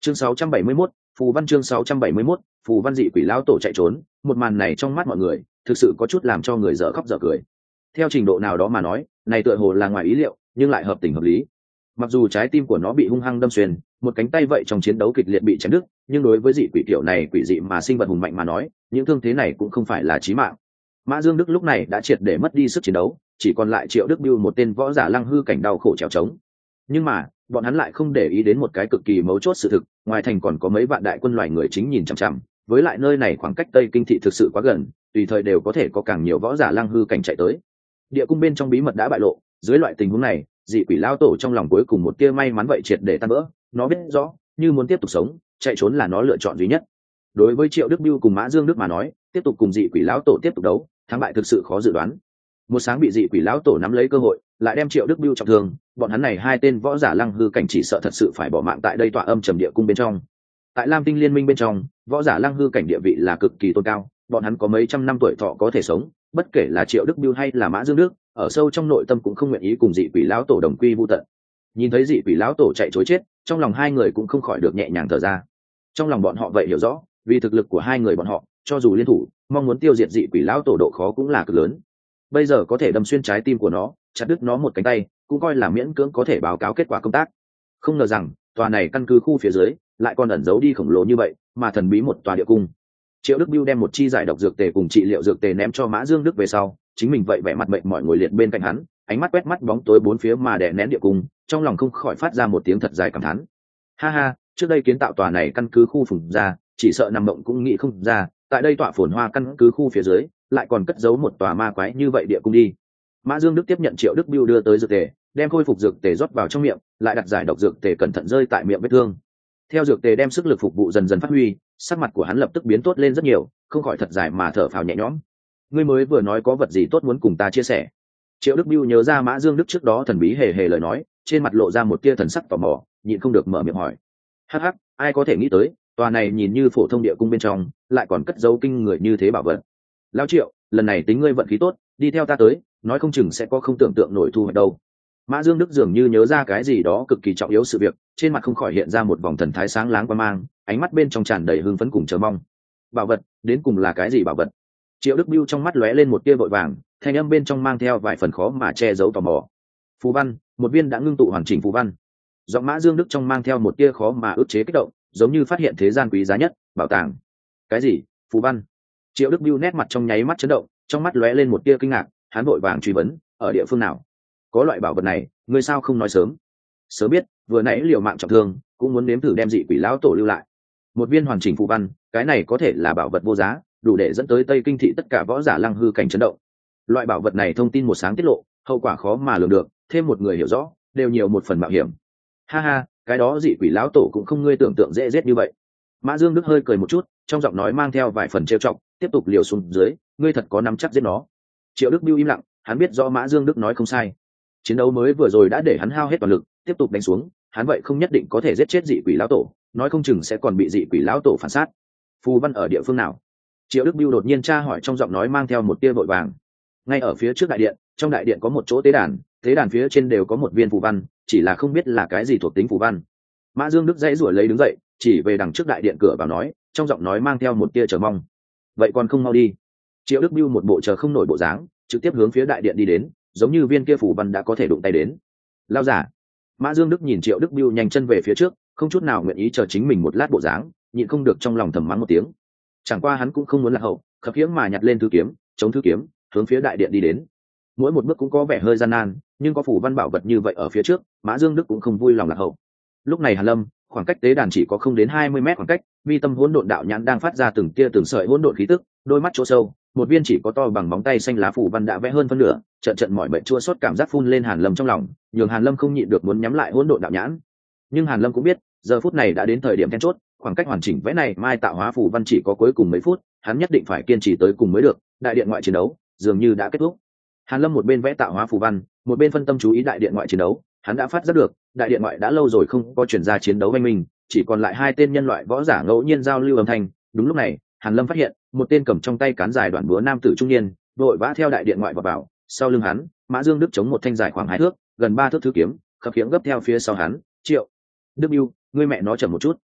Chương 671, phù văn. Chương 671, phù văn. Dị quỷ lão tổ chạy trốn, một màn này trong mắt mọi người thực sự có chút làm cho người dở khóc dở cười. Theo trình độ nào đó mà nói, này tựa hồ là ngoài ý liệu, nhưng lại hợp tình hợp lý. Mặc dù trái tim của nó bị hung hăng đâm xuyên, một cánh tay vậy trong chiến đấu kịch liệt bị chém đứt, nhưng đối với dị quỷ kiểu này quỷ dị mà sinh vật hùng mạnh mà nói, những thương thế này cũng không phải là chí mạng. Mã Dương Đức lúc này đã triệt để mất đi sức chiến đấu, chỉ còn lại Triệu Đức Bưu một tên võ giả lăng hư cảnh đau khổ trèo trống. Nhưng mà bọn hắn lại không để ý đến một cái cực kỳ mấu chốt sự thực, ngoài thành còn có mấy vạn đại quân loài người chính nhìn chằm chằm, với lại nơi này khoảng cách Tây Kinh thị thực sự quá gần, tùy thời đều có thể có càng nhiều võ giả lăng hư cảnh chạy tới. Địa cung bên trong bí mật đã bại lộ, dưới loại tình huống này, dị quỷ lão tổ trong lòng cuối cùng một tia may mắn vậy triệt để tan vỡ. Nó biết rõ, như muốn tiếp tục sống, chạy trốn là nó lựa chọn duy nhất. Đối với Triệu Đức Bưu cùng Mã Dương Đức mà nói, tiếp tục cùng dị quỷ lão tổ tiếp tục đấu, thắng bại thực sự khó dự đoán. Một sáng bị dị quỷ lão tổ nắm lấy cơ hội, lại đem Triệu Đức Bưu trọng thương, bọn hắn này hai tên võ giả lăng hư cảnh chỉ sợ thật sự phải bỏ mạng tại đây tọa âm trầm địa cung bên trong. Tại Lam Tinh liên minh bên trong, võ giả lăng hư cảnh địa vị là cực kỳ tôn cao, bọn hắn có mấy trăm năm tuổi thọ có thể sống, bất kể là Triệu Đức Bưu hay là Mã Dương Đức, ở sâu trong nội tâm cũng không nguyện ý cùng dị quỷ lão tổ đồng quy vu tận. Nhìn thấy dị quỷ lão tổ chạy trối chết, trong lòng hai người cũng không khỏi được nhẹ nhàng thở ra. Trong lòng bọn họ vậy hiểu rõ, vì thực lực của hai người bọn họ, cho dù liên thủ, mong muốn tiêu diệt dị quỷ lão tổ độ khó cũng là cực lớn. Bây giờ có thể đâm xuyên trái tim của nó, chặt đứt nó một cánh tay, cũng coi là miễn cưỡng có thể báo cáo kết quả công tác. Không ngờ rằng tòa này căn cứ khu phía dưới lại còn ẩn giấu đi khổng lồ như vậy, mà thần bí một tòa địa cung. Triệu Đức Bưu đem một chi giải độc dược tề cùng trị liệu dược tề ném cho Mã Dương Đức về sau, chính mình vậy vẻ mặt mệt mỏi ngồi liệt bên cạnh hắn, ánh mắt quét mắt bóng tối bốn phía mà đè nén địa cung, trong lòng không khỏi phát ra một tiếng thật dài cảm thán. Ha ha, trước đây kiến tạo tòa này căn cứ khu phùng ra, chỉ sợ nằm mộng cũng nghĩ không ra, tại đây tòa phồn hoa căn cứ khu phía dưới lại còn cất giấu một tòa ma quái như vậy địa cung đi. Mã Dương Đức tiếp nhận Triệu Đức Bưu đưa tới dược tề, đem khôi phục dược tề rót vào trong miệng, lại đặt giải độc dược tề cẩn thận rơi tại miệng vết thương. Theo dược tề đem sức lực phục vụ dần dần phát huy, sắc mặt của hắn lập tức biến tốt lên rất nhiều, không khỏi thật dài mà thở phào nhẹ nhõm. Ngươi mới vừa nói có vật gì tốt muốn cùng ta chia sẻ? Triệu Đức Bưu nhớ ra Mã Dương Đức trước đó thần bí hề hề lời nói, trên mặt lộ ra một tia thần sắc tò mò, nhịn không được mở miệng hỏi. Hắc hắc, ai có thể nghĩ tới, tòa này nhìn như phổ thông địa cung bên trong, lại còn cất giấu kinh người như thế bảo vật. Lão Triệu, lần này tính ngươi vận khí tốt, đi theo ta tới, nói không chừng sẽ có không tưởng tượng nổi thu hoạch đâu. Mã Dương Đức dường như nhớ ra cái gì đó cực kỳ trọng yếu sự việc, trên mặt không khỏi hiện ra một vòng thần thái sáng láng qua mang, ánh mắt bên trong tràn đầy hưng phấn cùng chờ mong. Bảo vật, đến cùng là cái gì bảo vật? Triệu Đức Bưu trong mắt lóe lên một tia vội vàng, thanh âm bên trong mang theo vài phần khó mà che giấu tò mò. Phù văn, một viên đã ngưng tụ hoàn chỉnh phù văn. Giọng Mã Dương Đức trong mang theo một tia khó mà ức chế kích động, giống như phát hiện thế gian quý giá nhất, bảo tàng. Cái gì? Phù văn? Triệu Đức Bưu nét mặt trong nháy mắt chấn động, trong mắt lóe lên một tia kinh ngạc, hắn vội vàng truy vấn, ở địa phương nào? Có loại bảo vật này, ngươi sao không nói sớm? Sớm biết, vừa nãy liều mạng trọng thương, cũng muốn nếm thử đem dị quỷ lão tổ lưu lại. Một viên hoàn chỉnh phù văn, cái này có thể là bảo vật vô giá, đủ để dẫn tới Tây Kinh thị tất cả võ giả lăng hư cảnh chấn động. Loại bảo vật này thông tin một sáng tiết lộ, hậu quả khó mà lường được, thêm một người hiểu rõ, đều nhiều một phần mạo hiểm. Ha ha, cái đó dị quỷ lão tổ cũng không ngươi tưởng tượng dễ giết như vậy. Mã Dương Đức hơi cười một chút, trong giọng nói mang theo vài phần trêu chọc, tiếp tục liều xuống dưới, ngươi thật có nắm chắc giết nó? Triệu Đức Bưu im lặng, hắn biết rõ Mã Dương Đức nói không sai. Chiến đấu mới vừa rồi đã để hắn hao hết toàn lực, tiếp tục đánh xuống, hắn vậy không nhất định có thể giết chết dị quỷ lão tổ, nói không chừng sẽ còn bị dị quỷ lão tổ phản sát. Phù văn ở địa phương nào? Triệu Đức Bưu đột nhiên tra hỏi, trong giọng nói mang theo một tia vội vàng. Ngay ở phía trước đại điện, trong đại điện có một chỗ tế đàn phía trên đều có một viên phù văn, chỉ là không biết là cái gì thuộc tính phù văn. Mã Dương Đức dãy rủa lấy đứng dậy, chỉ về đằng trước đại điện cửa vào nói, trong giọng nói mang theo một tia chờ mong. Vậy còn không mau đi? Triệu Đức Bưu một bộ chờ không nổi bộ dáng, trực tiếp hướng phía đại điện đi đến, giống như viên kia phù văn đã có thể đụng tay đến. Lao giả. Mã Dương Đức nhìn Triệu Đức Bưu nhanh chân về phía trước, không chút nào nguyện ý chờ chính mình một lát bộ dáng, nhịn không được trong lòng thầm mắng một tiếng. Chẳng qua hắn cũng không muốn lạc hậu, khập khiễng mà nhặt lên thư kiếm, chống thư kiếm, hướng phía đại điện đi đến. Mỗi một bước cũng có vẻ hơi gian nan, nhưng có phù văn bảo vật như vậy ở phía trước, Mã Dương Đức cũng không vui lòng lạc hậu. Lúc này Hàn Lâm, khoảng cách tế đàn chỉ có không đến 20 mét khoảng cách, mi tâm hỗn độn đạo nhãn đang phát ra từng tia từng sợi hỗn độn khí tức, đôi mắt chỗ sâu, một viên chỉ có to bằng móng tay xanh lá phù văn đã vẽ hơn phân nửa, trận mỏi mệt chua xót cảm giác phun lên Hàn Lâm trong lòng, nhường Hàn Lâm không nhịn được muốn nhắm lại hỗn độn đạo nhãn. Nhưng Hàn Lâm cũng biết, giờ phút này đã đến thời điểm then chốt, khoảng cách hoàn chỉnh vẽ này mai tạo hóa phù văn chỉ có cuối cùng mấy phút, hắn nhất định phải kiên trì tới cùng mới được. Đại điện ngoại chiến đấu dường như đã kết thúc. Hàn Lâm một bên vẽ tạo hóa phù văn, một bên phân tâm chú ý đại điện ngoại chiến đấu, hắn đã phát giác được, đại điện ngoại đã lâu rồi không có chuyển ra chiến đấu oanh minh, chỉ còn lại hai tên nhân loại võ giả ngẫu nhiên giao lưu âm thanh. Đúng lúc này, Hàn Lâm phát hiện, một tên cầm trong tay cán dài đoạn búa nam tử trung niên, vội vã theo đại điện ngoại vào, sau lưng hắn, Mã Dương Đức chống một thanh dài khoảng 2 thước, gần 3 thước thứ kiếm, khập khiễng gấp theo phía sau hắn. Triệu Đức Bưu, ngươi mẹ nó chậm một chút.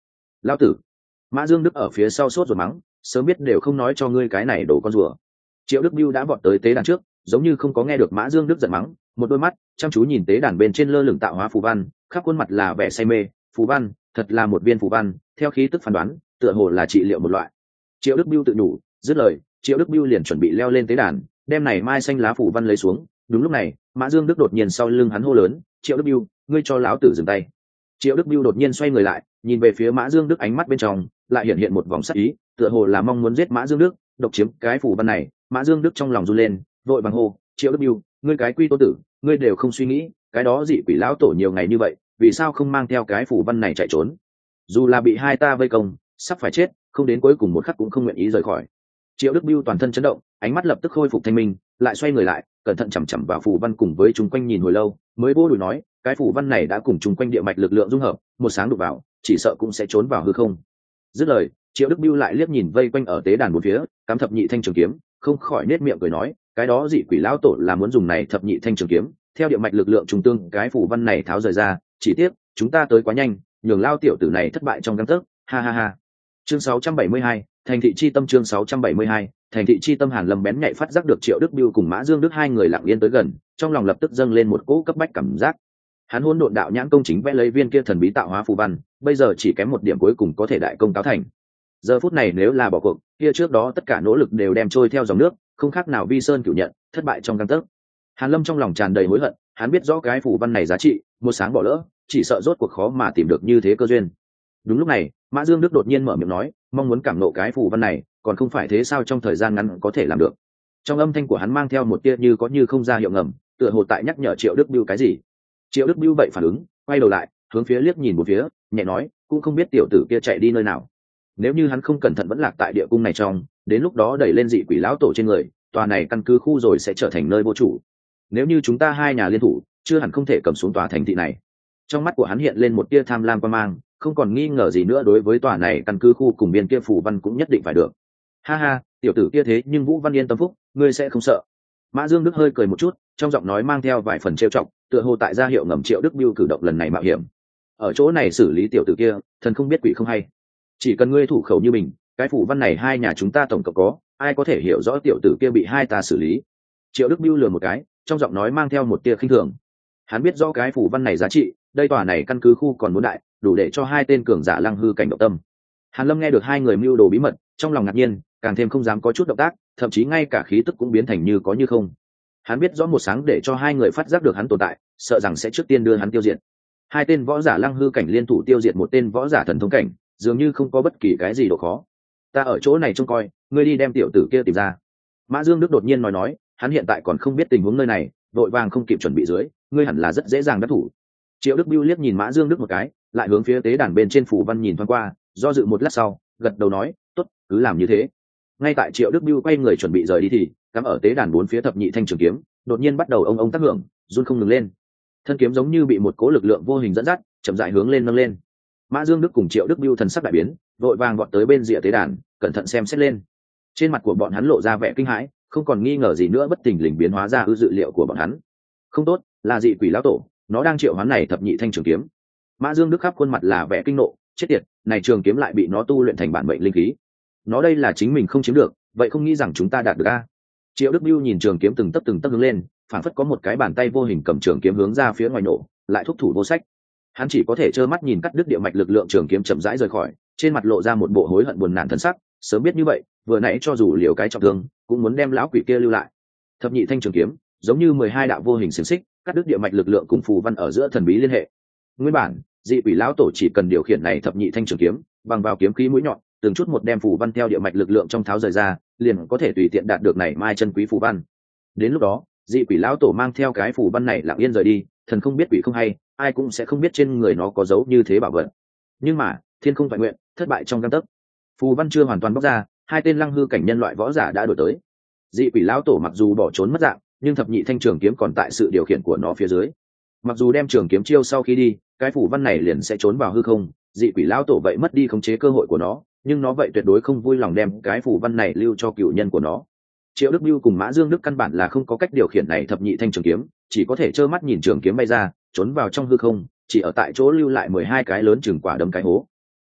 Lão tử. Mã Dương Đức ở phía sau sốt ruột mắng, sớm biết đều không nói cho ngươi cái này đổ con rùa. Triệu Đức Bưu đã vọt tới tế đàn trước, giống như không có nghe được Mã Dương Đức giận mắng, một đôi mắt chăm chú nhìn tế đàn bên trên lơ lửng tạo hóa phù văn, khắp khuôn mặt là vẻ say mê. Phù văn, thật là một viên phù văn, theo khí tức phán đoán, tựa hồ là trị liệu một loại. Triệu Đức Bưu tự nhủ, dứt lời, Triệu Đức Bưu liền chuẩn bị leo lên tế đàn, đem này mai xanh lá phù văn lấy xuống. Đúng lúc này, Mã Dương Đức đột nhiên sau lưng hắn hô lớn, Triệu Đức Bưu, ngươi cho lão tử dừng tay. Triệu Đức Bưu đột nhiên xoay người lại, nhìn về phía Mã Dương Đức, ánh mắt bên trong lại hiện một vòng sắc ý, tựa hồ là mong muốn giết Mã Dương Đức, độc chiếm cái phù văn này. Mã Dương Đức trong lòng run lên, vội vàng hô, Triệu Đức Bưu, ngươi cái quy tô tử, ngươi đều không suy nghĩ, cái đó dị quỷ lão tổ nhiều ngày như vậy, vì sao không mang theo cái phù văn này chạy trốn? Dù là bị hai ta vây công, sắp phải chết, không đến cuối cùng một khắc cũng không nguyện ý rời khỏi. Triệu Đức Bưu toàn thân chấn động, ánh mắt lập tức khôi phục thanh minh, lại xoay người lại, cẩn thận chằm chằm vào phù văn cùng với chúng quanh nhìn hồi lâu, mới vô đùi nói, cái phù văn này đã cùng chúng quanh địa mạch lực lượng dung hợp, một sáng đụng vào, chỉ sợ cũng sẽ trốn vào hư không. Dứt lời, Triệu Đức Bưu lại liếc nhìn vây quanh ở tế đàn bốn phía, cắm thập nhị thanh trường kiếm, không khỏi nết miệng cười nói, cái đó dị quỷ lão tổ là muốn dùng này thập nhị thanh trường kiếm, theo địa mạch lực lượng trùng tương, cái phù văn này tháo rời ra, chỉ tiếc chúng ta tới quá nhanh, nhường lao tiểu tử này thất bại trong gang tấc, ha ha ha. Chương 672, thành thị chi tâm. Chương 672, thành thị chi tâm. Hàn Lâm bén nhạy phát giác được Triệu Đức Bưu cùng Mã Dương Đức hai người lặng yên tới gần, trong lòng lập tức dâng lên một cỗ cấp bách cảm giác. Hắn hỗn độn đạo nhãn công chính vẽ lấy viên kia thần bí tạo hóa phù văn, bây giờ chỉ kém một điểm cuối cùng có thể đại công cáo thành. Giờ phút này nếu là bỏ cuộc, kia trước đó tất cả nỗ lực đều đem trôi theo dòng nước, không khác nào vi sơn cửu nhận, thất bại trong gang tấc. Hàn Lâm trong lòng tràn đầy hối hận, hắn biết rõ cái phù văn này giá trị, một sáng bỏ lỡ, chỉ sợ rốt cuộc khó mà tìm được như thế cơ duyên. Đúng lúc này, Mã Dương Đức đột nhiên mở miệng nói, mong muốn cảm ngộ cái phù văn này, còn không phải thế sao trong thời gian ngắn có thể làm được. Trong âm thanh của hắn mang theo một tia như có như không ra hiệu ngầm, tựa hồ tại nhắc nhở Triệu Đức Bưu cái gì. Triệu Đức Bưu vậy phản ứng, quay đầu lại, hướng phía liếc nhìn một phía, nhẹ nói, cũng không biết tiểu tử kia chạy đi nơi nào. Nếu như hắn không cẩn thận vẫn lạc tại địa cung này trong, đến lúc đó đẩy lên dị quỷ lão tổ trên người, tòa này căn cứ khu rồi sẽ trở thành nơi vô chủ. Nếu như chúng ta hai nhà liên thủ, chưa hẳn không thể cầm xuống tòa thành thị này. Trong mắt của hắn hiện lên một tia tham lam quan mang, không còn nghi ngờ gì nữa, đối với tòa này căn cứ khu cùng biên kia phù văn cũng nhất định phải được. Ha ha, tiểu tử kia thế nhưng Vũ Văn Yên tâm phúc, ngươi sẽ không sợ. Mã Dương Đức hơi cười một chút, trong giọng nói mang theo vài phần trêu chọc, tựa hồ tại gia hiệu ngầm Triệu Đức Bưu cử động lần này mạo hiểm. Ở chỗ này xử lý tiểu tử kia, thần không biết quỷ không hay. Chỉ cần ngươi thủ khẩu như mình, cái phù văn này hai nhà chúng ta tổng cộng có, ai có thể hiểu rõ tiểu tử kia bị hai ta xử lý. Triệu Đức Bưu lườm một cái, trong giọng nói mang theo một tia khinh thường. Hắn biết rõ cái phù văn này giá trị, đây tòa này căn cứ khu còn muốn đại, đủ để cho hai tên cường giả lăng hư cảnh động tâm. Hàn Lâm nghe được hai người mưu đồ bí mật, trong lòng ngạc nhiên, càng thêm không dám có chút động tác, thậm chí ngay cả khí tức cũng biến thành như có như không. Hắn biết rõ một sáng để cho hai người phát giác được hắn tồn tại, sợ rằng sẽ trước tiên đưa hắn tiêu diệt. Hai tên võ giả lăng hư cảnh liên thủ tiêu diệt một tên võ giả thần thông cảnh, dường như không có bất kỳ cái gì độ khó. Ta ở chỗ này trông coi, ngươi đi đem tiểu tử kia tìm ra. Mã Dương Đức đột nhiên nói, hắn hiện tại còn không biết tình huống nơi này, vội vàng không kịp chuẩn bị dưới, ngươi hẳn là rất dễ dàng đắc thủ. Triệu Đức Bưu liếc nhìn Mã Dương Đức một cái, lại hướng phía tế đàn bên trên phù văn nhìn thoáng qua, do dự một lát sau, gật đầu nói, tốt, cứ làm như thế. Ngay tại Triệu Đức Bưu quay người chuẩn bị rời đi thì, cắm ở tế đàn bốn phía thập nhị thanh trường kiếm, đột nhiên bắt đầu ông tác hưởng, run không ngừng lên. Thân kiếm giống như bị một cố lực lượng vô hình dẫn dắt, chậm rãi hướng lên nâng lên. Mã Dương Đức cùng Triệu Đức Bưu thần sắc đại biến, vội vàng vọt tới bên rìa tế đàn, cẩn thận xem xét lên. Trên mặt của bọn hắn lộ ra vẻ kinh hãi, không còn nghi ngờ gì nữa, bất thình lình biến hóa ra dự liệu của bọn hắn. Không tốt, là dị quỷ lão tổ, nó đang triệu hoán này thập nhị thanh trường kiếm. Mã Dương Đức khắp khuôn mặt là vẻ kinh nộ, chết tiệt, này trường kiếm lại bị nó tu luyện thành bản mệnh linh khí. Nó đây là chính mình không chiếm được, vậy không nghĩ rằng chúng ta đạt được a. Triệu Đức Bưu nhìn trường kiếm từng tấc hướng lên, phảng phất có một cái bàn tay vô hình cầm trường kiếm hướng ra phía ngoài nổ, lại thúc thủ vô sách. Hắn chỉ có thể trơ mắt nhìn cắt đứt địa mạch lực lượng trường kiếm chậm rãi rời khỏi, trên mặt lộ ra một bộ hối hận buồn nản thân sắc, sớm biết như vậy, vừa nãy cho dù liều cái trọng thương, cũng muốn đem lão quỷ kia lưu lại. Thập nhị thanh trường kiếm, giống như 12 đạo vô hình xiềng xích, cắt đứt địa mạch lực lượng cùng phù văn ở giữa thần bí liên hệ. Nguyên bản, dị quỷ lão tổ chỉ cần điều khiển này thập nhị thanh trường kiếm, bằng vào kiếm khí mũi nhọn, từng chút một đem phù văn theo địa mạch lực lượng trong tháo rời ra, liền có thể tùy tiện đạt được này mai chân quý phù văn. Đến lúc đó, dị quỷ lão tổ mang theo cái phù văn này lặng yên rời đi, thần không biết quỷ không hay, ai cũng sẽ không biết trên người nó có dấu như thế bảo vật. Nhưng mà, thiên không toại nguyện, thất bại trong gang tấc. Phù văn chưa hoàn toàn bóc ra, hai tên lăng hư cảnh nhân loại võ giả đã đuổi tới. Dị quỷ lão tổ mặc dù bỏ trốn mất dạng, nhưng thập nhị thanh trường kiếm còn tại sự điều khiển của nó phía dưới. Mặc dù đem trường kiếm chiêu sau khi đi, cái phù văn này liền sẽ trốn vào hư không, dị quỷ lão tổ vậy mất đi khống chế cơ hội của nó, nhưng nó vậy tuyệt đối không vui lòng đem cái phù văn này lưu cho cựu nhân của nó. Triệu Đức Bưu cùng Mã Dương Đức căn bản là không có cách điều khiển này thập nhị thanh trường kiếm, chỉ có thể trơ mắt nhìn trường kiếm bay ra, trốn vào trong hư không, chỉ ở tại chỗ lưu lại 12 cái lớn chừng quả đấm cái hố.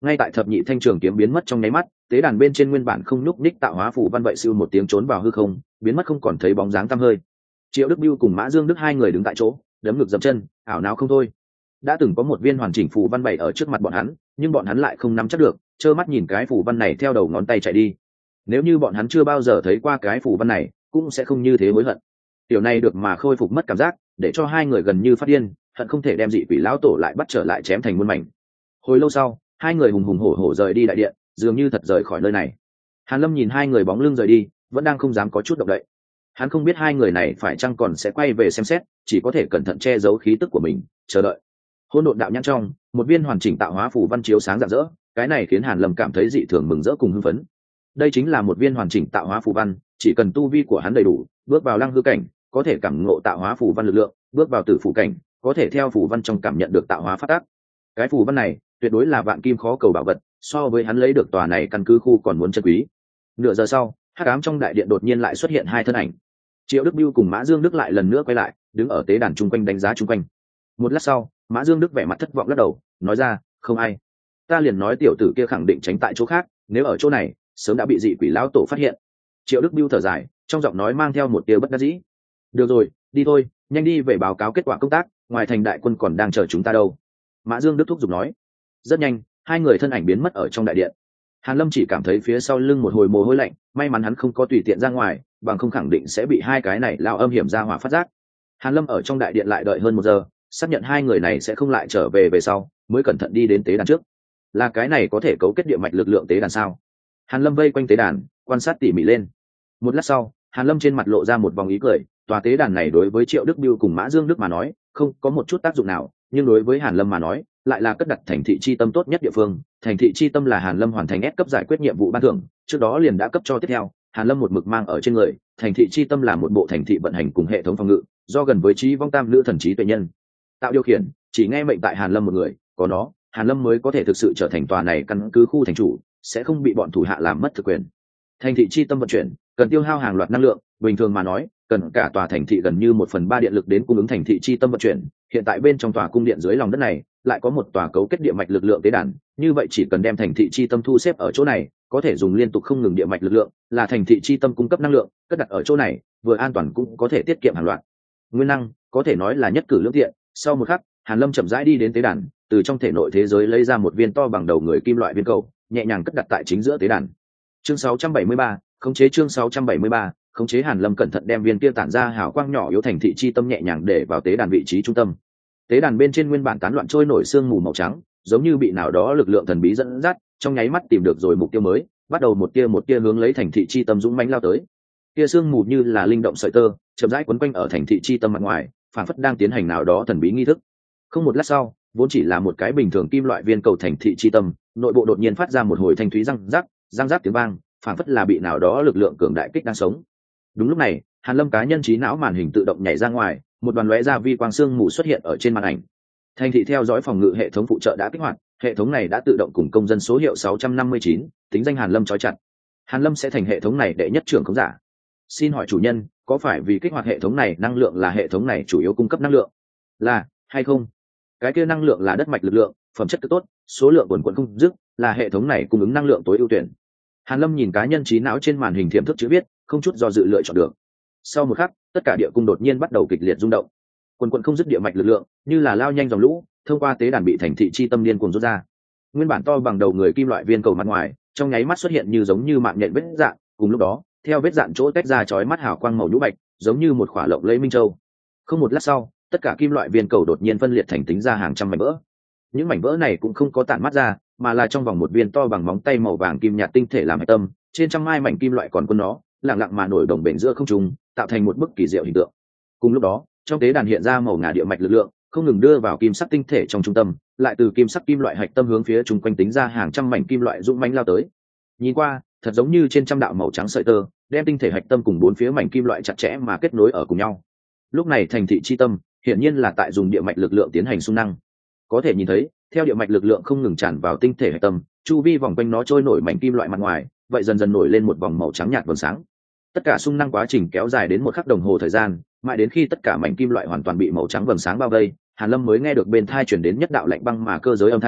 Ngay tại thập nhị thanh trường kiếm biến mất trong nháy mắt, tế đàn bên trên nguyên bản không nhúc nhích tạo hóa phù văn vậy siêu một tiếng trốn vào hư không, biến mất không còn thấy bóng dáng tăm hơi. Triệu Đức Bưu cùng Mã Dương Đức hai người đứng tại chỗ, đấm ngực dậm chân, ảo não không thôi. Đã từng có một viên hoàn chỉnh phù văn bày ở trước mặt bọn hắn, nhưng bọn hắn lại không nắm chắc được, trơ mắt nhìn cái phù văn này theo đầu ngón tay chạy đi. Nếu như bọn hắn chưa bao giờ thấy qua cái phù văn này, cũng sẽ không như thế hối hận. Điều này được mà khôi phục mất cảm giác, để cho hai người gần như phát điên, hận không thể đem dị quỷ lão tổ lại bắt trở lại chém thành muôn mảnh. Hồi lâu sau, hai người hùng hùng hổ hổ rời đi đại điện, dường như thật rời khỏi nơi này. Hàn Lâm nhìn hai người bóng lưng rời đi, vẫn đang không dám có chút động đậy. Hắn không biết hai người này phải chăng còn sẽ quay về xem xét, chỉ có thể cẩn thận che giấu khí tức của mình, chờ đợi. Hỗn độn đạo nhãn trong, một viên hoàn chỉnh tạo hóa phù văn chiếu sáng rạng rỡ, cái này khiến Hàn Lâm cảm thấy dị thường mừng rỡ cùng hưng phấn. Đây chính là một viên hoàn chỉnh tạo hóa phù văn, chỉ cần tu vi của hắn đầy đủ, bước vào lăng hư cảnh, có thể cảm ngộ tạo hóa phù văn lực lượng, bước vào tử phủ cảnh, có thể theo phù văn trong cảm nhận được tạo hóa phát tác. Cái phù văn này, tuyệt đối là vạn kim khó cầu bảo vật, so với hắn lấy được tòa này căn cứ khu còn muốn chân quý. Nửa giờ sau, hắc ám trong đại điện đột nhiên lại xuất hiện hai thân ảnh. Triệu Đức Bưu cùng Mã Dương Đức lại lần nữa quay lại, đứng ở tế đàn chung quanh đánh giá chung quanh. Một lát sau, Mã Dương Đức vẻ mặt thất vọng lắc đầu, nói ra, không ai. Ta liền nói tiểu tử kia khẳng định tránh tại chỗ khác, nếu ở chỗ này, sớm đã bị dị quỷ lão tổ phát hiện. Triệu Đức Bưu thở dài, trong giọng nói mang theo một tia bất đắc dĩ. Được rồi, đi thôi, nhanh đi về báo cáo kết quả công tác, ngoài thành đại quân còn đang chờ chúng ta đâu. Mã Dương Đức thúc giục nói. Rất nhanh, hai người thân ảnh biến mất ở trong đại điện. Hàn Lâm chỉ cảm thấy phía sau lưng một hồi mồ hôi lạnh, may mắn hắn không có tùy tiện ra ngoài, bằng không khẳng định sẽ bị hai cái này lao âm hiểm ra hỏa phát giác. Hàn Lâm ở trong đại điện lại đợi hơn 1 giờ, xác nhận hai người này sẽ không lại trở về về sau, mới cẩn thận đi đến tế đàn trước. Là cái này có thể cấu kết địa mạch lực lượng tế đàn sao? Hàn Lâm vây quanh tế đàn, quan sát tỉ mỉ lên. Một lát sau, Hàn Lâm trên mặt lộ ra một vòng ý cười, tòa tế đàn này đối với Triệu Đức Bưu cùng Mã Dương Đức mà nói, không có một chút tác dụng nào, nhưng đối với Hàn Lâm mà nói, lại là cất đặt thành thị chi tâm tốt nhất địa phương. Thành thị chi tâm là Hàn Lâm hoàn thành S cấp giải quyết nhiệm vụ ban thưởng, trước đó liền đã cấp cho tiếp theo, Hàn Lâm một mực mang ở trên người. Thành thị chi tâm là một bộ thành thị vận hành cùng hệ thống phòng ngự, do gần với trí vong tam nữ thần trí tuệ nhân tạo điều khiển, chỉ nghe mệnh tại Hàn Lâm một người, có nó, Hàn Lâm mới có thể thực sự trở thành tòa này căn cứ khu thành chủ, sẽ không bị bọn thủ hạ làm mất thực quyền. Thành thị chi tâm vận chuyển, cần tiêu hao hàng loạt năng lượng, bình thường mà nói, cần cả tòa thành thị gần như 1/3 điện lực đến cung ứng thành thị chi tâm vận chuyển. Hiện tại bên trong tòa cung điện dưới lòng đất này, lại có một tòa cấu kết địa mạch lực lượng tế đàn, như vậy chỉ cần đem thành thị chi tâm thu xếp ở chỗ này, có thể dùng liên tục không ngừng địa mạch lực lượng, là thành thị chi tâm cung cấp năng lượng, cất đặt ở chỗ này, vừa an toàn cũng có thể tiết kiệm hàng loạt nguyên năng, có thể nói là nhất cử lưỡng tiện. Sau một khắc, Hàn Lâm chậm rãi đi đến tế đàn, từ trong thể nội thế giới lấy ra một viên to bằng đầu người kim loại viên cầu, nhẹ nhàng cất đặt tại chính giữa tế đàn. Chương 673, khống chế. Chương 673, khống chế. Hàn Lâm cẩn thận đem viên kia tản ra hào quang nhỏ yếu thành thị chi tâm nhẹ nhàng để vào tế đàn vị trí trung tâm. Tế đàn bên trên nguyên bản tán loạn trôi nổi sương mù màu trắng, giống như bị nào đó lực lượng thần bí dẫn dắt, trong nháy mắt tìm được rồi mục tiêu mới, bắt đầu một tia hướng lấy thành thị chi tâm dũng mãnh lao tới. Tia sương mù như là linh động sợi tơ, chậm rãi quấn quanh ở thành thị chi tâm mặt ngoài, phản phất đang tiến hành nào đó thần bí nghi thức. Không một lát sau, vốn chỉ là một cái bình thường kim loại viên cầu thành thị chi tâm, nội bộ đột nhiên phát ra một hồi thanh thúy răng rắc tiếng vang, phản phất là bị nào đó lực lượng cường đại kích đang sống. Đúng lúc này, Hàn Lâm cá nhân trí não màn hình tự động nhảy ra ngoài, một đoàn lóe ra vi quang sương mù xuất hiện ở trên màn ảnh. Thành thị theo dõi phòng ngự hệ thống phụ trợ đã kích hoạt, hệ thống này đã tự động cùng công dân số hiệu 659, tính danh Hàn Lâm trói chặt. Hàn Lâm sẽ thành hệ thống này đệ nhất trưởng khống giả. Xin hỏi chủ nhân, có phải vì kích hoạt hệ thống này năng lượng là hệ thống này chủ yếu cung cấp năng lượng? Là hay không? Cái kia năng lượng là đất mạch lực lượng, phẩm chất cực tốt, số lượng quần quần không dứt, là hệ thống này cung ứng năng lượng tối ưu tuyển. Hàn Lâm nhìn cá nhân trí não trên màn hình thiểm thức chữ viết, không chút do dự lựa chọn được. Sau một khắc, tất cả địa cung đột nhiên bắt đầu kịch liệt rung động. Quần quần không dứt địa mạch lực lượng, như là lao nhanh dòng lũ, thông qua tế đàn bị thành thị chi tâm điên cuồng rút ra. Nguyên bản to bằng đầu người kim loại viên cầu mặt ngoài, trong nháy mắt xuất hiện như giống như mạng nhện vết dạn, cùng lúc đó, theo vết dạn chỗ tách ra chói mắt hào quang màu nhũ bạch, giống như một khỏa lộng lẫy minh châu. Không một lát sau, tất cả kim loại viên cầu đột nhiên phân liệt thành tính ra hàng trăm mảnh vỡ. Những mảnh vỡ này cũng không có tản mắt ra, mà là trong vòng một viên to bằng móng tay màu vàng kim nhạt tinh thể làm hạch tâm, trên trăm mai mảnh kim loại còn quân nó, lặng lặng mà nổi đồng bền giữa không trung, tạo thành một bức kỳ diệu hình tượng. Cùng lúc đó, trong tế đàn hiện ra màu ngà địa mạch lực lượng, không ngừng đưa vào kim sắc tinh thể trong trung tâm, lại từ kim sắc kim loại hạch tâm hướng phía chung quanh tính ra hàng trăm mảnh kim loại dũng mãnh lao tới. Nhìn qua, thật giống như trên trăm đạo màu trắng sợi tơ, đem tinh thể hạch tâm cùng bốn phía mảnh kim loại chặt chẽ mà kết nối ở cùng nhau. Lúc này thành thị chi tâm, hiển nhiên là tại dùng địa mạch lực lượng tiến hành xung năng. Có thể nhìn thấy, theo địa mạch lực lượng không ngừng tràn vào tinh thể hạch tâm, chu vi vòng quanh nó trôi nổi mảnh kim loại mặt ngoài, vậy dần dần nổi lên một vòng màu trắng nhạt vầng sáng. Tất cả xung năng quá trình kéo dài đến 1 khắc đồng hồ thời gian, mãi đến khi tất cả mảnh kim loại hoàn toàn bị màu trắng vầng sáng bao vây, Hàn Lâm mới nghe được bên tai truyền đến nhất đạo lạnh băng mà cơ giới âm thanh,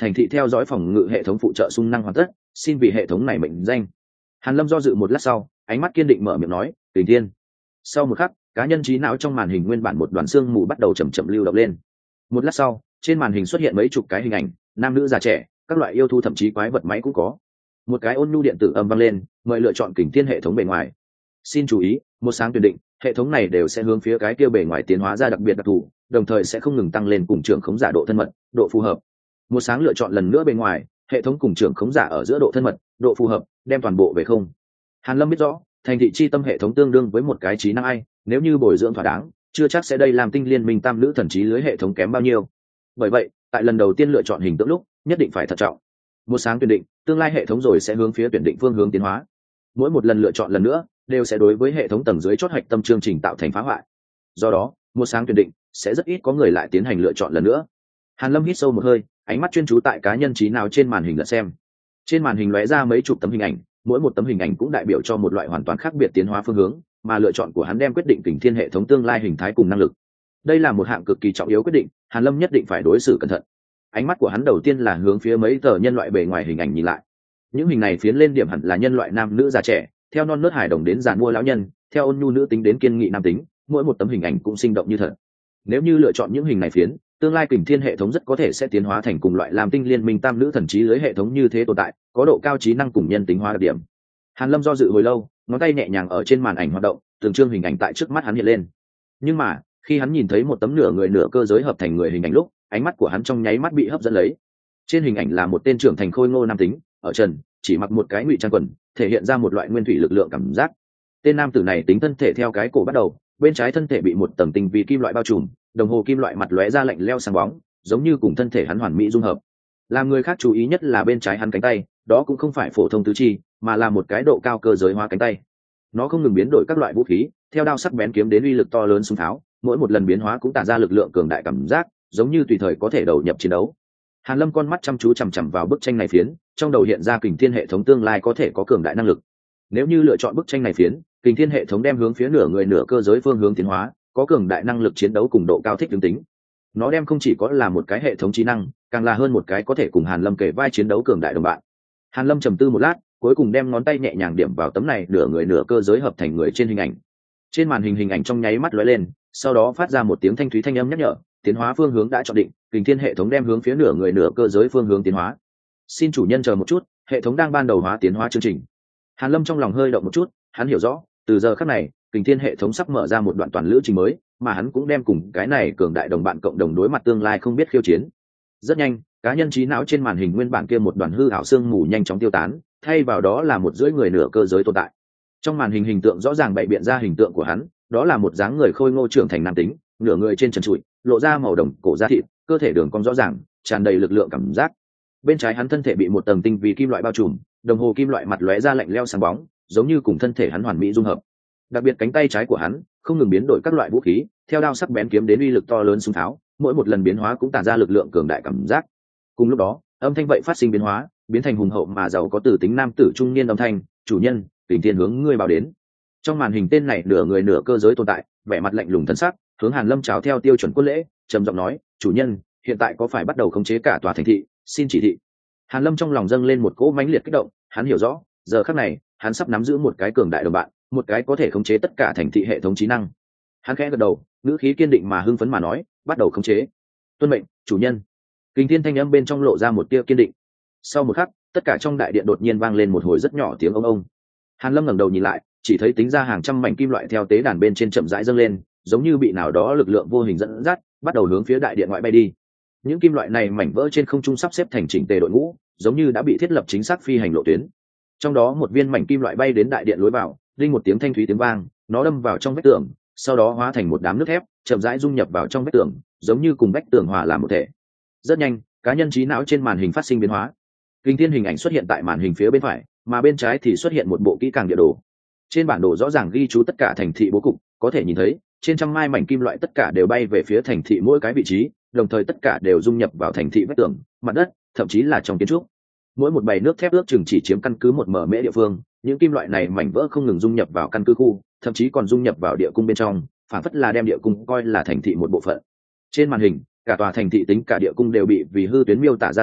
thành thị theo dõi phòng ngự hệ thống phụ trợ xung năng hoàn tất, xin vì hệ thống này mệnh danh. Hàn Lâm do dự một lát sau, ánh mắt kiên định mở miệng nói, Kình Thiên. Sau một khắc, cá nhân trí não trong màn hình nguyên bản một đoàn xương mù bắt đầu chậm chậm lưu động lên. Một lát sau, trên màn hình xuất hiện mấy chục cái hình ảnh, nam nữ già trẻ, các loại yêu thú thậm chí quái vật máy cũng có. Một cái ôn nhu điện tử âm vang lên, mời lựa chọn Kình Thiên hệ thống bề ngoài. Xin chú ý, một sáng tuyển định, hệ thống này đều sẽ hướng phía cái kia bề ngoài tiến hóa ra đặc biệt đặc thù, đồng thời sẽ không ngừng tăng lên cùng trưởng khống giả độ thân mật, độ phù hợp. Một sáng lựa chọn lần nữa bề ngoài, hệ thống cùng trưởng khống giả ở giữa độ thân mật, độ phù hợp, đem toàn bộ về không. Hàn Lâm biết rõ, thành thị chi tâm hệ thống tương đương với một cái trí năng ai, nếu như bồi dưỡng thỏa đáng, chưa chắc sẽ đây làm tinh liên minh tam nữ thần trí lưới hệ thống kém bao nhiêu. Bởi vậy, tại lần đầu tiên lựa chọn hình tượng lúc, nhất định phải thận trọng. Một sáng tuyển định, tương lai hệ thống rồi sẽ hướng phía tuyển định phương hướng tiến hóa. Mỗi một lần lựa chọn lần nữa, đều sẽ đối với hệ thống tầng dưới chót hạch tâm chương trình tạo thành phá hoại. Do đó, một sáng tuyển định sẽ rất ít có người lại tiến hành lựa chọn lần nữa. Hàn Lâm hít sâu một hơi, ánh mắt chuyên chú tại cá nhân trí nào trên màn hình lật xem. Trên màn hình lóe ra mấy chục tấm hình ảnh, mỗi một tấm hình ảnh cũng đại biểu cho một loại hoàn toàn khác biệt tiến hóa phương hướng, mà lựa chọn của hắn đem quyết định Kình Thiên hệ thống tương lai hình thái cùng năng lực. Đây là một hạng cực kỳ trọng yếu quyết định, Hàn Lâm nhất định phải đối xử cẩn thận. Ánh mắt của hắn đầu tiên là hướng phía mấy tờ nhân loại bề ngoài hình ảnh nhìn lại. Những hình này phiến lên điểm hẳn là nhân loại nam nữ già trẻ, theo non nớt hài đồng đến giàn mua lão nhân, theo ôn nhu nữ tính đến kiên nghị nam tính, mỗi một tấm hình ảnh cũng sinh động như thật. Nếu như lựa chọn những hình này phiến, tương lai Kình Thiên hệ thống rất có thể sẽ tiến hóa thành cùng loại làm tinh liên minh tam nữ thần trí lưới hệ thống như thế tồn tại, có độ cao trí năng cùng nhân tính hóa đặc điểm. Hàn Lâm do dự hồi lâu, ngón tay nhẹ nhàng ở trên màn ảnh hoạt động, từng chương hình ảnh tại trước mắt hắn hiện lên. Nhưng mà, khi hắn nhìn thấy một tấm nửa người nửa cơ giới hợp thành người hình ảnh lúc, ánh mắt của hắn trong nháy mắt bị hấp dẫn lấy. Trên hình ảnh là một tên trưởng thành khôi ngô nam tính, ở trần, chỉ mặc một cái ngụy trang quần, thể hiện ra một loại nguyên thủy lực lượng cảm giác. Tên nam tử này tính thân thể theo cái cổ bắt đầu, bên trái thân thể bị một tầng tinh vi kim loại bao trùm, đồng hồ kim loại mặt lóe ra lạnh lẽo sáng bóng, giống như cùng thân thể hắn hoàn mỹ dung hợp. Làm người khác chú ý nhất là bên trái hắn cánh tay, đó cũng không phải phổ thông tứ chi, mà là một cái độ cao cơ giới hóa cánh tay. Nó không ngừng biến đổi các loại vũ khí, theo đao sắc bén kiếm đến uy lực to lớn súng tháo, mỗi một lần biến hóa cũng tản ra lực lượng cường đại cảm giác, giống như tùy thời có thể đầu nhập chiến đấu. Hàn Lâm con mắt chăm chú chằm chằm vào bức tranh này phiến, trong đầu hiện ra Kình Thiên hệ thống tương lai có thể có cường đại năng lực. Nếu như lựa chọn bức tranh này phiến, Kình Thiên hệ thống đem hướng phía nửa người nửa cơ giới phương hướng tiến hóa, có cường đại năng lực chiến đấu cùng độ cao thích ứng tính. Nó đem không chỉ có là một cái hệ thống trí năng, càng là hơn một cái có thể cùng Hàn Lâm kể vai chiến đấu cường đại đồng bạn. Hàn Lâm trầm tư một lát, cuối cùng đem ngón tay nhẹ nhàng điểm vào tấm này nửa người nửa cơ giới hợp thành người trên hình ảnh. Trên màn hình hình ảnh trong nháy mắt lóe lên, sau đó phát ra một tiếng thanh thúy thanh âm nhắc nhở, tiến hóa phương hướng đã chọn định, Kình Thiên hệ thống đem hướng phía nửa người nửa cơ giới phương hướng tiến hóa. Xin chủ nhân chờ một chút, hệ thống đang ban đầu hóa tiến hóa chương trình. Hàn Lâm trong lòng hơi động một chút, hắn hiểu rõ, từ giờ khắc này, Kình Thiên hệ thống sắp mở ra một đoạn toàn lữ trình mới, mà hắn cũng đem cùng cái này cường đại đồng bạn cộng đồng đối mặt tương lai không biết khiêu chiến. Rất nhanh, cá nhân trí não trên màn hình nguyên bản kia một đoàn hư ảo xương mù nhanh chóng tiêu tán, thay vào đó là một rưỡi người nửa cơ giới tồn tại. Trong màn hình hình tượng rõ ràng bày biện ra hình tượng của hắn, đó là một dáng người khôi ngô trưởng thành nam tính, nửa người trên trần trụi, lộ ra màu đồng cổ da thịt, cơ thể đường cong rõ ràng, tràn đầy lực lượng cảm giác. Bên trái hắn thân thể bị một tầng tinh vi kim loại bao trùm, đồng hồ kim loại mặt lóe ra lạnh lẽo sáng bóng, giống như cùng thân thể hắn hoàn mỹ dung hợp. Đặc biệt cánh tay trái của hắn không ngừng biến đổi các loại vũ khí, theo đao sắc bén kiếm đến uy lực to lớn súng tháo, mỗi một lần biến hóa cũng tản ra lực lượng cường đại cảm giác. Cùng lúc đó, âm thanh vậy phát sinh biến hóa, biến thành hùng hậu mà giàu có từ tính nam tử trung niên âm thanh, "Chủ nhân, Kình Thiên hướng ngươi báo đến." Trong màn hình tên này nửa người nửa cơ giới tồn tại, vẻ mặt lạnh lùng thân sắc, hướng Hàn Lâm chào theo tiêu chuẩn quân lễ, trầm giọng nói, "Chủ nhân, hiện tại có phải bắt đầu khống chế cả tòa thành thị, xin chỉ thị." Hàn Lâm trong lòng dâng lên một cỗ mãnh liệt kích động, hắn hiểu rõ, giờ khắc này, hắn sắp nắm giữ một cái cường đại đồng bạn, một cái có thể khống chế tất cả thành thị hệ thống trí năng. Hắn khẽ gật đầu, ngữ khí kiên định mà hưng phấn mà nói, "Bắt đầu khống chế." "Tuân mệnh, chủ nhân." Kình Thiên thanh âm bên trong lộ ra một tia kiên định. Sau một khắc, tất cả trong đại điện đột nhiên vang lên một hồi rất nhỏ tiếng ông ông. Hàn Lâm ngẩng đầu nhìn lại, chỉ thấy tính ra hàng trăm mảnh kim loại theo tế đàn bên trên chậm rãi dâng lên, giống như bị nào đó lực lượng vô hình dẫn dắt, bắt đầu hướng phía đại điện ngoại bay đi. Những kim loại này mảnh vỡ trên không trung sắp xếp thành chỉnh tề đội ngũ, giống như đã bị thiết lập chính xác phi hành lộ tuyến. Trong đó một viên mảnh kim loại bay đến đại điện lối vào, đinh một tiếng thanh thúy tiếng vang, nó đâm vào trong vách tường, sau đó hóa thành một đám nước thép, chậm rãi dung nhập vào trong vách tường, giống như cùng vách tường hòa làm một thể. Rất nhanh, cá nhân trí não trên màn hình phát sinh biến hóa. Kình Thiên hình ảnh xuất hiện tại màn hình phía bên phải, mà bên trái thì xuất hiện một bộ kỹ càng địa đồ. Trên bản đồ rõ ràng ghi chú tất cả thành thị bố cục, có thể nhìn thấy, trên trăm mai mảnh kim loại tất cả đều bay về phía thành thị mỗi cái vị trí, đồng thời tất cả đều dung nhập vào thành thị vách tường, mặt đất, thậm chí là trong kiến trúc. Mỗi một bầy nước thép ước chừng chỉ chiếm căn cứ một mở mễ địa phương, những kim loại này mảnh vỡ không ngừng dung nhập vào căn cứ khu, thậm chí còn dung nhập vào địa cung bên trong, phản phất là đem địa cung coi là thành thị một bộ phận. Trên màn hình, cả tòa thành thị tính cả địa cung đều bị vì hư tuyến miêu tả ra rồi,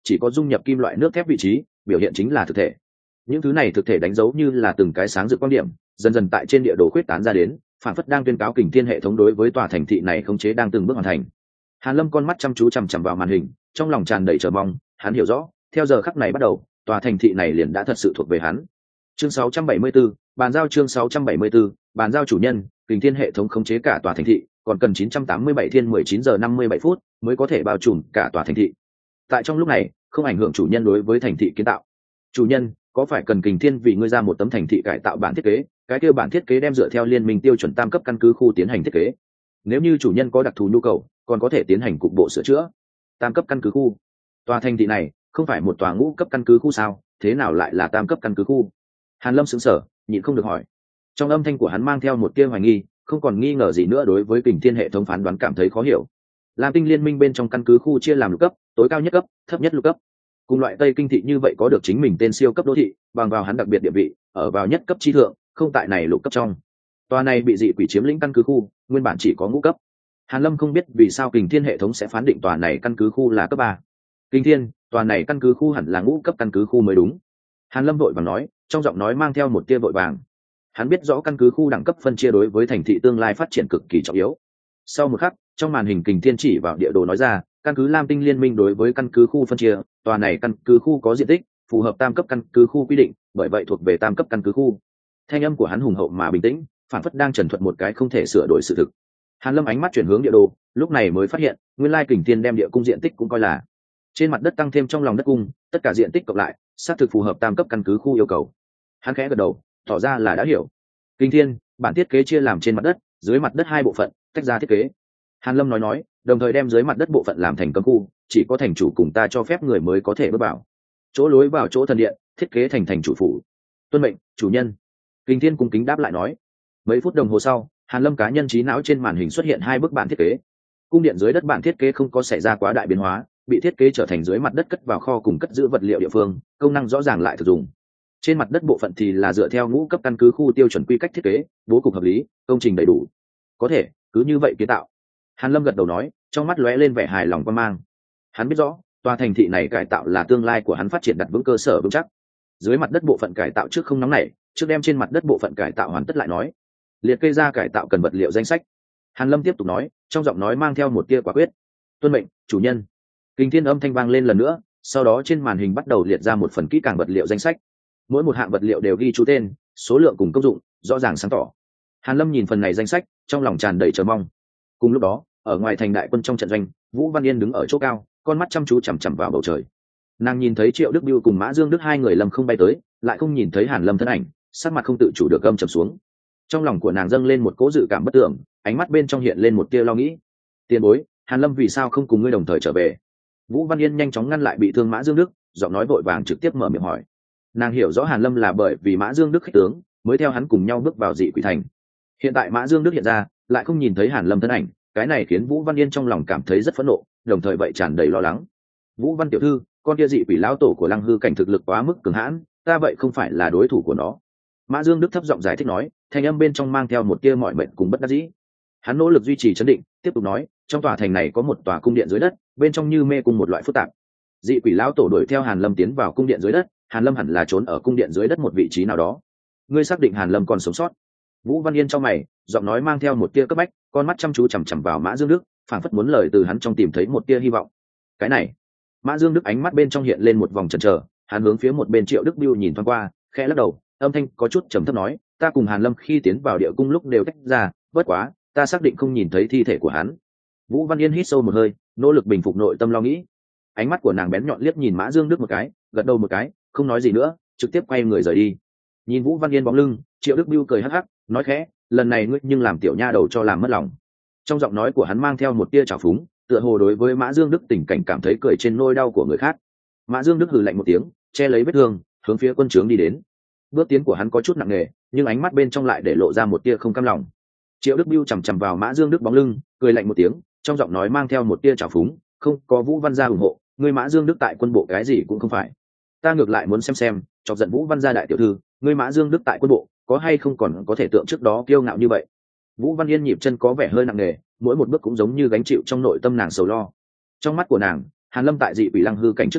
chỉ có dung nhập kim loại nước thép vị trí biểu hiện chính là thực thể. Những thứ này thực thể đánh dấu như là từng cái sáng rực quan điểm, dần dần tại trên địa đồ khuyết tán ra đến, phản phất đang tuyên cáo kình thiên hệ thống đối với tòa thành thị này khống chế đang từng bước hoàn thành. Hàn Lâm con mắt chăm chú chằm chằm vào màn hình, trong lòng tràn đầy chờ mong. Hắn hiểu rõ, theo giờ khắc này bắt đầu, tòa thành thị này liền đã thật sự thuộc về hắn. Chương 674, bàn giao. Chương 674, bàn giao. Chủ nhân, kình thiên hệ thống khống chế cả tòa thành thị, còn cần 987 thiên 19 giờ 57 phút mới có thể bao trùm cả tòa thành thị. Tại trong lúc này, không ảnh hưởng chủ nhân đối với thành thị kiến tạo. Chủ nhân, có phải cần kình thiên vì ngươi ra một tấm thành thị cải tạo bản thiết kế? Cái kia bản thiết kế đem dựa theo liên minh tiêu chuẩn tam cấp căn cứ khu tiến hành thiết kế. Nếu như chủ nhân có đặc thù nhu cầu, còn có thể tiến hành cục bộ sửa chữa. Tam cấp căn cứ khu. Tòa thành thị này không phải một tòa ngũ cấp căn cứ khu sao? Thế nào lại là tam cấp căn cứ khu? Hàn Lâm sững sờ, nhịn không được hỏi. Trong âm thanh của hắn mang theo một tia hoài nghi, không còn nghi ngờ gì nữa đối với kình thiên hệ thống phán đoán cảm thấy khó hiểu. Lam Tinh liên minh bên trong căn cứ khu chia làm lục cấp, tối cao nhất cấp, thấp nhất lục cấp. Cùng loại Tây Kinh thị như vậy có được chính mình tên siêu cấp đô thị, bằng vào hắn đặc biệt địa vị, ở vào nhất cấp chi thượng, không tại này lục cấp trong. Tòa này bị dị quỷ chiếm lĩnh căn cứ khu, nguyên bản chỉ có ngũ cấp. Hàn Lâm không biết vì sao kình thiên hệ thống sẽ phán định tòa này căn cứ khu là cấp 3. Kình thiên, tòa này căn cứ khu hẳn là ngũ cấp căn cứ khu mới đúng. Hàn Lâm vội vàng nói, trong giọng nói mang theo một tia vội vàng. Hắn biết rõ căn cứ khu đẳng cấp phân chia đối với thành thị tương lai phát triển cực kỳ trọng yếu. Sau một khắc, trong màn hình kình thiên chỉ vào địa đồ nói ra, căn cứ Lam Tinh liên minh đối với căn cứ khu phân chia, tòa này căn cứ khu có diện tích phù hợp tam cấp căn cứ khu quy định, bởi vậy thuộc về tam cấp căn cứ khu. Thanh âm của hắn hùng hậu mà bình tĩnh, phản phất đang trần thuật một cái không thể sửa đổi sự thực. Hàn Lâm ánh mắt chuyển hướng địa đồ, lúc này mới phát hiện, nguyên lai kình thiên đem địa cung diện tích cũng coi là trên mặt đất tăng thêm trong lòng đất cung, tất cả diện tích cộng lại, xác thực phù hợp tam cấp căn cứ khu yêu cầu. Hắn khẽ gật đầu, tỏ ra là đã hiểu. Kình thiên, bản thiết kế chia làm trên mặt đất, dưới mặt đất hai bộ phận, tách ra thiết kế. Hàn Lâm nói, đồng thời đem dưới mặt đất bộ phận làm thành cấm khu, chỉ có thành chủ cùng ta cho phép người mới có thể bước vào. Chỗ lối vào chỗ thần điện, thiết kế thành thành chủ phủ. Tuân mệnh, chủ nhân. Kình thiên cung kính đáp lại nói. Mấy phút đồng hồ sau, Hàn Lâm cá nhân trí não trên màn hình xuất hiện hai bức bản thiết kế. Cung điện dưới đất bản thiết kế không có xảy ra quá đại biến hóa, bị thiết kế trở thành dưới mặt đất cất vào kho cùng cất giữ vật liệu địa phương, công năng rõ ràng lại thực dụng. Trên mặt đất bộ phận thì là dựa theo ngũ cấp căn cứ khu tiêu chuẩn quy cách thiết kế, bố cục hợp lý, công trình đầy đủ. Có thể, cứ như vậy kiến tạo. Hàn Lâm gật đầu nói, trong mắt lóe lên vẻ hài lòng quan mang. Hắn biết rõ, tòa thành thị này cải tạo là tương lai của hắn phát triển đặt vững cơ sở vững chắc. Dưới mặt đất bộ phận cải tạo trước không nóng nảy, trước đem trên mặt đất bộ phận cải tạo hoàn tất lại nói. Liệt kê ra cải tạo cần vật liệu danh sách. Hàn Lâm tiếp tục nói, trong giọng nói mang theo một tia quả quyết. Tuân mệnh, chủ nhân. Kình thiên âm thanh vang lên lần nữa, sau đó trên màn hình bắt đầu liệt ra một phần kỹ càng vật liệu danh sách. Mỗi một hạng vật liệu đều ghi chú tên, số lượng cùng công dụng, rõ ràng sáng tỏ. Hàn Lâm nhìn phần này danh sách, trong lòng tràn đầy chờ mong. Cùng lúc đó, ở ngoài thành đại quân trong trận doanh, Vũ Văn Yên đứng ở chỗ cao, con mắt chăm chú chằm chằm vào bầu trời. Nàng nhìn thấy Triệu Đức Bưu cùng Mã Dương Đức hai người lâm không bay tới, lại không nhìn thấy Hàn Lâm thân ảnh, sắc mặt không tự chủ được gầm trầm xuống. Trong lòng của nàng dâng lên một cỗ dự cảm bất tưởng, ánh mắt bên trong hiện lên một tia lo nghĩ. Tiền bối, Hàn Lâm vì sao không cùng ngươi đồng thời trở về? Vũ Văn Yên nhanh chóng ngăn lại bị thương Mã Dương Đức, giọng nói vội vàng trực tiếp mở miệng hỏi. Nàng hiểu rõ Hàn Lâm là bởi vì Mã Dương Đức khích tướng, mới theo hắn cùng nhau bước vào dị quỷ thành. Hiện tại Mã Dương Đức hiện ra, lại không nhìn thấy Hàn Lâm thân ảnh, cái này khiến Vũ Văn Yên trong lòng cảm thấy rất phẫn nộ, đồng thời vậy tràn đầy lo lắng. Vũ Văn tiểu thư, con kia dị quỷ lão tổ của Lăng Hư cảnh thực lực quá mức cường hãn, ta vậy không phải là đối thủ của nó. Mã Dương Đức thấp giọng giải thích nói, thanh âm bên trong mang theo một tia mỏi mệt cùng bất đắc dĩ. Hắn nỗ lực duy trì trấn định, tiếp tục nói, trong tòa thành này có một tòa cung điện dưới đất, bên trong như mê cung một loại phức tạp. Dị quỷ lão tổ đuổi theo Hàn Lâm tiến vào cung điện dưới đất, Hàn Lâm hẳn là trốn ở cung điện dưới đất một vị trí nào đó. Ngươi xác định Hàn Lâm còn sống sót? Vũ Văn Yên trong mày, giọng nói mang theo một tia cấp bách, con mắt chăm chú chằm chằm vào Mã Dương Đức, phảng phất muốn lời từ hắn trong tìm thấy một tia hy vọng. Cái này, Mã Dương Đức ánh mắt bên trong hiện lên một vòng chần chờ, hắn hướng phía một bên Triệu Đức Bưu nhìn thoáng qua, khẽ lắc đầu, âm thanh có chút trầm thấp nói, ta cùng Hàn Lâm khi tiến vào địa cung lúc đều tách ra, bất quá, ta xác định không nhìn thấy thi thể của hắn. Vũ Văn Yên hít sâu một hơi, nỗ lực bình phục nội tâm lo nghĩ. Ánh mắt của nàng bén nhọn liếc nhìn Mã Dương Đức một cái, gật đầu một cái, không nói gì nữa, trực tiếp quay người rời đi. Nhìn Vũ Văn Yên bóng lưng, Triệu Đức Bưu cười hắc hắc, nói khẽ, lần này ngươi nhưng làm tiểu nha đầu cho làm mất lòng. Trong giọng nói của hắn mang theo một tia trào phúng, tựa hồ đối với Mã Dương Đức tình cảnh cảm thấy cười trên nỗi đau của người khác. Mã Dương Đức hừ lạnh một tiếng, che lấy vết thương, hướng phía quân trướng đi đến. Bước tiến của hắn có chút nặng nề, nhưng ánh mắt bên trong lại để lộ ra một tia không cam lòng. Triệu Đức Bưu chằm chằm vào Mã Dương Đức bóng lưng, cười lạnh một tiếng, trong giọng nói mang theo một tia trào phúng, không có Vũ Văn gia ủng hộ, ngươi Mã Dương Đức tại quân bộ cái gì cũng không phải. Ta ngược lại muốn xem, chọc giận Vũ Văn gia đại tiểu thư, ngươi Mã Dương Đức tại quân bộ có hay không còn có thể tượng trước đó kiêu ngạo như vậy. Vũ Văn Yên nhịp chân có vẻ hơi nặng nề, mỗi một bước cũng giống như gánh chịu trong nội tâm nàng sầu lo. Trong mắt của nàng, Hàn Lâm tại dị quỷ Lăng Hư cảnh trước mặt,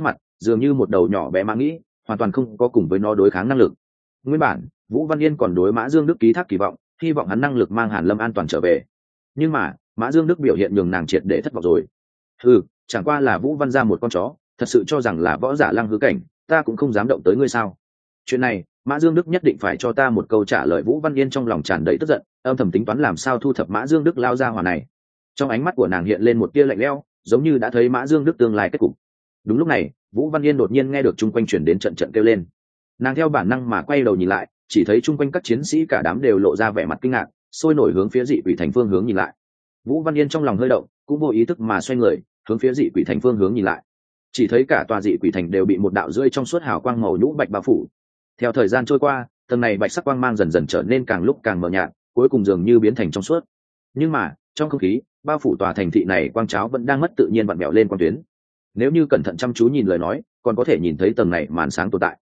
dường như một đầu nhỏ bé mã nghĩ, hoàn toàn không có cùng với nó đối kháng năng lực. Nguyên bản Vũ Văn Yên còn đối Mã Dương Đức ký thác kỳ vọng, hy vọng hắn năng lực mang Hàn Lâm an toàn trở về, nhưng mà Mã Dương Đức biểu hiện nhường nàng triệt để thất vọng rồi. Chẳng qua là Vũ Văn gia một con chó, thật sự cho rằng là võ giả lăng hư cảnh, ta cũng không dám động tới ngươi sao? Chuyện này Mã Dương Đức nhất định phải cho ta một câu trả lời. Vũ Văn Yên trong lòng tràn đầy tức giận, âm thầm tính toán làm sao thu thập Mã Dương Đức lao ra hỏa này. Trong ánh mắt của nàng hiện lên một tia lạnh lẽo, giống như đã thấy Mã Dương Đức tương lai kết cục. Đúng lúc này Vũ Văn Yên đột nhiên nghe được chung quanh chuyển đến trận trận kêu lên. Nàng theo bản năng mà quay đầu nhìn lại, chỉ thấy chung quanh các chiến sĩ cả đám đều lộ ra vẻ mặt kinh ngạc, sôi nổi hướng phía Dị Quỷ Thành phương hướng nhìn lại. Vũ Văn Yên trong lòng hơi động, cũng vô ý thức mà xoay người hướng phía Dị Quỷ Thành phương hướng nhìn lại. Chỉ thấy cả tòa Dị Quỷ Thành đều bị một đạo rưỡi trong suốt hào quang màu nhũ bạch bao phủ. Theo thời gian trôi qua, tầng này bạch sắc quang mang dần dần trở nên càng lúc càng mờ nhạt, cuối cùng dường như biến thành trong suốt. Nhưng mà trong không khí bao phủ tòa thành thị này quang cháo vẫn đang mất tự nhiên vặn vẹo lên quang tuyến. Nếu như cẩn thận chăm chú nhìn lời nói, còn có thể nhìn thấy tầng này màn sáng tồn tại.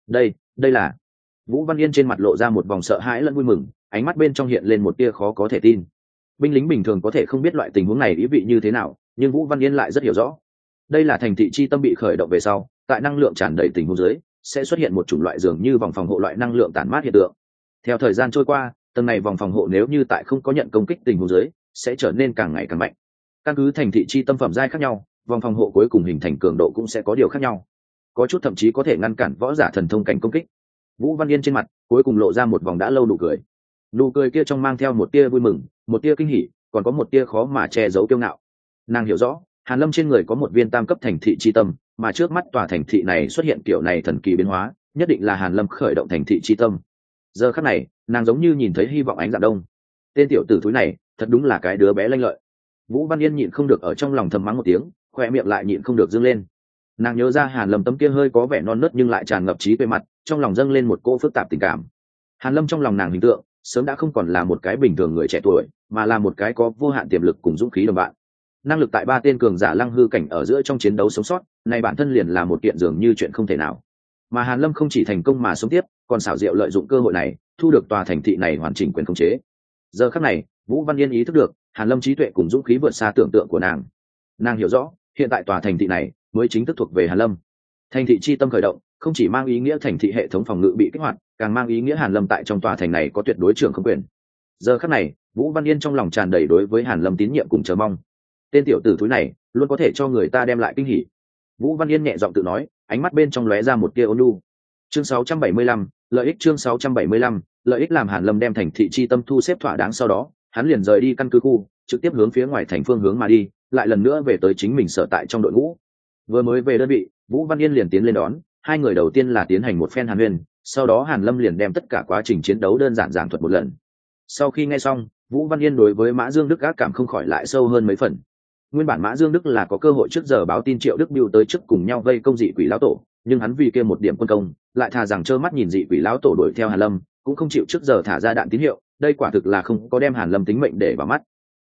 Đây là... Vũ Văn Yên trên mặt lộ ra một vòng sợ hãi lẫn vui mừng, ánh mắt bên trong hiện lên một tia khó có thể tin. Binh lính bình thường có thể không biết loại tình huống này ý vị như thế nào, nhưng Vũ Văn Yên lại rất hiểu rõ. Đây là thành thị chi tâm bị khởi động về sau, tại năng lượng tràn đầy tình huống dưới sẽ xuất hiện một chủng loại dường như vòng phòng hộ loại năng lượng tản mát hiện tượng. Theo thời gian trôi qua, tầng này vòng phòng hộ nếu như tại không có nhận công kích tình huống dưới sẽ trở nên càng ngày càng mạnh. Căn cứ thành thị chi tâm phẩm giai khác nhau, vòng phòng hộ cuối cùng hình thành cường độ cũng sẽ có điều khác nhau, có chút thậm chí có thể ngăn cản võ giả thần thông cảnh công kích. Vũ Văn Yên trên mặt cuối cùng lộ ra một vòng đã lâu nụ cười. Nụ cười kia trong mang theo một tia vui mừng, một tia kinh hỉ, còn có một tia khó mà che giấu kiêu ngạo. Nàng hiểu rõ Hàn Lâm trên người có một viên tam cấp thành thị chi tâm, mà trước mắt tòa thành thị này xuất hiện kiểu này thần kỳ biến hóa, nhất định là Hàn Lâm khởi động thành thị chi tâm. Giờ khắc này nàng giống như nhìn thấy hy vọng ánh dạng đông. Tên tiểu tử thúi này thật đúng là cái đứa bé lanh lợi. Vũ Văn Yên nhịn không được ở trong lòng thầm mắng một tiếng, khoe miệng lại nhịn không được dương lên. Nàng nhớ ra Hàn Lâm tấm kia hơi có vẻ non nớt nhưng lại tràn ngập trí tuệ mặt, trong lòng dâng lên một cỗ phức tạp tình cảm. Hàn Lâm trong lòng nàng hình tượng sớm đã không còn là một cái bình thường người trẻ tuổi, mà là một cái có vô hạn tiềm lực cùng dũng khí đồng bạn. Năng lực tại 3 tên cường giả lăng hư cảnh ở giữa trong chiến đấu sống sót, này bản thân liền là một kiện dường như chuyện không thể nào. Mà Hàn Lâm không chỉ thành công mà sống tiếp, còn xảo diệu lợi dụng cơ hội này, thu được tòa thành thị này hoàn chỉnh quyền khống chế. Giờ khắc này, Vũ Văn Yên ý thức được, Hàn Lâm trí tuệ cùng dũng khí vượt xa tưởng tượng của nàng. Nàng hiểu rõ, hiện tại tòa thành thị này mới chính thức thuộc về Hàn Lâm. Thành thị chi tâm khởi động, không chỉ mang ý nghĩa thành thị hệ thống phòng ngự bị kích hoạt, càng mang ý nghĩa Hàn Lâm tại trong tòa thành này có tuyệt đối trưởng không quyền. Giờ khắc này, Vũ Văn Yên trong lòng tràn đầy đối với Hàn Lâm tín nhiệm cùng chờ mong. Tên tiểu tử thúi này luôn có thể cho người ta đem lại kinh hỉ. Vũ Văn Yên nhẹ giọng tự nói, ánh mắt bên trong lóe ra một tia ôn nhu. Chương 675, lợi ích. Chương 675, lợi ích. Làm Hàn Lâm đem thành thị chi tâm thu xếp thỏa đáng sau đó, hắn liền rời đi căn cứ khu, trực tiếp hướng phía ngoài thành phương hướng mà đi, lại lần nữa về tới chính mình sở tại trong đội ngũ. Vừa mới về đơn vị, Vũ Văn Yên liền tiến lên đón, hai người đầu tiên là tiến hành một phen hàn huyên, sau đó Hàn Lâm liền đem tất cả quá trình chiến đấu đơn giản giảng thuật một lần. Sau khi nghe xong, Vũ Văn Yên đối với Mã Dương Đức ác cảm không khỏi lại sâu hơn mấy phần. Nguyên bản Mã Dương Đức là có cơ hội trước giờ báo tin Triệu Đức Biêu tới trước cùng nhau vây công dị quỷ lão tổ, nhưng hắn vì kia một điểm quân công, lại thà rằng trơ mắt nhìn dị quỷ lão tổ đuổi theo Hàn Lâm, cũng không chịu trước giờ thả ra đạn tín hiệu, đây quả thực là không có đem Hàn Lâm tính mệnh để vào mắt.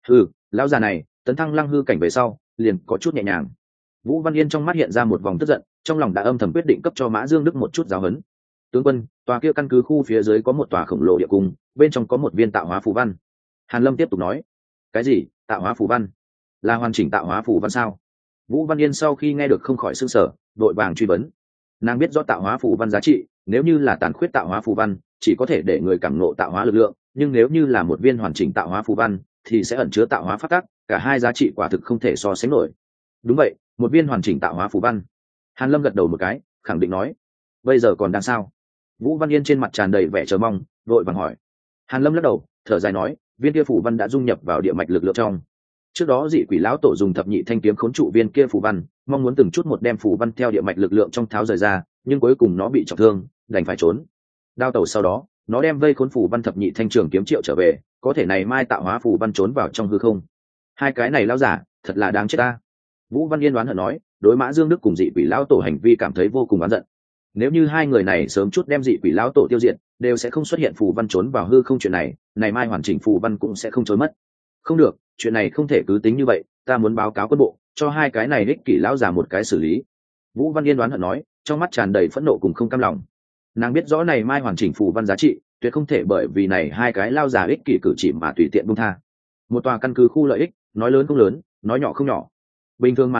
Lão già này, tấn thăng lăng hư cảnh về sau, liền có chút nhẹ nhàng. Vũ Văn Yên trong mắt hiện ra một vòng tức giận, trong lòng đã âm thầm quyết định cấp cho Mã Dương Đức một chút giáo huấn. Tướng quân, tòa kia căn cứ khu phía dưới có một tòa khổng lồ địa cung, bên trong có một viên tạo hóa phù văn. Hàn Lâm tiếp tục nói. Cái gì? Tạo hóa phù văn? Là hoàn chỉnh tạo hóa phù văn sao? Vũ Văn Yên sau khi nghe được không khỏi sửng sở, đội vàng truy vấn. Nàng biết rõ tạo hóa phù văn giá trị, nếu như là tàn khuyết tạo hóa phù văn, chỉ có thể để người cảm ngộ tạo hóa lực lượng, nhưng nếu như là một viên hoàn chỉnh tạo hóa phù văn, thì sẽ ẩn chứa tạo hóa pháp tắc, cả hai giá trị quả thực không thể so sánh nổi. Đúng vậy, một viên hoàn chỉnh tạo hóa phù văn. Hàn Lâm gật đầu một cái, khẳng định nói. Bây giờ còn đang sao? Vũ Văn Yên trên mặt tràn đầy vẻ chờ mong, vội vàng hỏi. Hàn Lâm lắc đầu, thở dài nói, viên kia phù văn đã dung nhập vào địa mạch lực lượng trong. Trước đó dị quỷ lão tổ dùng thập nhị thanh kiếm khốn trụ viên kia phù văn, mong muốn từng chút một đem phù văn theo địa mạch lực lượng trong tháo rời ra, nhưng cuối cùng nó bị trọng thương, đành phải trốn. Đao tẩu sau đó, nó đem vây khốn phù văn thập nhị thanh trường kiếm Triệu trở về, có thể này mai tạo hóa phù văn trốn vào trong hư không. Hai cái này lão giả, thật là đáng chết ta. Vũ Văn Yên đoán hận nói, đối Mã Dương Đức cùng dị quỷ lão tổ hành vi cảm thấy vô cùng oán giận. Nếu như hai người này sớm chút đem dị quỷ lão tổ tiêu diệt, đều sẽ không xuất hiện phù văn trốn vào hư không chuyện này, này mai hoàn chỉnh phù văn cũng sẽ không trốn mất. Không được, chuyện này không thể cứ tính như vậy, ta muốn báo cáo quân bộ, cho hai cái này ích kỷ lão già một cái xử lý. Vũ Văn Yên đoán hận nói, trong mắt tràn đầy phẫn nộ cùng không cam lòng. Nàng biết rõ này mai hoàn chỉnh phù văn giá trị, tuyệt không thể bởi vì này hai cái lão già ích kỷ cử chỉ mà tùy tiện buông tha. Một tòa căn cứ khu lợi ích, nói lớn không lớn, nói nhỏ không nhỏ. Bình thường mà nói,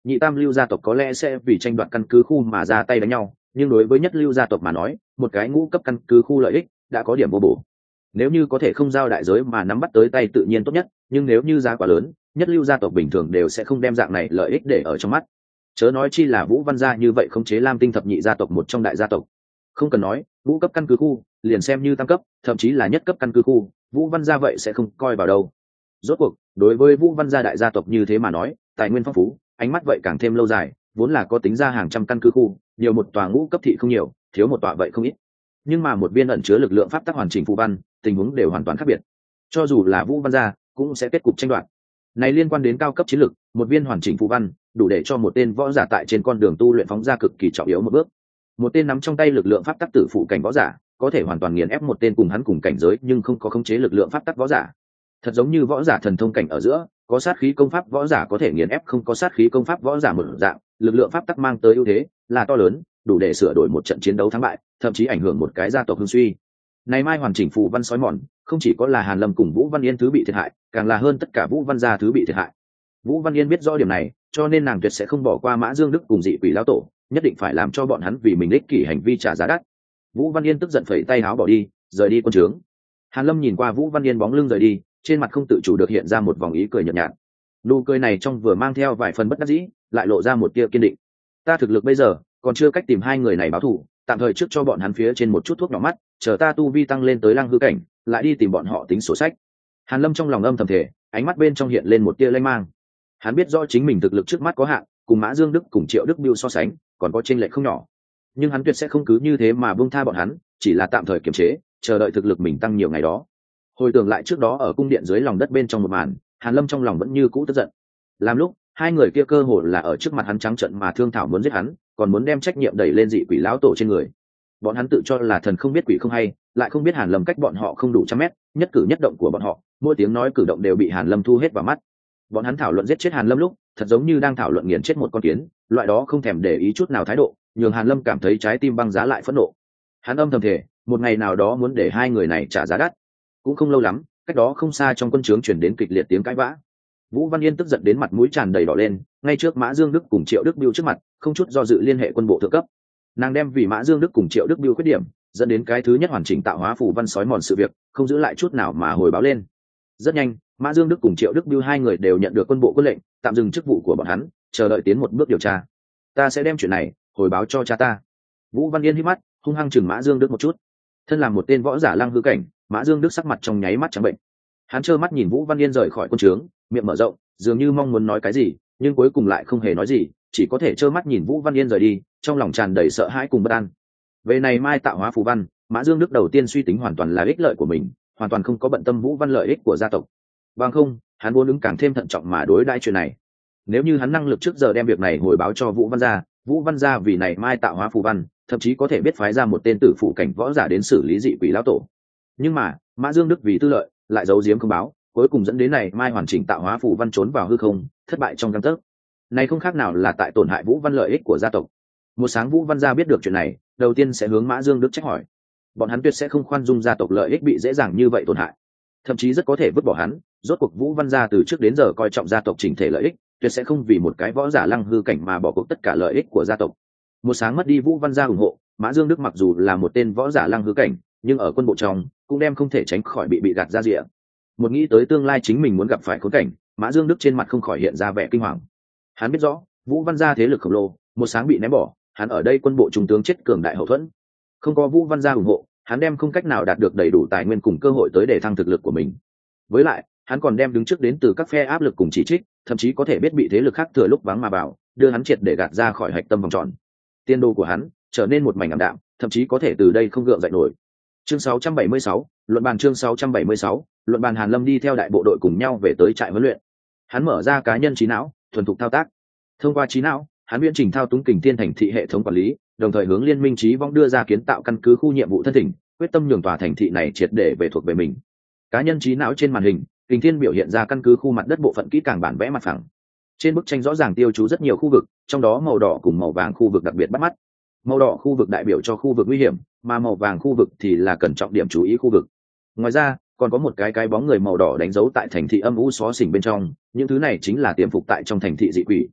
nhị tam lưu gia tộc có lẽ sẽ vì tranh đoạt căn cứ khu mà ra tay đánh nhau, nhưng đối với nhất lưu gia tộc mà nói, một cái ngũ cấp căn cứ khu lợi ích đã có điểm vô bổ. Nếu như có thể không giao đại giới mà nắm bắt tới tay tự nhiên tốt nhất, nhưng nếu như giá quá lớn, nhất lưu gia tộc bình thường đều sẽ không đem dạng này lợi ích để ở trong mắt. Chớ nói chi là Vũ Văn gia như vậy khống chế Lam Tinh thập nhị gia tộc một trong đại gia tộc. Không cần nói, ngũ cấp căn cứ khu, liền xem như tam cấp, thậm chí là nhất cấp căn cứ khu, Vũ Văn gia vậy sẽ không coi vào đâu. Rốt cuộc, đối với Vũ Văn gia đại gia tộc như thế mà nói, tài nguyên phong phú, ánh mắt vậy càng thêm lâu dài, vốn là có tính ra hàng trăm căn cứ khu, nhiều một tòa ngũ cấp thị không nhiều, thiếu một tòa vậy không ít. Nhưng mà một viên ẩn chứa lực lượng pháp tắc hoàn chỉnh phù văn, tình huống đều hoàn toàn khác biệt. Cho dù là Vũ Văn gia, cũng sẽ kết cục tranh đoạt. Này liên quan đến cao cấp chiến lực, một viên hoàn chỉnh phù văn, đủ để cho một tên võ giả tại trên con đường tu luyện phóng ra cực kỳ trọng yếu một bước. Một tên nắm trong tay lực lượng pháp tắc tử phụ cảnh võ giả, có thể hoàn toàn nghiền ép một tên cùng hắn cùng cảnh giới nhưng không có khống chế lực lượng pháp tắc võ giả. Thật giống như võ giả thần thông cảnh ở giữa, có sát khí công pháp võ giả có thể nghiền ép không có sát khí công pháp võ giả một dạng, lực lượng pháp tắc mang tới ưu thế là to lớn, đủ để sửa đổi một trận chiến đấu thắng bại, thậm chí ảnh hưởng một cái gia tộc hưng suy. Này mai hoàn chỉnh phù văn sói mòn, không chỉ có là Hàn Lâm cùng Vũ Văn Yên thứ bị thiệt hại, càng là hơn tất cả Vũ Văn gia thứ bị thiệt hại. Vũ Văn Yên biết rõ điểm này, cho nên nàng tuyệt sẽ không bỏ qua Mã Dương Đức cùng dị quỷ lão tổ, nhất định phải làm cho bọn hắn vì mình ích kỷ hành vi trả giá đắt. Vũ Văn Yên tức giận phẩy tay áo bỏ đi, rời đi quân trướng. Hàn Lâm nhìn qua Vũ Văn Yên bóng lưng rời đi, trên mặt không tự chủ được hiện ra một vòng ý cười nhợt nhạt. Nụ cười này trong vừa mang theo vài phần bất đắc dĩ, lại lộ ra một tia kiên định. Ta thực lực bây giờ còn chưa cách tìm hai người này báo thù, tạm thời trước cho bọn hắn phía trên một chút thuốc nhỏ mắt, chờ ta tu vi tăng lên tới lăng hư cảnh, lại đi tìm bọn họ tính sổ sách. Hàn Lâm trong lòng âm thầm thề, ánh mắt bên trong hiện lên một tia lanh mang. Hắn biết rõ chính mình thực lực trước mắt có hạn, cùng Mã Dương Đức cùng Triệu Đức Biêu so sánh, còn có chênh lệch không nhỏ. Nhưng hắn tuyệt sẽ không cứ như thế mà buông tha bọn hắn, chỉ là tạm thời kiềm chế, chờ đợi thực lực mình tăng nhiều ngày đó. Hồi tưởng lại trước đó ở cung điện dưới lòng đất bên trong một màn, Hàn Lâm trong lòng vẫn như cũ tức giận. Làm lúc, hai người kia cơ hồ là ở trước mặt hắn trắng trợn mà thương thảo muốn giết hắn, còn muốn đem trách nhiệm đẩy lên dị quỷ lão tổ trên người. Bọn hắn tự cho là thần không biết quỷ không hay, lại không biết Hàn Lâm cách bọn họ không đủ trăm mét, nhất cử nhất động của bọn họ, mỗi tiếng nói cử động đều bị Hàn Lâm thu hết vào mắt. Bọn hắn thảo luận giết chết Hàn Lâm lúc, thật giống như đang thảo luận nghiền chết một con kiến, loại đó không thèm để ý chút nào thái độ, nhường Hàn Lâm cảm thấy trái tim băng giá lại phẫn nộ. Hắn âm thầm thề, một ngày nào đó muốn để hai người này trả giá đắt. Cũng không lâu lắm, cách đó không xa trong quân trướng truyền đến kịch liệt tiếng cãi vã. Vũ Văn Yên tức giận đến mặt mũi tràn đầy đỏ lên, ngay trước Mã Dương Đức cùng Triệu Đức Biêu trước mặt, không chút do dự liên hệ quân bộ thượng cấp. Nàng đem vì Mã Dương Đức cùng Triệu Đức Biêu khuyết điểm, dẫn đến cái thứ nhất hoàn chỉnh tạo hóa phù văn sói mòn sự việc, không giữ lại chút nào mà hồi báo lên. Rất nhanh, Mã Dương Đức cùng Triệu Đức Biêu hai người đều nhận được quân bộ quân lệnh, tạm dừng chức vụ của bọn hắn, chờ đợi tiến một bước điều tra. Ta sẽ đem chuyện này hồi báo cho cha ta. Vũ Văn Yên hít mắt, hung hăng chừng Mã Dương Đức một chút. Thân là một tên võ giả lăng hư cảnh, Mã Dương Đức sắc mặt trong nháy mắt trắng bệnh. Hắn trơ mắt nhìn Vũ Văn Yên rời khỏi quân trướng, miệng mở rộng, dường như mong muốn nói cái gì, nhưng cuối cùng lại không hề nói gì, chỉ có thể trơ mắt nhìn Vũ Văn Yên rời đi, trong lòng tràn đầy sợ hãi cùng bất an. Về này mai tạo hóa phù văn, Mã Dương Đức đầu tiên suy tính hoàn toàn là ích lợi của mình, hoàn toàn không có bận tâm Vũ Văn lợi ích của gia tộc. Bằng không, hắn vốn ứng càng thêm thận trọng mà đối đãi chuyện này. Nếu như hắn năng lực trước giờ đem việc này hồi báo cho Vũ Văn gia vì này mai tạo hóa phù văn, thậm chí có thể biết phái ra một tên tử phụ cảnh võ giả đến xử lý dị quỷ lão tổ. Nhưng mà, Mã Dương Đức vì tư lợi, lại giấu giếm không báo, cuối cùng dẫn đến này mai hoàn chỉnh tạo hóa phù văn trốn vào hư không, thất bại trong gang tấc. Này không khác nào là tại tổn hại Vũ Văn lợi ích của gia tộc. Một sáng Vũ Văn gia biết được chuyện này, đầu tiên sẽ hướng Mã Dương Đức trách hỏi. Bọn hắn tuyệt sẽ không khoan dung gia tộc lợi ích bị dễ dàng như vậy tổn hại, thậm chí rất có thể vứt bỏ hắn. Rốt cuộc Vũ Văn gia từ trước đến giờ coi trọng gia tộc chỉnh thể lợi ích, tuyệt sẽ không vì một cái võ giả lăng hư cảnh mà bỏ cuộc tất cả lợi ích của gia tộc. Một sáng mất đi Vũ Văn gia ủng hộ, Mã Dương Đức mặc dù là một tên võ giả lăng hư cảnh, nhưng ở quân bộ trong cũng đem không thể tránh khỏi bị gạt ra rìa. Một nghĩ tới tương lai chính mình muốn gặp phải khốn cảnh, Mã Dương Đức trên mặt không khỏi hiện ra vẻ kinh hoàng. Hắn biết rõ Vũ Văn gia thế lực khổng lồ, một sáng bị ném bỏ, hắn ở đây quân bộ trung tướng chết cường đại hậu thuẫn, không có Vũ Văn gia ủng hộ, hắn đem không cách nào đạt được đầy đủ tài nguyên cùng cơ hội tới để thăng thực lực của mình. Với lại, hắn còn đem đứng trước đến từ các phe áp lực cùng chỉ trích, thậm chí có thể biết bị thế lực khác thừa lúc vắng mà vào, đưa hắn triệt để gạt ra khỏi hạch tâm vòng tròn. Tiên đồ của hắn trở nên một mảnh ảm đạm, thậm chí có thể từ đây không gượng dậy nổi. Chương 676, luận bàn chương 676, luận bàn. Hàn Lâm đi theo đại bộ đội cùng nhau về tới trại huấn luyện. Hắn mở ra cá nhân trí não, thuần thục thao tác. Thông qua trí não, hắn viễn trình thao túng Kình Thiên thành thị hệ thống quản lý, đồng thời hướng Liên minh Chí Vong đưa ra kiến tạo căn cứ khu nhiệm vụ thân thỉnh, quyết tâm nhường tòa thành thị này triệt để về thuộc về mình. Cá nhân trí não trên màn hình, Kình Thiên biểu hiện ra căn cứ khu mặt đất bộ phận kỹ càng bản vẽ mặt phẳng. Trên bức tranh rõ ràng tiêu chú rất nhiều khu vực, trong đó màu đỏ cùng màu vàng khu vực đặc biệt bắt mắt. Màu đỏ khu vực đại biểu cho khu vực nguy hiểm, mà màu vàng khu vực thì là cần trọng điểm chú ý khu vực. Ngoài ra, còn có một cái bóng người màu đỏ đánh dấu tại thành thị âm u xó xỉnh bên trong, những thứ này chính là tiềm phục tại trong thành thị dị quỷ.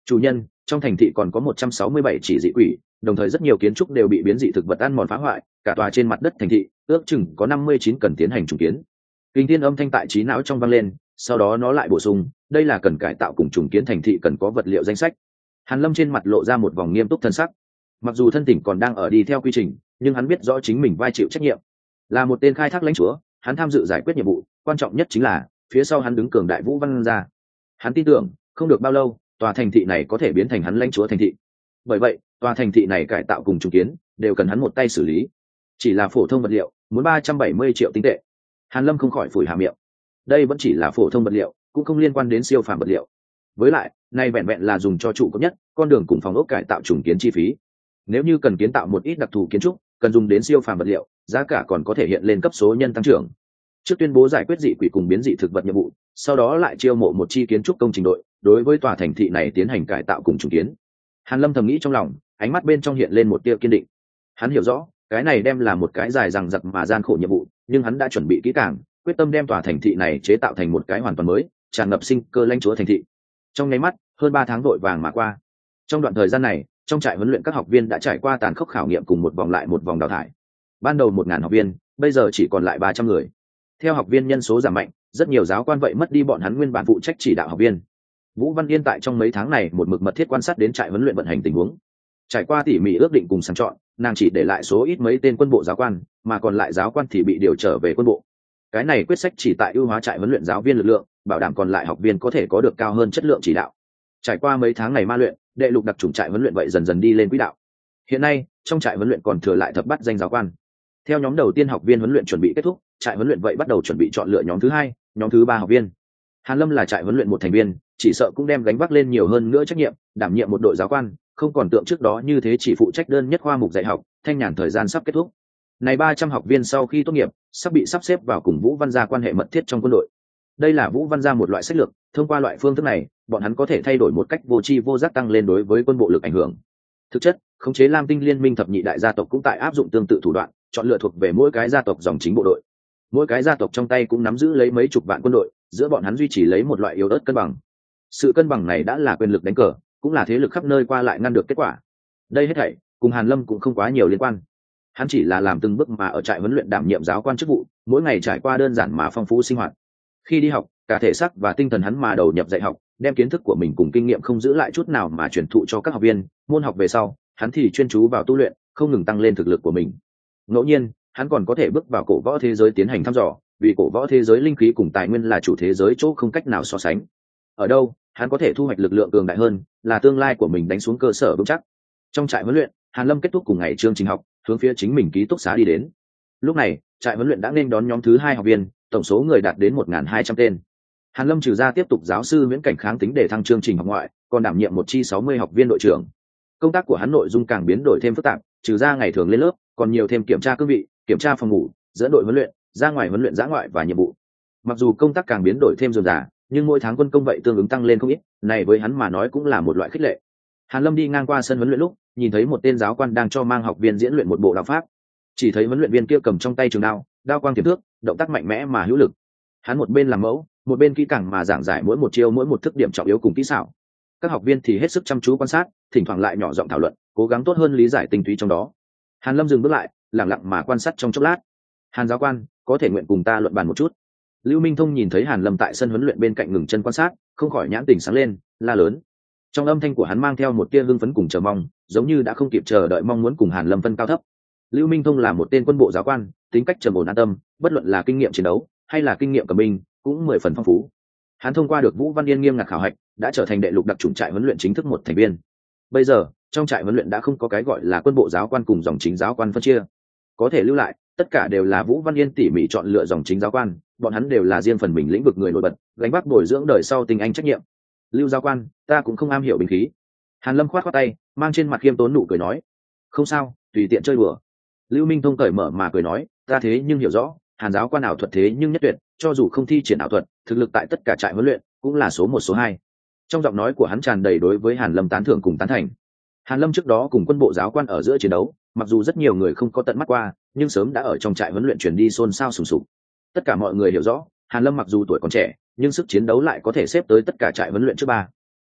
Chủ nhân, trong thành thị còn có 167 chỉ dị quỷ, đồng thời rất nhiều kiến trúc đều bị biến dị thực vật ăn mòn phá hoại, cả tòa trên mặt đất thành thị ước chừng có 59 cần tiến hành trùng kiến. Kinh thiên âm thanh tại trí não trong vang lên, sau đó nó lại bổ sung, đây là cần cải tạo cùng trùng kiến thành thị cần có vật liệu danh sách. Hàn Lâm trên mặt lộ ra một vòng nghiêm túc thân sắc. Mặc dù thân tỉnh còn đang ở đi theo quy trình, nhưng hắn biết rõ chính mình vai chịu trách nhiệm. Là một tên khai thác lãnh chúa, hắn tham dự giải quyết nhiệm vụ, quan trọng nhất chính là phía sau hắn đứng cường đại Vũ Văn gia. Hắn tin tưởng, không được bao lâu, tòa thành thị này có thể biến thành hắn lãnh chúa thành thị. Bởi vậy, tòa thành thị này cải tạo cùng trùng kiến đều cần hắn một tay xử lý. Chỉ là phổ thông vật liệu, muốn 370 triệu tinh tệ. Hàn Lâm không khỏi phủi hà miệng. Đây vẫn chỉ là phổ thông vật liệu, cũng không liên quan đến siêu phàm vật liệu. Với lại, này vẹn vẹn là dùng cho trụ cấp nhất, con đường cùng phòng ốc cải tạo trùng kiến chi phí. Nếu như cần kiến tạo một ít đặc thù kiến trúc, cần dùng đến siêu phàm vật liệu, giá cả còn có thể hiện lên cấp số nhân tăng trưởng. Trước tuyên bố giải quyết dị quỷ cùng biến dị thực vật nhiệm vụ, sau đó lại chiêu mộ một chi kiến trúc công trình đội, đối với tòa thành thị này tiến hành cải tạo cùng trùng kiến. Hàn Lâm thầm nghĩ trong lòng, ánh mắt bên trong hiện lên một tia kiên định. Hắn hiểu rõ, cái này đem là một cái dài dằng dặc mà gian khổ nhiệm vụ, nhưng hắn đã chuẩn bị kỹ càng, quyết tâm đem tòa thành thị này chế tạo thành một cái hoàn toàn mới, tràn ngập sinh cơ lãnh chúa thành thị. Trong nháy mắt, hơn 3 tháng vội vàng mà qua. Trong đoạn thời gian này, trong trại huấn luyện các học viên đã trải qua tàn khốc khảo nghiệm cùng một vòng lại một vòng đào thải. Ban đầu 1000 học viên, bây giờ chỉ còn lại 300 người. Theo học viên nhân số giảm mạnh, rất nhiều giáo quan vậy mất đi bọn hắn nguyên bản phụ trách chỉ đạo học viên. Vũ Văn Yên tại trong mấy tháng này một mực mật thiết quan sát đến trại huấn luyện vận hành tình huống. Trải qua tỉ mỉ ước định cùng sàng chọn, nàng chỉ để lại số ít mấy tên quân bộ giáo quan, mà còn lại giáo quan thì bị điều trở về quân bộ. Cái này quyết sách chỉ tại ưu hóa trại huấn luyện giáo viên lực lượng, bảo đảm còn lại học viên có thể có được cao hơn chất lượng chỉ đạo. Trải qua mấy tháng này ma luyện, đệ lục đặc chủng trại huấn luyện vậy dần dần đi lên quỹ đạo. Hiện nay, trong trại huấn luyện còn thừa lại thập bát danh giáo quan. Theo nhóm đầu tiên học viên huấn luyện chuẩn bị kết thúc, trại huấn luyện vậy bắt đầu chuẩn bị chọn lựa nhóm thứ hai, nhóm thứ ba học viên. Hàn Lâm là trại huấn luyện một thành viên, chỉ sợ cũng đem gánh vác lên nhiều hơn nữa trách nhiệm, đảm nhiệm một đội giáo quan, không còn tượng trước đó như thế chỉ phụ trách đơn nhất khoa mục dạy học, thanh nhàn thời gian sắp kết thúc. Này 300 học viên sau khi tốt nghiệp, sắp bị sắp xếp vào cùng Vũ Văn gia quan hệ mật thiết trong quân đội. Đây là Vũ Văn gia một loại sách lược, thông qua loại phương thức này, bọn hắn có thể thay đổi một cách vô tri vô giác tăng lên đối với quân bộ lực ảnh hưởng. Thực chất, khống chế Lam Tinh liên minh thập nhị đại gia tộc cũng tại áp dụng tương tự thủ đoạn, chọn lựa thuộc về mỗi cái gia tộc dòng chính bộ đội. Mỗi cái gia tộc trong tay cũng nắm giữ lấy mấy chục vạn quân đội, giữa bọn hắn duy trì lấy một loại yếu ớt cân bằng. Sự cân bằng này đã là quyền lực đánh cờ, cũng là thế lực khắp nơi qua lại ngăn được kết quả. Đây hết thảy cùng Hàn Lâm cũng không quá nhiều liên quan. Hắn chỉ là làm từng bước mà ở trại huấn luyện đảm nhiệm giáo quan chức vụ, mỗi ngày trải qua đơn giản mà phong phú sinh hoạt. Khi đi học, cả thể xác và tinh thần hắn mà đầu nhập dạy học, đem kiến thức của mình cùng kinh nghiệm không giữ lại chút nào mà truyền thụ cho các học viên. Môn học về sau, hắn thì chuyên chú vào tu luyện, không ngừng tăng lên thực lực của mình. Ngẫu nhiên, hắn còn có thể bước vào cổ võ thế giới tiến hành thăm dò, vì cổ võ thế giới linh khí cùng tài nguyên là chủ thế giới chỗ không cách nào so sánh. Ở đâu, hắn có thể thu hoạch lực lượng cường đại hơn, là tương lai của mình đánh xuống cơ sở vững chắc. Trong trại huấn luyện, Hàn Lâm kết thúc cùng ngày chương trình học, hướng phía chính mình ký túc xá đi đến. Lúc này, trại huấn luyện đã nên đón nhóm thứ 2 học viên, tổng số người đạt đến 1200 tên. Hàn Lâm trừ ra tiếp tục giáo sư miễn cảnh kháng tính để thăng chương trình học ngoại, còn đảm nhiệm một chi 60 học viên đội trưởng. Công tác của hắn nội dung càng biến đổi thêm phức tạp, trừ ra ngày thường lên lớp, còn nhiều thêm kiểm tra cương vị, kiểm tra phòng ngủ, dẫn đội huấn luyện, ra ngoài huấn luyện dã ngoại và nhiệm vụ. Mặc dù công tác càng biến đổi thêm dườm rà, nhưng mỗi tháng quân công vậy tương ứng tăng lên không ít, này với hắn mà nói cũng là một loại khích lệ. Hàn Lâm đi ngang qua sân huấn luyện lúc, nhìn thấy một tên giáo quan đang cho mang học viên diễn luyện một bộ đạo pháp. Chỉ thấy huấn luyện viên kia cầm trong tay trường đao, đao quang tiềm thước, động tác mạnh mẽ mà hữu lực. Hắn một bên làm mẫu, một bên kỹ càng mà giảng giải mỗi một chiêu mỗi một thức điểm trọng yếu cùng kỹ xảo. Các học viên thì hết sức chăm chú quan sát, thỉnh thoảng lại nhỏ giọng thảo luận, cố gắng tốt hơn lý giải tinh túy trong đó. Hàn Lâm dừng bước lại, lặng lặng mà quan sát trong chốc lát. Hàn giáo quan, có thể nguyện cùng ta luận bàn một chút? Lưu Minh Thông nhìn thấy Hàn Lâm tại sân huấn luyện bên cạnh ngừng chân quan sát, không khỏi nhãn tình sáng lên, la lớn. Trong âm thanh của hắn mang theo một tia hưng phấn cùng chờ mong, giống như đã không kịp chờ đợi mong muốn cùng Hàn Lâm phân cao thấp. Lưu Minh Thông là một tên quân bộ giáo quan, tính cách trầm ổn an tâm, bất luận là kinh nghiệm chiến đấu hay là kinh nghiệm cầm binh, cũng 10 phần phong phú. Hắn thông qua được Vũ Văn Yên nghiêm ngặt khảo hạch, đã trở thành đệ lục đặc chủng trại huấn luyện chính thức một thành viên. Bây giờ, trong trại huấn luyện đã không có cái gọi là quân bộ giáo quan cùng dòng chính giáo quan phân chia, có thể lưu lại, tất cả đều là Vũ Văn Yên tỉ mỉ chọn lựa dòng chính giáo quan, bọn hắn đều là riêng phần mình lĩnh vực người nổi bật, gánh vác bồi dưỡng đời sau tinh anh trách nhiệm. Lưu giáo quan, ta cũng không am hiểu binh khí. Hàn Lâm khoát khoát tay, mang trên mặt khiêm tốn nụ cười nói, không sao, tùy tiện chơi đùa. Lưu Minh Thông cởi mở mà cười nói, ta thế nhưng hiểu rõ, Hàn giáo quan ảo thuật thế nhưng nhất tuyệt, cho dù không thi triển ảo thuật, thực lực tại tất cả trại huấn luyện cũng là số 1 số 2. Trong giọng nói của hắn tràn đầy đối với Hàn Lâm tán thưởng cùng tán thành. Hàn Lâm trước đó cùng quân bộ giáo quan ở giữa chiến đấu, mặc dù rất nhiều người không có tận mắt qua, nhưng sớm đã ở trong trại huấn luyện truyền đi xôn xao sùng sục. Tất cả mọi người hiểu rõ, Hàn Lâm mặc dù tuổi còn trẻ, nhưng sức chiến đấu lại có thể xếp tới tất cả trại huấn luyện trước 3.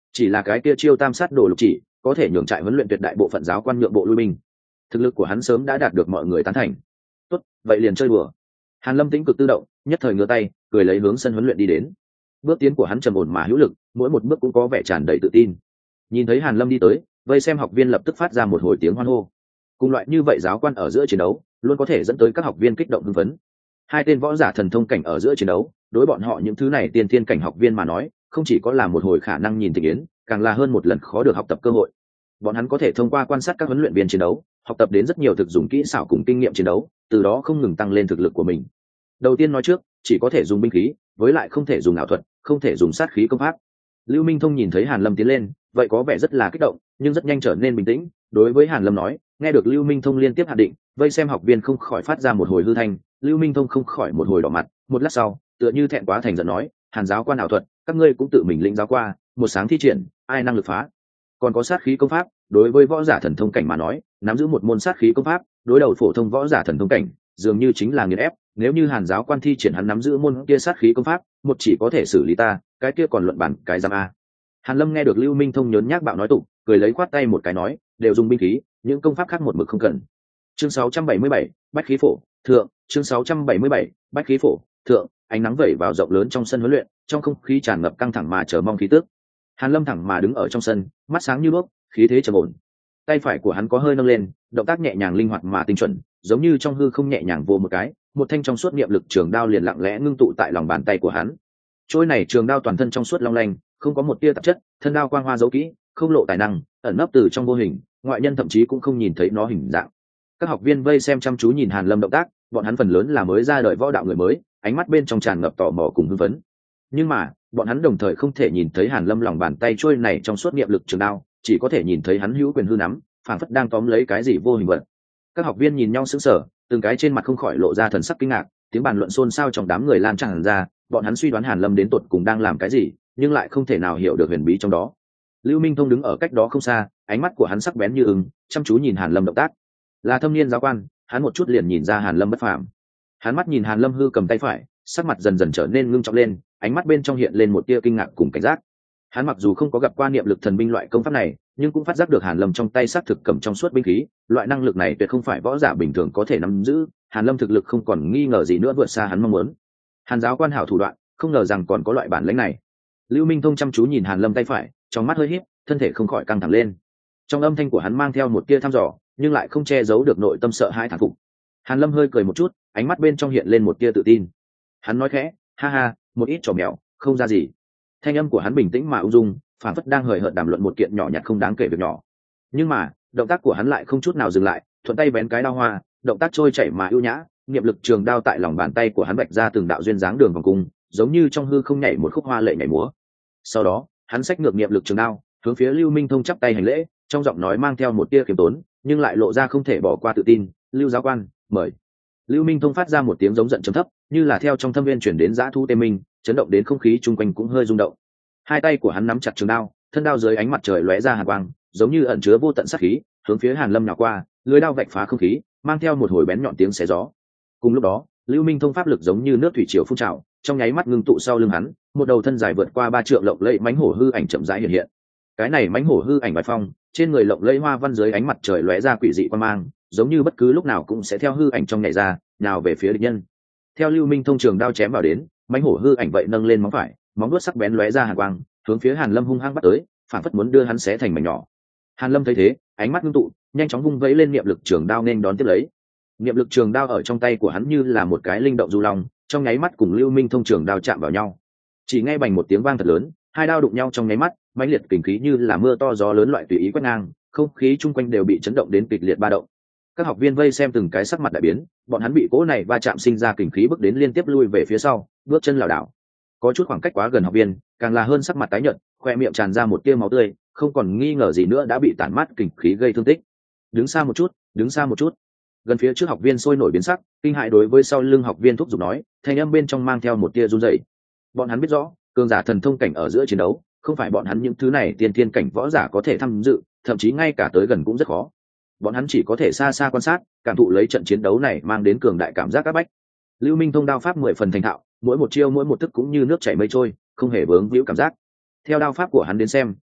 chỉ là cái kia chiêu tam sát đồ lục chỉ có thể nhường trại huấn luyện tuyệt đại bộ phận giáo quan nhượng bộ lui binh. Thực lực của hắn sớm đã đạt được mọi người tán thành. Tốt, vậy liền chơi đùa. Hàn Lâm tĩnh cực tự động, nhất thời ngửa tay, cười lấy hướng sân huấn luyện đi đến. Bước tiến của hắn trầm ổn mà hữu lực, mỗi một bước cũng có vẻ tràn đầy tự tin. Nhìn thấy Hàn Lâm đi tới, vây xem học viên lập tức phát ra một hồi tiếng hoan hô. Cùng loại như vậy giáo quan ở giữa chiến đấu, luôn có thể dẫn tới các học viên kích động hưng phấn. Hai tên võ giả thần thông cảnh ở giữa chiến đấu, đối bọn họ những thứ này tiên thiên cảnh học viên mà nói, không chỉ có là một hồi khả năng nhìn tình yến, càng là hơn một lần khó được học tập cơ hội. Bọn hắn có thể thông qua quan sát các huấn luyện viên chiến đấu, học tập đến rất nhiều thực dụng kỹ xảo cùng kinh nghiệm chiến đấu, từ đó không ngừng tăng lên thực lực của mình. Đầu tiên nói trước, chỉ có thể dùng binh khí, với lại không thể dùng ảo thuật, không thể dùng sát khí công pháp. Lưu Minh Thông nhìn thấy Hàn Lâm tiến lên, vậy có vẻ rất là kích động, nhưng rất nhanh trở nên bình tĩnh. Đối với Hàn Lâm nói, nghe được Lưu Minh Thông liên tiếp hạ định, vây xem học viên không khỏi phát ra một hồi hư thanh. Lưu Minh Thông không khỏi một hồi đỏ mặt, một lát sau, tựa như thẹn quá thành giận nói, Hàn giáo quan ảo thuật, các ngươi cũng tự mình lĩnh giáo qua, một sáng thi triển, ai năng lực phá? Còn có sát khí công pháp, đối với võ giả thần thông cảnh mà nói, nắm giữ một môn sát khí công pháp, đối đầu phổ thông võ giả thần thông cảnh, dường như chính là nghiền ép. Nếu như Hàn giáo quan thi triển hắn nắm giữ môn kia sát khí công pháp, một chỉ có thể xử lý ta, cái kia còn luận bản cái giam a. Hàn Lâm nghe được Lưu Minh Thông nhớn nhác bạo nói tục, cười lấy khoát tay một cái nói, đều dùng binh khí, những công pháp khác một mực không cần. Chương 677, bách khí phổ, thượng, chương 677, bách khí phổ, thượng, ánh nắng vẩy vào rộng lớn trong sân huấn luyện, trong không khí tràn ngập căng thẳng mà chờ mong khí tức. Hàn Lâm thẳng mà đứng ở trong sân, mắt sáng như đuốc, khí thế trầm ổn. Tay phải của hắn có hơi nâng lên, động tác nhẹ nhàng linh hoạt mà tinh chuẩn, giống như trong hư không nhẹ nhàng vô một cái, một thanh trong suốt niệm lực trường đao liền lặng lẽ ngưng tụ tại lòng bàn tay của hắn. Trôi này trường đao toàn thân trong suốt long lanh, không có một tia tạp chất, thân đao quang hoa dấu kỹ, không lộ tài năng, ẩn nấp từ trong vô hình, ngoại nhân thậm chí cũng không nhìn thấy nó hình dạng. Các học viên vây xem chăm chú nhìn Hàn Lâm động tác, bọn hắn phần lớn là mới ra đời võ đạo người mới, ánh mắt bên trong tràn ngập tò mò cùng hưng phấn. Nhưng mà, bọn hắn đồng thời không thể nhìn thấy Hàn Lâm lòng bàn tay trôi này trong suốt niệm lực trường đao, chỉ có thể nhìn thấy hắn hữu quyền hư nắm, phảng phất đang tóm lấy cái gì vô hình vật. Các học viên nhìn nhau sững sờ, từng cái trên mặt không khỏi lộ ra thần sắc kinh ngạc, tiếng bàn luận xôn xao trong đám người lan tràn ra, bọn hắn suy đoán Hàn Lâm đến tột cùng đang làm cái gì, nhưng lại không thể nào hiểu được huyền bí trong đó. Lưu Minh Thông đứng ở cách đó không xa, ánh mắt của hắn sắc bén như ưng, chăm chú nhìn Hàn Lâm động tác. Là thâm niên giáo quan, hắn một chút liền nhìn ra Hàn Lâm bất phàm. Hắn mắt nhìn Hàn Lâm hư cầm tay phải, sắc mặt dần dần trở nên ngưng trọng lên, ánh mắt bên trong hiện lên một tia kinh ngạc cùng cảnh giác. Hắn mặc dù không có gặp qua niệm lực thần binh loại công pháp này, nhưng cũng phát giác được Hàn Lâm trong tay xác thực cầm trong suốt binh khí, loại năng lực này tuyệt không phải võ giả bình thường có thể nắm giữ. Hàn Lâm thực lực không còn nghi ngờ gì nữa vượt xa hắn mong muốn. Hàn giáo quan hảo thủ đoạn, không ngờ rằng còn có loại bản lĩnh này. Lưu Minh Thông chăm chú nhìn Hàn Lâm tay phải, trong mắt hơi híp, thân thể không khỏi căng thẳng lên. Trong âm thanh của hắn mang theo một tia thăm dò, nhưng lại không che giấu được nội tâm sợ hãi thán phục. Hàn Lâm hơi cười một chút, ánh mắt bên trong hiện lên một tia tự tin. Hắn nói khẽ, ha ha, một ít trò mèo, không ra gì. Thanh âm của hắn bình tĩnh mà ung dung, phảng phất đang hời hợt đàm luận một kiện nhỏ nhặt không đáng kể việc nhỏ. Nhưng mà, động tác của hắn lại không chút nào dừng lại, thuận tay bén cái đao hoa, động tác trôi chảy mà ưu nhã, niệm lực trường đao tại lòng bàn tay của hắn vạch ra từng đạo duyên dáng đường vòng cung, giống như trong hư không nhảy một khúc hoa lệ nhảy múa. Sau đó, hắn xách ngược niệm lực trường đao, hướng phía Lưu Minh Thông chắp tay hành lễ, trong giọng nói mang theo một tia kiềm tốn, nhưng lại lộ ra không thể bỏ qua tự tin. Lưu giáo quan, mời. Lưu Minh Thông phát ra một tiếng giống giận trầm thấp, như là theo trong thâm viên chuyển đến dã thú tê minh, chấn động đến không khí chung quanh cũng hơi rung động. Hai tay của hắn nắm chặt trường đao, thân đao dưới ánh mặt trời lóe ra hàn quang, giống như ẩn chứa vô tận sát khí, hướng phía Hàn Lâm nhào qua, lưỡi đao vạch phá không khí, mang theo một hồi bén nhọn tiếng xé gió. Cùng lúc đó, Lưu Minh Thông pháp lực giống như nước thủy triều phun trào, trong nháy mắt ngưng tụ sau lưng hắn, một đầu thân dài vượt qua 3 trượng lộng lẫy mãnh hổ hư ảnh chậm rãi hiện hiện. Cái này mãnh hổ hư ảnh bài phong, trên người lộng lẫy hoa văn dưới ánh mặt trời lóe ra quỷ dị quan mang, giống như bất cứ lúc nào cũng sẽ theo hư ảnh trong nhảy ra, nào về phía địch nhân. Theo Lưu Minh Thông trường đao chém vào đến, mãnh hổ hư ảnh vậy nâng lên móng phải, móng vuốt sắc bén lóe ra hàn quang, hướng phía Hàn Lâm hung hăng bắt tới, phản phất muốn đưa hắn xé thành mảnh nhỏ. Hàn Lâm thấy thế, ánh mắt ngưng tụ, nhanh chóng vung vẫy lên niệm lực trường đao nên đón tiếp lấy. Niệm lực trường đao ở trong tay của hắn như là một cái linh động du long, trong nháy mắt cùng Lưu Minh Thông trường đao chạm vào nhau. Chỉ nghe bành một tiếng vang thật lớn, hai đao đụng nhau trong nháy mắt, mãnh liệt kình khí như là mưa to gió lớn loại tùy ý quét ngang, không khí chung quanh đều bị chấn động đến kịch liệt ba động. Các học viên vây xem từng cái sắc mặt đại biến, bọn hắn bị cỗ này va chạm sinh ra kình khí bức đến liên tiếp lui về phía sau, bước chân lảo đảo. Có chút khoảng cách quá gần học viên, càng là hơn sắc mặt tái nhợt, khoe miệng tràn ra một tia máu tươi, không còn nghi ngờ gì nữa đã bị tản mát kình khí gây thương tích. Đứng xa một chút, đứng xa một chút. Gần phía trước học viên sôi nổi biến sắc, kinh hãi đối với sau lưng học viên thúc giục nói, thanh âm bên trong mang theo một tia run rẩy. Bọn hắn biết rõ, cường giả thần thông cảnh ở giữa chiến đấu, không phải bọn hắn những thứ này tiên thiên cảnh võ giả có thể tham dự, thậm chí ngay cả tới gần cũng rất khó. Bọn hắn chỉ có thể xa xa quan sát, cảm thụ lấy trận chiến đấu này mang đến cường đại cảm giác áp bách. Lưu Minh Thông đao pháp 10 phần thành thạo, mỗi một chiêu mỗi một thức cũng như nước chảy mây trôi, không hề vướng víu cảm giác. Theo đao pháp của hắn đến xem,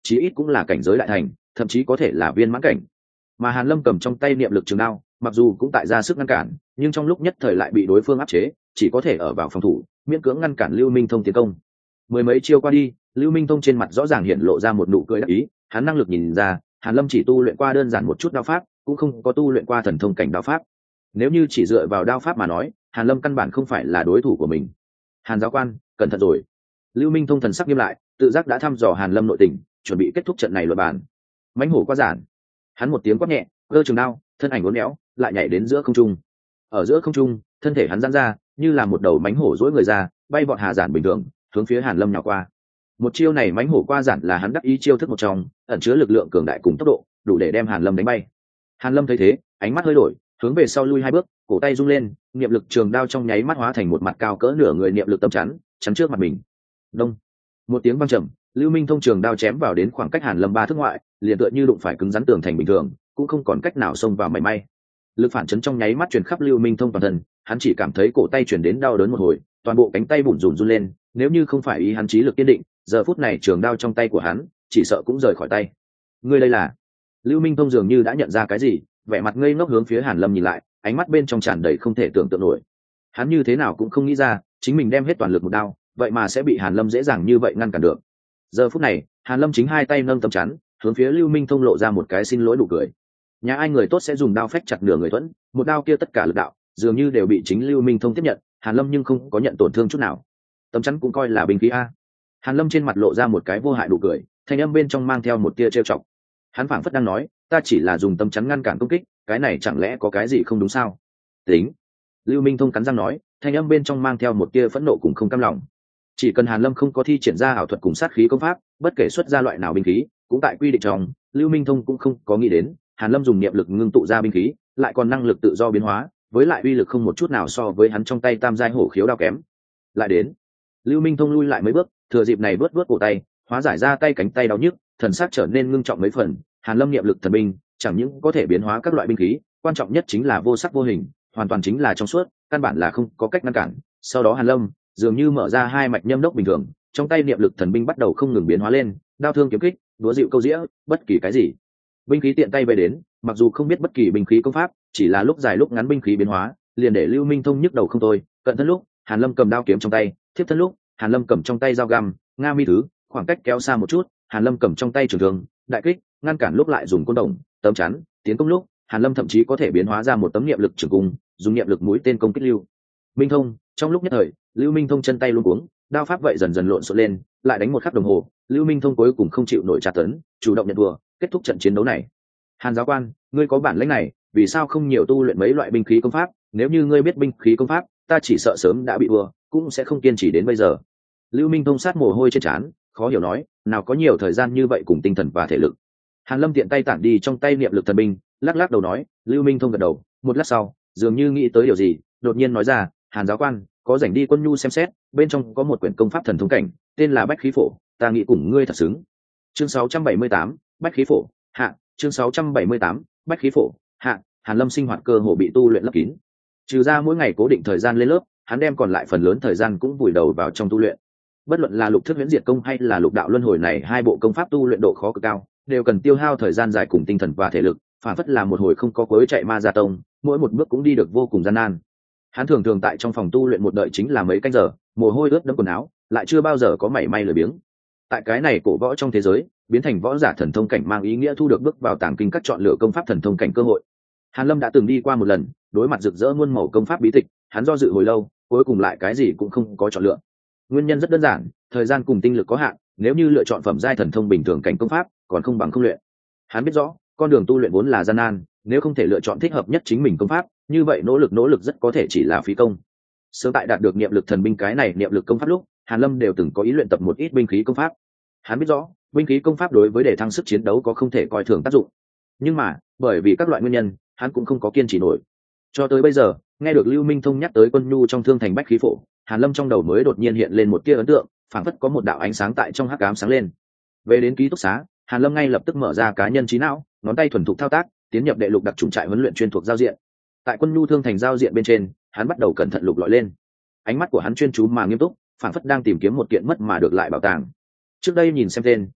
chí ít cũng là cảnh giới đại thành, thậm chí có thể là viên mãn cảnh. Mà Hàn Lâm cầm trong tay niệm lực trường đao, mặc dù cũng tại ra sức ngăn cản, nhưng trong lúc nhất thời lại bị đối phương áp chế, chỉ có thể ở vào phòng thủ, miễn cưỡng ngăn cản Lưu Minh Thông tiến công. Mười mấy chiêu qua đi, Lưu Minh Thông trên mặt rõ ràng hiện lộ ra một nụ cười đắc ý, hắn năng lực nhìn ra, Hàn Lâm chỉ tu luyện qua đơn giản một chút đao pháp, cũng không có tu luyện qua thần thông cảnh đao pháp. Nếu như chỉ dựa vào đao pháp mà nói, Hàn Lâm căn bản không phải là đối thủ của mình. Hàn giáo quan, cẩn thận rồi. Lưu Minh Thông thần sắc nghiêm lại, tự giác đã thăm dò Hàn Lâm nội tình, chuẩn bị kết thúc trận này luận bàn. Mãnh hổ quá giản. Hắn một tiếng quát nhẹ, giơ trường đao, thân ảnh uốn éo, lại nhảy đến giữa không trung. Ở giữa không trung, thân thể hắn giãn ra, như là một đầu mãnh hổ duỗi người ra, bay vọt hà giản bình thường, hướng phía Hàn Lâm nhào qua. Một chiêu này mãnh hổ qua giản là hắn đắc ý chiêu thức một trong, ẩn chứa lực lượng cường đại cùng tốc độ, đủ để đem Hàn Lâm đánh bay. Hàn Lâm thấy thế, ánh mắt hơi đổi, hướng về sau lui hai bước, cổ tay rung lên, niệm lực trường đao trong nháy mắt hóa thành một mặt cao cỡ nửa người niệm lực tâm chắn, chắn trước mặt mình. Đông. Một tiếng vang trầm, Lưu Minh Thông trường đao chém vào đến khoảng cách Hàn Lâm 3 thước ngoại, liền tựa như đụng phải cứng rắn tường thành bình thường, cũng không còn cách nào xông vào mảy may. Lực phản chấn trong nháy mắt truyền khắp Lưu Minh Thông toàn thân, hắn chỉ cảm thấy cổ tay truyền đến đau đớn một hồi, toàn bộ cánh tay bủn rủn run lên, nếu như không phải ý hắn chí lực kiên định, giờ phút này trường đao trong tay của hắn, chỉ sợ cũng rời khỏi tay. Ngươi đây là? Lưu Minh Thông dường như đã nhận ra cái gì, vẻ mặt ngây ngốc hướng phía Hàn Lâm nhìn lại, ánh mắt bên trong tràn đầy không thể tưởng tượng nổi. Hắn như thế nào cũng không nghĩ ra, chính mình đem hết toàn lực một đao, vậy mà sẽ bị Hàn Lâm dễ dàng như vậy ngăn cản được. Giờ phút này, Hàn Lâm chính hai tay nâng tấm chắn, hướng phía Lưu Minh Thông lộ ra một cái xin lỗi nụ cười. Nhà ai người tốt sẽ dùng đao phách chặt nửa người thuẫn, một đao kia tất cả lực đạo, dường như đều bị chính Lưu Minh Thông tiếp nhận, Hàn Lâm nhưng không có nhận tổn thương chút nào. Tấm chắn cũng coi là binh khí a. Hàn Lâm trên mặt lộ ra một cái vô hại nụ cười, thanh âm bên trong mang theo một tia trêu chọc. Hắn phảng phất đang nói, ta chỉ là dùng tấm chắn ngăn cản công kích, cái này chẳng lẽ có cái gì không đúng sao? Tính. Lưu Minh Thông cắn răng nói, thanh âm bên trong mang theo một tia phẫn nộ cùng không cam lòng. Chỉ cần Hàn Lâm không có thi triển ra ảo thuật cùng sát khí công pháp, bất kể xuất ra loại nào binh khí, cũng tại quy định trong, Lưu Minh Thông cũng không có nghĩ đến, Hàn Lâm dùng niệm lực ngưng tụ ra binh khí, lại còn năng lực tự do biến hóa, với lại uy lực không một chút nào so với hắn trong tay tam giai hổ khiếu đao kém. Lại đến, Lưu Minh Thông lui lại mấy bước, thừa dịp này vớt vớt cổ tay, hóa giải ra tay cánh tay đau nhức, thần sắc trở nên ngưng trọng mấy phần. Hàn Lâm niệm lực thần binh, chẳng những có thể biến hóa các loại binh khí, quan trọng nhất chính là vô sắc vô hình, hoàn toàn chính là trong suốt, căn bản là không có cách ngăn cản. Sau đó Hàn Lâm dường như mở ra hai mạch nhâm đốc bình thường, trong tay niệm lực thần binh bắt đầu không ngừng biến hóa lên, đao thương kiếm kích, đúa dịu câu dĩa, bất kỳ cái gì binh khí tiện tay bay đến, mặc dù không biết bất kỳ binh khí công pháp, chỉ là lúc dài lúc ngắn binh khí biến hóa, liền để Lưu Minh Thông nhức đầu không thôi. Cận thân lúc, Hàn Lâm cầm đao kiếm trong tay, thiếp thân lúc, Hàn Lâm cầm trong tay dao găm, nga mi thứ, khoảng cách kéo xa một chút, Hàn Lâm cầm trong tay trường thương, đại kích, ngăn cản lúc lại dùng côn đồng, tấm chắn, tiến công lúc, Hàn Lâm thậm chí có thể biến hóa ra một tấm niệm lực trường cung, dùng niệm lực mũi tên công kích Lưu Minh Thông. Trong lúc nhất thời, Lưu Minh Thông chân tay luống cuống, đao pháp vậy dần dần lộn xộn lên, lại đánh một khắc đồng hồ, Lưu Minh Thông cuối cùng không chịu nổi tra tấn, chủ động nhận thua, kết thúc trận chiến đấu này. Hàn giáo quan, ngươi có bản lĩnh này, vì sao không nhiều tu luyện mấy loại binh khí công pháp? Nếu như ngươi biết binh khí công pháp, ta chỉ sợ sớm đã bị thua, cũng sẽ không kiên trì đến bây giờ. Lưu Minh Thông sát mồ hôi trên trán, khó hiểu nói, nào có nhiều thời gian như vậy cùng tinh thần và thể lực. Hàn Lâm tiện tay tản đi trong tay niệm lực thần binh, lắc lắc đầu nói. Lưu Minh Thông gật đầu, một lát sau, dường như nghĩ tới điều gì, đột nhiên nói ra, Hàn giáo quan, có rảnh đi Quân Nhu xem xét, bên trong có một quyển công pháp thần thông cảnh, tên là Bách khí phổ, ta nghĩ cùng ngươi thật xứng. Chương 678, Bách khí phổ, hạ. Chương 678, Bách khí phổ, hạ. Hàn Lâm sinh hoạt cơ hồ bị tu luyện lấp kín. Trừ ra mỗi ngày cố định thời gian lên lớp, hắn đem còn lại phần lớn thời gian cũng vùi đầu vào trong tu luyện. Bất luận là Lục Thức Huyễn Diệt Công hay là Lục Đạo Luân Hồi này hai bộ công pháp tu luyện độ khó cực cao, đều cần tiêu hao thời gian dài cùng tinh thần và thể lực, phản phất là một hồi không có cuối chạy ma gia tông, mỗi một bước cũng đi được vô cùng gian nan. Hắn thường thường tại trong phòng tu luyện một đợi chính là mấy canh giờ, mồ hôi ướt đẫm quần áo, lại chưa bao giờ có mảy may lười biếng. Tại cái này cổ võ trong thế giới, biến thành võ giả thần thông cảnh mang ý nghĩa thu được bước vào tàng kinh các chọn lựa công pháp thần thông cảnh cơ hội. Hàn Lâm đã từng đi qua một lần, đối mặt rực rỡ muôn màu công pháp bí tịch, hắn do dự hồi lâu, cuối cùng lại cái gì cũng không có chọn lựa. Nguyên nhân rất đơn giản, thời gian cùng tinh lực có hạn, nếu như lựa chọn phẩm giai thần thông bình thường cảnh công pháp, còn không bằng không luyện. Hắn biết rõ, con đường tu luyện vốn là gian nan, nếu không thể lựa chọn thích hợp nhất chính mình công pháp, như vậy nỗ lực rất có thể chỉ là phí công. Sớm tại đạt được niệm lực thần binh cái này niệm lực công pháp lúc, Hàn Lâm đều từng có ý luyện tập một ít binh khí công pháp. Hắn biết rõ, binh khí công pháp đối với để thăng sức chiến đấu có không thể coi thường tác dụng. Nhưng mà, bởi vì các loại nguyên nhân, hắn cũng không có kiên trì nổi. Cho tới bây giờ, nghe được Lưu Minh Thông nhắc tới Quân Nhu trong Thương Thành Bách khí phổ, Hàn Lâm trong đầu mới đột nhiên hiện lên một tia ấn tượng, phảng phất có một đạo ánh sáng tại trong hắc ám sáng lên. Về đến ký túc xá, Hàn Lâm ngay lập tức mở ra cá nhân trí não, ngón tay thuần thục thao tác, tiến nhập đệ lục đặc chủng trại huấn luyện chuyên thuộc giao diện. Tại Quân Nhu Thương Thành giao diện bên trên, hắn bắt đầu cẩn thận lục lọi lên. Ánh mắt của hắn chuyên chú mà nghiêm túc, phảng phất đang tìm kiếm một kiện mất mà được lại bảo tàng. Trước đây nhìn xem tên,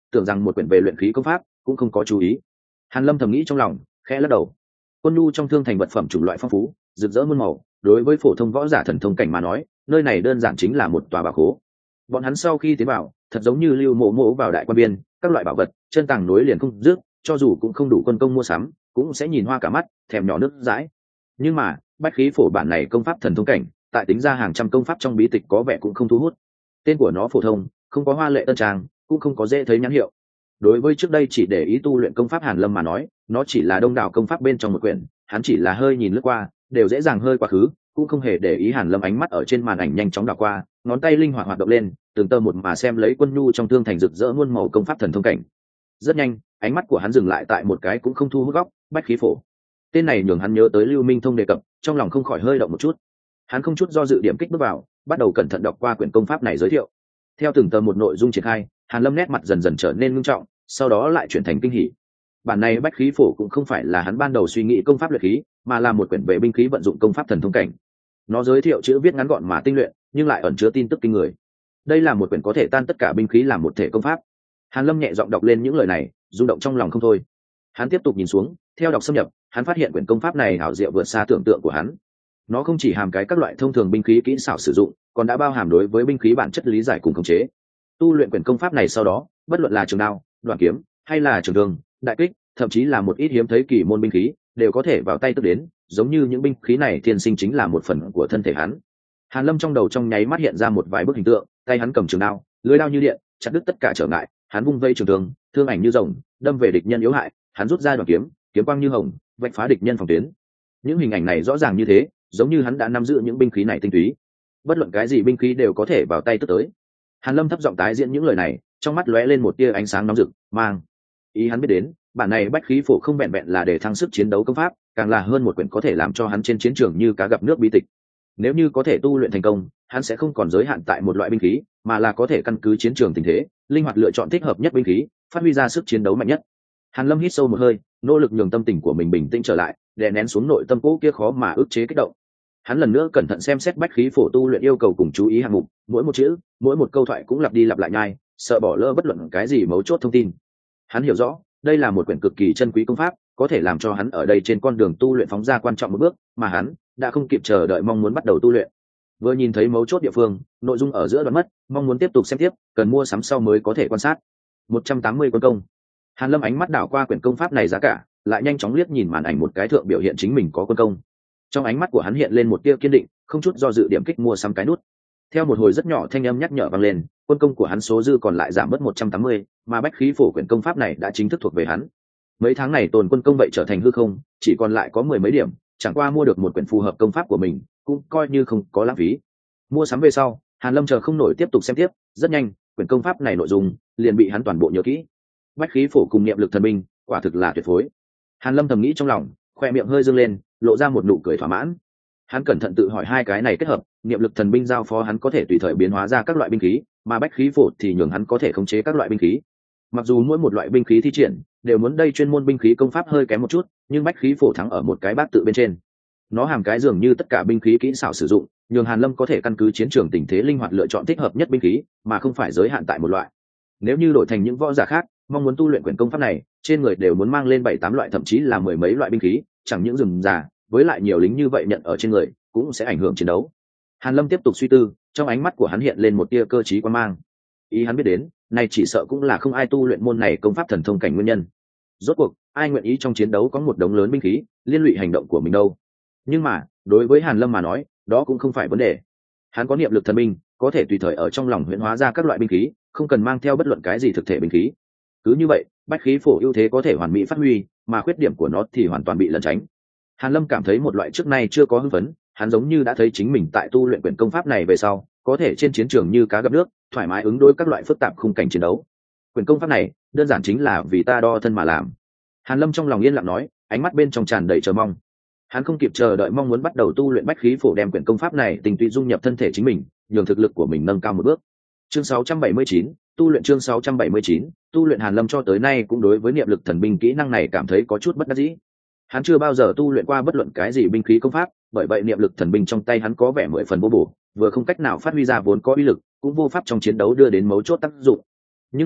tưởng rằng một quyển về luyện khí công pháp cũng không có chú ý. Hàn Lâm thầm nghĩ trong lòng, khẽ lắc đầu. Quân nhu trong thương thành vật phẩm chủng loại phong phú, rực rỡ muôn màu, đối với phổ thông võ giả thần thông cảnh mà nói, nơi này đơn giản chính là một tòa bảo khố. Bọn hắn sau khi tiến vào, thật giống như lưu mộ mộ vào đại quan biên, các loại bảo vật chân tàng nối liền không dứt, cho dù cũng không đủ quân công mua sắm, cũng sẽ nhìn hoa cả mắt, thèm nhỏ nước dãi. Nhưng mà bách khí phổ bản này công pháp thần thông cảnh, tại tính ra hàng trăm công pháp trong bí tịch có vẻ cũng không thu hút. Tên của nó phổ thông, không có hoa lệ tân trang, cũng không có dễ thấy nhãn hiệu. Đối với trước đây chỉ để ý tu luyện công pháp Hàn Lâm mà nói, nó chỉ là đông đảo công pháp bên trong một quyển, hắn chỉ là hơi nhìn lướt qua, đều dễ dàng hơi quá khứ, cũng không hề để ý. Hàn Lâm ánh mắt ở trên màn ảnh nhanh chóng đảo qua, ngón tay linh hoạt hoạt động lên, từng tơ một mà xem lấy quân nhu trong thương thành rực rỡ muôn màu công pháp thần thông cảnh. Rất nhanh, ánh mắt của hắn dừng lại tại một cái cũng không thu hút góc, bách khí phổ. Tên này nhường hắn nhớ tới Lưu Minh Thông đề cập, trong lòng không khỏi hơi động một chút. Hắn không chút do dự điểm kích bước vào, bắt đầu cẩn thận đọc qua quyển công pháp này giới thiệu. Theo từng tờ một nội dung triển khai, Hàn Lâm nét mặt dần dần trở nên nghiêm trọng, sau đó lại chuyển thành kinh hỉ. Bản này bách khí phổ cũng không phải là hắn ban đầu suy nghĩ công pháp luyện khí, mà là một quyển về binh khí vận dụng công pháp thần thông cảnh. Nó giới thiệu chữ viết ngắn gọn mà tinh luyện, nhưng lại ẩn chứa tin tức kinh người. Đây là một quyển có thể tan tất cả binh khí làm một thể công pháp. Hàn Lâm nhẹ giọng đọc lên những lời này, rung động trong lòng không thôi. Hắn tiếp tục nhìn xuống, theo đọc xâm nhập, hắn phát hiện quyển công pháp này hảo diệu vượt xa tưởng tượng của hắn. Nó không chỉ hàm cái các loại thông thường binh khí kỹ xảo sử dụng, còn đã bao hàm đối với binh khí bản chất lý giải cùng khống chế. Tu luyện quyển công pháp này sau đó, bất luận là trường đao, đoạn kiếm, hay là trường thương, đại kích, thậm chí là một ít hiếm thấy kỳ môn binh khí, đều có thể vào tay tức đến, giống như những binh khí này thiên sinh chính là một phần của thân thể hắn. Hàn Lâm trong đầu trong nháy mắt hiện ra một vài bức hình tượng, tay hắn cầm trường đao, lưỡi đao như điện, chặt đứt tất cả trở ngại, hắn vung vây trường thương, thương ảnh như rồng, đâm về địch nhân yếu hại, hắn rút ra đoạn kiếm, kiếm quang như hồng, vạch phá địch nhân phòng tuyến. Những hình ảnh này rõ ràng như thế, giống như hắn đã nắm giữ những binh khí này tinh túy. Bất luận cái gì binh khí đều có thể vào tay tức tới. Hàn Lâm thấp giọng tái diễn những lời này, trong mắt lóe lên một tia ánh sáng nóng rực, mang ý hắn biết đến, bản này bách khí phổ không vẹn vẹn là để thăng sức chiến đấu công pháp, càng là hơn một quyển có thể làm cho hắn trên chiến trường như cá gặp nước bí tịch. Nếu như có thể tu luyện thành công, hắn sẽ không còn giới hạn tại một loại binh khí, mà là có thể căn cứ chiến trường tình thế, linh hoạt lựa chọn thích hợp nhất binh khí, phát huy ra sức chiến đấu mạnh nhất. Hàn Lâm hít sâu một hơi, nỗ lực nhường tâm tình của mình bình tĩnh trở lại, đè nén xuống nội tâm cũ kia khó mà ức chế kích động. Hắn lần nữa cẩn thận xem xét bách khí phổ tu luyện yêu cầu cùng chú ý hạng mục, mỗi một chữ, mỗi một câu thoại cũng lặp đi lặp lại nhai, sợ bỏ lỡ bất luận cái gì mấu chốt thông tin. Hắn hiểu rõ, đây là một quyển cực kỳ chân quý công pháp, có thể làm cho hắn ở đây trên con đường tu luyện phóng ra quan trọng một bước, mà hắn đã không kịp chờ đợi mong muốn bắt đầu tu luyện. Vừa nhìn thấy mấu chốt địa phương, nội dung ở giữa đoạn mất, mong muốn tiếp tục xem tiếp, cần mua sắm sau mới có thể quan sát. 180 quân công. Hàn Lâm ánh mắt đảo qua quyển công pháp này giá cả, lại nhanh chóng liếc nhìn màn ảnh một cái thượng biểu hiện chính mình có quân công. Trong ánh mắt của hắn hiện lên một tia kiên định, không chút do dự điểm kích mua sắm cái nút. Theo một hồi rất nhỏ thanh âm nhắc nhở vang lên, quân công của hắn số dư còn lại giảm bớt 180, mà bách khí phổ quyển công pháp này đã chính thức thuộc về hắn. Mấy tháng này tồn quân công vậy trở thành hư không, chỉ còn lại có mười mấy điểm, chẳng qua mua được một quyển phù hợp công pháp của mình, cũng coi như không có lãng phí. Mua sắm về sau, Hàn Lâm chờ không nổi tiếp tục xem tiếp, rất nhanh, quyển công pháp này nội dung liền bị hắn toàn bộ nhớ kỹ. Bách khí phổ cùng niệm lực thần binh, quả thực là tuyệt phối. Hàn Lâm thầm nghĩ trong lòng, khoe miệng hơi dương lên, lộ ra một nụ cười thỏa mãn. Hắn cẩn thận tự hỏi hai cái này kết hợp, niệm lực thần binh giao phó hắn có thể tùy thời biến hóa ra các loại binh khí, mà bách khí phổ thì nhường hắn có thể khống chế các loại binh khí. Mặc dù mỗi một loại binh khí thi triển đều muốn đây chuyên môn binh khí công pháp hơi kém một chút, nhưng bách khí phổ thắng ở một cái bát tự bên trên. Nó hàm cái dường như tất cả binh khí kỹ xảo sử dụng, nhường Hàn Lâm có thể căn cứ chiến trường tình thế linh hoạt lựa chọn thích hợp nhất binh khí, mà không phải giới hạn tại một loại. Nếu như đổi thành những võ giả khác, mong muốn tu luyện quyển công pháp này, trên người đều muốn mang lên 7-8 loại thậm chí là mười mấy loại binh khí, chẳng những rườm rà, với lại nhiều lính như vậy nhận ở trên người, cũng sẽ ảnh hưởng chiến đấu. Hàn Lâm tiếp tục suy tư, trong ánh mắt của hắn hiện lên một tia cơ trí quan mang. Ý hắn biết đến, này chỉ sợ cũng là không ai tu luyện môn này công pháp thần thông cảnh nguyên nhân. Rốt cuộc, ai nguyện ý trong chiến đấu có một đống lớn binh khí, liên lụy hành động của mình đâu. Nhưng mà, đối với Hàn Lâm mà nói, đó cũng không phải vấn đề. Hắn có niệm lực thần binh, có thể tùy thời ở trong lòng huyễn hóa ra các loại binh khí, không cần mang theo bất luận cái gì thực thể binh khí. Cứ như vậy, bách khí phổ ưu thế có thể hoàn mỹ phát huy, mà khuyết điểm của nó thì hoàn toàn bị lẩn tránh. Hàn Lâm cảm thấy một loại trước nay chưa có hưng phấn, hắn giống như đã thấy chính mình tại tu luyện quyển công pháp này về sau, có thể trên chiến trường như cá gặp nước, thoải mái ứng đối các loại phức tạp khung cảnh chiến đấu. Quyển công pháp này, đơn giản chính là vì ta đo thân mà làm. Hàn Lâm trong lòng yên lặng nói, ánh mắt bên trong tràn đầy chờ mong. Hắn không kịp chờ đợi mong muốn bắt đầu tu luyện bách khí phổ, đem quyển công pháp này tình tùy dung nhập thân thể chính mình, nhường thực lực của mình nâng cao một bước. Chương 679, tu luyện chương 679, tu luyện. Hàn Lâm cho tới nay cũng đối với niệm lực thần binh kỹ năng này cảm thấy có chút bất đắc dĩ. Hắn chưa bao giờ tu luyện qua bất luận cái gì binh khí công pháp, bởi vậy niệm lực thần binh trong tay hắn có vẻ mười phần vô bổ, vừa không cách nào phát huy ra vốn có uy lực, cũng vô pháp trong chiến đấu đưa đến mấu chốt tác dụng. Nhưng mà,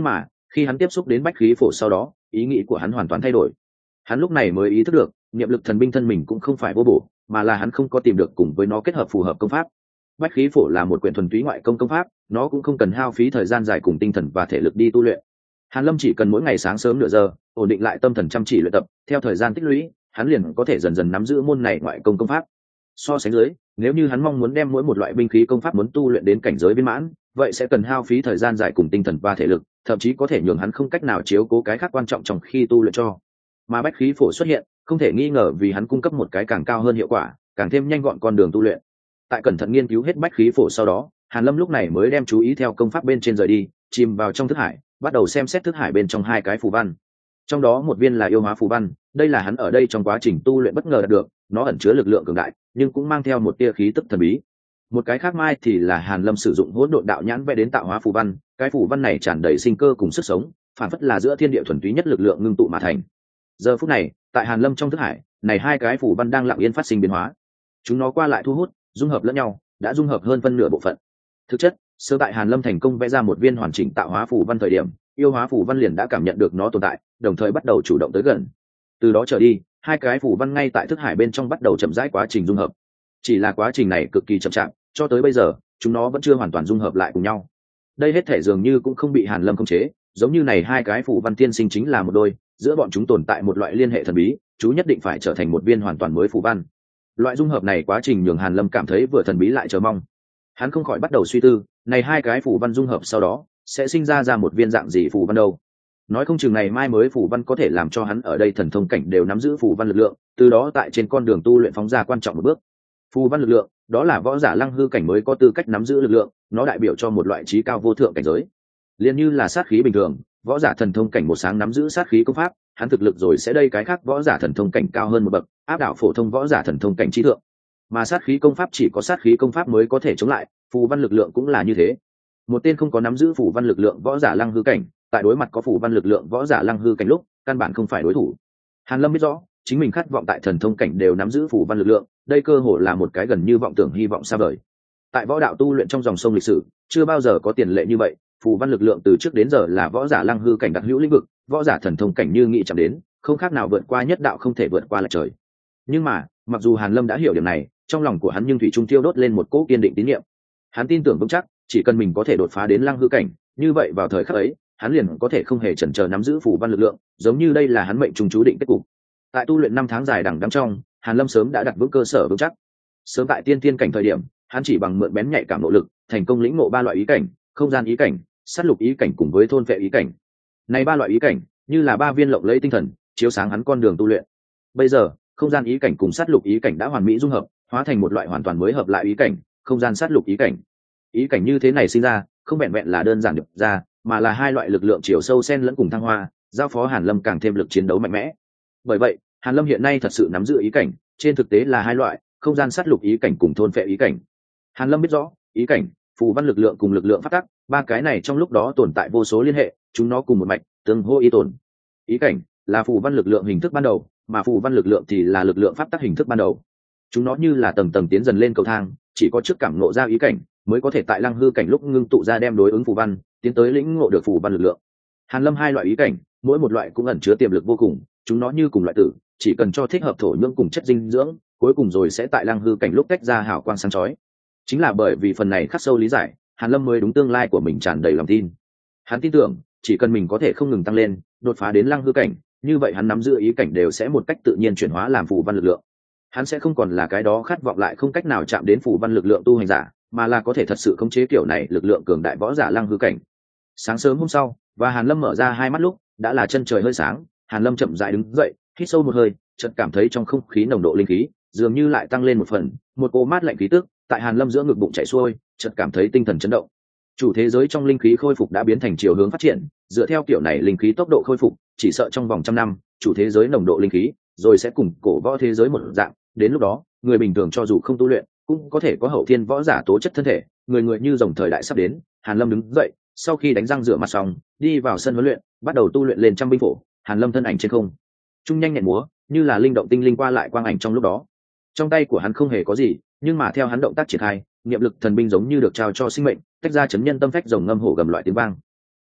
Khi hắn tiếp xúc đến bách khí phổ sau đó, ý nghĩ của hắn hoàn toàn thay đổi. Hắn lúc này mới ý thức được niệm lực thần binh thân mình cũng không phải vô bổ, mà là hắn không có tìm được cùng với nó kết hợp phù hợp công pháp. Bách khí phổ là một quyển thuần túy ngoại công pháp, nó cũng không cần hao phí thời gian dài cùng tinh thần và thể lực đi tu luyện. Hàn Lâm chỉ cần mỗi ngày sáng sớm nửa giờ ổn định lại tâm thần chăm chỉ luyện tập, theo thời gian tích lũy hắn liền có thể dần dần nắm giữ môn này ngoại công pháp. So sánh dưới, nếu như hắn mong muốn đem mỗi một loại binh khí công pháp muốn tu luyện đến cảnh giới viên mãn, vậy sẽ cần hao phí thời gian dài cùng tinh thần và thể lực, thậm chí có thể nhường hắn không cách nào chiếu cố cái khác quan trọng trong khi tu luyện cho. Mà bách khí phổ xuất hiện, không thể nghi ngờ vì hắn cung cấp một cái càng cao hơn hiệu quả, càng thêm nhanh gọn con đường tu luyện. Tại cẩn thận nghiên cứu hết bách khí phổ sau đó, Hàn Lâm lúc này mới đem chú ý theo công pháp bên trên rời đi, chìm vào trong thức hải, bắt đầu xem xét thức hải bên trong hai cái phù văn. Trong đó một viên là yêu hóa phù văn, đây là hắn ở đây trong quá trình tu luyện bất ngờ đạt được, nó ẩn chứa lực lượng cường đại, nhưng cũng mang theo một tia khí tức thần bí. Một cái khác mai thì là Hàn Lâm sử dụng hỗn độn đạo nhãn vẽ đến tạo hóa phù văn, cái phù văn này tràn đầy sinh cơ cùng sức sống, phản phất là giữa thiên địa thuần túy nhất lực lượng ngưng tụ mà thành. Giờ phút này, tại Hàn Lâm trong thức hải, này hai cái phù văn đang lặng yên phát sinh biến hóa. Chúng nó qua lại thu hút, dung hợp lẫn nhau, đã dung hợp hơn phân nửa bộ phận. Thực chất, sơ tại Hàn Lâm thành công vẽ ra một viên hoàn chỉnh tạo hóa phù văn thời điểm, yêu hóa phù văn liền đã cảm nhận được nó tồn tại, đồng thời bắt đầu chủ động tới gần. Từ đó trở đi, hai cái phù văn ngay tại thức hải bên trong bắt đầu chậm rãi quá trình dung hợp. Chỉ là quá trình này cực kỳ chậm chạp, cho tới bây giờ, chúng nó vẫn chưa hoàn toàn dung hợp lại cùng nhau. Đây hết thể dường như cũng không bị Hàn Lâm khống chế, giống như này hai cái phù văn tiên sinh chính là một đôi, giữa bọn chúng tồn tại một loại liên hệ thần bí, chú nhất định phải trở thành một viên hoàn toàn mới phù văn. Loại dung hợp này quá trình nhường Hàn Lâm cảm thấy vừa thần bí lại chờ mong. Hắn không khỏi bắt đầu suy tư, này hai cái phù văn dung hợp sau đó sẽ sinh ra một viên dạng gì phù văn đâu. Nói không chừng này mai mới phù văn có thể làm cho hắn ở đây thần thông cảnh đều nắm giữ phù văn lực lượng, từ đó tại trên con đường tu luyện phóng ra quan trọng một bước. Phù văn lực lượng, đó là võ giả lăng hư cảnh mới có tư cách nắm giữ lực lượng, nó đại biểu cho một loại trí cao vô thượng cảnh giới. Liên như là sát khí bình thường, võ giả thần thông cảnh một sáng nắm giữ sát khí công pháp, hắn thực lực rồi sẽ đây cái khác võ giả thần thông cảnh cao hơn một bậc, áp đảo phổ thông võ giả thần thông cảnh trí thượng. Mà sát khí công pháp chỉ có sát khí công pháp mới có thể chống lại, phù văn lực lượng cũng là như thế. Một tên không có nắm giữ phù văn lực lượng võ giả lăng hư cảnh, tại đối mặt có phù văn lực lượng võ giả lăng hư cảnh lúc, căn bản không phải đối thủ. Hàn Lâm biết rõ, chính mình khát vọng tại thần thông cảnh đều nắm giữ phù văn lực lượng, đây cơ hội là một cái gần như vọng tưởng hy vọng xa vời. Tại võ đạo tu luyện trong dòng sông lịch sử, chưa bao giờ có tiền lệ như vậy, phù văn lực lượng từ trước đến giờ là võ giả lăng hư cảnh đặc hữu lĩnh vực, võ giả thần thông cảnh như nghĩ chạm đến, không khác nào vượt qua nhất đạo không thể vượt qua lại trời. Nhưng mà, mặc dù Hàn Lâm đã hiểu điểm này, trong lòng của hắn nhưng thủy trung tiêu đốt lên một cỗ kiên định tín niệm. Hắn tin tưởng vững chắc, chỉ cần mình có thể đột phá đến lăng hư cảnh, như vậy vào thời khắc ấy, hắn liền có thể không hề chần chờ nắm giữ phù văn lực lượng, giống như đây là hắn mệnh trung chú định kết cục. Tại tu luyện 5 tháng dài đằng đẵng trong, Hàn Lâm sớm đã đặt vững cơ sở vững chắc. Sớm tại tiên tiên cảnh thời điểm, hắn chỉ bằng mượn bén nhạy cảm nội lực, thành công lĩnh ngộ 3 loại ý cảnh, không gian ý cảnh, sát lục ý cảnh cùng với thôn phệ ý cảnh. Này 3 loại ý cảnh, như là 3 viên lộng lẫy tinh thần, chiếu sáng hắn con đường tu luyện. Bây giờ, không gian ý cảnh cùng sát lục ý cảnh đã hoàn mỹ dung hợp, hóa thành một loại hoàn toàn mới hợp lại ý cảnh, không gian sát lục ý cảnh. Ý cảnh như thế này sinh ra, không vẹn vẹn là đơn giản được ra, mà là hai loại lực lượng chiều sâu xen lẫn cùng thăng hoa, giao phó Hàn Lâm càng thêm lực chiến đấu mạnh mẽ. Bởi vậy, Hàn Lâm hiện nay thật sự nắm giữ ý cảnh, trên thực tế là hai loại, không gian sát lục ý cảnh cùng thôn phệ ý cảnh. Hàn Lâm biết rõ, ý cảnh, phù văn lực lượng cùng lực lượng pháp tắc, ba cái này trong lúc đó tồn tại vô số liên hệ, chúng nó cùng một mạch, tương hỗ ý tồn. Ý cảnh là phù văn lực lượng hình thức ban đầu, mà phù văn lực lượng thì là lực lượng pháp tắc hình thức ban đầu. Chúng nó như là tầng tầng tiến dần lên cầu thang, chỉ có trước cảm ngộ ra ý cảnh, mới có thể tại lăng hư cảnh lúc ngưng tụ ra đem đối ứng phù văn, tiến tới lĩnh ngộ được phù văn lực lượng. Hàn Lâm hai loại ý cảnh, mỗi một loại cũng ẩn chứa tiềm lực vô cùng, chúng nó như cùng loại tử, chỉ cần cho thích hợp thổ nhưỡng cùng chất dinh dưỡng, cuối cùng rồi sẽ tại lăng hư cảnh lúc tách ra hào quang sáng chói. Chính là bởi vì phần này khắc sâu lý giải, Hàn Lâm mới đúng tương lai của mình tràn đầy lòng tin. Hắn tin tưởng, chỉ cần mình có thể không ngừng tăng lên, đột phá đến lăng hư cảnh, như vậy hắn nắm giữ ý cảnh đều sẽ một cách tự nhiên chuyển hóa làm phù văn lực lượng. Hắn sẽ không còn là cái đó khát vọng lại không cách nào chạm đến phù văn lực lượng tu hành giả, mà là có thể thật sự khống chế kiểu này lực lượng cường đại võ giả lăng hư cảnh. Sáng sớm hôm sau, và Hàn Lâm mở ra hai mắt lúc, đã là chân trời hơi sáng. Hàn Lâm chậm rãi đứng dậy, hít sâu một hơi, chợt cảm thấy trong không khí nồng độ linh khí dường như lại tăng lên một phần, một cỗ mát lạnh khí tức tại Hàn Lâm giữa ngực bụng chảy xuôi, chợt cảm thấy tinh thần chấn động. Chủ thế giới trong linh khí khôi phục đã biến thành chiều hướng phát triển, dựa theo kiểu này linh khí tốc độ khôi phục, chỉ sợ trong vòng trăm năm, chủ thế giới nồng độ linh khí rồi sẽ cùng cổ võ thế giới một dạng, đến lúc đó, người bình thường cho dù không tu luyện, cũng có thể có hậu thiên võ giả tố chất thân thể, người người như rồng thời đại sắp đến. Hàn Lâm đứng dậy, sau khi đánh răng rửa mặt xong, đi vào sân huấn luyện, bắt đầu tu luyện lên trăm binh phổ. Hàn Lâm thân ảnh trên không trung nhanh nhẹn múa, như là linh động tinh linh qua lại quang ảnh trong lúc đó. Trong tay của hắn không hề có gì, nhưng mà theo hắn động tác triển khai, niệm lực thần binh giống như được trao cho sinh mệnh, tách ra chấn nhân tâm phách rồng ngâm hổ gầm loại tiếng vang.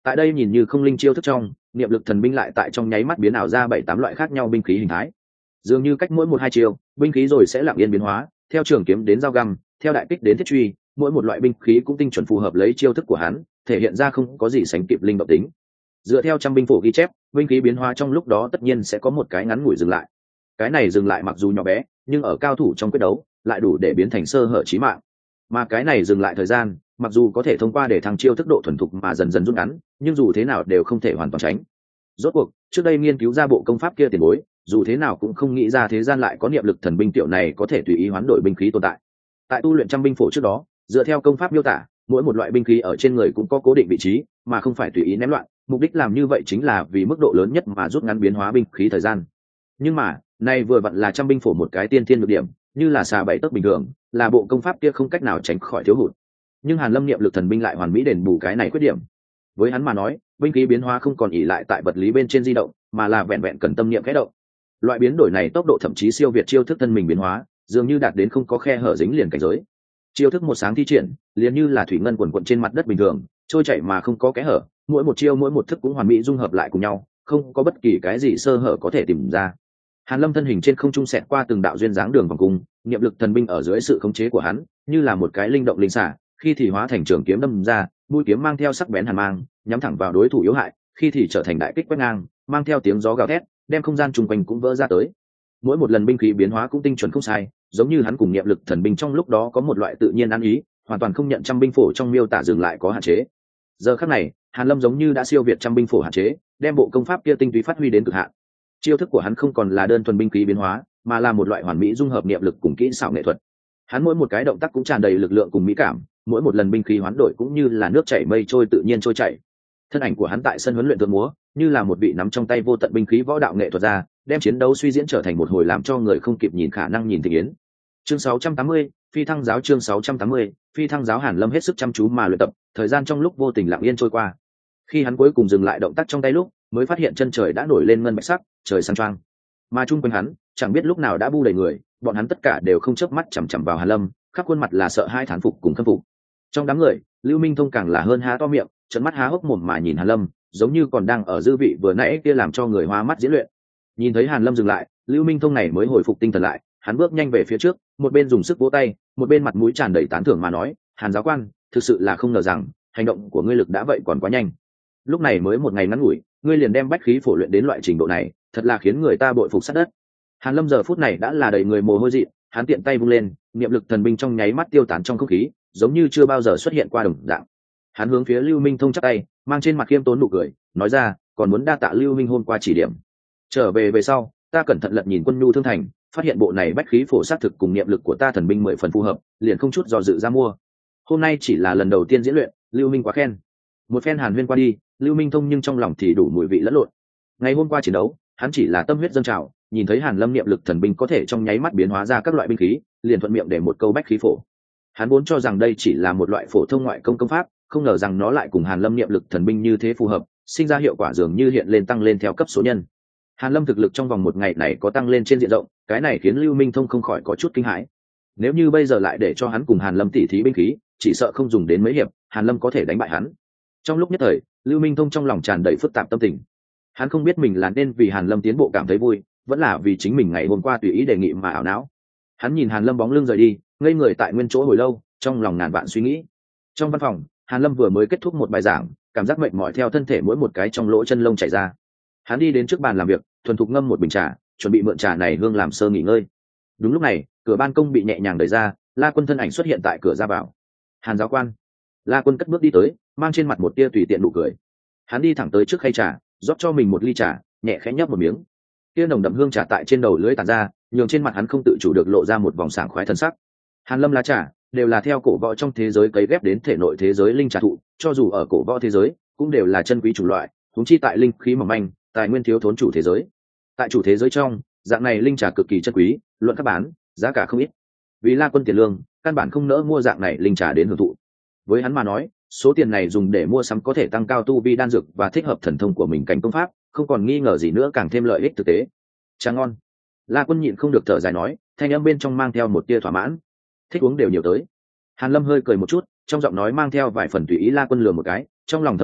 Tại đây nhìn như không linh chiêu thức trong, niệm lực thần binh lại tại trong nháy mắt biến ảo ra 7-8 loại khác nhau binh khí hình thái. Dường như cách mỗi 1-2 chiêu, binh khí rồi sẽ lặng yên biến hóa, theo trường kiếm đến dao găm, theo đại kích đến thiết truy, mỗi một loại binh khí cũng tinh chuẩn phù hợp lấy chiêu thức của hắn, thể hiện ra không có gì sánh kịp linh động tính. Dựa theo trăm binh phổ ghi chép, binh khí biến hóa trong lúc đó tất nhiên sẽ có một cái ngắn ngủi dừng lại. Cái này dừng lại mặc dù nhỏ bé, nhưng ở cao thủ trong quyết đấu lại đủ để biến thành sơ hở chí mạng. Mà cái này dừng lại thời gian, mặc dù có thể thông qua để thăng chiêu thức độ thuần thục mà dần dần rút ngắn, nhưng dù thế nào đều không thể hoàn toàn tránh. Rốt cuộc, trước đây nghiên cứu ra bộ công pháp kia tiền bối, dù thế nào cũng không nghĩ ra thế gian lại có niệm lực thần binh tiểu này có thể tùy ý hoán đổi binh khí tồn tại. Tại tu luyện trăm binh phổ trước đó, dựa theo công pháp miêu tả, mỗi một loại binh khí ở trên người cũng có cố định vị trí, mà không phải tùy ý ném loạn. Mục đích làm như vậy chính là vì mức độ lớn nhất mà rút ngắn biến hóa binh khí thời gian. Nhưng mà, nay vừa vặn là trăm binh phổ một cái tiên thiên nhược điểm, như là xà bảy tấc bình thường, là bộ công pháp kia không cách nào tránh khỏi thiếu hụt. Nhưng Hàn Lâm niệm lực thần binh lại hoàn mỹ đền bù cái này khuyết điểm. Với hắn mà nói, binh khí biến hóa không còn ỷ lại tại vật lý bên trên di động, mà là vẹn vẹn cần tâm niệm khẽ động. Loại biến đổi này tốc độ thậm chí siêu việt chiêu thức thân mình biến hóa, dường như đạt đến không có khe hở dính liền cảnh giới. Chiêu thức một sáng thi triển, liền như là thủy ngân quần quần trên mặt đất bình thường, trôi chảy mà không có kẽ hở, mỗi một chiêu mỗi một thức cũng hoàn mỹ dung hợp lại cùng nhau, không có bất kỳ cái gì sơ hở có thể tìm ra. Hàn Lâm thân hình trên không trung xẹt qua từng đạo duyên dáng đường vòng cung, niệm lực thần binh ở dưới sự khống chế của hắn, như là một cái linh động linh xả, khi thì hóa thành trường kiếm đâm ra, mũi kiếm mang theo sắc bén hàn mang, nhắm thẳng vào đối thủ yếu hại, khi thì trở thành đại kích quét ngang, mang theo tiếng gió gào thét, đem không gian xung quanh cũng vỡ ra tới. Mỗi một lần binh khí biến hóa cũng tinh chuẩn không sai, giống như hắn cùng niệm lực thần binh trong lúc đó có một loại tự nhiên ăn ý, hoàn toàn không nhận trăm binh phổ trong miêu tả dừng lại có hạn chế. Giờ khắc này, Hàn Lâm giống như đã siêu việt trăm binh phổ hạn chế, đem bộ công pháp kia tinh túy phát huy đến cực hạn. Chiêu thức của hắn không còn là đơn thuần binh khí biến hóa, mà là một loại hoàn mỹ dung hợp niệm lực cùng kỹ xảo nghệ thuật. Hắn mỗi một cái động tác cũng tràn đầy lực lượng cùng mỹ cảm, mỗi một lần binh khí hoán đổi cũng như là nước chảy mây trôi tự nhiên trôi chảy. Thân ảnh của hắn tại sân huấn luyện tượng múa, như là một vị nắm trong tay vô tận binh khí võ đạo nghệ thuật ra, đem chiến đấu suy diễn trở thành một hồi làm cho người không kịp nhìn khả năng nhìn thị yến. Chương 680, Phi Thăng giáo chương 680, Phi Thăng giáo. Hàn Lâm hết sức chăm chú mà luyện tập, thời gian trong lúc vô tình lặng yên trôi qua. Khi hắn cuối cùng dừng lại động tác trong tay lúc, mới phát hiện chân trời đã nổi lên ngân bạch sắc, trời sáng choang. Mà chung quanh hắn, chẳng biết lúc nào đã bu đầy người, bọn hắn tất cả đều không chớp mắt chằm chằm vào Hàn Lâm, khắp khuôn mặt là sợ hai thán phục cùng khâm phục. Trong đám người, Lưu Minh Thông càng là hơn há to miệng, trợn mắt há hốc mồm mà nhìn Hàn Lâm, giống như còn đang ở dư vị vừa nãy kia làm cho người hoa mắt diễn luyện. Nhìn thấy Hàn Lâm dừng lại, Lưu Minh Thông này mới hồi phục tinh thần lại, hắn bước nhanh về phía trước, một bên dùng sức vỗ tay, một bên mặt mũi tràn đầy tán thưởng mà nói, Hàn giáo quan, thực sự là không ngờ rằng hành động của ngươi lực đã vậy còn quá nhanh. Lúc này mới một ngày ngắn ngủi, ngươi liền đem bách khí phổ luyện đến loại trình độ này, thật là khiến người ta bội phục sát đất. Hàn Lâm giờ phút này đã là đầy người mồ hôi dị, hắn tiện tay vung lên, niệm lực thần binh trong nháy mắt tiêu tán trong không khí, giống như chưa bao giờ xuất hiện qua đồng dạng. Hắn hướng phía Lưu Minh Thông chắp tay, mang trên mặt khiêm tốn nụ cười, nói ra, còn muốn đa tạ Lưu Minh hôm qua chỉ điểm. Trở về sau, ta cẩn thận lật nhìn quân nhu thương thành, phát hiện bộ này bách khí phổ sát thực cùng niệm lực của ta thần binh 10 phần phù hợp, liền không chút do dự ra mua. Hôm nay chỉ là lần đầu tiên diễn luyện, Lưu Minh quá khen. Một phen hàn huyên qua đi, Lưu Minh Thông nhưng trong lòng thì đủ mùi vị lẫn lộn. Ngày hôm qua chiến đấu, hắn chỉ là tâm huyết dâng trào, nhìn thấy Hàn Lâm niệm lực thần binh có thể trong nháy mắt biến hóa ra các loại binh khí, liền thuận miệng để một câu bách khí phổ. Hắn vốn cho rằng đây chỉ là một loại phổ thông ngoại công công pháp, không ngờ rằng nó lại cùng Hàn Lâm niệm lực thần binh như thế phù hợp, sinh ra hiệu quả dường như hiện lên tăng lên theo cấp số nhân. Hàn Lâm thực lực trong vòng một ngày này có tăng lên trên diện rộng, cái này khiến Lưu Minh Thông không khỏi có chút kinh hãi. Nếu như bây giờ lại để cho hắn cùng Hàn Lâm tỉ thí binh khí, chỉ sợ không dùng đến mấy hiệp, Hàn Lâm có thể đánh bại hắn. Trong lúc nhất thời, Lưu Minh Thông trong lòng tràn đầy phức tạp tâm tình. Hắn không biết mình là nên vì Hàn Lâm tiến bộ cảm thấy vui, vẫn là vì chính mình ngày hôm qua tùy ý đề nghị mà ảo não. Hắn nhìn Hàn Lâm bóng lưng rời đi, ngây người tại nguyên chỗ hồi lâu, trong lòng ngàn vạn suy nghĩ. Trong văn phòng, Hàn Lâm vừa mới kết thúc một bài giảng, cảm giác mệt mỏi theo thân thể mỗi một cái trong lỗ chân lông chảy ra. Hắn đi đến trước bàn làm việc, thuần thục ngâm một bình trà, chuẩn bị mượn trà này hương làm sơ nghỉ ngơi. Đúng lúc này, cửa ban công bị nhẹ nhàng đẩy ra, La Quân thân ảnh xuất hiện tại cửa ra vào. Hàn giáo quan. La Quân cất bước đi tới, mang trên mặt một tia tùy tiện nụ cười. Hắn đi thẳng tới trước khay trà, rót cho mình một ly trà, nhẹ khẽ nhấp một miếng. Tia nồng đậm hương trà tại trên đầu lưỡi tản ra, nhường trên mặt hắn không tự chủ được lộ ra một vòng sảng khoái thân sắc. Hàn Lâm lá trà đều là theo cổ võ trong thế giới cấy ghép đến thể nội thế giới linh trà thụ, cho dù ở cổ võ thế giới, cũng đều là chân quý chủng loại, huống chi tại linh khí mỏng manh, tài nguyên thiếu thốn chủ thế giới. Tại chủ thế giới trong, dạng này linh trà cực kỳ chân quý, luận các bán, giá cả không ít. Vì La Quân tiền lương, căn bản không nỡ mua dạng này linh trà đến hưởng thụ. Với hắn mà nói, số tiền này dùng để mua sắm có thể tăng cao tu vi đan dược và thích hợp thần thông của mình cảnh công pháp, không còn nghi ngờ gì nữa, càng thêm lợi ích thực tế. Trà ngon. La Quân nhịn không được thở dài nói, thanh âm bên trong mang theo một tia thỏa mãn. Thích uống đều nhiều tới. Hàn Lâm hơi cười một chút, trong giọng nói mang theo vài phần tùy ý. La Quân lườm một cái, trong lòng thầm nghĩ,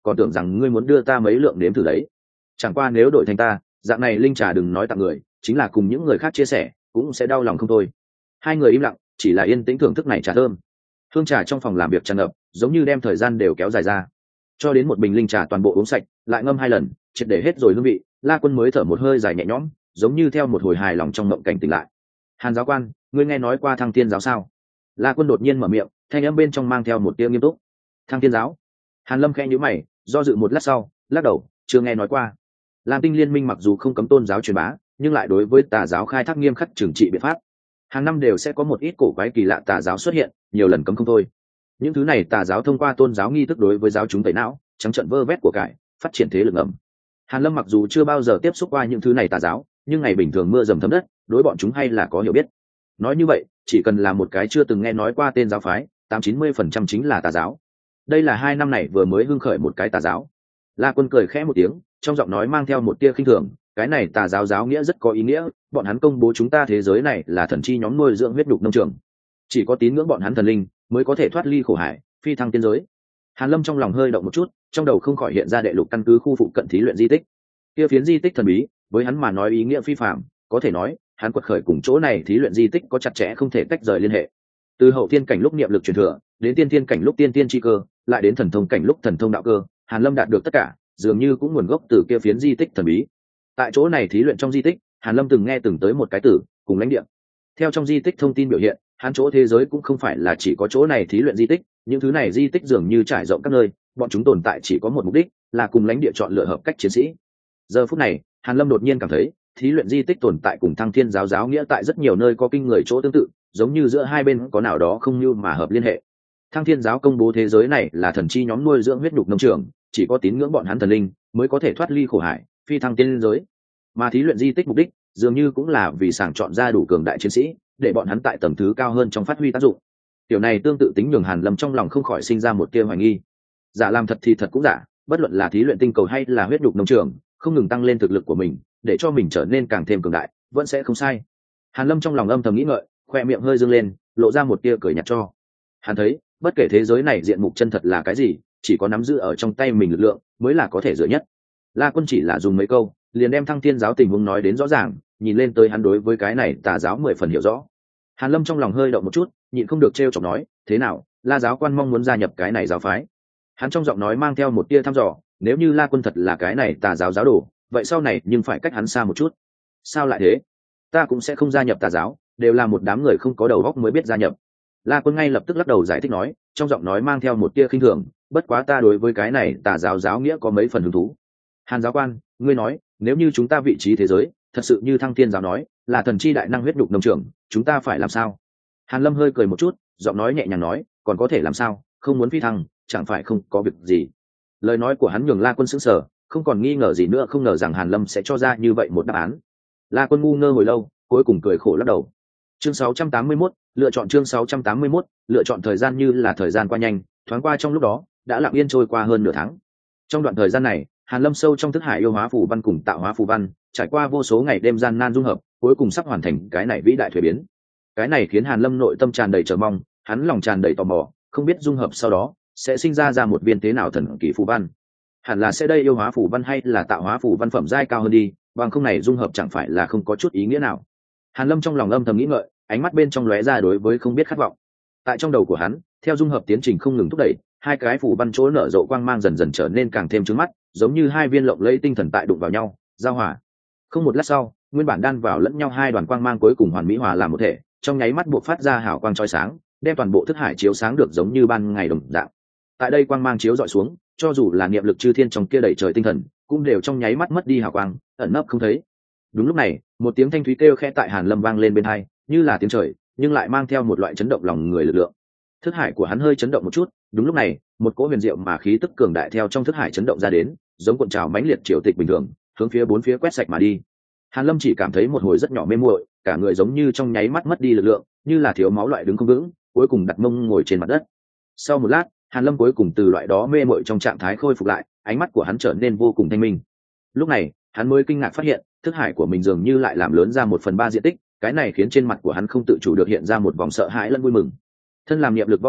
còn tưởng rằng ngươi muốn đưa ta mấy lượng nếm thử đấy. Chẳng qua nếu đổi thành ta, dạng này linh trà đừng nói tặng người, chính là cùng những người khác chia sẻ cũng sẽ đau lòng không thôi. Hai người im lặng, chỉ là yên tĩnh thưởng thức này trà thơm. Hương trà trong phòng làm việc tràn ngập, giống như đem thời gian đều kéo dài ra. Cho đến một bình linh trà toàn bộ uống sạch, lại ngâm 2 lần, triệt để hết rồi hương vị, La Quân mới thở một hơi dài nhẹ nhõm, giống như theo một hồi hài lòng trong mộng cảnh tỉnh lại. Hàn giáo quan, ngươi nghe nói qua Thăng Tiên giáo sao? La Quân đột nhiên mở miệng, thanh âm bên trong mang theo một tia nghiêm túc. Thăng Tiên giáo? Hàn Lâm khẽ nhíu mày, do dự một lát sau, lắc đầu, chưa nghe nói qua. Lam Tinh Liên minh mặc dù không cấm tôn giáo truyền bá, nhưng lại đối với tà giáo khai thác nghiêm khắc trừng trị biện pháp. Hàng năm đều sẽ có một ít cổ quái kỳ lạ tà giáo xuất hiện, nhiều lần cấm không thôi. Những thứ này tà giáo thông qua tôn giáo nghi thức đối với giáo chúng tẩy não, trắng trợn vơ vét của cải, phát triển thế lực ngầm. Hàn Lâm mặc dù chưa bao giờ tiếp xúc qua những thứ này tà giáo, nhưng ngày bình thường mưa dầm thấm đất, đối bọn chúng hay là có hiểu biết. Nói như vậy, chỉ cần là một cái chưa từng nghe nói qua tên giáo phái, 80-90% chính là tà giáo. Đây là 2 năm này vừa mới hưng khởi một cái tà giáo. La Quân cười khẽ một tiếng, trong giọng nói mang theo một tia khinh thường, cái này tà giáo giáo nghĩa rất có ý nghĩa, bọn hắn công bố chúng ta thế giới này là thần chi nhóm nuôi dưỡng huyết nhục nông trường, chỉ có tín ngưỡng bọn hắn thần linh mới có thể thoát ly khổ hải, phi thăng tiên giới. Hàn Lâm trong lòng hơi động một chút, trong đầu không khỏi hiện ra đệ lục căn cứ khu phụ cận thí luyện di tích. Kia phiến di tích thần bí, với hắn mà nói ý nghĩa phi phàm, có thể nói, hắn quật khởi cùng chỗ này thí luyện di tích có chặt chẽ không thể tách rời liên hệ. Từ hậu thiên cảnh lúc niệm lực truyền thừa, đến tiên thiên cảnh lúc tiên tiên chi cơ, lại đến thần thông cảnh lúc thần thông đạo cơ, Hàn Lâm đạt được tất cả, dường như cũng nguồn gốc từ kia phiến di tích thần bí. Tại chỗ này thí luyện trong di tích, Hàn Lâm từng nghe từng tới một cái từ, cùng lãnh địa. Theo trong di tích thông tin biểu hiện, hắn chỗ thế giới cũng không phải là chỉ có chỗ này thí luyện di tích, những thứ này di tích dường như trải rộng các nơi, bọn chúng tồn tại chỉ có một mục đích, là cùng lãnh địa chọn lựa hợp cách chiến sĩ. Giờ phút này, Hàn Lâm đột nhiên cảm thấy, thí luyện di tích tồn tại cùng Thăng Thiên giáo giáo nghĩa tại rất nhiều nơi có kinh người chỗ tương tự, giống như giữa hai bên có nào đó không như mà hợp liên hệ. Thăng Thiên giáo công bố thế giới này là thần chi nhóm nuôi dưỡng huyết nhục nông trường, chỉ có tín ngưỡng bọn hắn thần linh mới có thể thoát ly khổ hải, phi thăng tiên giới. Mà thí luyện di tích mục đích dường như cũng là vì sàng chọn ra đủ cường đại chiến sĩ, để bọn hắn tại tầng thứ cao hơn trong phát huy tác dụng. Điều này tương tự tính nhường Hàn Lâm trong lòng không khỏi sinh ra một tia hoài nghi. Giả làm thật thì thật cũng giả, bất luận là thí luyện tinh cầu hay là huyết nhục nông trường, không ngừng tăng lên thực lực của mình, để cho mình trở nên càng thêm cường đại, vẫn sẽ không sai. Hàn Lâm trong lòng âm thầm nghĩ ngợi, khoe miệng hơi dương lên, lộ ra một tia cười nhạt cho. Hắn thấy, bất kể thế giới này diện mục chân thật là cái gì, chỉ có nắm giữ ở trong tay mình lực lượng mới là có thể dựa nhất. La Quân chỉ là dùng mấy câu, liền đem Thăng Thiên giáo tình huống nói đến rõ ràng, nhìn lên tới hắn đối với cái này tà giáo 10 phần hiểu rõ. Hàn Lâm trong lòng hơi động một chút, nhịn không được trêu chọc nói, thế nào, La giáo quan mong muốn gia nhập cái này giáo phái? Hắn trong giọng nói mang theo một tia thăm dò, nếu như La Quân thật là cái này tà giáo giáo đồ, vậy sau này nhưng phải cách hắn xa một chút. Sao lại thế? Ta cũng sẽ không gia nhập tà giáo, đều là một đám người không có đầu óc mới biết gia nhập. La Quân ngay lập tức lắc đầu giải thích nói, trong giọng nói mang theo một tia khinh thường, bất quá ta đối với cái này tà giáo giáo nghĩa có mấy phần hứng thú. Hàn giáo quan, ngươi nói, nếu như chúng ta vị trí thế giới thật sự như Thăng Thiên giáo nói là thần chi đại năng huyết nhục nông trường, chúng ta phải làm sao? Hàn Lâm hơi cười một chút, giọng nói nhẹ nhàng nói, còn có thể làm sao, không muốn phi thăng chẳng phải không có việc gì. Lời nói của hắn nhường La Quân sững sờ, không còn nghi ngờ gì nữa, không ngờ rằng Hàn Lâm sẽ cho ra như vậy một đáp án. La Quân ngu ngơ hồi lâu, cuối cùng cười khổ lắc đầu. Chương 681, lựa chọn chương 681, lựa chọn. Thời gian như là thời gian qua nhanh, thoáng qua trong lúc đó đã lặng yên trôi qua hơn nửa tháng. Trong đoạn thời gian này, Hàn Lâm sâu trong thức hải yêu hóa phù văn cùng tạo hóa phù văn, trải qua vô số ngày đêm gian nan dung hợp, cuối cùng sắp hoàn thành cái này vĩ đại thuế biến. Cái này khiến Hàn Lâm nội tâm tràn đầy chờ mong, hắn lòng tràn đầy tò mò, không biết dung hợp sau đó sẽ sinh ra một viên thế nào thần kỳ phù văn. Hẳn là sẽ đây yêu hóa phù văn hay là tạo hóa phù văn phẩm giai cao hơn đi, bằng không này dung hợp chẳng phải là không có chút ý nghĩa nào. Hàn Lâm trong lòng âm thầm nghĩ ngợi, ánh mắt bên trong lóe ra đối với không biết khát vọng. Tại trong đầu của hắn, theo dung hợp tiến trình không ngừng thúc đẩy, hai cái phù văn chỗ nở rộ quang mang dần dần trở nên càng thêm chói mắt, giống như hai viên lộng lẫy tinh thần tại đụng vào nhau, giao hòa. Không một lát sau, nguyên bản đan vào lẫn nhau hai đoàn quang mang cuối cùng hoàn mỹ hòa làm một thể, trong nháy mắt buộc phát ra hào quang chói sáng, đem toàn bộ thức hải chiếu sáng được giống như ban ngày đồng dạng. Tại đây quang mang chiếu dọi xuống, cho dù là niệm lực chư thiên trong kia đẩy trời tinh thần, cũng đều trong nháy mắt mất đi hào quang, ẩn nấp không thấy. Đúng lúc này, một tiếng thanh thúy kêu khẽ tại Hàn Lâm vang lên bên tai, như là tiếng trời, nhưng lại mang theo một loại chấn động lòng người lực lượng. Thức hải của hắn hơi chấn động một chút, đúng lúc này, một cỗ huyền diệu mà khí tức cường đại theo trong thức hải chấn động ra đến, giống cuộn trào mãnh liệt triều tịch bình thường, hướng phía bốn phía quét sạch mà đi. Hàn Lâm chỉ cảm thấy một hồi rất nhỏ mê muội, cả người giống như trong nháy mắt mất đi lực lượng, như là thiếu máu loại đứng không vững, cuối cùng đặt mông ngồi trên mặt đất. Sau một lát, Hàn Lâm cuối cùng từ loại đó mê muội trong trạng thái khôi phục lại, ánh mắt của hắn trở nên vô cùng thanh minh. Lúc này, hắn mới kinh ngạc phát hiện, thức hải của mình dường như lại làm lớn ra 1/3 diện tích, cái này khiến trên mặt của hắn không tự chủ được hiện ra một vòng sợ hãi lẫn vui mừng. Thân làm niệm lực võ giả,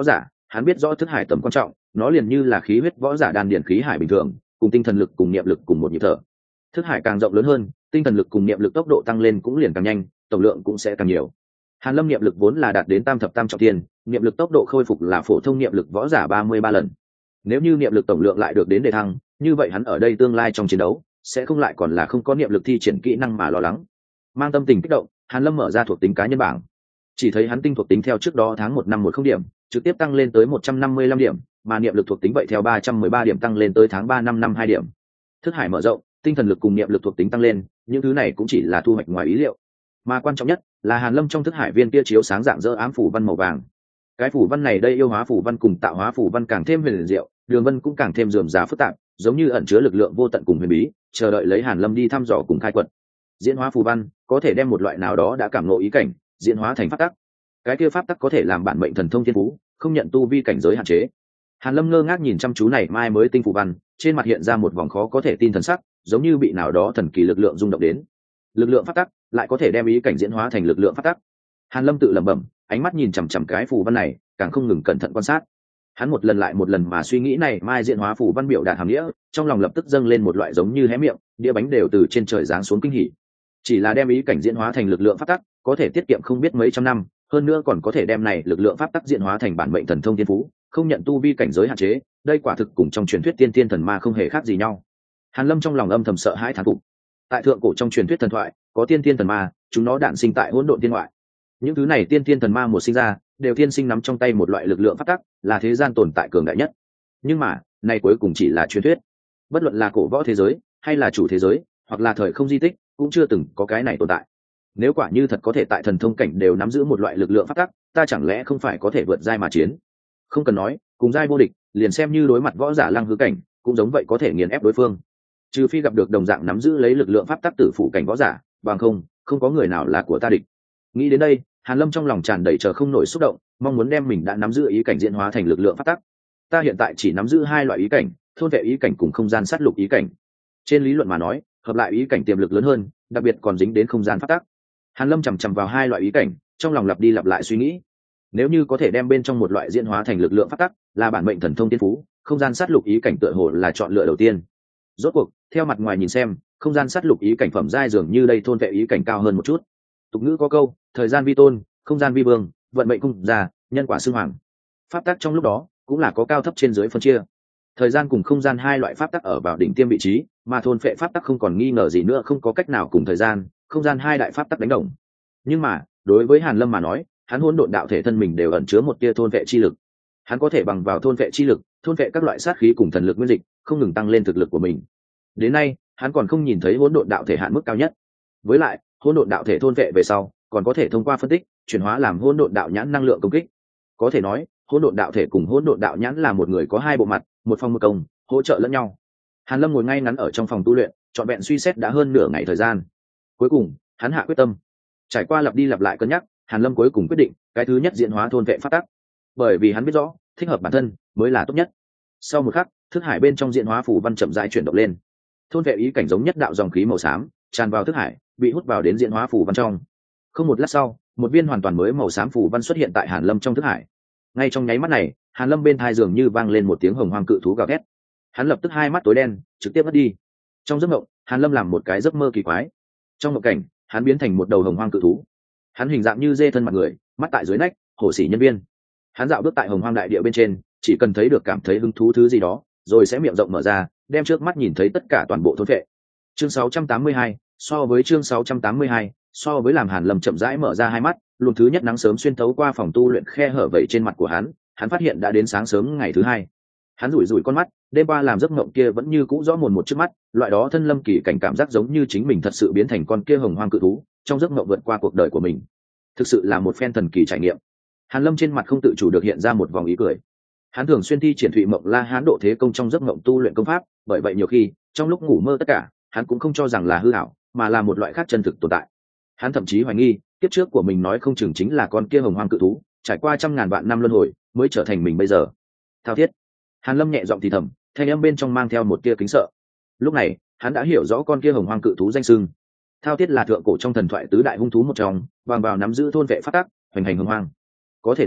hắn biết rõ thức hải tầm quan trọng, nó liền như là khí huyết võ giả đan điển khí hải bình thường, cùng tinh thần lực cùng niệm lực cùng một nhịp thở. Thức hải càng rộng lớn hơn, tinh thần lực cùng niệm lực tốc độ tăng lên cũng liền càng nhanh, tổng lượng cũng sẽ càng nhiều. Hàn Lâm niệm lực vốn là đạt đến tam thập tam trọng thiên, niệm lực tốc độ khôi phục là phổ thông niệm lực võ giả 33 lần. Nếu như niệm lực tổng lượng lại được đến đề thăng, như vậy hắn ở đây tương lai trong chiến đấu sẽ không lại còn là không có niệm lực thi triển kỹ năng mà lo lắng. Mang tâm tình kích động, Hàn Lâm mở ra thuộc tính cá nhân bảng. Chỉ thấy hắn tinh thuộc tính theo trước đó tháng 1 năm 10 điểm, trực tiếp tăng lên tới 155 điểm, mà niệm lực thuộc tính vậy theo 313 điểm tăng lên tới tháng 3 năm 52 điểm. Thức hải mở rộng, tinh thần lực cùng niệm lực thuộc tính tăng lên, những thứ này cũng chỉ là thu hoạch ngoài ý liệu. Mà quan trọng nhất là Hàn Lâm trong thức hải viên kia chiếu sáng dạng dỡ ám phủ văn màu vàng. Cái phủ văn này đây yêu hóa phủ văn cùng tạo hóa phủ văn càng thêm huyền diệu, đường vân cũng càng thêm rườm rà phức tạp, giống như ẩn chứa lực lượng vô tận cùng huyền bí, chờ đợi lấy Hàn Lâm đi thăm dò cùng khai quật. Diễn hóa phù văn có thể đem một loại nào đó đã cảm ngộ ý cảnh diễn hóa thành pháp tắc. Cái kia pháp tắc có thể làm bản mệnh thần thông thiên phú, không nhận tu vi cảnh giới hạn chế. Hàn Lâm ngơ ngác nhìn chăm chú này mai mới tinh phù văn, trên mặt hiện ra một vòng khó có thể tin thần sắc, giống như bị nào đó thần kỳ lực lượng rung động đến. Lực lượng pháp tắc lại có thể đem ý cảnh diễn hóa thành lực lượng pháp tắc. Hàn Lâm tự lẩm bẩm, ánh mắt nhìn chằm chằm cái phù văn này, càng không ngừng cẩn thận quan sát. Hắn một lần lại một lần mà suy nghĩ này mai diễn hóa phù văn biểu đạt hàm nghĩa, trong lòng lập tức dâng lên một loại giống như hé miệng, đĩa bánh đều từ trên trời giáng xuống kinh hỉ. Chỉ là đem ý cảnh diễn hóa thành lực lượng pháp tắc, có thể tiết kiệm không biết mấy trăm năm, hơn nữa còn có thể đem này lực lượng pháp tắc diễn hóa thành bản mệnh thần thông thiên phú, không nhận tu vi cảnh giới hạn chế, đây quả thực cùng trong truyền thuyết tiên tiên thần ma không hề khác gì nhau. Hàn Lâm trong lòng âm thầm sợ hãi thán phục. Tại thượng cổ trong truyền thuyết thần thoại, có tiên tiên thần ma, chúng nó đản sinh tại hỗn độn tiên ngoại. Những thứ này tiên tiên thần ma một sinh ra, đều tiên sinh nắm trong tay một loại lực lượng pháp tắc, là thế gian tồn tại cường đại nhất. Nhưng mà, này cuối cùng chỉ là truyền thuyết. Bất luận là cổ võ thế giới, hay là chủ thế giới, hoặc là thời không di tích, cũng chưa từng có cái này tồn tại. Nếu quả như thật có thể tại thần thông cảnh đều nắm giữ một loại lực lượng pháp tắc, ta chẳng lẽ không phải có thể vượt giai mà chiến? Không cần nói, cùng giai vô địch, liền xem như đối mặt võ giả lăng hư cảnh, cũng giống vậy có thể nghiền ép đối phương. Trừ phi gặp được đồng dạng nắm giữ lấy lực lượng pháp tắc tử phụ cảnh võ giả, bằng không có người nào là của ta địch. Nghĩ đến đây, Hàn Lâm trong lòng tràn đầy chờ không nổi xúc động, mong muốn đem mình đã nắm giữ ý cảnh diễn hóa thành lực lượng pháp tắc. Ta hiện tại chỉ nắm giữ hai loại ý cảnh, thôn vệ ý cảnh cùng không gian sát lục ý cảnh. Trên lý luận mà nói, hợp lại ý cảnh tiềm lực lớn hơn, đặc biệt còn dính đến không gian pháp tắc. Hàn Lâm chằm chằm vào hai loại ý cảnh, trong lòng lặp đi lặp lại suy nghĩ. Nếu như có thể đem bên trong một loại diễn hóa thành lực lượng pháp tắc, là bản mệnh thần thông tiên phú, không gian sát lục ý cảnh tựa hồ là chọn lựa đầu tiên. Rốt cuộc, theo mặt ngoài nhìn xem, không gian sát lục ý cảnh phẩm giai dường như đây thôn vệ ý cảnh cao hơn một chút. Tục ngữ có câu, thời gian vi tôn, không gian vi vương, vận mệnh cung già, nhân quả xưng hoàng. Pháp tắc trong lúc đó cũng là có cao thấp trên dưới phân chia. Thời gian cùng không gian hai loại pháp tắc ở vào đỉnh tiêm vị trí, mà thôn phệ pháp tắc không còn nghi ngờ gì nữa không có cách nào cùng thời gian, không gian hai đại pháp tắc đánh đồng. Nhưng mà, đối với Hàn Lâm mà nói, hắn hỗn độn đạo thể thân mình đều ẩn chứa một tia thôn phệ chi lực. Hắn có thể bằng vào thôn phệ chi lực, thôn phệ các loại sát khí cùng thần lực nguyên dịch, không ngừng tăng lên thực lực của mình. Đến nay, hắn còn không nhìn thấy hỗn độn đạo thể hạn mức cao nhất. Với lại, hỗn độn đạo thể thôn phệ về sau, còn có thể thông qua phân tích, chuyển hóa làm hỗn độn đạo nhãn năng lượng công kích. Có thể nói, hỗn độn đạo thể cùng hỗn độn đạo nhãn là một người có hai bộ mặt, một phong một công, hỗ trợ lẫn nhau. Hàn Lâm ngồi ngay ngắn ở trong phòng tu luyện, trọn vẹn suy xét đã hơn nửa ngày thời gian. Cuối cùng, hắn hạ quyết tâm. Trải qua lặp đi lặp lại cân nhắc, Hàn Lâm cuối cùng quyết định, cái thứ nhất diễn hóa thôn vệ pháp tắc. Bởi vì hắn biết rõ, thích hợp bản thân mới là tốt nhất. Sau một khắc, thức hải bên trong diễn hóa phù văn chậm rãi chuyển động lên. Thôn vệ ý cảnh giống nhất đạo dòng khí màu xám, tràn vào thức hải, bị hút vào đến diễn hóa phù văn trong. Không một lát sau, một viên hoàn toàn mới màu xám phù văn xuất hiện tại Hàn Lâm trong thức hải. Ngay trong nháy mắt này, Hàn Lâm bên tai dường như vang lên một tiếng hồng hoang cự thú gào thét. Hắn lập tức hai mắt tối đen, trực tiếp mất đi. Trong giấc mộng, Hàn Lâm làm một cái giấc mơ kỳ quái. Trong mộng cảnh, hắn biến thành một đầu hồng hoang cự thú. Hắn hình dạng như dê thân mặt người, mắt tại dưới nách, hổ sĩ nhân viên. Hắn dạo bước tại hồng hoang đại địa bên trên, chỉ cần thấy được cảm thấy hứng thú thứ gì đó, rồi sẽ miệng rộng mở ra, đem trước mắt nhìn thấy tất cả toàn bộ thôn vệ. Chương 682, so với chương 682, so với làm Hàn Lâm chậm rãi mở ra hai mắt, luồng thứ nhất nắng sớm xuyên thấu qua phòng tu luyện khe hở vậy trên mặt của hắn phát hiện đã đến sáng sớm ngày thứ hai. Hắn rủi rủi con mắt, đêm qua làm giấc mộng kia vẫn như cũ rõ mồn một trước mắt, loại đó thân lâm kỳ cảnh cảm giác giống như chính mình thật sự biến thành con kia hồng hoang cự thú, trong giấc mộng vượt qua cuộc đời của mình. Thực sự là một phen thần kỳ trải nghiệm. Hàn Lâm trên mặt không tự chủ được hiện ra một vòng ý cười. Hắn thường xuyên thi triển Thụy Mộng La Hán độ thế công trong giấc mộng tu luyện công pháp, bởi vậy nhiều khi, trong lúc ngủ mơ tất cả, hắn cũng không cho rằng là hư ảo, mà là một loại khác chân thực tồn tại. Hắn thậm chí hoài nghi, kiếp trước của mình nói không chừng chính là con kia hồng hoang cự thú, trải qua trăm ngàn vạn năm luân hồi, mới trở thành mình bây giờ. Thao thiết. Hàn Lâm nhẹ giọng thì thầm, thanh âm bên trong mang theo một tia kính sợ. Lúc này, hắn đã hiểu rõ con kia hồng hoang cự thú danh xưng. Thao thiết là thượng cổ trong thần thoại tứ đại hung thú một trong, bằng vào nắm giữ thôn vệ pháp tắc, hoành hành hồng hoang. Có thể nói,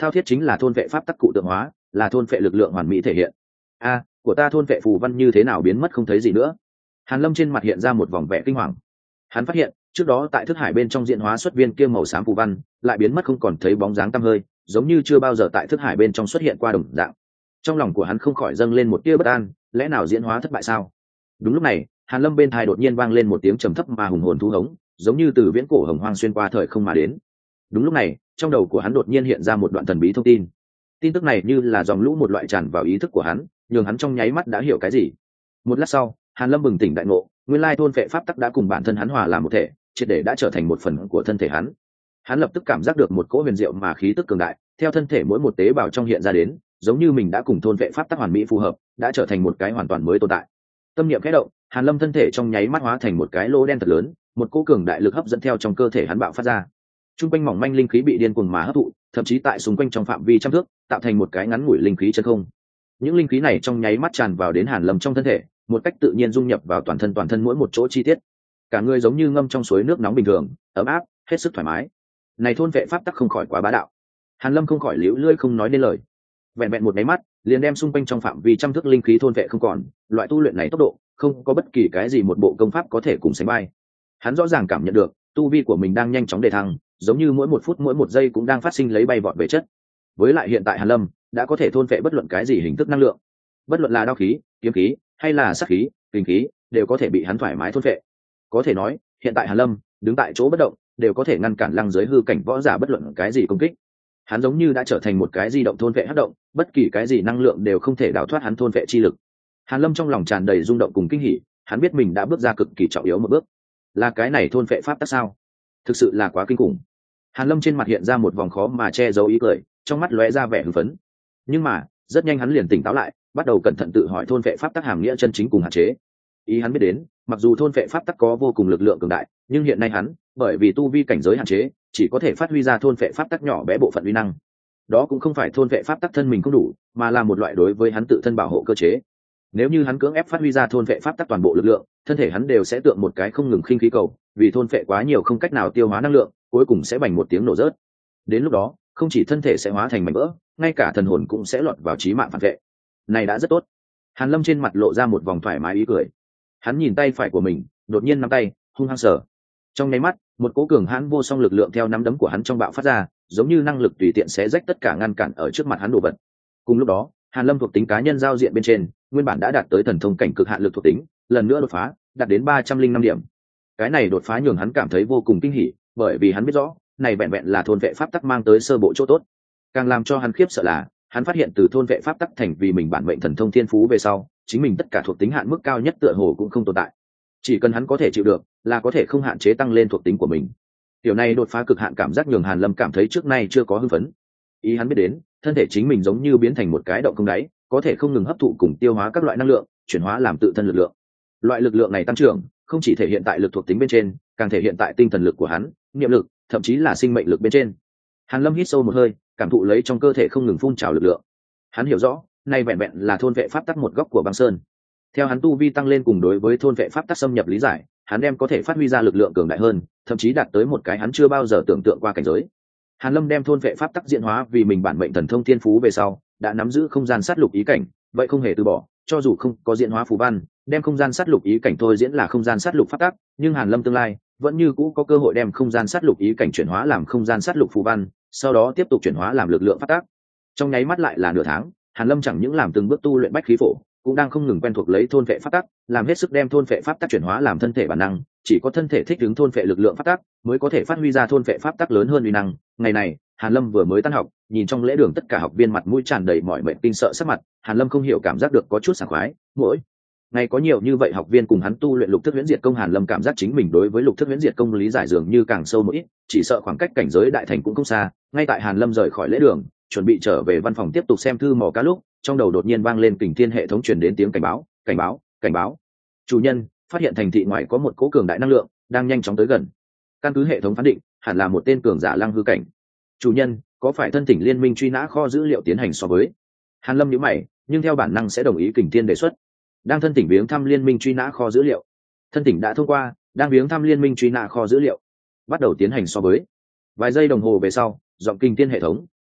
thao thiết chính là thôn vệ pháp tắc cụ tượng hóa, là thôn vệ lực lượng hoàn mỹ thể hiện. Của ta thôn vệ phù văn như thế nào biến mất không thấy gì nữa? Hàn Lâm trên mặt hiện ra một vòng vẻ kinh hoàng. Hắn phát hiện trước đó tại thức hải bên trong diễn hóa xuất viên kia màu xám phù văn lại biến mất không còn thấy bóng dáng tăm hơi, giống như chưa bao giờ tại thức hải bên trong xuất hiện qua đồng dạng. Trong lòng của hắn không khỏi dâng lên một tia bất an, lẽ nào diễn hóa thất bại sao? Đúng lúc này, Hàn Lâm bên tai đột nhiên vang lên một tiếng trầm thấp mà hùng hồn thú hống, giống như từ viễn cổ hồng hoang xuyên qua thời không mà đến. Đúng lúc này, trong đầu của hắn đột nhiên hiện ra một đoạn thần bí thông tin. Tin tức này như là dòng lũ một loại tràn vào ý thức của hắn, nhường hắn trong nháy mắt đã hiểu cái gì. Một lát sau, Hàn Lâm bừng tỉnh đại ngộ, nguyên lai thôn vệ pháp tắc đã cùng bản thân hắn hòa làm một thể, triệt để đã trở thành một phần của thân thể hắn. Hắn lập tức cảm giác được một cỗ huyền diệu mà khí tức cường đại, theo thân thể mỗi một tế bào trong hiện ra đến, giống như mình đã cùng thôn vệ pháp tắc hoàn mỹ phù hợp, đã trở thành một cái hoàn toàn mới tồn tại. Tâm niệm khẽ động, Hàn Lâm thân thể trong nháy mắt hóa thành một cái lỗ đen thật lớn, một cỗ cường đại lực hấp dẫn theo trong cơ thể hắn bạo phát ra. Trung quanh mỏng manh linh khí bị điên cuồng mà hấp thụ, thậm chí tại xung quanh trong phạm vi trăm thước, tạo thành một cái ngắn ngủi linh khí chân không. Những linh khí này trong nháy mắt tràn vào đến Hàn Lâm trong thân thể, một cách tự nhiên dung nhập vào toàn thân mỗi một chỗ chi tiết. Cả người giống như ngâm trong suối nước nóng bình thường, ấm áp, hết sức thoải mái. Này thôn vệ pháp tắc không khỏi quá bá đạo. Hàn Lâm không khỏi liễu lưỡi không nói nên lời. Vẹn vẹn một cái mắt, liền đem xung quanh trong phạm vi trăm thước linh khí thôn vệ không còn, loại tu luyện này tốc độ, không có bất kỳ cái gì một bộ công pháp có thể cùng sánh vai. Hắn rõ ràng cảm nhận được, tu vi của mình đang nhanh chóng đề thăng, giống như mỗi một phút mỗi một giây cũng đang phát sinh lấy bay vọt về chất. Với lại hiện tại Hàn Lâm đã có thể thôn vệ bất luận cái gì hình thức năng lượng, bất luận là đao khí, kiếm khí hay là sát khí, kình khí, đều có thể bị hắn thoải mái thôn vệ. Có thể nói, hiện tại Hàn Lâm đứng tại chỗ bất động, đều có thể ngăn cản lăng giới hư cảnh võ giả bất luận cái gì công kích. Hắn giống như đã trở thành một cái di động thôn vệ hấp động, bất kỳ cái gì năng lượng đều không thể đào thoát hắn thôn vệ chi lực. Hàn Lâm trong lòng tràn đầy rung động cùng kinh hỉ, hắn biết mình đã bước ra cực kỳ trọng yếu một bước. Là cái này thôn vệ pháp tắc sao? Thực sự là quá kinh khủng. Hàn Lâm trên mặt hiện ra một vòng khó mà che giấu ý cười, trong mắt lóe ra vẻ hưng phấn. Nhưng mà, rất nhanh hắn liền tỉnh táo lại, bắt đầu cẩn thận tự hỏi thôn vệ pháp tắc hàm nghĩa chân chính cùng hạn chế. Ý hắn biết đến, mặc dù thôn vệ pháp tắc có vô cùng lực lượng cường đại, nhưng hiện nay hắn, bởi vì tu vi cảnh giới hạn chế, chỉ có thể phát huy ra thôn vệ pháp tắc nhỏ bé bộ phận uy năng. Đó cũng không phải thôn vệ pháp tắc thân mình không đủ, mà là một loại đối với hắn tự thân bảo hộ cơ chế. Nếu như hắn cưỡng ép phát huy ra thôn vệ pháp tắc toàn bộ lực lượng, thân thể hắn đều sẽ tượng một cái không ngừng khinh khí cầu, vì thôn vệ quá nhiều không cách nào tiêu hóa năng lượng, cuối cùng sẽ bành một tiếng nổ rớt. Đến lúc đó, không chỉ thân thể sẽ hóa thành mảnh vỡ, ngay cả thần hồn cũng sẽ lọt vào chí mạng phản vệ. Này đã rất tốt. Hàn Lâm trên mặt lộ ra một vòng thoải mái ý cười. Hắn nhìn tay phải của mình, đột nhiên nắm tay, hung hăng sờ. Trong nháy mắt, một cỗ cường hãn vô song lực lượng theo nắm đấm của hắn trong bạo phát ra, giống như năng lực tùy tiện xé rách tất cả ngăn cản ở trước mặt hắn đồ vật. Cùng lúc đó, Hàn Lâm thuộc tính cá nhân giao diện bên trên, nguyên bản đã đạt tới thần thông cảnh cực hạn lực thuộc tính, lần nữa đột phá, đạt đến 305 điểm. Cái này đột phá nhường hắn cảm thấy vô cùng kinh hỉ, bởi vì hắn biết rõ, này vẹn vẹn là thôn vệ pháp tắc mang tới sơ bộ chỗ tốt. Càng làm cho hắn khiếp sợ là, hắn phát hiện từ thôn vệ pháp tắc thành vì mình bản mệnh thần thông thiên phú về sau, chính mình tất cả thuộc tính hạn mức cao nhất tựa hồ cũng không tồn tại. Chỉ cần hắn có thể chịu được, là có thể không hạn chế tăng lên thuộc tính của mình. Điều này đột phá cực hạn cảm giác nhường Hàn Lâm cảm thấy trước nay chưa có hưng phấn. Ý hắn biết đến, thân thể chính mình giống như biến thành một cái động không đáy, có thể không ngừng hấp thụ cùng tiêu hóa các loại năng lượng, chuyển hóa làm tự thân lực lượng. Loại lực lượng này tăng trưởng, không chỉ thể hiện tại lực thuộc tính bên trên, càng thể hiện tại tinh thần lực của hắn, niệm lực, thậm chí là sinh mệnh lực bên trên. Hàn Lâm hít sâu một hơi, cảm thụ lấy trong cơ thể không ngừng phun trào lực lượng. Hắn hiểu rõ, này vẹn vẹn là thôn vệ pháp tắc một góc của băng sơn. Theo hắn tu vi tăng lên cùng đối với thôn vệ pháp tắc xâm nhập lý giải, hắn đem có thể phát huy ra lực lượng cường đại hơn, thậm chí đạt tới một cái hắn chưa bao giờ tưởng tượng qua cảnh giới. Hàn Lâm đem thôn vệ pháp tắc diễn hóa vì mình bản mệnh thần thông thiên phú về sau, đã nắm giữ không gian sát lục ý cảnh, vậy không hề từ bỏ, cho dù không có diễn hóa phù văn, đem không gian sát lục ý cảnh thôi diễn là không gian sát lục pháp tắc, nhưng Hàn Lâm tương lai vẫn như cũ có cơ hội đem không gian sát lục ý cảnh chuyển hóa làm không gian sát lục phù văn, sau đó tiếp tục chuyển hóa làm lực lượng pháp tắc. Trong nháy mắt lại là nửa tháng, Hàn Lâm chẳng những làm từng bước tu luyện bách khí phổ, cũng đang không ngừng quen thuộc lấy thôn vệ pháp tắc, làm hết sức đem thôn vệ pháp tắc chuyển hóa làm thân thể bản năng, chỉ có thân thể thích ứng thôn vệ lực lượng pháp tắc, mới có thể phát huy ra thôn vệ pháp tắc lớn hơn uy năng. Ngày này, Hàn Lâm vừa mới tan học, nhìn trong lễ đường tất cả học viên mặt mũi tràn đầy mỏi mệt kinh sợ sắc mặt, Hàn Lâm không hiểu cảm giác được có chút sảng khoái, mỗi ngày có nhiều như vậy học viên cùng hắn tu luyện lục thức huyễn diệt công, Hàn Lâm cảm giác chính mình đối với lục thức huyễn diệt công lý giải dường như càng sâu một ít, chỉ sợ khoảng cách cảnh giới đại thành cũng không xa. Ngay tại Hàn Lâm rời khỏi lễ đường, chuẩn bị trở về văn phòng tiếp tục xem thư mò cá lúc, trong đầu đột nhiên vang lên Kình Thiên hệ thống truyền đến tiếng cảnh báo, cảnh báo, cảnh báo. Chủ nhân, phát hiện thành thị ngoài có một cỗ cường đại năng lượng đang nhanh chóng tới gần. Căn cứ hệ thống phán định, hẳn là một tên cường giả lăng hư cảnh. Chủ nhân, có phải thân thỉnh liên minh truy nã kho dữ liệu tiến hành so với? Hàn Lâm nhíu mày, nhưng theo bản năng sẽ đồng ý Kình Thiên đề xuất. Đang thân thỉnh viếng thăm liên minh truy nã kho dữ liệu. Thân thỉnh đã thông qua, đang viếng thăm liên minh truy nã kho dữ liệu. Bắt đầu tiến hành so với. Vài giây đồng hồ về sau, giọng Kình Thiên hệ thống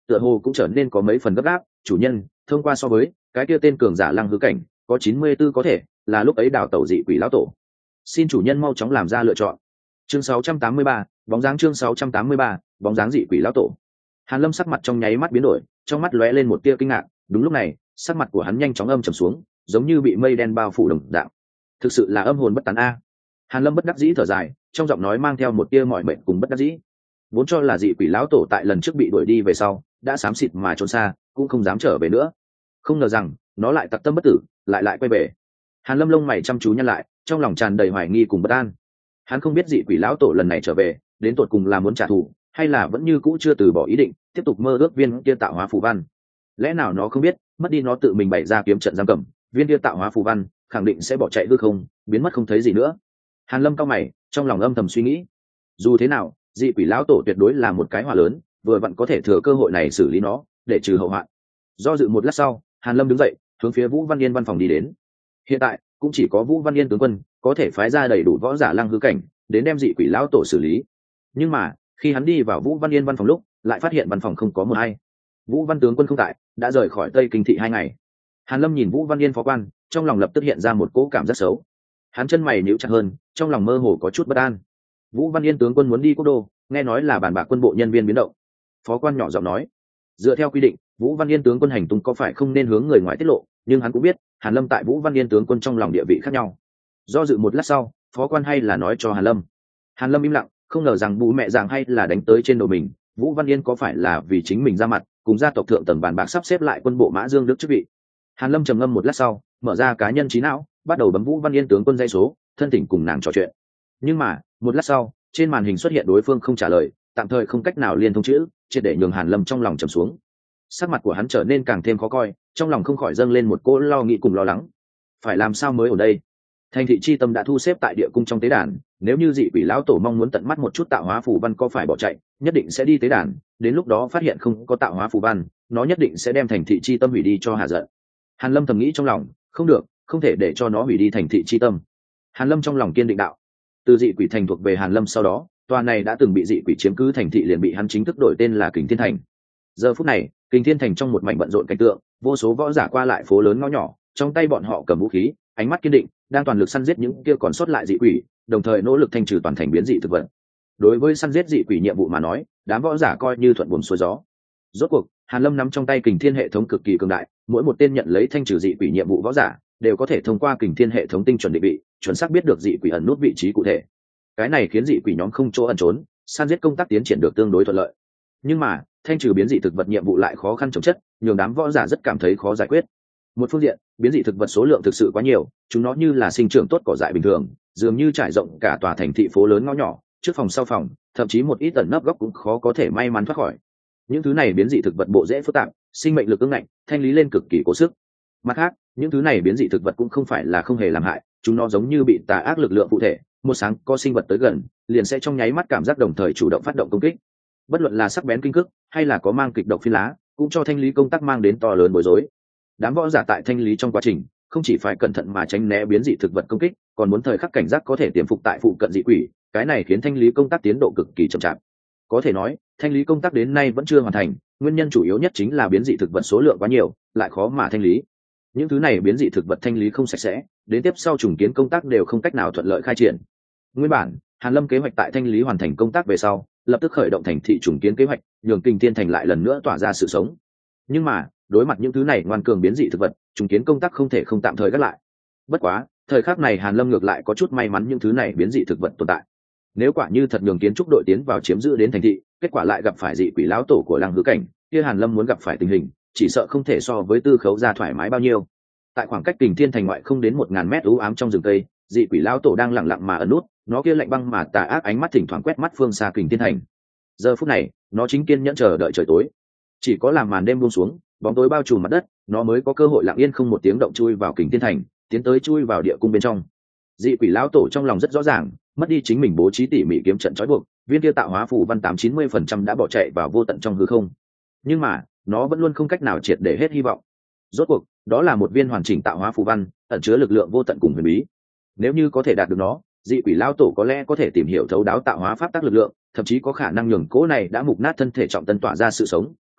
tựa hồ cũng trở nên có mấy phần gấp gáp. Chủ nhân, thông qua so với cái kia tên cường giả lăng hư cảnh có 94 có thể là lúc ấy đào tẩu dị quỷ lão tổ, xin chủ nhân mau chóng làm ra lựa chọn. Chương 683, bóng dáng. Chương 683, bóng dáng dị quỷ lão tổ. Hàn Lâm sắc mặt trong nháy mắt biến đổi, trong mắt lóe lên một tia kinh ngạc. Đúng lúc này, sắc mặt của hắn nhanh chóng âm trầm xuống, giống như bị mây đen bao phủ đồng dạng. Thực sự là âm hồn bất tán a. Hàn Lâm bất đắc dĩ thở dài, trong giọng nói mang theo một tia mỏi mệt cùng bất đắc dĩ. Vốn cho là dị quỷ lão tổ tại lần trước bị đuổi đi về sau, đã xám xịt mà trốn xa, cũng không dám trở về nữa. Không ngờ rằng, nó lại tặc tâm bất tử, lại quay về. Hàn Lâm lông mày chăm chú nhăn lại, trong lòng tràn đầy hoài nghi cùng bất an. Hắn không biết dị quỷ lão tổ lần này trở về, đến tột cùng là muốn trả thù, hay là vẫn như cũ chưa từ bỏ ý định, tiếp tục mơ ước viên kia tạo hóa phù văn. Lẽ nào nó không biết, mất đi nó tự mình bày ra kiếm trận giam cầm, viên kia tạo hóa phù văn khẳng định sẽ bỏ chạy hư không, biến mất không thấy gì nữa. Hàn Lâm cau mày, trong lòng âm thầm suy nghĩ. Dù thế nào, dị quỷ lão tổ tuyệt đối là một cái hỏa lớn, vừa vặn có thể thừa cơ hội này xử lý nó, để trừ hậu hoạn. Do dự một lát sau, Hàn Lâm đứng dậy, hướng phía Vũ Văn Yên văn phòng đi đến. Hiện tại, cũng chỉ có Vũ Văn Yên tướng quân có thể phái ra đầy đủ võ giả lăng hư cảnh đến đem dị quỷ lão tổ xử lý. Nhưng mà, khi hắn đi vào Vũ Văn Yên văn phòng lúc, lại phát hiện văn phòng không có một ai. Vũ Văn tướng quân không tại, đã rời khỏi Tây Kinh thị 2 ngày. Hàn Lâm nhìn Vũ Văn Yên phó quan, trong lòng lập tức hiện ra một cỗ cảm giác xấu. Hắn chân mày nhíu chặt hơn, trong lòng mơ hồ có chút bất an. Vũ Văn Yên tướng quân muốn đi Quốc đô, nghe nói là bàn bạc quân bộ nhân viên biến động. Phó quan nhỏ giọng nói, dựa theo quy định, Vũ Văn Yên tướng quân hành tung có phải không nên hướng người ngoài tiết lộ, nhưng hắn cũng biết, Hàn Lâm tại Vũ Văn Yên tướng quân trong lòng địa vị khác nhau. Do dự một lát sau, phó quan hay là nói cho Hàn Lâm. Hàn Lâm im lặng, không ngờ rằng bố mẹ rằng hay là đánh tới trên đầu mình. Vũ Văn Yên có phải là vì chính mình ra mặt, cùng gia tộc thượng tầng bàn bạc sắp xếp lại quân bộ Mã Dương Đức chức vị. Hàn Lâm trầm ngâm một lát sau, mở ra cá nhân trí não, bắt đầu bấm Vũ Văn Yên tướng quân dây số, thân thỉnh cùng nàng trò chuyện. Nhưng mà, một lát sau, trên màn hình xuất hiện đối phương không trả lời, tạm thời không cách nào liên thông chữ, triệt để nhường Hàn Lâm trong lòng trầm xuống. Sắc mặt của hắn trở nên càng thêm khó coi, trong lòng không khỏi dâng lên một cỗ lo nghĩ cùng lo lắng. Phải làm sao mới ở đây? Thành thị chi tâm đã thu xếp tại địa cung trong tế đàn, nếu như dị quỷ lão tổ mong muốn tận mắt một chút tạo hóa phù văn có phải bỏ chạy, nhất định sẽ đi tế đàn, đến lúc đó phát hiện không có tạo hóa phù văn, nó nhất định sẽ đem thành thị chi tâm hủy đi cho hạ giận. Hàn Lâm thầm nghĩ trong lòng, không được, không thể để cho nó hủy đi thành thị chi tâm. Hàn Lâm trong lòng kiên định đạo. Từ dị quỷ thành thuộc về Hàn Lâm sau đó, tòa này đã từng bị dị quỷ chiếm cứ thành thị liền bị hắn chính thức đổi tên là Kình Thiên Thành. Giờ phút này, Kình Thiên Thành trong một mảnh bận rộn cảnh tượng, vô số võ giả qua lại phố lớn ngõ nhỏ, trong tay bọn họ cầm vũ khí, ánh mắt kiên định, đang toàn lực săn giết những kia còn sót lại dị quỷ, đồng thời nỗ lực thanh trừ toàn thành biến dị thực vật. Đối với săn giết dị quỷ nhiệm vụ mà nói, đám võ giả coi như thuận buồm xuôi gió. Rốt cuộc, Hàn Lâm nắm trong tay Kình Thiên hệ thống cực kỳ cường đại, mỗi một tên nhận lấy thanh trừ dị quỷ nhiệm vụ võ giả, đều có thể thông qua Kình Thiên hệ thống tinh chuẩn định vị, chuẩn xác biết được dị quỷ ẩn nút vị trí cụ thể. Cái này khiến dị quỷ nhóm không chỗ ẩn trốn, săn giết công tác tiến triển được tương đối thuận lợi. Nhưng mà, thanh trừ biến dị thực vật nhiệm vụ lại khó khăn chồng chất, nhường đám võ giả rất cảm thấy khó giải quyết. Một phương diện, biến dị thực vật số lượng thực sự quá nhiều, chúng nó như là sinh trưởng tốt cỏ dại bình thường, dường như trải rộng cả tòa thành thị phố lớn ngõ nhỏ, trước phòng sau phòng, thậm chí một ít tận nấp góc cũng khó có thể may mắn thoát khỏi. Những thứ này biến dị thực vật bộ rễ phức tạp, sinh mệnh lực ương ngạnh, thanh lý lên cực kỳ cố sức. Mặt khác, những thứ này biến dị thực vật cũng không phải là không hề làm hại, chúng nó giống như bị tà ác lực lượng phụ thể, một sáng có sinh vật tới gần, liền sẽ trong nháy mắt cảm giác đồng thời chủ động phát động công kích. Bất luận là sắc bén kinh cức, hay là có mang kịch độc phi lá, cũng cho thanh lý công tác mang đến to lớn bối rối. Đám võ giả tại thanh lý trong quá trình, không chỉ phải cẩn thận mà tránh né biến dị thực vật công kích, còn muốn thời khắc cảnh giác có thể tiềm phục tại phụ cận dị quỷ, cái này khiến thanh lý công tác tiến độ cực kỳ chậm chạp. Có thể nói, thanh lý công tác đến nay vẫn chưa hoàn thành, nguyên nhân chủ yếu nhất chính là biến dị thực vật số lượng quá nhiều, lại khó mà thanh lý. Những thứ này biến dị thực vật thanh lý không sạch sẽ, đến tiếp sau trùng kiến công tác đều không cách nào thuận lợi khai triển. Nguyên bản, Hàn Lâm kế hoạch tại thanh lý hoàn thành công tác về sau, lập tức khởi động thành thị trùng kiến kế hoạch, nhường Kình Thiên Thành lại lần nữa tỏa ra sự sống. Nhưng mà, đối mặt những thứ này ngoan cường biến dị thực vật, trùng kiến công tác không thể không tạm thời gác lại. Bất quá, thời khắc này Hàn Lâm ngược lại có chút may mắn những thứ này biến dị thực vật tồn tại. Nếu quả như thật nhường kiến trúc đội tiến vào chiếm giữ đến thành thị, kết quả lại gặp phải dị quỷ lão tổ của lăng hư cảnh, kia Hàn Lâm muốn gặp phải tình hình, chỉ sợ không thể so với Tư Khấu gia thoải mái bao nhiêu. Tại khoảng cách Kình Thiên Thành ngoại không đến 1000 mét u ám trong rừng cây, dị quỷ lão tổ đang lặng lặng mà ẩn nút, nó kia lạnh băng mà tà ác ánh mắt thỉnh thoảng quét mắt phương xa Kình Thiên Thành. Giờ phút này, nó chính kiên nhẫn chờ đợi trời tối. Chỉ có làm màn đêm buông xuống, bóng tối bao trùm mặt đất, nó mới có cơ hội lặng yên không một tiếng động chui vào Kình Thiên Thành, tiến tới chui vào địa cung bên trong. Dị quỷ lão tổ trong lòng rất rõ ràng, mất đi chính mình bố trí tỉ mỉ kiếm trận trói buộc, viên kia tạo hóa phù văn 80-90% đã bỏ chạy vào vô tận trong hư không. Nhưng mà, nó vẫn luôn không cách nào triệt để hết hy vọng. Rốt cuộc, đó là một viên hoàn chỉnh tạo hóa phù văn, ẩn chứa lực lượng vô tận cùng huyền bí. Nếu như có thể đạt được nó, dị quỷ lão tổ có lẽ có thể tìm hiểu thấu đáo tạo hóa pháp tắc lực lượng, thậm chí có khả năng nhường cố này đã mục nát thân thể trọng tân tỏa ra sự sống,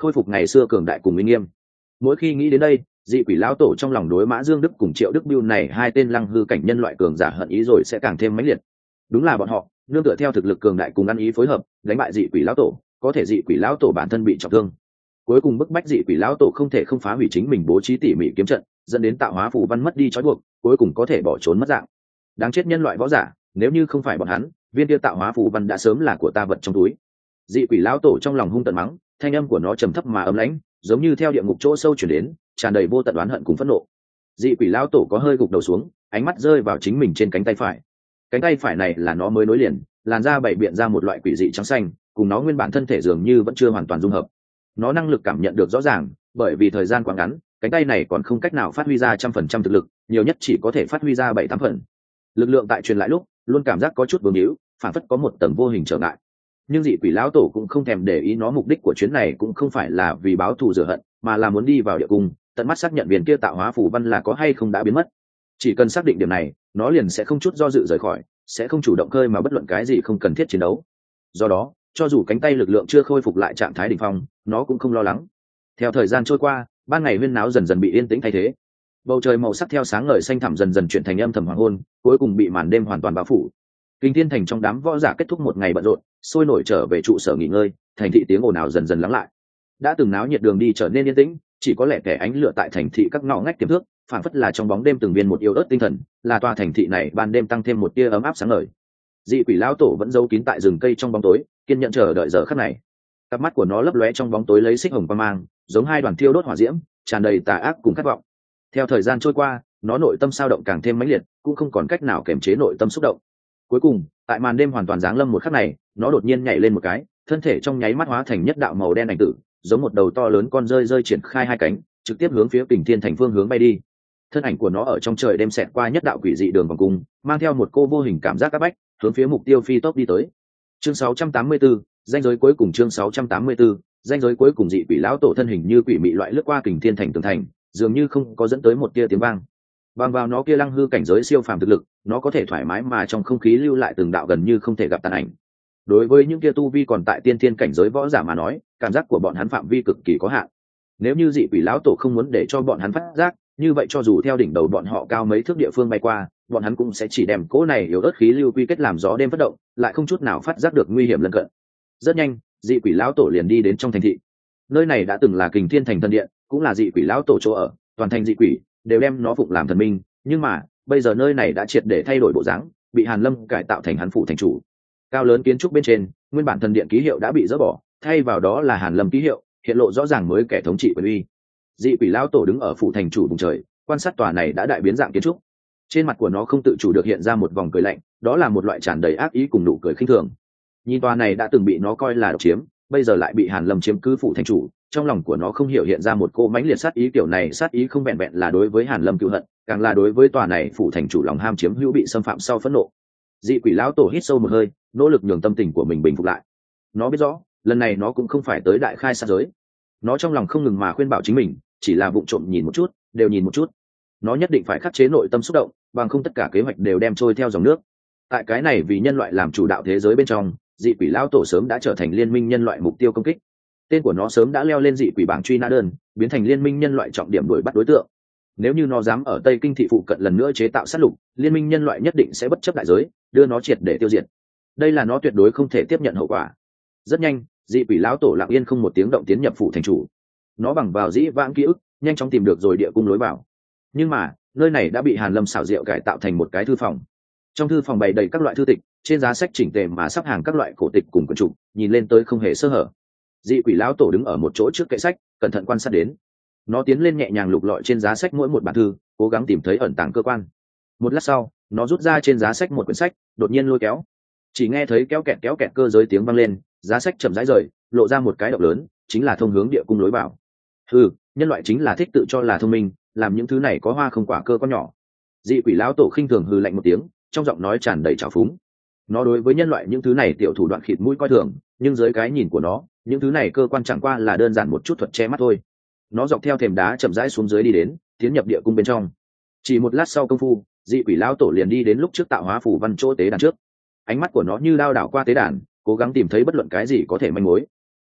khôi phục ngày xưa cường đại cùng uy nghiêm. Mỗi khi nghĩ đến đây, dị quỷ lão tổ trong lòng đối Mã Dương Đức cùng Triệu Đức Biêu này hai tên lăng hư cảnh nhân loại cường giả hận ý rồi sẽ càng thêm mãnh liệt. Đúng là bọn họ nương tựa theo thực lực cường đại cùng ăn ý phối hợp đánh bại dị quỷ lão tổ, có thể dị quỷ lão tổ bản thân bị trọng thương, cuối cùng bức bách dị quỷ lão tổ không thể không phá hủy chính mình bố trí tỉ mỉ kiếm trận, dẫn đến tạo hóa phù văn mất đi trói buộc, cuối cùng có thể bỏ trốn mất dạng. Đáng chết nhân loại võ giả, nếu như không phải bọn hắn, viên tiêu tạo hóa phù văn đã sớm là của ta vật trong túi. Dị quỷ lão tổ trong lòng hung tận mắng, thanh âm của nó trầm thấp mà ấm lãnh, giống như theo địa ngục chỗ sâu chuyển đến, tràn đầy vô tận oán hận cùng phẫn nộ. Dị quỷ lão tổ có hơi gục đầu xuống, ánh mắt rơi vào chính mình trên cánh tay phải. Cánh tay phải này là nó mới nối liền, làn da bảy biện ra một loại quỷ dị trắng xanh, cùng nó nguyên bản thân thể dường như vẫn chưa hoàn toàn dung hợp. Nó năng lực cảm nhận được rõ ràng, bởi vì thời gian quá ngắn, cánh tay này còn không cách nào phát huy ra 100% thực lực, nhiều nhất chỉ có thể phát huy ra 7-8%. Lực lượng tại truyền lại lúc, luôn cảm giác có chút bướng hữu, phản phất có một tầng vô hình trở ngại. Nhưng dị quỷ lão tổ cũng không thèm để ý, nó mục đích của chuyến này cũng không phải là vì báo thù rửa hận, mà là muốn đi vào địa cung, tận mắt xác nhận viên kia tạo hóa phù văn là có hay không đã biến mất. Chỉ cần xác định điểm này, nó liền sẽ không chút do dự rời khỏi, sẽ không chủ động khơi mà bất luận cái gì không cần thiết chiến đấu. Do đó, cho dù cánh tay lực lượng chưa khôi phục lại trạng thái đỉnh phong, nó cũng không lo lắng. Theo thời gian trôi qua, ban ngày huyên náo dần dần bị yên tĩnh thay thế. Bầu trời màu sắc theo sáng ngời xanh thẳm dần dần chuyển thành âm thầm hoàng hôn, cuối cùng bị màn đêm hoàn toàn bao phủ. Kinh Thiên Thành trong đám võ giả kết thúc một ngày bận rộn, sôi nổi trở về trụ sở nghỉ ngơi, thành thị tiếng ồn ào dần dần lắng lại. Đã từng náo nhiệt đường đi trở nên yên tĩnh, chỉ có lẻ tẻ ánh lửa tại thành thị các ngõ ngách tiềm thước, phản phất là trong bóng đêm từng viên một yếu ớt tinh thần, là tòa thành thị này ban đêm tăng thêm một tia ấm áp sáng ngời. Dị quỷ lão tổ vẫn giấu kín tại rừng cây trong bóng tối, kiên nhẫn chờ đợi giờ khắc này. Cặp mắt của nó lấp lóe trong bóng tối lấy xích hồng quang mang, giống hai đoàn thiêu đốt hỏa diễm, tràn đầy tà ác cùng khát vọng. Theo thời gian trôi qua, nó nội tâm sao động càng thêm mãnh liệt, cũng không còn cách nào kiềm chế nội tâm xúc động. Cuối cùng, tại màn đêm hoàn toàn giáng lâm một khắc này, nó đột nhiên nhảy lên một cái, thân thể trong nháy mắt hóa thành nhất đạo màu đen ảnh tử, giống một đầu to lớn con rơi rơi triển khai hai cánh, trực tiếp hướng phía Kình Thiên Thành phương hướng bay đi. Thân ảnh của nó ở trong trời đêm xẹt qua nhất đạo quỷ dị đường vòng cung, mang theo một cô vô hình cảm giác áp bách, hướng phía mục tiêu phi tốc đi tới. Chương 684, danh giới cuối cùng. Chương 684, danh giới cuối cùng. Dị quỷ lão tổ thân hình như quỷ mị loại lướt qua Kình Thiên Thành tường thành, dường như không có dẫn tới một tia tiếng vang. Bằng vào nó kia lăng hư cảnh giới siêu phàm thực lực, nó có thể thoải mái mà trong không khí lưu lại từng đạo gần như không thể gặp tàn ảnh. Đối với những kia tu vi còn tại tiên thiên cảnh giới võ giả mà nói, cảm giác của bọn hắn phạm vi cực kỳ có hạn. Nếu như dị quỷ lão tổ không muốn để cho bọn hắn phát giác, như vậy cho dù theo đỉnh đầu bọn họ cao mấy thước địa phương bay qua, bọn hắn cũng sẽ chỉ đem cỗ này yếu ớt khí lưu quy kết làm gió đêm bất động, lại không chút nào phát giác được nguy hiểm lân cận. Rất nhanh, dị quỷ lão tổ liền đi đến trong thành thị. Nơi này đã từng là Kình Thiên Thành thần điện, cũng là dị quỷ lão tổ chỗ ở, toàn thành dị quỷ đều đem nó phụng làm thần minh, nhưng mà bây giờ nơi này đã triệt để thay đổi bộ dáng, bị Hàn Lâm cải tạo thành hắn phủ thành chủ. Cao lớn kiến trúc bên trên, nguyên bản thần điện ký hiệu đã bị dỡ bỏ, thay vào đó là Hàn Lâm ký hiệu, hiện lộ rõ ràng mới kẻ thống trị quyền uy. Dị quỷ lão tổ đứng ở phủ thành chủ vùng trời, quan sát tòa này đã đại biến dạng kiến trúc. Trên mặt của nó không tự chủ được hiện ra một vòng cười lạnh, đó là một loại tràn đầy ác ý cùng nụ cười khinh thường. Nhìn tòa này đã từng bị nó coi là độc chiếm, bây giờ lại bị Hàn Lâm chiếm cứ phủ thành chủ, trong lòng của nó không hiểu hiện ra một cô mãnh liệt sát ý. Kiểu này sát ý không vẹn vẹn là đối với Hàn Lâm cựu hận, càng là đối với tòa này phủ thành chủ lòng ham chiếm hữu bị xâm phạm sau phẫn nộ. Dị quỷ lão tổ hít sâu một hơi, nỗ lực nhường tâm tình của mình bình phục lại. Nó biết rõ, lần này nó cũng không phải tới đại khai sát giới. Nó trong lòng không ngừng mà khuyên bảo chính mình, chỉ là vụng trộm nhìn một chút, đều nhìn một chút. Nó nhất định phải khắc chế nội tâm xúc động, bằng không tất cả kế hoạch đều đem trôi theo dòng nước. Tại cái này vì nhân loại làm chủ đạo thế giới bên trong, dị quỷ lão tổ sớm đã trở thành liên minh nhân loại mục tiêu công kích. Tên của nó sớm đã leo lên dị quỷ bảng truy nã đơn, biến thành liên minh nhân loại trọng điểm đuổi bắt đối tượng. Nếu như nó dám ở Tây Kinh thị phụ cận lần nữa chế tạo sát lục, liên minh nhân loại nhất định sẽ bất chấp đại giới, đưa nó triệt để tiêu diệt. Đây là nó tuyệt đối không thể tiếp nhận hậu quả. Rất nhanh, dị quỷ lão tổ lặng yên không một tiếng động tiến nhập phủ thành chủ. Nó bằng vào dĩ vãng ký ức, nhanh chóng tìm được rồi địa cung lối vào. Nhưng mà, nơi này đã bị Hàn Lâm xảo diệu cải tạo thành một cái thư phòng. Trong thư phòng bày đầy các loại thư tịch, trên giá sách chỉnh tề mà sắp hàng các loại cổ tịch cùng quyển trục, nhìn lên tới không hề sơ hở. Dị quỷ lão tổ đứng ở một chỗ trước kệ sách, cẩn thận quan sát đến. Nó tiến lên nhẹ nhàng lục lọi trên giá sách mỗi một bản thư, cố gắng tìm thấy ẩn tàng cơ quan. Một lát sau, nó rút ra trên giá sách một quyển sách, đột nhiên lôi kéo. Chỉ nghe thấy kéo kẹt cơ giới tiếng vang lên, giá sách chậm rãi rời, lộ ra một cái động lớn, chính là thông hướng địa cung lối vào. Nhân loại chính là thích tự cho là thông minh, làm những thứ này có hoa không quả cơ con nhỏ. Dị quỷ lão tổ khinh thường hừ lạnh một tiếng, trong giọng nói tràn đầy trào phúng. Nó đối với nhân loại những thứ này tiểu thủ đoạn khịt mũi coi thường, nhưng dưới cái nhìn của nó, những thứ này cơ quan chẳng qua là đơn giản một chút thuật che mắt thôi. Nó dọc theo thềm đá chậm rãi xuống dưới đi đến, tiến nhập địa cung bên trong. Chỉ một lát sau công phu, dị quỷ lão tổ liền đi đến lúc trước tạo hóa phủ văn chỗ tế đàn trước. Ánh mắt của nó như đao đảo qua tế đàn, cố gắng tìm thấy bất luận cái gì có thể manh mối.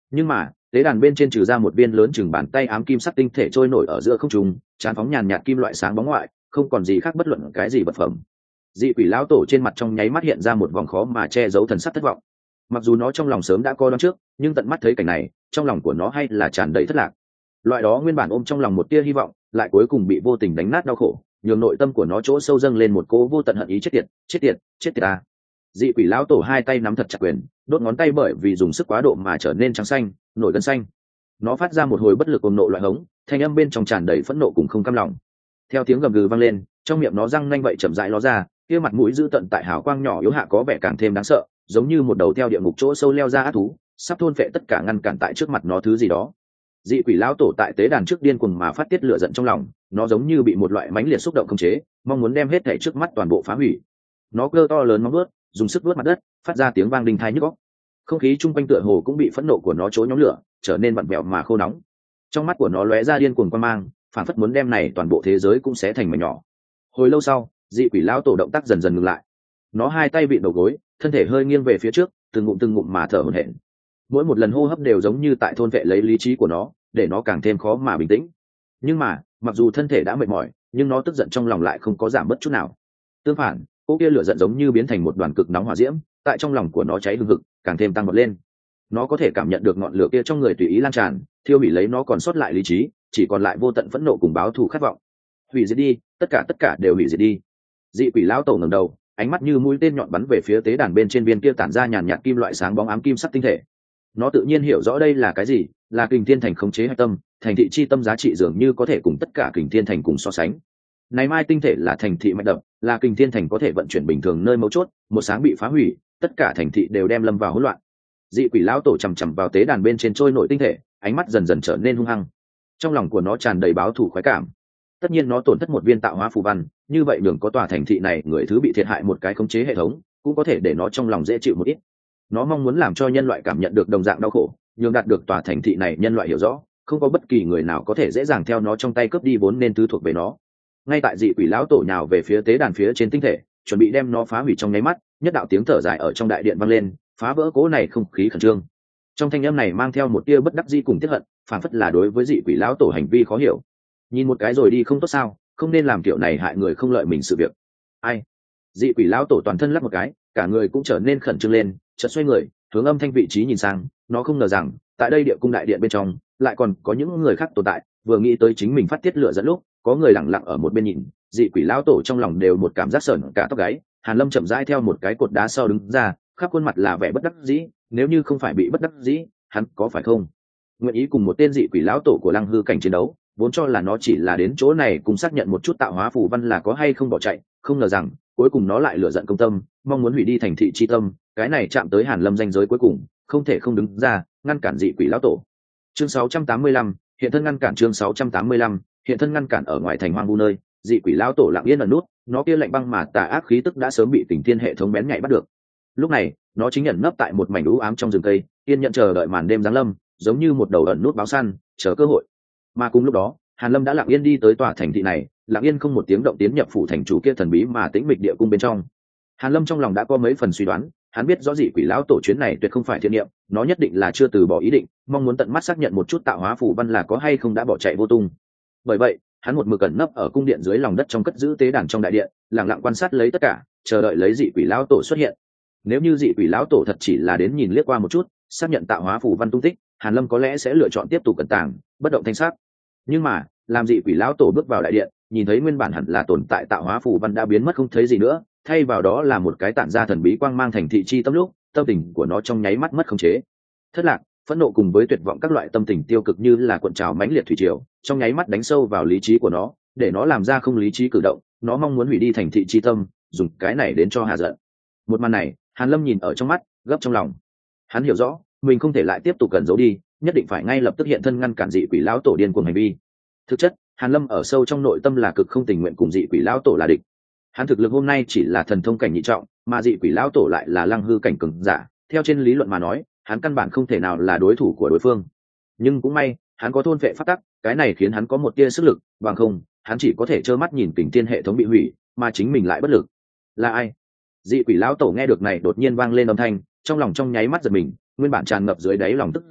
Nhưng mà tế đàn bên trên trừ ra một viên lớn chừng bàn tay ám kim sắc tinh thể trôi nổi ở giữa không trung, trán phóng nhàn nhạt kim loại sáng bóng ngoại, không còn gì khác bất luận cái gì vật phẩm. Dị quỷ lão tổ trên mặt trong nháy mắt hiện ra một vòng khó mà che giấu thần sắc thất vọng. Mặc dù nó trong lòng sớm đã coi đoán trước, nhưng tận mắt thấy cảnh này, trong lòng của nó hay là tràn đầy thất lạc. Loại đó nguyên bản ôm trong lòng một tia hy vọng, lại cuối cùng bị vô tình đánh nát đau khổ, nhường nội tâm của nó chỗ sâu dâng lên một cỗ vô tận hận ý chết tiệt, chết tiệt, chết tiệt ta. Dị quỷ lão tổ hai tay nắm thật chặt quyền, đốt ngón tay bởi vì dùng sức quá độ mà trở nên trắng xanh, nổi gân xanh. Nó phát ra một hồi bất lực cuồng nộ loại hống, thanh âm bên trong tràn đầy phẫn nộ cùng không cam lòng. Theo tiếng gầm gừ vang lên, trong miệng nó răng nanh vậy chậm rãi ló ra, kia mặt mũi dữ tận tại hào quang nhỏ yếu hạ có vẻ càng thêm đáng sợ, giống như một đầu theo địa ngục chỗ sâu leo ra ác thú, sắp thôn phệ tất cả ngăn cản tại trước mặt nó thứ gì đó. Dị quỷ lão tổ tại tế đàn trước điên cuồng mà phát tiết lửa giận trong lòng, nó giống như bị một loại mãnh liệt xúc động khống chế, mong muốn đem hết thảy trước mắt toàn bộ phá hủy. Nó cơ to lớn móng vuốt, dùng sức vuốt mặt đất, phát ra tiếng vang đinh tai nhức óc. Không khí chung quanh tựa hồ cũng bị phẫn nộ của nó chối nhóm lửa, trở nên vặn vẹo mà khô nóng. Trong mắt của nó lóe ra điên cuồng quang mang, phản phất muốn đem này toàn bộ thế giới cũng xé thành mảnh nhỏ. Hồi lâu sau, dị quỷ lão tổ động tác dần dần ngừng lại. Nó hai tay vịn đầu gối, thân thể hơi nghiêng về phía trước, từng ngụm mà thở hổn hển. Mỗi một lần hô hấp đều giống như tại thôn vệ lấy lý trí của nó, để nó càng thêm khó mà bình tĩnh. Nhưng mà, mặc dù thân thể đã mệt mỏi, nhưng nó tức giận trong lòng lại không có giảm bớt chút nào. Tương phản, cô kia lửa giận giống như biến thành một đoàn cực nóng hỏa diễm, tại trong lòng của nó cháy hừng hực, càng thêm tăng bật lên. Nó có thể cảm nhận được ngọn lửa kia trong người tùy ý lan tràn, thiêu hủy lấy nó còn sót lại lý trí, chỉ còn lại vô tận phẫn nộ cùng báo thù khát vọng. Hủy diệt đi, tất cả đều hủy diệt đi. Dị quỷ lão tổ ngẩng đầu, ánh mắt như mũi tên nhọn bắn về phía tế đàn bên trên viên kia tản ra nhàn nhạt kim loại sáng bóng ám kim sắc tinh thể. Nó tự nhiên hiểu rõ đây là cái gì, là Kình Thiên Thành khống chế hạch tâm, thành thị chi tâm giá trị dường như có thể cùng tất cả Kình Thiên Thành cùng so sánh. Này mai tinh thể là thành thị mạch đập, là Kình Thiên Thành có thể vận chuyển bình thường nơi mấu chốt, một sáng bị phá hủy, tất cả thành thị đều đem lâm vào hỗn loạn. Dị quỷ lão tổ chầm chậm vào tế đàn bên trên trôi nổi tinh thể, ánh mắt dần dần trở nên hung hăng. Trong lòng của nó tràn đầy báo thù khoái cảm. Tất nhiên nó tổn thất một viên tạo hóa phù văn, như vậy đường có tòa thành thị này người thứ bị thiệt hại một cái khống chế hệ thống, cũng có thể để nó trong lòng dễ chịu một ít. Nó mong muốn làm cho nhân loại cảm nhận được đồng dạng đau khổ, nhưng đạt được tòa thành thị này nhân loại hiểu rõ, không có bất kỳ người nào có thể dễ dàng theo nó trong tay cướp đi vốn nên thứ thuộc về nó. Ngay tại dị quỷ lão tổ nhào về phía tế đàn phía trên tinh thể, chuẩn bị đem nó phá hủy trong nháy mắt, nhất đạo tiếng thở dài ở trong đại điện vang lên, phá vỡ cố này không khí khẩn trương. Trong thanh âm này mang theo một tia bất đắc dĩ cùng tiếc hận, phản phất là đối với dị quỷ lão tổ hành vi khó hiểu. Nhìn một cái rồi đi không tốt sao, không nên làm kiểu này hại người không lợi mình sự việc. Ai? Dị quỷ lão tổ toàn thân lắc một cái, cả người cũng trở nên khẩn trương lên, chợt xoay người, hướng âm thanh vị trí nhìn sang. Nó không ngờ rằng tại đây địa cung đại điện bên trong lại còn có những người khác tồn tại. Vừa nghĩ tới chính mình phát tiết lửa dẫn lúc có người lặng lặng ở một bên nhìn, dị quỷ lão tổ trong lòng đều một cảm giác sởn cả tóc gáy. Hàn Lâm chậm rãi theo một cái cột đá sau đứng ra, khắp khuôn mặt là vẻ bất đắc dĩ. Nếu như không phải bị bất đắc dĩ, hắn có phải không nguyện ý cùng một tên dị quỷ lão tổ của Lăng Hư cảnh chiến đấu? Vốn cho là nó chỉ là đến chỗ này cùng xác nhận một chút tạo hóa phù văn là có hay không bỏ chạy, không ngờ rằng cuối cùng nó lại lựa giận công tâm, mong muốn hủy đi thành thị chi tâm. Cái này chạm tới Hàn Lâm ranh giới cuối cùng, không thể không đứng ra ngăn cản dị quỷ lão tổ. Chương 685, hiện thân ngăn cản. Chương 685, hiện thân ngăn cản. Ở ngoài thành hoang vu nơi, dị quỷ lão tổ lặng yên ẩn nút, nó kia lạnh băng mà tà ác khí tức đã sớm bị Kình Thiên hệ thống bén nhạy bắt được. Lúc này nó chính ẩn nấp tại một mảnh u ám trong rừng cây, yên nhận chờ đợi màn đêm giáng lâm, giống như một đầu ẩn nút báo săn, chờ cơ hội. Mà cùng lúc đó, Hàn Lâm đã lặng yên đi tới tòa thành thị này, lặng yên không một tiếng động tiến nhập phủ thành chủ kia thần bí mà tĩnh mịch địa cung bên trong. Hàn Lâm trong lòng đã có mấy phần suy đoán, hắn biết rõ dị quỷ lão tổ chuyến này tuyệt không phải thiện niệm, nó nhất định là chưa từ bỏ ý định, mong muốn tận mắt xác nhận một chút tạo hóa phù văn là có hay không đã bỏ chạy vô tung. Bởi vậy, hắn một mực cẩn nấp ở cung điện dưới lòng đất trong cất giữ tế đàn trong đại điện, lặng lặng quan sát lấy tất cả, chờ đợi lấy dị quỷ lão tổ xuất hiện. Nếu như dị quỷ lão tổ thật chỉ là đến nhìn liếc qua một chút, xác nhận tạo hóa phù văn tung tích, Hàn Lâm có lẽ sẽ lựa chọn tiếp tục cẩn tàng, bất động thanh sắc. Nhưng mà, làm dị quỷ lão tổ bước vào đại điện, nhìn thấy nguyên bản hẳn là tồn tại tạo hóa phù văn đã biến mất không thấy gì nữa, thay vào đó là một cái tản ra thần bí quang mang thành thị chi tâm lúc, tâm tình của nó trong nháy mắt mất khống chế. Thất lạc, phẫn nộ cùng với tuyệt vọng các loại tâm tình tiêu cực như là cuộn trào mãnh liệt thủy triều, trong nháy mắt đánh sâu vào lý trí của nó, để nó làm ra không lý trí cử động. Nó mong muốn hủy đi thành thị chi tâm, dùng cái này đến cho hà giận. Một màn này, Hàn Lâm nhìn ở trong mắt, gấp trong lòng. Hắn hiểu rõ, mình không thể lại tiếp tục cẩn giấu đi, nhất định phải ngay lập tức hiện thân ngăn cản dị quỷ lão tổ điên cuồng hành vi. Thực chất, Hàn Lâm ở sâu trong nội tâm là cực không tình nguyện cùng dị quỷ lão tổ là địch. Hắn thực lực hôm nay chỉ là thần thông cảnh nhị trọng, mà dị quỷ lão tổ lại là Lăng Hư cảnh cường giả, theo trên lý luận mà nói, hắn căn bản không thể nào là đối thủ của đối phương. Nhưng cũng may, hắn có thôn vệ pháp tắc, cái này khiến hắn có một tia sức lực, bằng không, hắn chỉ có thể trơ mắt nhìn Kình Thiên hệ thống bị hủy, mà chính mình lại bất lực. Là ai? Dị quỷ lão tổ nghe được này đột nhiên vang lên âm thanh, trong lòng trong nháy mắt giật mình, nguyên bản tràn ngập dưới đáy lòng tức giận,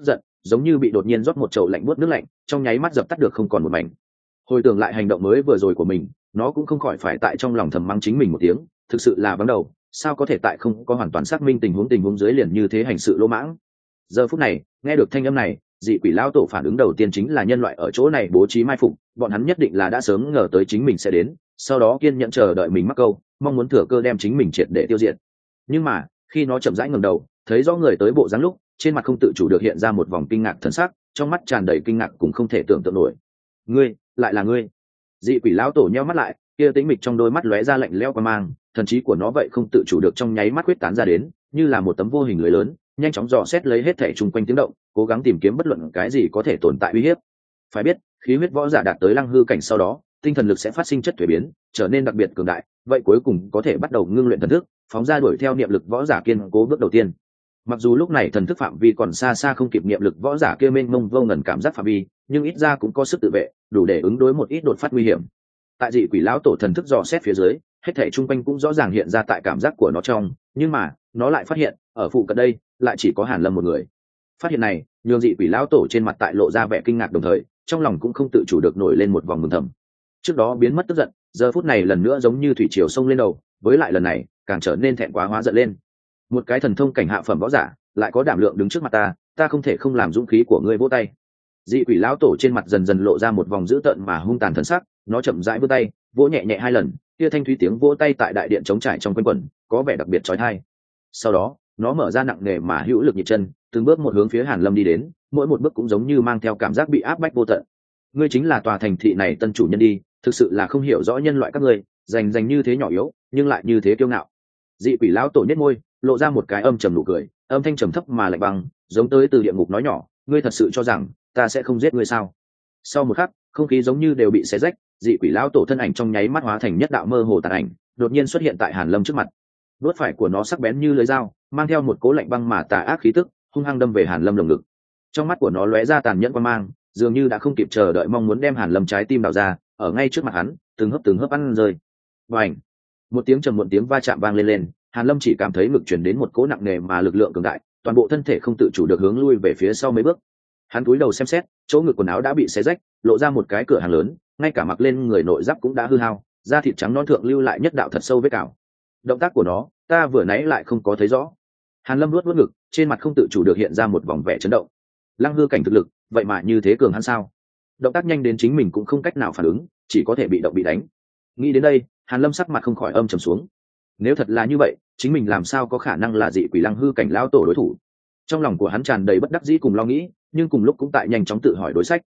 giống như bị đột nhiên rót một chậu lạnh buốt nước lạnh, trong nháy mắt dập tắt được không còn một mảnh. Hồi tưởng lại hành động mới vừa rồi của mình, nó cũng không khỏi phải tại trong lòng thầm mắng chính mình một tiếng, thực sự là vắng đầu, sao có thể tại không có hoàn toàn xác minh tình huống dưới liền như thế hành sự lỗ mãng. Giờ phút này, nghe được thanh âm này, dị quỷ lão tổ phản ứng đầu tiên chính là nhân loại ở chỗ này bố trí mai phục, bọn hắn nhất định là đã sớm ngờ tới chính mình sẽ đến, sau đó kiên nhẫn chờ đợi mình mắc câu, mong muốn thừa cơ đem chính mình triệt để tiêu diệt. Nhưng mà, khi nó chậm rãi ngẩng đầu, thấy rõ người tới bộ dáng lúc, trên mặt không tự chủ được hiện ra một vòng kinh ngạc thần sắc, trong mắt tràn đầy kinh ngạc cũng không thể tưởng tượng nổi. Ngươi, lại là ngươi? Dị quỷ lão tổ nheo mắt lại, kia tĩnh mịch trong đôi mắt lóe ra lạnh lẽo qua mang, thần trí của nó vậy không tự chủ được trong nháy mắt quyết tán ra đến, như là một tấm vô hình lưới lớn, nhanh chóng dò xét lấy hết thảy chung quanh tiếng động, cố gắng tìm kiếm bất luận cái gì có thể tồn tại uy hiếp. Phải biết, khí huyết võ giả đạt tới lăng hư cảnh sau đó, tinh thần lực sẽ phát sinh chất thuế biến, trở nên đặc biệt cường đại, vậy cuối cùng có thể bắt đầu ngưng luyện thần thức, phóng ra đuổi theo niệm lực võ giả kiên cố bước đầu tiên. Mặc dù lúc này thần thức phạm vi còn xa xa không kịp niệm lực võ giả kia mênh mông vô ngần cảm giác phạm vi, nhưng ít ra cũng có sức tự vệ, đủ để ứng đối một ít đột phát nguy hiểm. Tại dị quỷ lão tổ thần thức dò xét phía dưới, hết thảy chung quanh cũng rõ ràng hiện ra tại cảm giác của nó trong, nhưng mà nó lại phát hiện ở phụ cận đây lại chỉ có Hàn Lâm một người. Phát hiện này nhường dị quỷ lão tổ trên mặt tại lộ ra vẻ kinh ngạc, đồng thời trong lòng cũng không tự chủ được nổi lên một vòng mừng thầm. Trước đó biến mất tức giận, giờ phút này lần nữa giống như thủy triều sông lên đầu, với lại lần này càng trở nên thẹn quá hóa giận lên. Một cái thần thông cảnh hạ phẩm võ giả lại có đảm lượng đứng trước mặt ta không thể không làm dũng khí của ngươi vỗ tay. Dị quỷ lão tổ trên mặt dần dần lộ ra một vòng dữ tợn mà hung tàn thần sắc, nó chậm rãi vươn tay, vỗ nhẹ nhẹ 2 lần, kia thanh thúy tiếng vỗ tay tại đại điện trống trải trong quanh quẩn, có vẻ đặc biệt chói tai. Sau đó, nó mở ra nặng nề mà hữu lực nhịp chân, từng bước một hướng phía Hàn Lâm đi đến, mỗi một bước cũng giống như mang theo cảm giác bị áp bách vô tận. Ngươi chính là tòa thành thị này tân chủ nhân đi, thực sự là không hiểu rõ nhân loại các ngươi, rành như thế nhỏ yếu, nhưng lại như thế kiêu ngạo. Dị quỷ lão tổ nhếch môi, lộ ra một cái âm trầm nụ cười, âm thanh trầm thấp mà lạnh băng, giống tới từ địa ngục nói nhỏ, ngươi thật sự cho rằng ta sẽ không giết ngươi sao? Sau một khắc, không khí giống như đều bị xé rách, dị quỷ lão tổ thân ảnh trong nháy mắt hóa thành nhất đạo mơ hồ tàn ảnh, đột nhiên xuất hiện tại Hàn Lâm trước mặt. Đốt phải của nó sắc bén như lưỡi dao, mang theo một cố lạnh băng mà tà ác khí tức, hung hăng đâm về Hàn Lâm lồng ngực. Trong mắt của nó lóe ra tàn nhẫn quan mang, dường như đã không kịp chờ đợi mong muốn đem Hàn Lâm trái tim đào ra, ở ngay trước mặt hắn, từng hớp ăn rơi. Bành! Một tiếng trầm muộn tiếng va chạm vang lên, Hàn Lâm chỉ cảm thấy ngực truyền đến một cỗ nặng nề mà lực lượng cường đại, toàn bộ thân thể không tự chủ được hướng lui về phía sau mấy bước. Hắn cúi đầu xem xét, chỗ ngực quần áo đã bị xé rách, lộ ra một cái cửa hàng lớn, ngay cả mặc lên người nội giáp cũng đã hư hao, da thịt trắng nõn thượng lưu lại nhất đạo thật sâu vết cào. Động tác của nó, ta vừa nãy lại không có thấy rõ. Hàn Lâm luốt ngực, trên mặt không tự chủ được hiện ra một vòng vẻ chấn động. Lăng hư cảnh thực lực, vậy mà như thế cường hắn sao? Động tác nhanh đến chính mình cũng không cách nào phản ứng, chỉ có thể bị động bị đánh. Nghĩ đến đây, Hàn Lâm sắc mặt không khỏi âm trầm xuống. Nếu thật là như vậy, chính mình làm sao có khả năng là dị quỷ lăng hư cảnh lão tổ đối thủ? Trong lòng của hắn tràn đầy bất đắc dĩ cùng lo nghĩ, nhưng cùng lúc cũng tại nhanh chóng tự hỏi đối sách.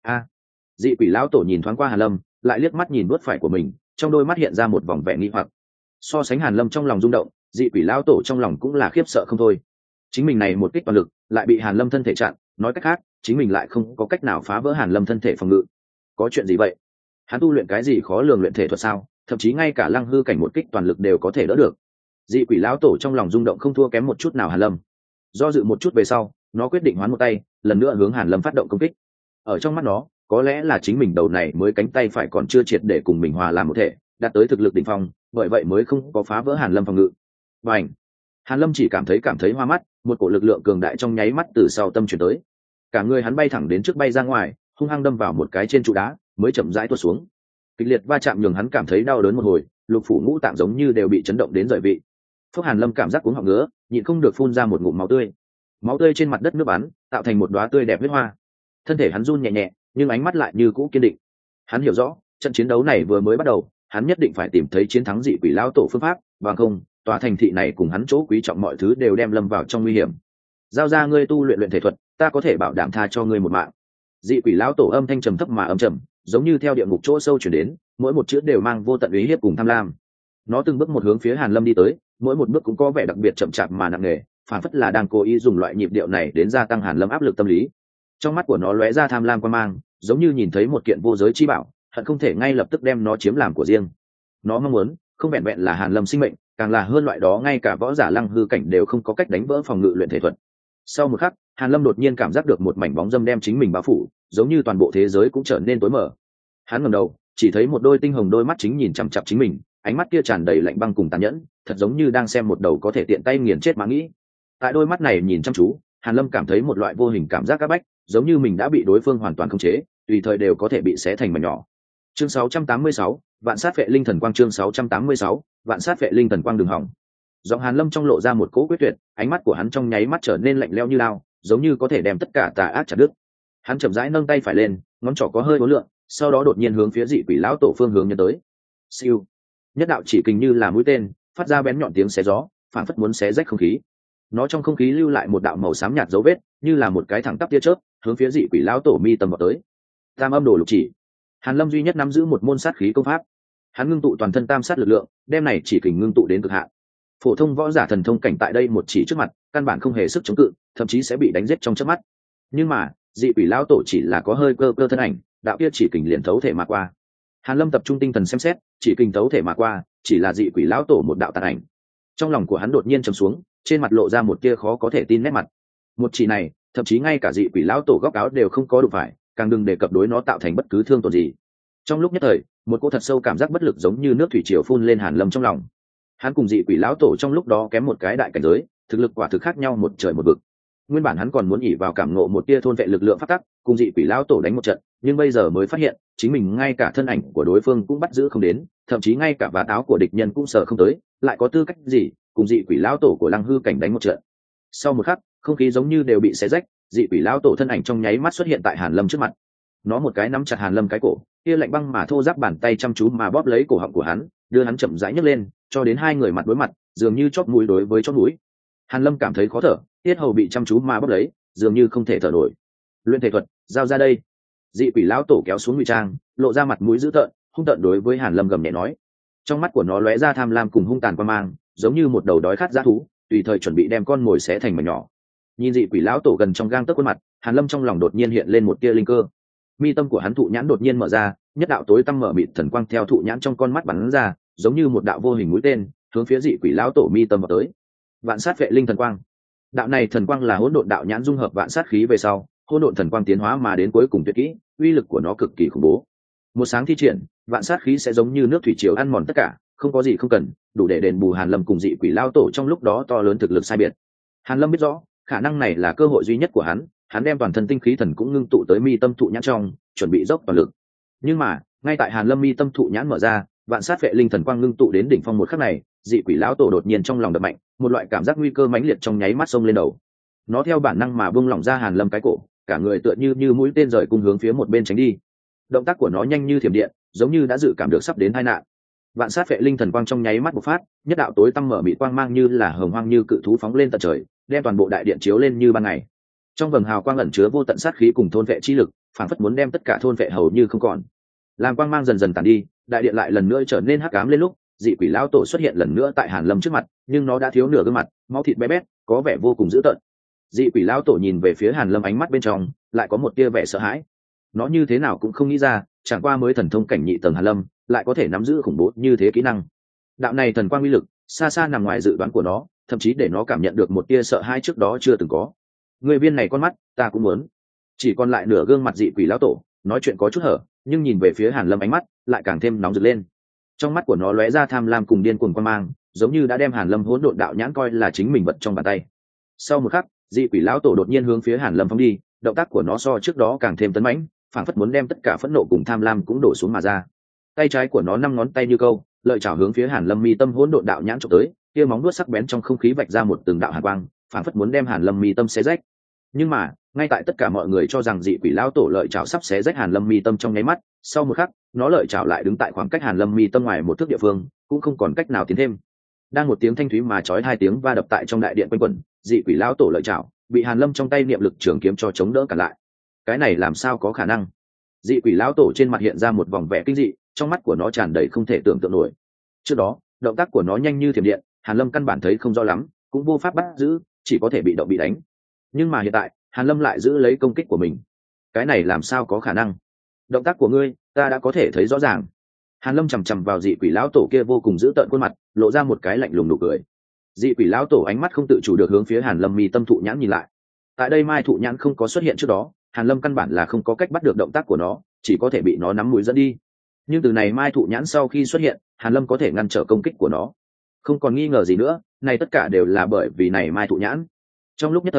Dị quỷ lão tổ nhìn thoáng qua Hàn Lâm, lại liếc mắt nhìn vuốt phải của mình, trong đôi mắt hiện ra một vòng vẻ nghi hoặc. So sánh Hàn Lâm trong lòng rung động, dị quỷ lão tổ trong lòng cũng là khiếp sợ không thôi. Chính mình này một kích toàn lực, lại bị Hàn Lâm thân thể chặn, nói cách khác, chính mình lại không có cách nào phá vỡ Hàn Lâm thân thể phòng ngự. Có chuyện gì vậy? Hắn tu luyện cái gì khó lường luyện thể thuật sao? Thậm chí ngay cả lăng hư cảnh một kích toàn lực đều có thể đỡ được. Dị quỷ lão tổ trong lòng rung động không thua kém một chút nào Hàn Lâm. Do dự một chút về sau, nó quyết định hoán một tay, lần nữa hướng Hàn Lâm phát động công kích. Ở trong mắt nó, có lẽ là chính mình đầu này mới cánh tay phải còn chưa triệt để cùng mình hòa làm một thể, đạt tới thực lực đỉnh phong, bởi vậy mới không có phá vỡ Hàn Lâm phòng ngự. Bành! Hàn Lâm chỉ cảm thấy hoa mắt, một cổ lực lượng cường đại trong nháy mắt từ sau tâm truyền tới. Cả người hắn bay thẳng đến trước bay ra ngoài, hung hăng đâm vào một cái trên trụ đá, mới chậm rãi tuột xuống. Kịch liệt va chạm nhường hắn cảm thấy đau đớn một hồi, lục phủ ngũ tạng giống như đều bị chấn động đến rời vị. Phúc Hàn Lâm cảm giác cuống họng ngứa, nhịn không được phun ra một ngụm máu tươi. Máu tươi trên mặt đất nước bắn, tạo thành một đóa tươi đẹp huyết hoa. Thân thể hắn run nhẹ nhẹ, nhưng ánh mắt lại như cũ kiên định. Hắn hiểu rõ, trận chiến đấu này vừa mới bắt đầu, hắn nhất định phải tìm thấy chiến thắng dị quỷ lão tổ phương pháp, bằng không, tòa thành thị này cùng hắn chỗ quý trọng mọi thứ đều đem lâm vào trong nguy hiểm. Giao ra ngươi tu luyện thể thuật, ta có thể bảo đảm tha cho ngươi một mạng. Dị quỷ lão tổ âm thanh trầm thấp mà âm trầm, giống như theo địa ngục chỗ sâu truyền đến, mỗi một chữ đều mang vô tận uy hiếp cùng tham lam. Nó từng bước một hướng phía Hàn Lâm đi tới, mỗi một bước cũng có vẻ đặc biệt chậm chạp mà nặng nề, phản phất là đang cố ý dùng loại nhịp điệu này đến gia tăng Hàn Lâm áp lực tâm lý. Trong mắt của nó lóe ra tham lam quan mang, giống như nhìn thấy một kiện vô giới chi bảo, hận không thể ngay lập tức đem nó chiếm làm của riêng. Nó mong muốn, không vẹn vẹn là Hàn Lâm sinh mệnh, càng là hơn loại đó ngay cả võ giả lăng hư cảnh đều không có cách đánh vỡ phòng ngự luyện thể thuật. Sau một khắc, Hàn Lâm đột nhiên cảm giác được một mảnh bóng dâm đem chính mình bao phủ, giống như toàn bộ thế giới cũng trở nên tối mờ. Hắn ngẩng đầu, chỉ thấy một đôi tinh hồng đôi mắt chính nhìn chằm chằm chính mình, ánh mắt kia tràn đầy lạnh băng cùng tàn nhẫn, thật giống như đang xem một đầu có thể tiện tay nghiền chết mã nghĩ. Tại đôi mắt này nhìn chăm chú, Hàn Lâm cảm thấy một loại vô hình cảm giác áp bách, giống như mình đã bị đối phương hoàn toàn khống chế, tùy thời đều có thể bị xé thành mảnh nhỏ. Chương 686, Vạn Sát Phệ Linh Thần Quang. Chương 686, Vạn Sát Phệ Linh Thần Quang. Đừng hỏng. Giọng Hàn Lâm trong lộ ra một cỗ quyết tuyệt, ánh mắt của hắn trong nháy mắt trở nên lạnh lẽo như lao, giống như có thể đem tất cả tà ác chặt đứt. Hắn chậm rãi nâng tay phải lên, ngón trỏ có hơi uốn lượn, sau đó đột nhiên hướng phía dị quỷ lão tổ phương hướng nhấn tới. Siêu. Nhất đạo chỉ kình như là mũi tên, phát ra bén nhọn tiếng xé gió, phản phất muốn xé rách không khí. Nó trong không khí lưu lại một đạo màu xám nhạt dấu vết, như là một cái thẳng tắp tia chớp, hướng phía dị quỷ lão tổ mi tâm vào tới. Tam âm đồ lục chỉ. Hàn Lâm duy nhất nắm giữ một môn sát khí công pháp. Hắn ngưng tụ toàn thân tam sát lực lượng, đem này chỉ kình ngưng tụ đến cực hạn. Phổ thông võ giả thần thông cảnh tại đây một chỉ trước mặt, căn bản không hề sức chống cự, thậm chí sẽ bị đánh giết trong chớp mắt. Nhưng mà, dị quỷ lão tổ chỉ là có hơi cơ cơ thân ảnh, đạo kia chỉ kình liền thấu thể mà qua. Hàn Lâm tập trung tinh thần xem xét, chỉ kình thấu thể mà qua, chỉ là dị quỷ lão tổ một đạo tàn ảnh. Trong lòng của hắn đột nhiên trầm xuống, trên mặt lộ ra một tia khó có thể tin nét mặt. Một chỉ này, thậm chí ngay cả dị quỷ lão tổ góc áo đều không có đụng phải, càng đừng đề cập đối nó tạo thành bất cứ thương tổn gì. Trong lúc nhất thời, một cô thật sâu cảm giác bất lực giống như nước thủy triều phun lên Hàn Lâm trong lòng. Hắn cùng dị quỷ lão tổ trong lúc đó kém một cái đại cảnh giới, thực lực quả thực khác nhau một trời một vực. Nguyên bản hắn còn muốn ỷ vào cảm ngộ một tia thôn vệ lực lượng pháp tắc, cùng dị quỷ lão tổ đánh một trận, nhưng bây giờ mới phát hiện, chính mình ngay cả thân ảnh của đối phương cũng bắt giữ không đến, thậm chí ngay cả vạt áo của địch nhân cũng sờ không tới, lại có tư cách gì cùng dị quỷ lão tổ của Lăng Hư cảnh đánh một trận. Sau một khắc, không khí giống như đều bị xé rách, dị quỷ lão tổ thân ảnh trong nháy mắt xuất hiện tại Hàn Lâm trước mặt. Nó một cái nắm chặt Hàn Lâm cái cổ, kia lạnh băng mà thô ráp bàn tay chăm chú mà bóp lấy cổ họng của hắn, đưa hắn chậm rãi nhấc lên, cho đến hai người mặt đối mặt, dường như chóp mũi đối với chóp mũi. Hàn Lâm cảm thấy khó thở, tiết hầu bị chăm chú mà bóp lấy, dường như không thể thở nổi. Luyện thể thuật, giao ra đây. Dị quỷ lão tổ kéo xuống ngụy trang, lộ ra mặt mũi dữ tợn, hung tợn đối với Hàn Lâm gầm nhẹ nói. Trong mắt của nó lóe ra tham lam cùng hung tàn quan mang, giống như một đầu đói khát dã thú, tùy thời chuẩn bị đem con mồi xé thành mảnh nhỏ. Nhìn dị quỷ lão tổ gần trong gang tấc khuôn mặt, Hàn Lâm trong lòng đột nhiên hiện lên một tia linh cơ. Mi tâm của hắn thụ nhãn đột nhiên mở ra, nhất đạo tối tăm mở mịt thần quang theo thụ nhãn trong con mắt bắn ra, giống như một đạo vô hình mũi tên, hướng phía dị quỷ lão tổ mi tâm vào tới. Vạn Sát Phệ Linh Thần Quang. Đạo này thần quang là hỗn độn đạo nhãn dung hợp vạn sát khí về sau, hỗn độn thần quang tiến hóa mà đến cuối cùng tuyệt kỹ, uy lực của nó cực kỳ khủng bố. Một sáng thi triển, vạn sát khí sẽ giống như nước thủy triều ăn mòn tất cả, không có gì không cần, đủ để đền bù Hàn Lâm cùng dị quỷ lão tổ trong lúc đó to lớn thực lực sai biệt. Hàn Lâm biết rõ, khả năng này là cơ hội duy nhất của hắn, hắn đem toàn thân tinh khí thần cũng ngưng tụ tới mi tâm thụ nhãn trong, chuẩn bị dốc toàn lực. Nhưng mà, ngay tại Hàn Lâm mi tâm thụ nhãn mở ra, vạn sát phệ linh thần quang ngưng tụ đến đỉnh phong một khắc này, dị quỷ lão tổ đột nhiên trong lòng đập mạnh, một loại cảm giác nguy cơ mãnh liệt trong nháy mắt xông lên đầu. Nó theo bản năng mà buông lỏng ra Hàn Lâm cái cổ, cả người tựa như mũi tên rời cung hướng phía một bên tránh đi. Động tác của nó nhanh như thiểm điện, giống như đã dự cảm được sắp đến tai nạn. Vạn sát phệ linh thần quang trong nháy mắt bộc phát, nhất đạo tối tăm mở mịt quang mang như là hồng hoang như cự thú phóng lên tận trời, đem toàn bộ đại điện chiếu lên như ban ngày. Trong vầng hào quang ẩn chứa vô tận sát khí cùng thôn vệ chi lực, phảng phất muốn đem tất cả thôn vệ hầu như không còn. Làm quang mang dần dần tàn đi, đại điện lại lần nữa trở nên hắc ám lên lúc, dị quỷ lão tổ xuất hiện lần nữa tại Hàn Lâm trước mặt, nhưng nó đã thiếu nửa gương mặt, máu thịt bé bét, có vẻ vô cùng dữ tợn. Dị quỷ lão tổ nhìn về phía Hàn Lâm, ánh mắt bên trong lại có một tia vẻ sợ hãi. Nó như thế nào cũng không nghĩ ra, chẳng qua mới thần thông cảnh nhị tầng Hàn Lâm, lại có thể nắm giữ khủng bố như thế kỹ năng. Đạo này thần quang uy lực, xa xa nằm ngoài dự đoán của nó, thậm chí để nó cảm nhận được một tia sợ hãi trước đó chưa từng có. Người viên này con mắt, ta cũng muốn. Chỉ còn lại nửa gương mặt dị quỷ lão tổ, nói chuyện có chút hở, nhưng nhìn về phía Hàn Lâm ánh mắt lại càng thêm nóng rực lên. Trong mắt của nó lóe ra tham lam cùng điên cuồng quan mang, giống như đã đem Hàn Lâm hỗn độn đạo nhãn coi là chính mình vật trong bàn tay. Sau một khắc, dị quỷ lão tổ đột nhiên hướng phía Hàn Lâm phóng đi, động tác của nó so trước đó càng thêm tấn mãnh, phảng phất muốn đem tất cả phẫn nộ cùng tham lam cũng đổ xuống mà ra. Tay trái của nó năm ngón tay như câu, lợi chảo hướng phía Hàn Lâm mi tâm hỗn độn đạo nhãn chụp tới, kia móng vuốt sắc bén trong không khí vạch ra một từng đạo hàn quang, phảng phất muốn đem Hàn Lâm mi tâm xé rách. Nhưng mà, ngay tại tất cả mọi người cho rằng dị quỷ lão tổ lợi chảo sắp xé rách Hàn Lâm mi tâm trong nháy mắt, sau một khắc, nó lợi chảo lại đứng tại khoảng cách Hàn Lâm mi tâm ngoài một thước địa phương, cũng không còn cách nào tiến thêm. Đang một tiếng thanh thúy mà chói hai tiếng va đập tại trong đại điện quanh quẩn, dị quỷ lão tổ lợi chảo bị Hàn Lâm trong tay niệm lực trường kiếm cho chống đỡ cả lại. Cái này làm sao có khả năng? Dị quỷ lão tổ trên mặt hiện ra một vòng vẻ kinh dị, trong mắt của nó tràn đầy không thể tưởng tượng nổi. Trước đó, động tác của nó nhanh như thiểm điện, Hàn Lâm căn bản thấy không rõ lắm, cũng vô pháp bắt giữ, chỉ có thể bị động bị đánh. Nhưng mà hiện tại, Hàn Lâm lại giữ lấy công kích của mình. Cái này làm sao có khả năng? Động tác của ngươi, ta đã có thể thấy rõ ràng. Hàn Lâm chằm chằm vào dị quỷ lão tổ kia vô cùng dữ tợn khuôn mặt, lộ ra một cái lạnh lùng nụ cười. Dị quỷ lão tổ ánh mắt không tự chủ được hướng phía Hàn Lâm mi tâm thụ nhãn nhìn lại. Tại đây mai thụ nhãn không có xuất hiện trước đó, Hàn Lâm căn bản là không có cách bắt được động tác của nó, chỉ có thể bị nó nắm mũi dẫn đi. Nhưng từ này mai thụ nhãn sau khi xuất hiện, Hàn Lâm có thể ngăn trở công kích của nó. Không còn nghi ngờ gì nữa, này tất cả đều là bởi vì này mai thụ nhãn. Trong lúc nhất thời,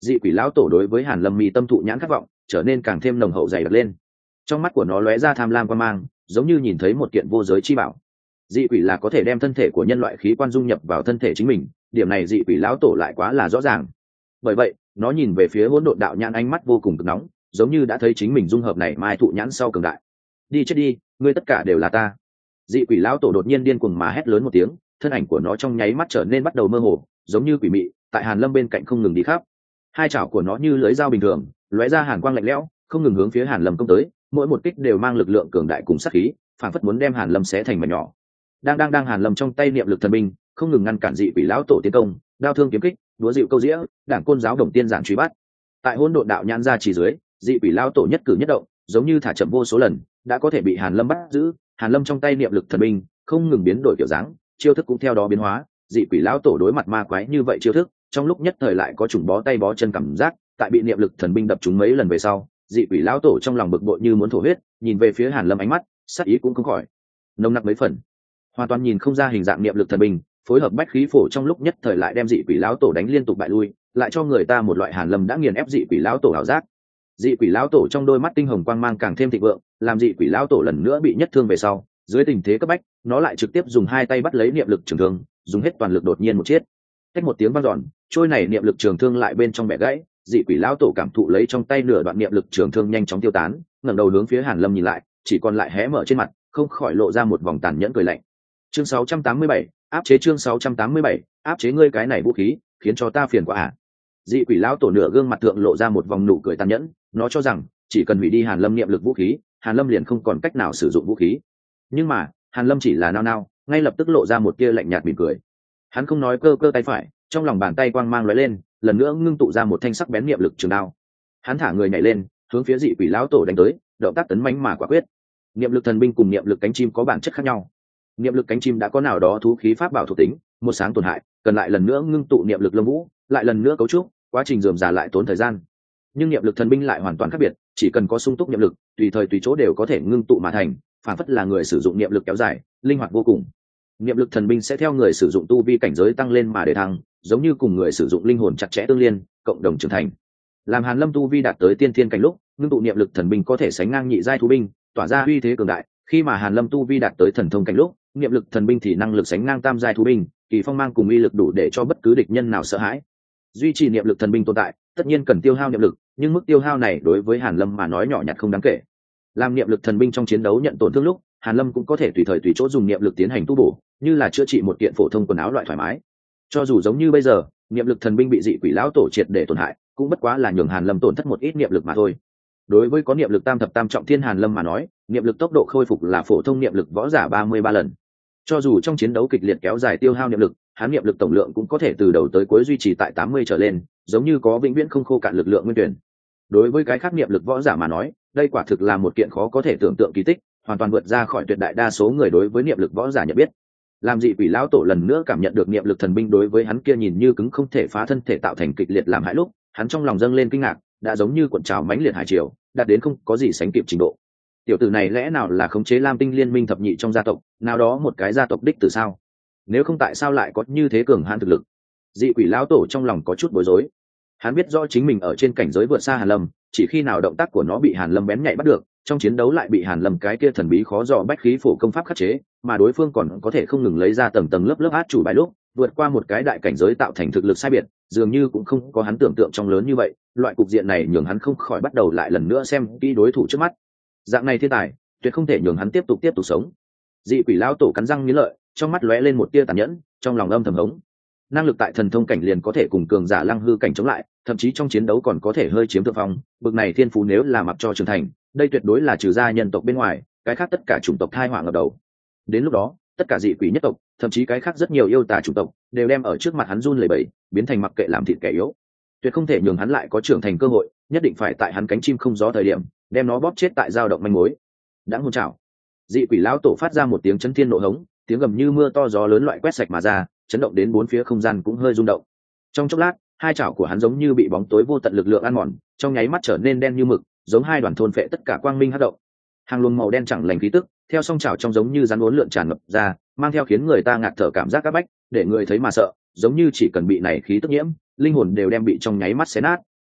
dị quỷ lão tổ đối với hàn lâm mi tâm thụ nhãn khát vọng trở nên càng thêm nồng hậu dày đặc lên. Trong mắt của nó lóe ra tham lam quan mang, giống như nhìn thấy một kiện vô giới chi bảo. Dị quỷ là có thể đem thân thể của nhân loại khí quan dung nhập vào thân thể chính mình, điểm này dị quỷ lão tổ lại quá là rõ ràng. Bởi vậy nó nhìn về phía hỗn độn đạo nhãn, ánh mắt vô cùng cực nóng, giống như đã thấy chính mình dung hợp này mai thụ nhãn sau cường đại. Đi chết đi, ngươi tất cả đều là ta. Dị quỷ lão tổ đột nhiên điên cuồng mà hét lớn một tiếng, thân ảnh của nó trong nháy mắt trở nên bắt đầu mơ hồ, giống như quỷ mị, tại hàn lâm bên cạnh không ngừng đi khắp. Hai chảo của nó như lưỡi dao bình thường, lóe ra hàn quang lạnh lẽo, không ngừng hướng phía hàn lâm công tới, mỗi một kích đều mang lực lượng cường đại cùng sát khí, phảng phất muốn đem hàn lâm xé thành mảnh nhỏ. Đang hàn lâm trong tay niệm lực thần binh không ngừng ngăn cản dị quỷ lão tổ tiến công, đao thương kiếm kích, đúa dịu câu dĩa, đảng côn giáo đồng tiên giản truy bắt. Tại hỗn độn đạo nhãn ra chỉ dưới, dị quỷ lão tổ nhất cử nhất động giống như thả chậm vô số lần, đã có thể bị hàn lâm bắt giữ. Hàn lâm trong tay niệm lực thần binh không ngừng biến đổi kiểu dáng, chiêu thức cũng theo đó biến hóa. Dị quỷ lão tổ đối mặt ma quái như vậy chiêu thức, trong lúc nhất thời lại có chủng bó tay bó chân cảm giác. Tại bị niệm lực thần binh đập trúng mấy lần về sau, dị quỷ lão tổ trong lòng bực bội như muốn thổ huyết, nhìn về phía hàn lâm, ánh mắt sát ý cũng không khỏi nồng nặc mấy phần. Hoàn toàn nhìn không ra hình dạng niệm lực thần binh phối hợp bách khí phổ, trong lúc nhất thời lại đem dị quỷ lão tổ đánh liên tục bại lui, lại cho người ta một loại hàn lâm đã nghiền ép dị quỷ lão tổ ảo giác. Dị quỷ lão tổ trong đôi mắt tinh hồng quang mang càng thêm thịnh vượng, làm dị quỷ lão tổ lần nữa bị nhất thương về sau, dưới tình thế cấp bách nó lại trực tiếp dùng hai tay bắt lấy niệm lực trường thương, dùng hết toàn lực đột nhiên một chiết. Cách một tiếng vang dọn, trôi này niệm lực trường thương lại bên trong bẻ gãy. Dị quỷ lão tổ cảm thụ lấy trong tay nửa đoạn niệm lực trường thương nhanh chóng tiêu tán, ngẩng đầu hướng phía hàn lâm nhìn lại, chỉ còn lại hé mở trên mặt không khỏi lộ ra một vòng tàn nhẫn cười lạnh. Chương 687, áp chế. Chương 687, áp chế. Ngươi cái này vũ khí khiến cho ta phiền quá à? Dị quỷ lão tổ nửa gương mặt thượng lộ ra một vòng nụ cười tàn nhẫn, nó cho rằng chỉ cần hủy đi hàn lâm niệm lực vũ khí, hàn lâm liền không còn cách nào sử dụng vũ khí. Nhưng mà hàn lâm chỉ là nao nao, ngay lập tức lộ ra một tia lạnh nhạt mỉm cười. Hắn không nói, cơ tay phải trong lòng bàn tay quang mang lóe lên, lần nữa ngưng tụ ra một thanh sắc bén niệm lực trường đao. Hắn thả người nhảy lên, hướng phía dị quỷ lão tổ đánh tới, động tác tấn mãnh mà quả quyết. Niệm lực thần binh cùng niệm lực cánh chim có bản chất khác nhau. Niệm lực cánh chim đã có nào đó thú khí pháp bảo thuộc tính, một sáng tổn hại, cần lại lần nữa ngưng tụ niệm lực lông vũ, lại lần nữa cấu trúc, quá trình rườm rà lại tốn thời gian. Nhưng niệm lực thần binh lại hoàn toàn khác biệt, chỉ cần có sung túc niệm lực, tùy thời tùy chỗ đều có thể ngưng tụ mà thành, phản phất là người sử dụng niệm lực kéo dài, linh hoạt vô cùng. Niệm lực thần binh sẽ theo người sử dụng tu vi cảnh giới tăng lên mà để thăng, giống như cùng người sử dụng linh hồn chặt chẽ tương liên, cộng đồng trưởng thành. Làm hàn lâm tu vi đạt tới tiên thiên cảnh lúc, ngưng tụ niệm lực thần binh có thể sánh ngang nhị giai thú binh, tỏa ra uy thế cường đại. Khi mà hàn lâm tu vi đạt tới thần thông cảnh lúc, niệm lực thần binh thì năng lực sánh ngang tam giai thú binh, kỳ phong mang cùng uy lực đủ để cho bất cứ địch nhân nào sợ hãi. Duy trì niệm lực thần binh tồn tại, tất nhiên cần tiêu hao niệm lực, nhưng mức tiêu hao này đối với hàn lâm mà nói nhỏ nhặt không đáng kể. Làm niệm lực thần binh trong chiến đấu nhận tổn thương lúc, hàn lâm cũng có thể tùy thời tùy chỗ dùng niệm lực tiến hành tu bổ, như là chữa trị một kiện phổ thông quần áo loại thoải mái. Cho dù giống như bây giờ, niệm lực thần binh bị dị quỷ lão tổ triệt để tổn hại, cũng bất quá là nhường hàn lâm tổn thất một ít niệm lực mà thôi. Đối với có niệm lực tam thập tam trọng thiên hàn lâm mà nói, niệm lực tốc độ khôi phục là phổ thông niệm lực võ giả 33 lần. Cho dù trong chiến đấu kịch liệt kéo dài tiêu hao niệm lực, hắn niệm lực tổng lượng cũng có thể từ đầu tới cuối duy trì tại 80 trở lên, giống như có vĩnh viễn không khô cạn lực lượng nguyên tuyển. Đối với cái khác niệm lực võ giả mà nói, đây quả thực là một kiện khó có thể tưởng tượng kỳ tích, hoàn toàn vượt ra khỏi tuyệt đại đa số người đối với niệm lực võ giả nhận biết. Làm dị quỷ lão tổ lần nữa cảm nhận được niệm lực thần binh đối với hắn kia nhìn như cứng không thể phá thân thể tạo thành kịch liệt làm hại lúc, hắn trong lòng dâng lên kinh ngạc, đã giống như cuộn trào mãnh liệt hải triều, đạt đến không có gì sánh kịp trình độ. Tiểu tử này lẽ nào là khống chế Lam Tinh liên minh thập nhị trong gia tộc, nào đó một cái gia tộc đích tử sao? Nếu không tại sao lại có như thế cường hãn thực lực? Dị quỷ lão tổ trong lòng có chút bối rối. Hắn biết rõ chính mình ở trên cảnh giới vượt xa Hàn Lâm, chỉ khi nào động tác của nó bị Hàn Lâm bén nhạy bắt được, trong chiến đấu lại bị Hàn Lâm cái kia thần bí khó dò bách khí phổ công pháp khắc chế, mà đối phương còn có thể không ngừng lấy ra tầng tầng lớp lớp át chủ bài lúc, vượt qua một cái đại cảnh giới tạo thành thực lực sai biệt, dường như cũng không có hắn tưởng tượng trong lớn như vậy. Loại cục diện này nhường hắn không khỏi bắt đầu lại lần nữa xem kỹ đối thủ trước mắt. Dạng này thiên tài, tuyệt không thể nhường hắn tiếp tục sống. Dị quỷ lão tổ cắn răng nghiến lợi, trong mắt lóe lên một tia tàn nhẫn, trong lòng âm thầm hống. Năng lực tại thần thông cảnh liền có thể cùng cường giả lăng hư cảnh chống lại, thậm chí trong chiến đấu còn có thể hơi chiếm thượng phong. Bực này thiên phú nếu là mặc cho trưởng thành, đây tuyệt đối là trừ ra nhân tộc bên ngoài, cái khác tất cả chủng tộc thai họa ngập đầu. Đến lúc đó, tất cả dị quỷ nhất tộc, thậm chí cái khác rất nhiều yêu tà chủng tộc, đều đem ở trước mặt hắn run lẩy bẩy, biến thành mặc kệ làm thịt kẻ yếu. Tuyệt không thể nhường hắn lại có trưởng thành cơ hội, nhất định phải tại hắn cánh chim không gió thời điểm, đem nó bóp chết tại dao động manh mối. Đã hôn chảo. Dị quỷ lão tổ phát ra một tiếng chấn thiên nộ hống, tiếng gầm như mưa to gió lớn loại quét sạch mà ra, chấn động đến bốn phía không gian cũng hơi rung động. Trong chốc lát, hai chảo của hắn giống như bị bóng tối vô tận lực lượng ăn mòn, trong nháy mắt trở nên đen như mực, giống hai đoàn thôn phệ tất cả quang minh hấp động. Hàng luồng màu đen chẳng lành khí tức, theo song chảo trong giống như rắn uốn lượn tràn ngập ra, mang theo khiến người ta ngạt thở cảm giác các bách, để người thấy mà sợ, giống như chỉ cần bị này khí tức nhiễm, linh hồn đều đem bị trong nháy mắt xé nát.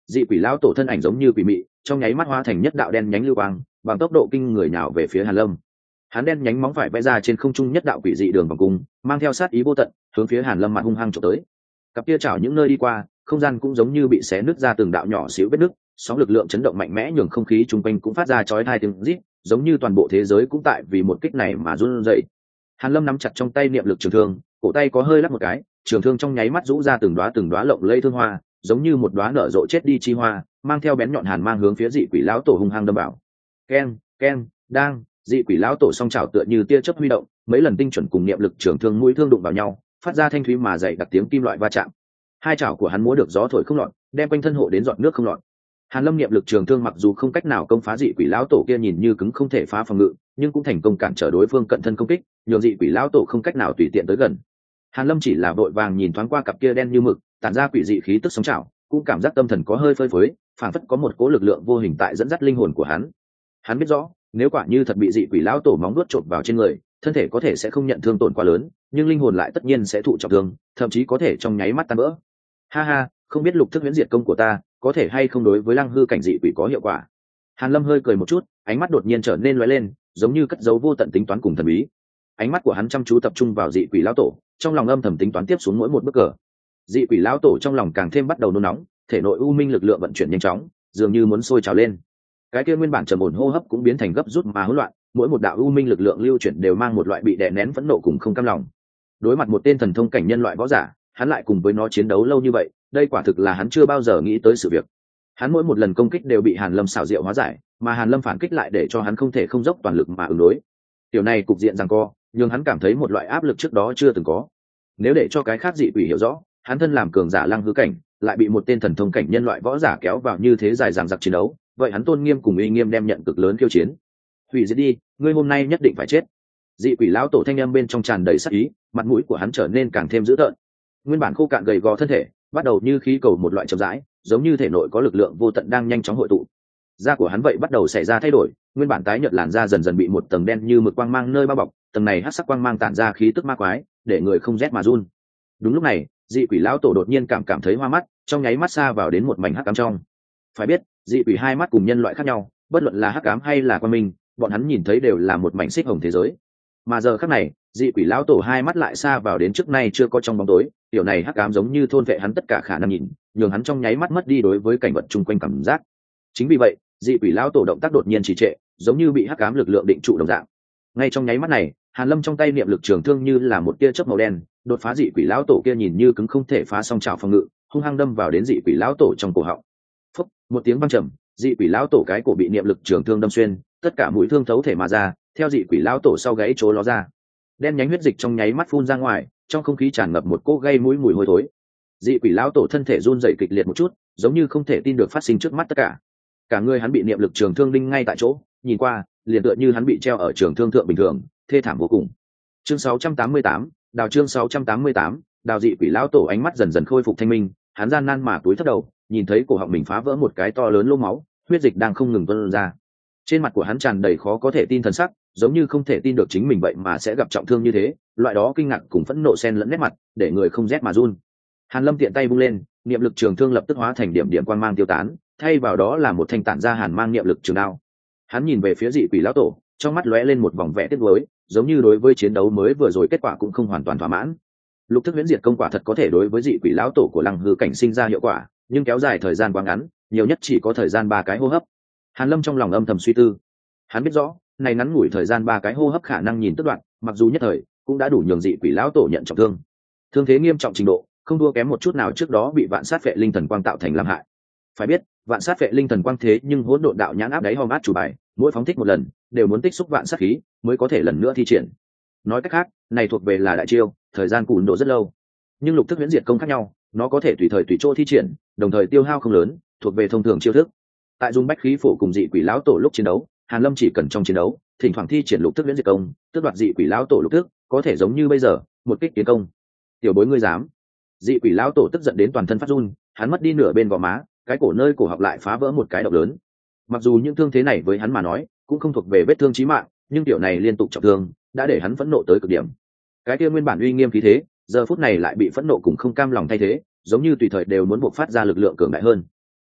dị quỷ lão tổ thân ảnh giống như quỷ mị, trong nháy mắt hóa thành nhất đạo đen nhánh lưu quang, bằng tốc độ kinh người nhào về phía Hàn Lâm. Hắn đen nhánh móng phải vẽ ra trên không trung nhất đạo quỷ dị đường vòng cung, mang theo sát ý vô tận, hướng phía Hàn Lâm mặt hung hăng chụp tới. Cặp kia chảo những nơi đi qua, không gian cũng giống như bị xé nứt ra từng đạo nhỏ xíu vết nứt, sóng lực lượng chấn động mạnh mẽ nhường không khí chung quanh cũng phát ra chói tai tiếng rít, giống như toàn bộ thế giới cũng tại vì một kích này mà run rẩy. Hàn Lâm nắm chặt trong tay niệm lực trường thương, cổ tay có hơi lắc một cái, trường thương trong nháy mắt rũ ra từng đóa lộng lẫy thương hoa, giống như một đóa nở rộ chết đi chi hoa, mang theo bén nhọn hàn mang hướng phía dị quỷ lão tổ hung hăng đâm vào. Keng, keng, đang, dị quỷ lão tổ song chảo tựa như tia chớp huy động, mấy lần tinh chuẩn cùng niệm lực trường thương mũi thương đụng vào nhau, phát ra thanh thúy mà dày đặc tiếng kim loại va chạm. Hai chảo của hắn múa được gió thổi không lọt, đem quanh thân hộ đến giọt nước không lọt. Hàn Lâm niệm lực trường thương mặc dù không cách nào công phá dị quỷ lão tổ kia nhìn như cứng không thể phá phòng ngự, nhưng cũng thành công cản trở đối phương cận thân công kích, nhường dị quỷ lão tổ không cách nào tùy tiện tới gần. Hàn Lâm chỉ là vội vàng nhìn thoáng qua cặp kia đen như mực, tản ra quỷ dị khí tức sống chảo, cũng cảm giác tâm thần có hơi phơi phới, phảng phất có một cỗ lực lượng vô hình tại dẫn dắt linh hồn của hắn. Hắn biết rõ, nếu quả như thật bị dị quỷ lão tổ móng vuốt chộp vào trên người, thân thể có thể sẽ không nhận thương tổn quá lớn, nhưng linh hồn lại tất nhiên sẽ thụ trọng thương, thậm chí có thể trong nháy mắt tan vỡ. Ha ha, không biết lục thức huyễn diệt công của ta có thể hay không đối với lăng hư cảnh dị quỷ có hiệu quả. Hàn Lâm hơi cười một chút, ánh mắt đột nhiên trở nên lóe lên, giống như cất giấu vô tận tính toán cùng thần bí. Ánh mắt của hắn chăm chú tập trung vào dị quỷ lão tổ, trong lòng âm thầm tính toán tiếp xuống mỗi một bước cờ. Dị quỷ lão tổ trong lòng càng thêm bắt đầu nôn nóng, thể nội u minh lực lượng vận chuyển nhanh chóng, dường như muốn sôi trào lên. Cái kia nguyên bản trầm ổn hô hấp cũng biến thành gấp rút mà hỗn loạn, mỗi một đạo u minh lực lượng lưu chuyển đều mang một loại bị đè nén phẫn nộ cùng không cam lòng. Đối mặt một tên thần thông cảnh nhân loại võ giả, hắn lại cùng với nó chiến đấu lâu như vậy, đây quả thực là hắn chưa bao giờ nghĩ tới sự việc. Hắn mỗi một lần công kích đều bị Hàn Lâm xảo diệu hóa giải, mà Hàn Lâm phản kích lại để cho hắn không thể không dốc toàn lực mà ứng đối. Điều này cục diện giằng co, nhưng hắn cảm thấy một loại áp lực trước đó chưa từng có. Nếu để cho cái khác dị quỷ hiểu rõ, hắn thân làm cường giả lăng hư cảnh, lại bị một tên thần thông cảnh nhân loại võ giả kéo vào như thế dài dằng dặc chiến đấu, vậy hắn tôn nghiêm cùng uy nghiêm đem nhận cực lớn khiêu chiến. Hủy diệt đi, ngươi hôm nay nhất định phải chết. Dị quỷ lão tổ thanh âm bên trong tràn đầy sát ý, mặt mũi của hắn trở nên càng thêm dữ tợn. Nguyên bản khô cạn gầy gò thân thể bắt đầu như khí cầu một loại chậm rãi, giống như thể nội có lực lượng vô tận đang nhanh chóng hội tụ. Da của hắn vậy bắt đầu xảy ra thay đổi, nguyên bản tái nhợt làn da dần dần bị một tầng đen như mực quang mang nơi bao bọc, tầng này hắc sắc quang mang tản ra khí tức ma quái, để người không rét mà run. Đúng lúc này, dị quỷ lão tổ đột nhiên cảm thấy hoa mắt, trong nháy mắt xa vào đến một mảnh hắc ám trong. Phải biết, dị quỷ hai mắt cùng nhân loại khác nhau, bất luận là hắc ám hay là quang minh, bọn hắn nhìn thấy đều là một mảnh xích hồng thế giới. Mà giờ khắc này, dị quỷ lão tổ hai mắt lại xa vào đến trước nay chưa có trong bóng tối, điều này hắc ám giống như thôn vệ hắn tất cả khả năng nhìn, nhường hắn trong nháy mắt mất đi đối với cảnh vật chung quanh cảm giác. Chính vì vậy, dị quỷ lão tổ động tác đột nhiên trì trệ, giống như bị hắc ám lực lượng định trụ đồng dạng. Ngay trong nháy mắt này, Hàn Lâm trong tay niệm lực trường thương như là một tia chớp màu đen, đột phá dị quỷ lão tổ kia nhìn như cứng không thể phá song trào phòng ngự, hung hăng đâm vào đến dị quỷ lão tổ trong cổ họng. Phốc, một tiếng vang trầm, dị quỷ lão tổ cái cổ bị niệm lực trường thương đâm xuyên, tất cả mũi thương thấu thể mà ra, theo dị quỷ lão tổ sau gáy chỗ ló ra. Đen nhánh huyết dịch trong nháy mắt phun ra ngoài, trong không khí tràn ngập một cỗ gây mũi mùi hôi thối. Dị quỷ lão tổ thân thể run rẩy kịch liệt một chút, giống như không thể tin được phát sinh trước mắt tất cả. Cả người hắn bị niệm lực trường thương đinh ngay tại chỗ, nhìn qua, liền tựa như hắn bị treo ở trường thương thượng bình thường, thê thảm vô cùng. Chương 688, đào chương 688, đào dị quỷ lão tổ ánh mắt dần dần khôi phục thanh minh, hắn gian nan mà cúi thấp đầu, nhìn thấy cổ họng mình phá vỡ một cái to lớn lỗ máu, huyết dịch đang không ngừng tuôn ra. Trên mặt của hắn tràn đầy khó có thể tin thần sắc, giống như không thể tin được chính mình vậy mà sẽ gặp trọng thương như thế, loại đó kinh ngạc cùng phẫn nộ xen lẫn nét mặt, để người không rét mà run. Hàn Lâm tiện tay vung lên, niệm lực trường thương lập tức hóa thành điểm điểm quang mang tiêu tán, thay vào đó là một thanh tản ra hàn mang niệm lực trường đao. Hắn nhìn về phía dị quỷ lão tổ, trong mắt lóe lên một vòng vẻ tiếc nuối, giống như đối với chiến đấu mới vừa rồi kết quả cũng không hoàn toàn thỏa mãn. Lục thức huyễn diệt công quả thật có thể đối với dị quỷ lão tổ của lăng hư cảnh sinh ra hiệu quả, nhưng kéo dài thời gian quá ngắn, nhiều nhất chỉ có thời gian 3 cái hô hấp. Hàn Lâm trong lòng âm thầm suy tư, hắn biết rõ, này ngắn ngủi thời gian 3 cái hô hấp khả năng nhìn tức đoạn, mặc dù nhất thời, cũng đã đủ nhường dị quỷ lão tổ nhận trọng thương. Thương thế nghiêm trọng trình độ, không thua kém một chút nào trước đó bị vạn sát phệ linh thần quang tạo thành làm hại. Phải biết, vạn sát phệ linh thần quang thế nhưng hỗn độn đạo nhãn áp đáy hòm át chủ bài, mỗi phóng thích một lần, đều muốn tích xúc vạn sát khí, mới có thể lần nữa thi triển. Nói cách khác, này thuộc về là đại chiêu, thời gian cùn độ rất lâu. Nhưng lục thức huyễn diệt công khác nhau, nó có thể tùy thời tùy chỗ thi triển, đồng thời tiêu hao không lớn, thuộc về thông thường chiêu thức. Tại dùng bách khí phổ cùng dị quỷ lão tổ lúc chiến đấu, Hàn Lâm chỉ cần trong chiến đấu, thỉnh thoảng thi triển lục thức huyễn diệt công, tước đoạt dị quỷ lão tổ lục thức, có thể giống như bây giờ, một kích tiến công. Tiểu bối ngươi dám? Dị quỷ lão tổ tức giận đến toàn thân phát run, hắn mất đi nửa bên gò má, cái cổ nơi cổ học lại phá vỡ một cái động lớn. Mặc dù những thương thế này với hắn mà nói, cũng không thuộc về vết thương chí mạng, nhưng tiểu này liên tục trọng thương, đã để hắn phẫn nộ tới cực điểm. Cái kia nguyên bản uy nghiêm khí thế, giờ phút này lại bị phẫn nộ cùng không cam lòng thay thế, giống như tùy thời đều muốn bộc phát ra lực lượng cường đại hơn.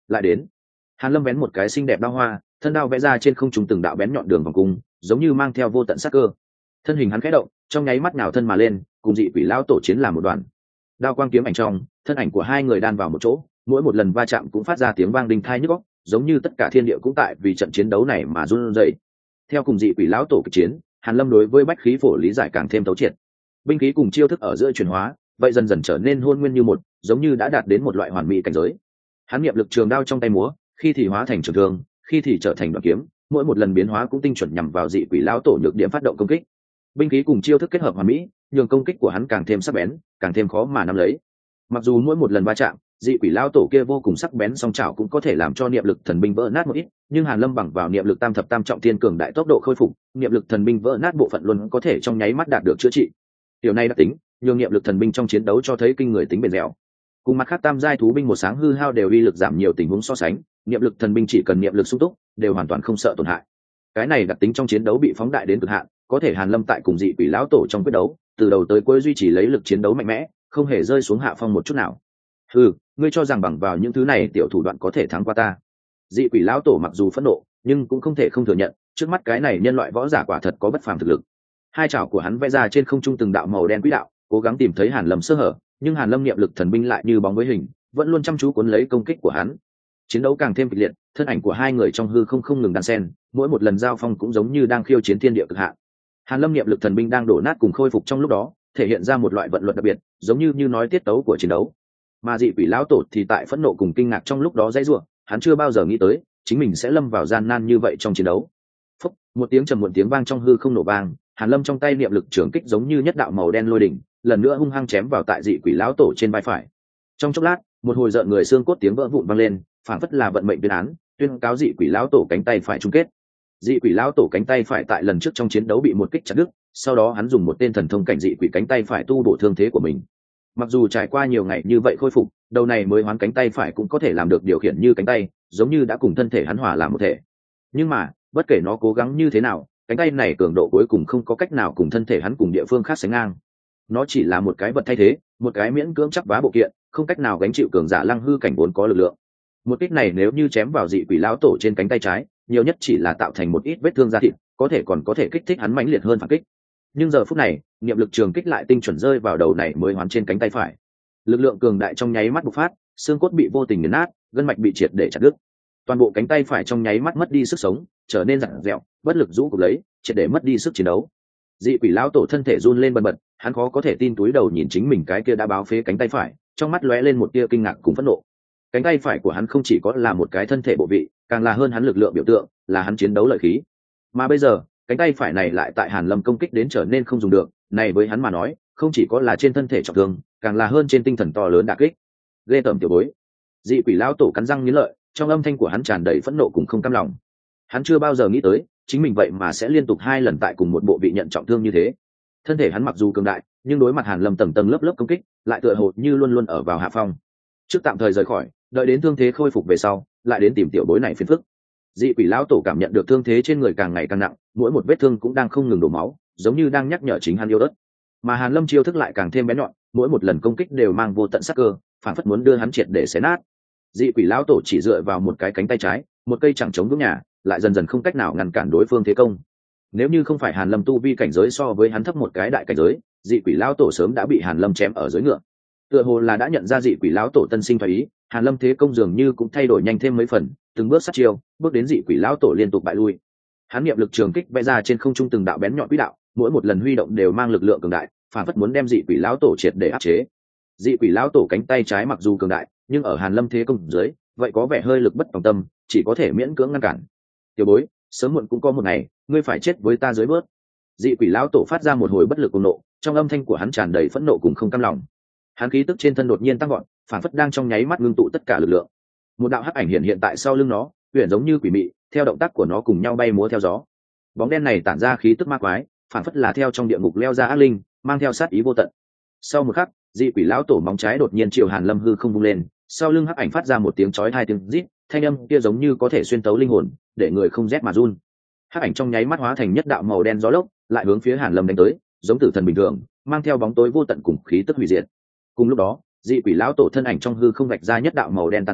lại đến. Hàn Lâm vén một cái xinh đẹp đao hoa, thân đao vẽ ra trên không trung từng đạo bén nhọn đường vòng cung, giống như mang theo vô tận sát cơ. Thân hình hắn khẽ động, trong nháy mắt nhào thân mà lên, cùng dị quỷ lão tổ chiến làm một đoàn. Đao quang kiếm ảnh trong, thân ảnh của hai người đan vào một chỗ, mỗi một lần va chạm cũng phát ra tiếng vang đinh tai nhức óc, giống như tất cả thiên địa cũng tại vì trận chiến đấu này mà run rẩy. Theo cùng dị quỷ lão tổ kịch chiến, Hàn Lâm đối với bách khí phổ lý giải càng thêm thấu triệt. Binh khí cùng chiêu thức ở giữa chuyển hóa, vậy dần dần trở nên hôn nguyên như một, giống như đã đạt đến một loại hoàn mỹ cảnh giới. Hắn niệm lực trường đao trong tay múa, khi thì hóa thành trường thương, khi thì trở thành đoạn kiếm, mỗi một lần biến hóa cũng tinh chuẩn nhằm vào dị quỷ lão tổ nhược điểm phát động công kích. Binh khí cùng chiêu thức kết hợp hoàn mỹ, nhường công kích của hắn càng thêm sắc bén, càng thêm khó mà nắm lấy. Mặc dù mỗi một lần va chạm, dị quỷ lão tổ kia vô cùng sắc bén song chảo cũng có thể làm cho niệm lực thần binh vỡ nát một ít, nhưng Hàn Lâm bằng vào niệm lực tam thập tam trọng thiên cường đại tốc độ khôi phục, niệm lực thần binh vỡ nát bộ phận luôn có thể trong nháy mắt đạt được chữa trị. Điều này đã tính, nhường niệm lực thần binh trong chiến đấu cho thấy kinh người tính bền dẻo. Cùng mặt khác tam giai thú binh một sáng hư hao đều uy lực giảm nhiều tình huống so sánh, niệm lực thần binh chỉ cần niệm lực sung túc, đều hoàn toàn không sợ tổn hại. Cái này đặc tính trong chiến đấu bị phóng đại đến cực hạn, có thể Hàn Lâm tại cùng dị quỷ lão tổ trong quyết đấu, từ đầu tới cuối duy trì lấy lực chiến đấu mạnh mẽ, không hề rơi xuống hạ phong một chút nào. Ngươi cho rằng bằng vào những thứ này tiểu thủ đoạn có thể thắng qua ta? Dị quỷ lão tổ mặc dù phẫn nộ, nhưng cũng không thể không thừa nhận, trước mắt cái này nhân loại võ giả quả thật có bất phàm thực lực. Hai chảo của hắn vẽ ra trên không trung từng đạo màu đen quỹ đạo, cố gắng tìm thấy Hàn Lâm sơ hở, nhưng Hàn Lâm niệm lực thần binh lại như bóng với hình, vẫn luôn chăm chú cuốn lấy công kích của hắn. Chiến đấu càng thêm kịch liệt, thân ảnh của hai người trong hư không ngừng đan xen, mỗi một lần giao phong cũng giống như đang khiêu chiến thiên địa cực hạn. Hàn Lâm niệm lực thần binh đang đổ nát cùng khôi phục trong lúc đó, thể hiện ra một loại vận luật đặc biệt, giống như nói tiết tấu của chiến đấu. Mà dị quỷ lão tổ thì tại phẫn nộ cùng kinh ngạc trong lúc đó dãy rủa, hắn chưa bao giờ nghĩ tới chính mình sẽ lâm vào gian nan như vậy trong chiến đấu. Phúc, một tiếng trầm muộn tiếng vang trong hư không nổ vang, Hàn Lâm trong tay niệm lực trường kích giống như nhất đạo màu đen lôi đỉnh, lần nữa hung hăng chém vào tại dị quỷ lão tổ trên vai phải. Trong chốc lát, một hồi rợn người xương cốt tiếng vỡ vụn vang lên, phảng phất là vận mệnh tuyên án, tuyên cáo dị quỷ lão tổ cánh tay phải chung kết. Dị quỷ lão tổ cánh tay phải tại lần trước trong chiến đấu bị một kích chặt đứt, sau đó hắn dùng một tên thần thông cảnh dị quỷ cánh tay phải tu bổ thương thế của mình. Mặc dù trải qua nhiều ngày như vậy khôi phục, đầu này mới hoán cánh tay phải cũng có thể làm được điều khiển như cánh tay, giống như đã cùng thân thể hắn hòa làm một thể. Nhưng mà, bất kể nó cố gắng như thế nào, cánh tay này cường độ cuối cùng không có cách nào cùng thân thể hắn cùng địa phương khác sánh ngang. Nó chỉ là một cái vật thay thế, một cái miễn cưỡng chắc vá bộ kiện, không cách nào gánh chịu cường giả lăng hư cảnh vốn có lực lượng. Một kích này nếu như chém vào dị quỷ lão tổ trên cánh tay trái, nhiều nhất chỉ là tạo thành một ít vết thương da thịt, có thể còn có thể kích thích hắn mãnh liệt hơn phản kích. Nhưng giờ phút này, niệm lực trường kích lại tinh chuẩn rơi vào đầu này mới hoán trên cánh tay phải. Lực lượng cường đại trong nháy mắt bộc phát, xương cốt bị vô tình nghiền nát, gân mạch bị triệt để chặt đứt. Toàn bộ cánh tay phải trong nháy mắt mất đi sức sống, trở nên rặn rẹo, bất lực rũ cụp lấy, triệt để mất đi sức chiến đấu. Dị quỷ lão tổ thân thể run lên bần bật, hắn khó có thể tin túi đầu nhìn chính mình cái kia đã báo phế cánh tay phải, trong mắt lóe lên một tia kinh ngạc cùng phẫn nộ. Cánh tay phải của hắn không chỉ có là một cái thân thể bộ vị, càng là hơn hắn lực lượng biểu tượng, là hắn chiến đấu lợi khí. Mà bây giờ, cánh tay phải này lại tại Hàn Lâm công kích đến trở nên không dùng được, này với hắn mà nói, không chỉ có là trên thân thể trọng thương, càng là hơn trên tinh thần to lớn đả kích. Ghê tởm tiểu bối. Dị quỷ lão tổ cắn răng nghiến lợi, trong âm thanh của hắn tràn đầy phẫn nộ cùng không cam lòng. Hắn chưa bao giờ nghĩ tới, chính mình vậy mà sẽ liên tục 2 lần tại cùng một bộ vị nhận trọng thương như thế. Thân thể hắn mặc dù cường đại, nhưng đối mặt Hàn Lâm tầng tầng lớp lớp công kích, lại tựa hồ như luôn luôn ở vào hạ phong. Trước tạm thời rời khỏi, đợi đến thương thế khôi phục về sau, lại đến tìm tiểu bối này phiền phức. Dị quỷ lão tổ cảm nhận được thương thế trên người càng ngày càng nặng, mỗi một vết thương cũng đang không ngừng đổ máu, giống như đang nhắc nhở chính hắn yêu đất. Mà Hàn Lâm chiêu thức lại càng thêm bén nhọn, mỗi một lần công kích đều mang vô tận sát cơ, phản phất muốn đưa hắn triệt để xé nát. Dị quỷ lão tổ chỉ dựa vào một cái cánh tay trái, một cây chẳng chống vững nhà, lại dần dần không cách nào ngăn cản đối phương thế công. Nếu như không phải Hàn Lâm tu vi cảnh giới so với hắn thấp một cái đại cảnh giới, dị quỷ lão tổ sớm đã bị Hàn Lâm chém ở dưới ngựa. Tựa hồ là đã nhận ra dị quỷ lão tổ tân sinh phải ý, Hàn Lâm thế công dường như cũng thay đổi nhanh thêm mấy phần, từng bước sát chiêu, bước đến dị quỷ lão tổ liên tục bại lui. Hắn niệm lực trường kích vẽ ra trên không trung từng đạo bén nhọn quỹ đạo, mỗi một lần huy động đều mang lực lượng cường đại, phản phất muốn đem dị quỷ lão tổ triệt để áp chế. Dị quỷ lão tổ cánh tay trái mặc dù cường đại, nhưng ở Hàn Lâm thế công dưới, vậy có vẻ hơi lực bất tòng tâm, chỉ có thể miễn cưỡng ngăn cản. Tiểu bối, sớm muộn cũng có một ngày, ngươi phải chết với ta dưới bớt. Dị quỷ lão tổ phát ra một hồi bất lực cùng nộ, trong âm thanh của hắn tràn đầy phẫn nộ cùng không cam lòng. Hắn khí tức trên thân đột nhiên tăng vọt, phản phất đang trong nháy mắt ngưng tụ tất cả lực lượng. Một đạo hắc ảnh hiện tại sau lưng nó, huyền giống như quỷ mị, theo động tác của nó cùng nhau bay múa theo gió. Bóng đen này tản ra khí tức ma quái, phản phất là theo trong địa ngục leo ra ác linh, mang theo sát ý vô tận. Sau một khắc, dị quỷ lão tổ móng trái đột nhiên chiều Hàn Lâm hư không vung lên, sau lưng hắc ảnh phát ra một tiếng chói tai tiếng rít, thanh âm kia giống như có thể xuyên tấu linh hồn, để người không rét mà run. Hắc ảnh trong nháy mắt hóa thành nhất đạo màu đen gió lốc, lại hướng phía Hàn Lâm đánh tới, giống tử thần bình thường, mang theo bóng tối vô tận cùng khí tức hủy diệt. Cùng lúc đó, dị quỷ lão tổ thân ảnh trong hư không vạch ra nhất đạo màu đen tàn ảnh,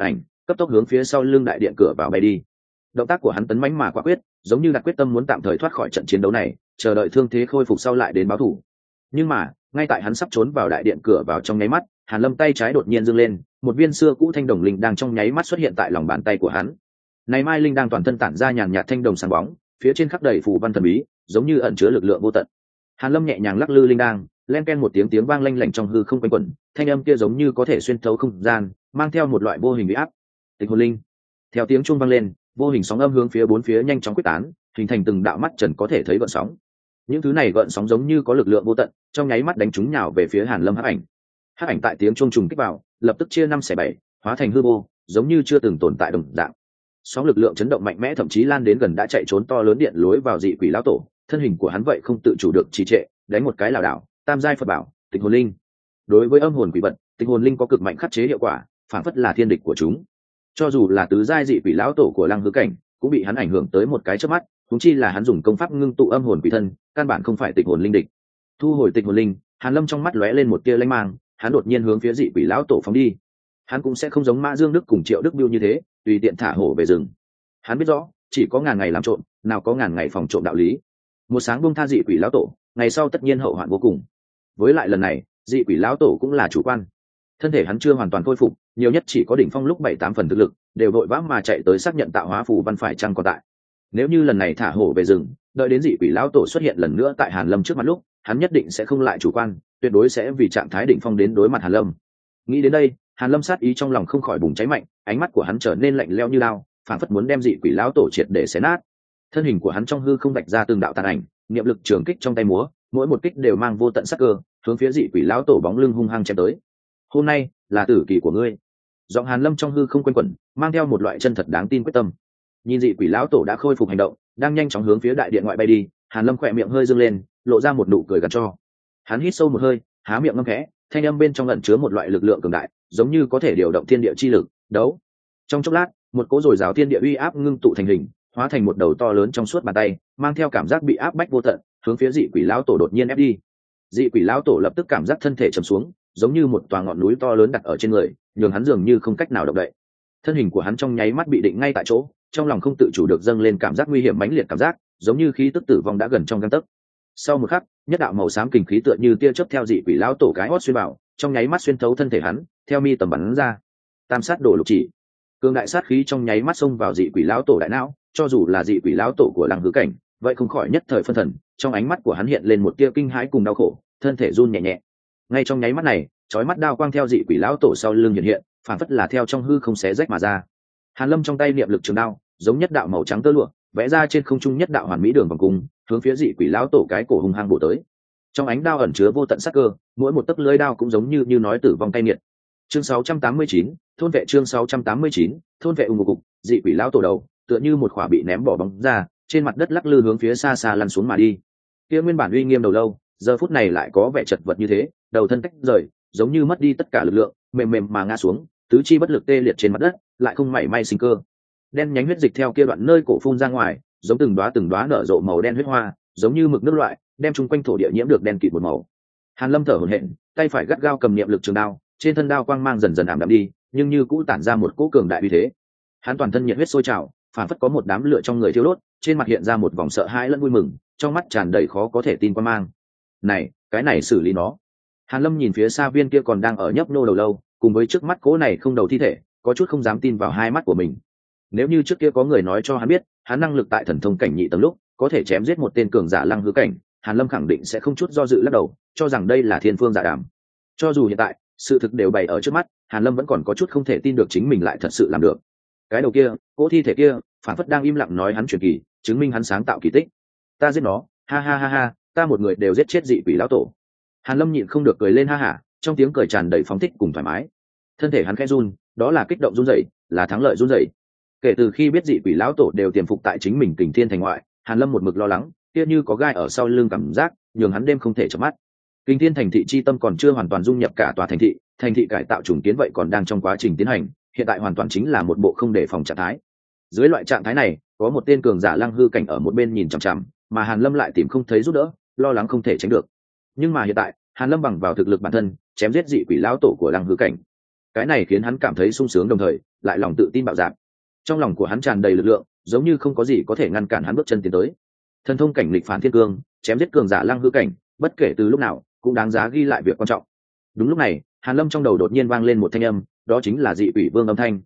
cấp tốc hướng phía sau lưng đại điện cửa vào bay đi. Động tác của hắn tấn mãnh mà quả quyết, giống như đặt quyết tâm muốn tạm thời thoát khỏi trận chiến đấu này, chờ đợi thương thế khôi phục sau lại đến báo thù. Nhưng mà ngay tại hắn sắp trốn vào đại điện cửa vào trong nháy mắt, Hàn Lâm tay trái đột nhiên giương lên, một viên xưa cũ thanh đồng linh đang trong nháy mắt xuất hiện tại lòng bàn tay của hắn. Này mai linh đang toàn thân tản ra nhàn nhạt thanh đồng sáng bóng, phía trên khắc đầy phù văn thần bí, giống như ẩn chứa lực lượng vô tận. Hàn Lâm nhẹ nhàng lắc lư linh đang, len ken một tiếng vang lanh lảnh trong hư không quanh quẩn, thanh âm kia giống như có thể xuyên thấu không gian, mang theo một loại vô hình uy áp. Tịch hồn linh. Theo tiếng chuông vang lên, vô hình sóng âm hướng phía bốn phía nhanh chóng quyết tán, hình thành từng đạo mắt trần có thể thấy gợn sóng. Những thứ này gợn sóng giống như có lực lượng vô tận, trong nháy mắt đánh trúng nhào về phía Hàn Lâm hắc ảnh. Hắc ảnh tại tiếng chuông trùng kích vào, lập tức chia năm xẻ bảy, hóa thành hư vô, giống như chưa từng tồn tại đồng dạng. Sóng lực lượng chấn động mạnh mẽ thậm chí lan đến gần đã chạy trốn to lớn điện lối vào dị quỷ lão tổ, thân hình của hắn vậy không tự chủ được trì trệ, đánh một cái lảo đảo, tam giai Phật bảo, Tịch hồn linh. Đối với âm hồn quỷ vật, Tịch hồn linh có cực mạnh khắc chế hiệu quả, phản phất là thiên địch của chúng. Cho dù là tứ giai dị quỷ lão tổ của Lăng Hư cảnh, cũng bị hắn ảnh hưởng tới một cái chớp mắt, huống chi là hắn dùng công pháp ngưng tụ âm hồn quỷ thân, căn bản không phải Tịch hồn linh địch. Thu hồi Tịch hồn linh, Hàn Lâm trong mắt lóe lên một tia lanh mang, hắn đột nhiên hướng phía dị quỷ lão tổ phóng đi. Hắn cũng sẽ không giống Mã Dương Đức cùng Triệu Đức Biêu như thế, tùy tiện thả hổ về rừng. Hắn biết rõ, chỉ có ngàn ngày làm trộm, nào có ngàn ngày phòng trộm đạo lý. Một sáng buông tha dị quỷ lão tổ, ngày sau tất nhiên hậu hoạn vô cùng. Với lại lần này, dị quỷ lão tổ cũng là chủ quan. Thân thể hắn chưa hoàn toàn khôi phục, nhiều nhất chỉ có đỉnh phong lúc 7-8 phần thực lực, đều vội vã mà chạy tới xác nhận tạo hóa phù văn phải chăng còn tại. Nếu như lần này thả hổ về rừng, đợi đến dị quỷ lão tổ xuất hiện lần nữa tại Hàn Lâm trước mặt lúc, hắn nhất định sẽ không lại chủ quan, tuyệt đối sẽ vì trạng thái đỉnh phong đến đối mặt Hàn Lâm. Nghĩ đến đây, Hàn Lâm sát ý trong lòng không khỏi bùng cháy mạnh, ánh mắt của hắn trở nên lạnh lẽo như lao, phản phất muốn đem dị quỷ lão tổ triệt để xé nát. Thân hình của hắn trong hư không vạch ra từng đạo tàn ảnh, niệm lực trường kích trong tay múa, mỗi một kích đều mang vô tận sắc cơ, hướng phía dị quỷ lão tổ bóng lưng hung hăng chém tới. Hôm nay là tử kỳ của ngươi. Giọng Hàn Lâm trong hư không quanh quẩn, mang theo một loại chân thật đáng tin quyết tâm. Nhìn dị quỷ lão tổ đã khôi phục hành động, đang nhanh chóng hướng phía đại điện ngoại bay đi, Hàn Lâm khỏe miệng hơi dương lên, lộ ra một nụ cười gằn cho. Hắn hít sâu một hơi, há miệng ngâm khẽ, thanh âm bên trong ẩn chứa một loại lực lượng cường đại, giống như có thể điều động thiên địa chi lực. Đấu. Trong chốc lát, một cỗ dồi dào thiên địa uy áp ngưng tụ thành hình, hóa thành một đầu to lớn trong suốt bàn tay, mang theo cảm giác bị áp bách vô tận, hướng phía dị quỷ lão tổ đột nhiên ép đi. Dị quỷ lão tổ lập tức cảm giác thân thể trầm xuống, giống như một tòa ngọn núi to lớn đặt ở trên người, nhường hắn dường như không cách nào động đậy. Thân hình của hắn trong nháy mắt bị định ngay tại chỗ, trong lòng không tự chủ được dâng lên cảm giác nguy hiểm mãnh liệt cảm giác, giống như khí tức tử vong đã gần trong gang tấc. Sau một khắc, nhất đạo màu xám kình khí tựa như tia chớp theo dị quỷ lão tổ cái hót xuyên vào, trong nháy mắt xuyên thấu thân thể hắn, theo mi tầm bắn ra. Tam sát đổ lục chỉ, cường đại sát khí trong nháy mắt xông vào dị quỷ lão tổ đại não, cho dù là dị quỷ lão tổ của Lăng Hư cảnh, vậy không khỏi nhất thời phân thần, trong ánh mắt của hắn hiện lên một tia kinh hãi cùng đau khổ, thân thể run nhẹ nhẹ. Ngay trong nháy mắt này, chói mắt đao quang theo dị quỷ lão tổ sau lưng hiện hiện, phản phất là theo trong hư không xé rách mà ra. Hàn Lâm trong tay niệm lực trường đao, giống nhất đạo màu trắng tơ lụa, vẽ ra trên không trung nhất đạo hoàn mỹ đường vòng cung, hướng phía dị quỷ lão tổ cái cổ hung hăng bổ tới. Trong ánh đao ẩn chứa vô tận sát cơ, mỗi một tấc lưỡi đao cũng giống như nói tử vong cay nghiệt. Chương 689, thôn vệ chương 689, thôn vệ ung cục, dị quỷ lão tổ đầu, tựa như một quả bị ném bỏ bóng ra, trên mặt đất lắc lư hướng phía xa xa lăn xuống mà đi. Kia nguyên bản uy nghiêm đầu lâu, giờ phút này lại có vẻ chật vật như thế, đầu thân tách rời, giống như mất đi tất cả lực lượng, mềm mềm mà ngã xuống, tứ chi bất lực tê liệt trên mặt đất, lại không mảy may sinh cơ. Đen nhánh huyết dịch theo kia đoạn nơi cổ phun ra ngoài, giống từng đóa nở rộ màu đen huyết hoa, giống như mực nước loại, đem chung quanh thổ địa nhiễm được đen kịt một màu. Hàn Lâm thở hổn hển, tay phải gắt gao cầm niệm lực trường đao, trên thân đao quang mang dần dần ảm đạm đi, nhưng như cũ tản ra một cỗ cường đại uy thế. Hắn toàn thân nhiệt huyết sôi trào, phản phất có một đám lửa trong người thiêu đốt, trên mặt hiện ra một vòng sợ hãi lẫn vui mừng, trong mắt tràn đầy khó có thể tin quang mang. Này, cái này xử lý nó. Hàn Lâm nhìn phía xa viên kia còn đang ở nhấp nô đầu lâu, cùng với trước mắt cỗ này không đầu thi thể, có chút không dám tin vào hai mắt của mình. Nếu như trước kia có người nói cho hắn biết, hắn năng lực tại thần thông cảnh nhị tầng lúc có thể chém giết một tên cường giả Lăng Hư cảnh, Hàn Lâm khẳng định sẽ không chút do dự lắc đầu, cho rằng đây là thiên phương giả đàm. Cho dù hiện tại sự thực đều bày ở trước mắt, Hàn Lâm vẫn còn có chút không thể tin được chính mình lại thật sự làm được. Cái đầu kia, cỗ thi thể kia, phản phất đang im lặng nói hắn truyền kỳ, chứng minh hắn sáng tạo kỳ tích. Ta giết nó, ha ha ha ha, ta một người đều giết chết dị quỷ lão tổ. Hàn Lâm nhịn không được cười lên ha hả, trong tiếng cười tràn đầy phóng thích cùng thoải mái. Thân thể hắn khẽ run, đó là kích động run rẩy, là thắng lợi run rẩy. Kể từ khi biết dị quỷ lão tổ đều tiềm phục tại chính mình Kình Thiên thành ngoại, Hàn Lâm một mực lo lắng, kia như có gai ở sau lưng cảm giác, nhường hắn đêm không thể chợp mắt. Kình Thiên thành thị chi tâm còn chưa hoàn toàn dung nhập cả tòa thành thị cải tạo trùng kiến vậy còn đang trong quá trình tiến hành, hiện tại hoàn toàn chính là một bộ không đề phòng trạng thái. Dưới loại trạng thái này, có một tên cường giả Lăng Hư cảnh ở một bên nhìn chằm chằm, mà Hàn Lâm lại tìm không thấy giúp đỡ, lo lắng không thể tránh được. Nhưng mà hiện tại, Hàn Lâm bằng vào thực lực bản thân, chém giết dị quỷ lão tổ của Lăng Hư cảnh. cái này khiến hắn cảm thấy sung sướng, đồng thời lại lòng tự tin bạo dạn. Trong lòng của hắn tràn đầy lực lượng, giống như không có gì có thể ngăn cản hắn bước chân tiến tới. Thần thông cảnh nghịch phản thiên cương, chém giết cường giả lăng hư cảnh, bất kể từ lúc nào cũng đáng giá ghi lại việc quan trọng. Đúng lúc này, Hàn Lâm trong đầu đột nhiên vang lên một thanh âm, đó chính là dị quỷ vương âm thanh.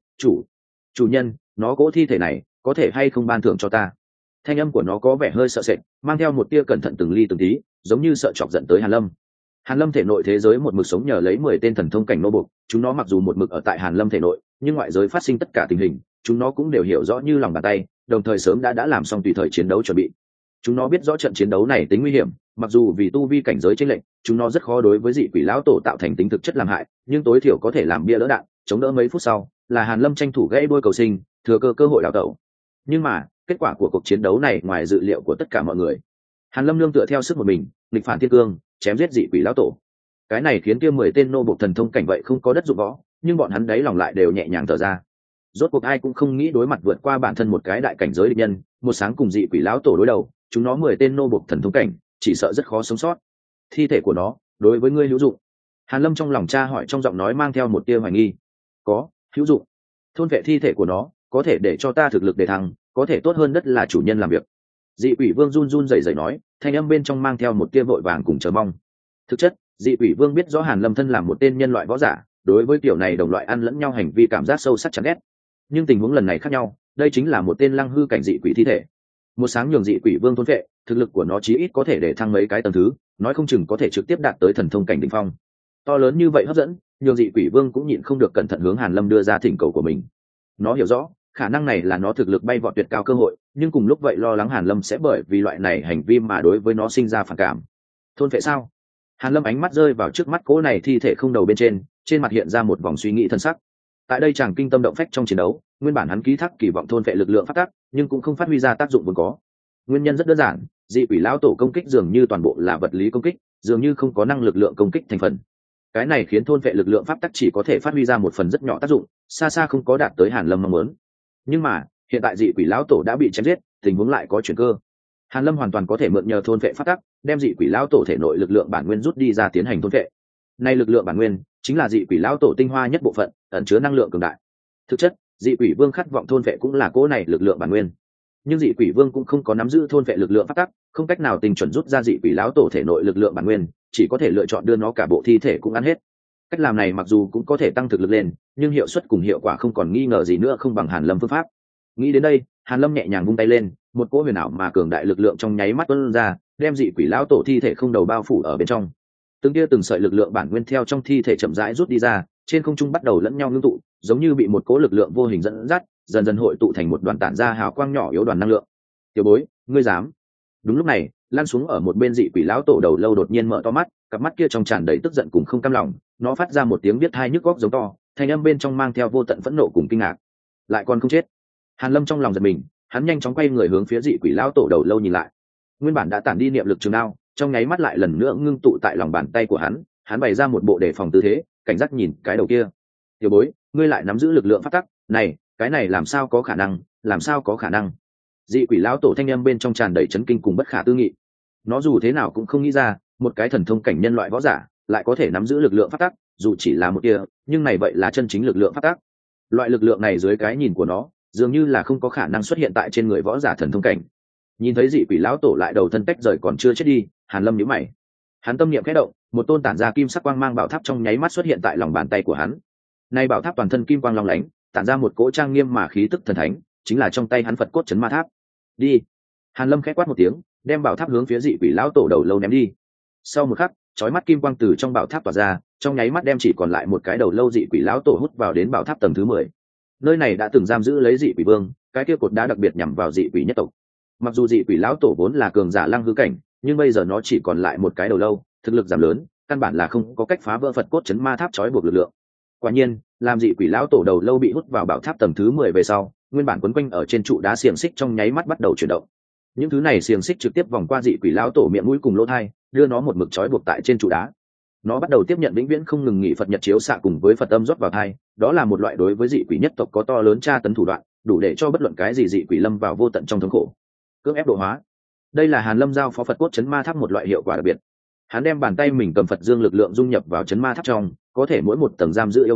Chủ nhân, nó cỗ thi thể này có thể hay không ban thưởng cho ta? Thanh âm của nó có vẻ hơi sợ sệt, mang theo một tia cẩn thận từng ly từng tí, giống như sợ chọc giận tới Hàn Lâm. Hàn Lâm thể nội thế giới một mực sống nhờ lấy 10 tên thần thông cảnh nô buộc, chúng nó mặc dù một mực ở tại Hàn Lâm thể nội, nhưng ngoại giới phát sinh tất cả tình hình, chúng nó cũng đều hiểu rõ như lòng bàn tay, đồng thời sớm đã làm xong tùy thời chiến đấu chuẩn bị. Chúng nó biết rõ trận chiến đấu này tính nguy hiểm, mặc dù vì tu vi cảnh giới chênh lệch, chúng nó rất khó đối với dị quỷ lão tổ tạo thành tính thực chất làm hại, nhưng tối thiểu có thể làm bia lỡ đạn, chống đỡ mấy phút sau, là Hàn Lâm tranh thủ gãy đuôi cầu sinh, thừa cơ hội đào tẩu. Nhưng mà, kết quả của cuộc chiến đấu này ngoài dự liệu của tất cả mọi người. Hàn Lâm nương tựa theo sức một mình, nghịch phản thiên cương, chém giết dị quỷ lão tổ. Cái này khiến kia 10 tên nô buộc thần thông cảnh vậy không có đất dụng võ, nhưng bọn hắn đấy lòng lại đều nhẹ nhàng thở ra. Rốt cuộc ai cũng không nghĩ đối mặt vượt qua bản thân một cái đại cảnh giới địch nhân, một sáng cùng dị quỷ lão tổ đối đầu, chúng nó 10 tên nô buộc thần thông cảnh, chỉ sợ rất khó sống sót. Thi thể của nó, đối với ngươi hữu dụng? Hàn Lâm trong lòng tra hỏi, trong giọng nói mang theo một tia hoài nghi. Có, hữu dụng. Thôn vệ thi thể của nó, có thể để cho ta thực lực để thăng, có thể tốt hơn đất là chủ nhân làm việc. Dị quỷ vương run run rẩy rẩy nói, thanh âm bên trong mang theo một tia vội vàng cùng chờ mong. Thực chất, dị quỷ vương biết rõ Hàn Lâm thân là một tên nhân loại võ giả, đối với kiểu này đồng loại ăn lẫn nhau hành vi cảm giác sâu sắc chán ghét. Nhưng tình huống lần này khác nhau, đây chính là một tên lăng hư cảnh dị quỷ thi thể. Một sáng nhường dị quỷ vương thôn vệ, thực lực của nó chí ít có thể để thăng mấy cái tầng thứ, nói không chừng có thể trực tiếp đạt tới thần thông cảnh đỉnh phong. To lớn như vậy hấp dẫn, nhường dị quỷ vương cũng nhịn không được cẩn thận hướng Hàn Lâm đưa ra thỉnh cầu của mình. Nó hiểu rõ, khả năng này là nó thực lực bay vọt tuyệt cao cơ hội, nhưng cùng lúc vậy lo lắng Hàn Lâm sẽ bởi vì loại này hành vi mà đối với nó sinh ra phản cảm. Thôn vệ sao? Hàn Lâm ánh mắt rơi vào trước mắt cỗ này thi thể không đầu bên trên mặt hiện ra một vòng suy nghĩ thân sắc. Tại đây chàng kinh tâm động phách trong chiến đấu, nguyên bản hắn ký thác kỳ vọng thôn vệ lực lượng phát tác, nhưng cũng không phát huy ra tác dụng vốn có. Nguyên nhân rất đơn giản, dị quỷ lão tổ công kích dường như toàn bộ là vật lý công kích, dường như không có năng lực lượng công kích thành phần. Cái này khiến thôn vệ lực lượng pháp tắc chỉ có thể phát huy ra một phần rất nhỏ tác dụng, xa xa không có đạt tới Hàn Lâm mong muốn. Nhưng mà, hiện tại dị quỷ lão tổ đã bị chém giết, tình huống lại có chuyển cơ. Hàn Lâm hoàn toàn có thể mượn nhờ thôn vệ pháp tắc, đem dị quỷ lão tổ thể nội lực lượng bản nguyên rút đi ra tiến hành thôn vệ. Nay lực lượng bản nguyên chính là dị quỷ lão tổ tinh hoa nhất bộ phận, ẩn chứa năng lượng cường đại. Thực chất, dị quỷ vương khát vọng thôn vệ cũng là cỗ này lực lượng bản nguyên. Nhưng dị quỷ vương cũng không có nắm giữ thôn vệ lực lượng pháp tắc, không cách nào tình chuẩn rút ra dị quỷ lão tổ thể nội lực lượng bản nguyên, chỉ có thể lựa chọn đưa nó cả bộ thi thể cũng ăn hết. Cách làm này mặc dù cũng có thể tăng thực lực lên, nhưng hiệu suất cùng hiệu quả không còn nghi ngờ gì nữa không bằng Hàn Lâm phương pháp. Nghĩ đến đây, Hàn Lâm nhẹ nhàng vung tay lên, một cỗ huyền ảo mà cường đại lực lượng trong nháy mắt tuôn ra, đem dị quỷ lão tổ thi thể không đầu bao phủ ở bên trong. Từng tia từng sợi lực lượng bản nguyên theo trong thi thể chậm rãi rút đi ra, trên không trung bắt đầu lẫn nhau ngưng tụ, giống như bị một cỗ lực lượng vô hình dẫn dắt, dần dần hội tụ thành một đoàn tản ra hào quang nhỏ yếu đoàn năng lượng. Tiểu bối, ngươi dám? Đúng lúc này, lăn xuống ở một bên dị quỷ lão tổ đầu lâu đột nhiên mở to mắt, cặp mắt kia trong tràn đầy tức giận cùng không cam lòng, nó phát ra một tiếng biết tai nhức óc giống to, thanh âm bên trong mang theo vô tận phẫn nộ cùng kinh ngạc. Lại còn không chết? Hàn Lâm trong lòng giật mình, hắn nhanh chóng quay người hướng phía dị quỷ lão tổ đầu lâu nhìn lại. Nguyên bản đã tản đi niệm lực trường đao, trong nháy mắt lại lần nữa ngưng tụ tại lòng bàn tay của hắn bày ra một bộ đề phòng tư thế, cảnh giác nhìn cái đầu kia. Tiểu bối, ngươi lại nắm giữ lực lượng pháp tắc, này, cái này làm sao có khả năng, làm sao có khả năng? Dị quỷ lão tổ thanh âm bên trong tràn đầy chấn kinh cùng bất khả tư nghị. Nó dù thế nào cũng không nghĩ ra, một cái thần thông cảnh nhân loại võ giả lại có thể nắm giữ lực lượng pháp tắc, dù chỉ là một tia, nhưng này vậy là chân chính lực lượng pháp tắc. Loại lực lượng này dưới cái nhìn của nó, dường như là không có khả năng xuất hiện tại trên người võ giả thần thông cảnh. Nhìn thấy dị quỷ lão tổ lại đầu thân tách rời còn chưa chết đi, Hàn Lâm nhíu mày. Hắn tâm niệm khẽ động, một tôn tản ra kim sắc quang mang bảo tháp trong nháy mắt xuất hiện tại lòng bàn tay của hắn. Nay bảo tháp toàn thân kim quang long lánh, tản ra một cỗ trang nghiêm mà khí tức thần thánh, chính là trong tay hắn Phật cốt chấn ma tháp. Đi. Hàn Lâm khẽ quát một tiếng, đem bảo tháp hướng phía dị quỷ lão tổ đầu lâu ném đi. Sau một khắc, chói mắt kim quang từ trong bảo tháp tỏa ra, trong nháy mắt đem chỉ còn lại một cái đầu lâu dị quỷ lão tổ hút vào đến bảo tháp tầng thứ 10. Nơi này đã từng giam giữ lấy dị quỷ vương, cái kia cột đá đặc biệt nhằm vào dị quỷ nhất tộc. Mặc dù dị quỷ lão tổ vốn là cường giả lăng hư cảnh, nhưng bây giờ nó chỉ còn lại một cái đầu lâu, thực lực giảm lớn, căn bản là không có cách phá vỡ Phật cốt chấn ma tháp trói buộc lực lượng. Quả nhiên, làm dị quỷ lão tổ đầu lâu bị hút vào bảo tháp tầng thứ 10 về sau, nguyên bản quấn quanh ở trên trụ đá xiềng xích trong nháy mắt bắt đầu chuyển động. Những thứ này xiềng xích trực tiếp vòng qua dị quỷ lão tổ miệng mũi cùng lỗ tai, đưa nó một mực trói buộc tại trên trụ đá. Nó bắt đầu tiếp nhận vĩnh viễn không ngừng nghỉ Phật nhật chiếu xạ cùng với Phật âm rót vào thai, đó là một loại đối với dị quỷ nhất tộc có to lớn tra tấn thủ đoạn, đủ để cho bất luận cái gì dị quỷ lâm vào vô tận trong thống khổ. Cưỡng ép độ hóa, đây là Hàn Lâm giao phó Phật cốt chấn ma tháp một loại hiệu quả đặc biệt. Hắn đem bàn tay mình cầm Phật dương lực lượng dung nhập vào chấn ma tháp trong, có thể mỗi một tầng giam giữ yêu ma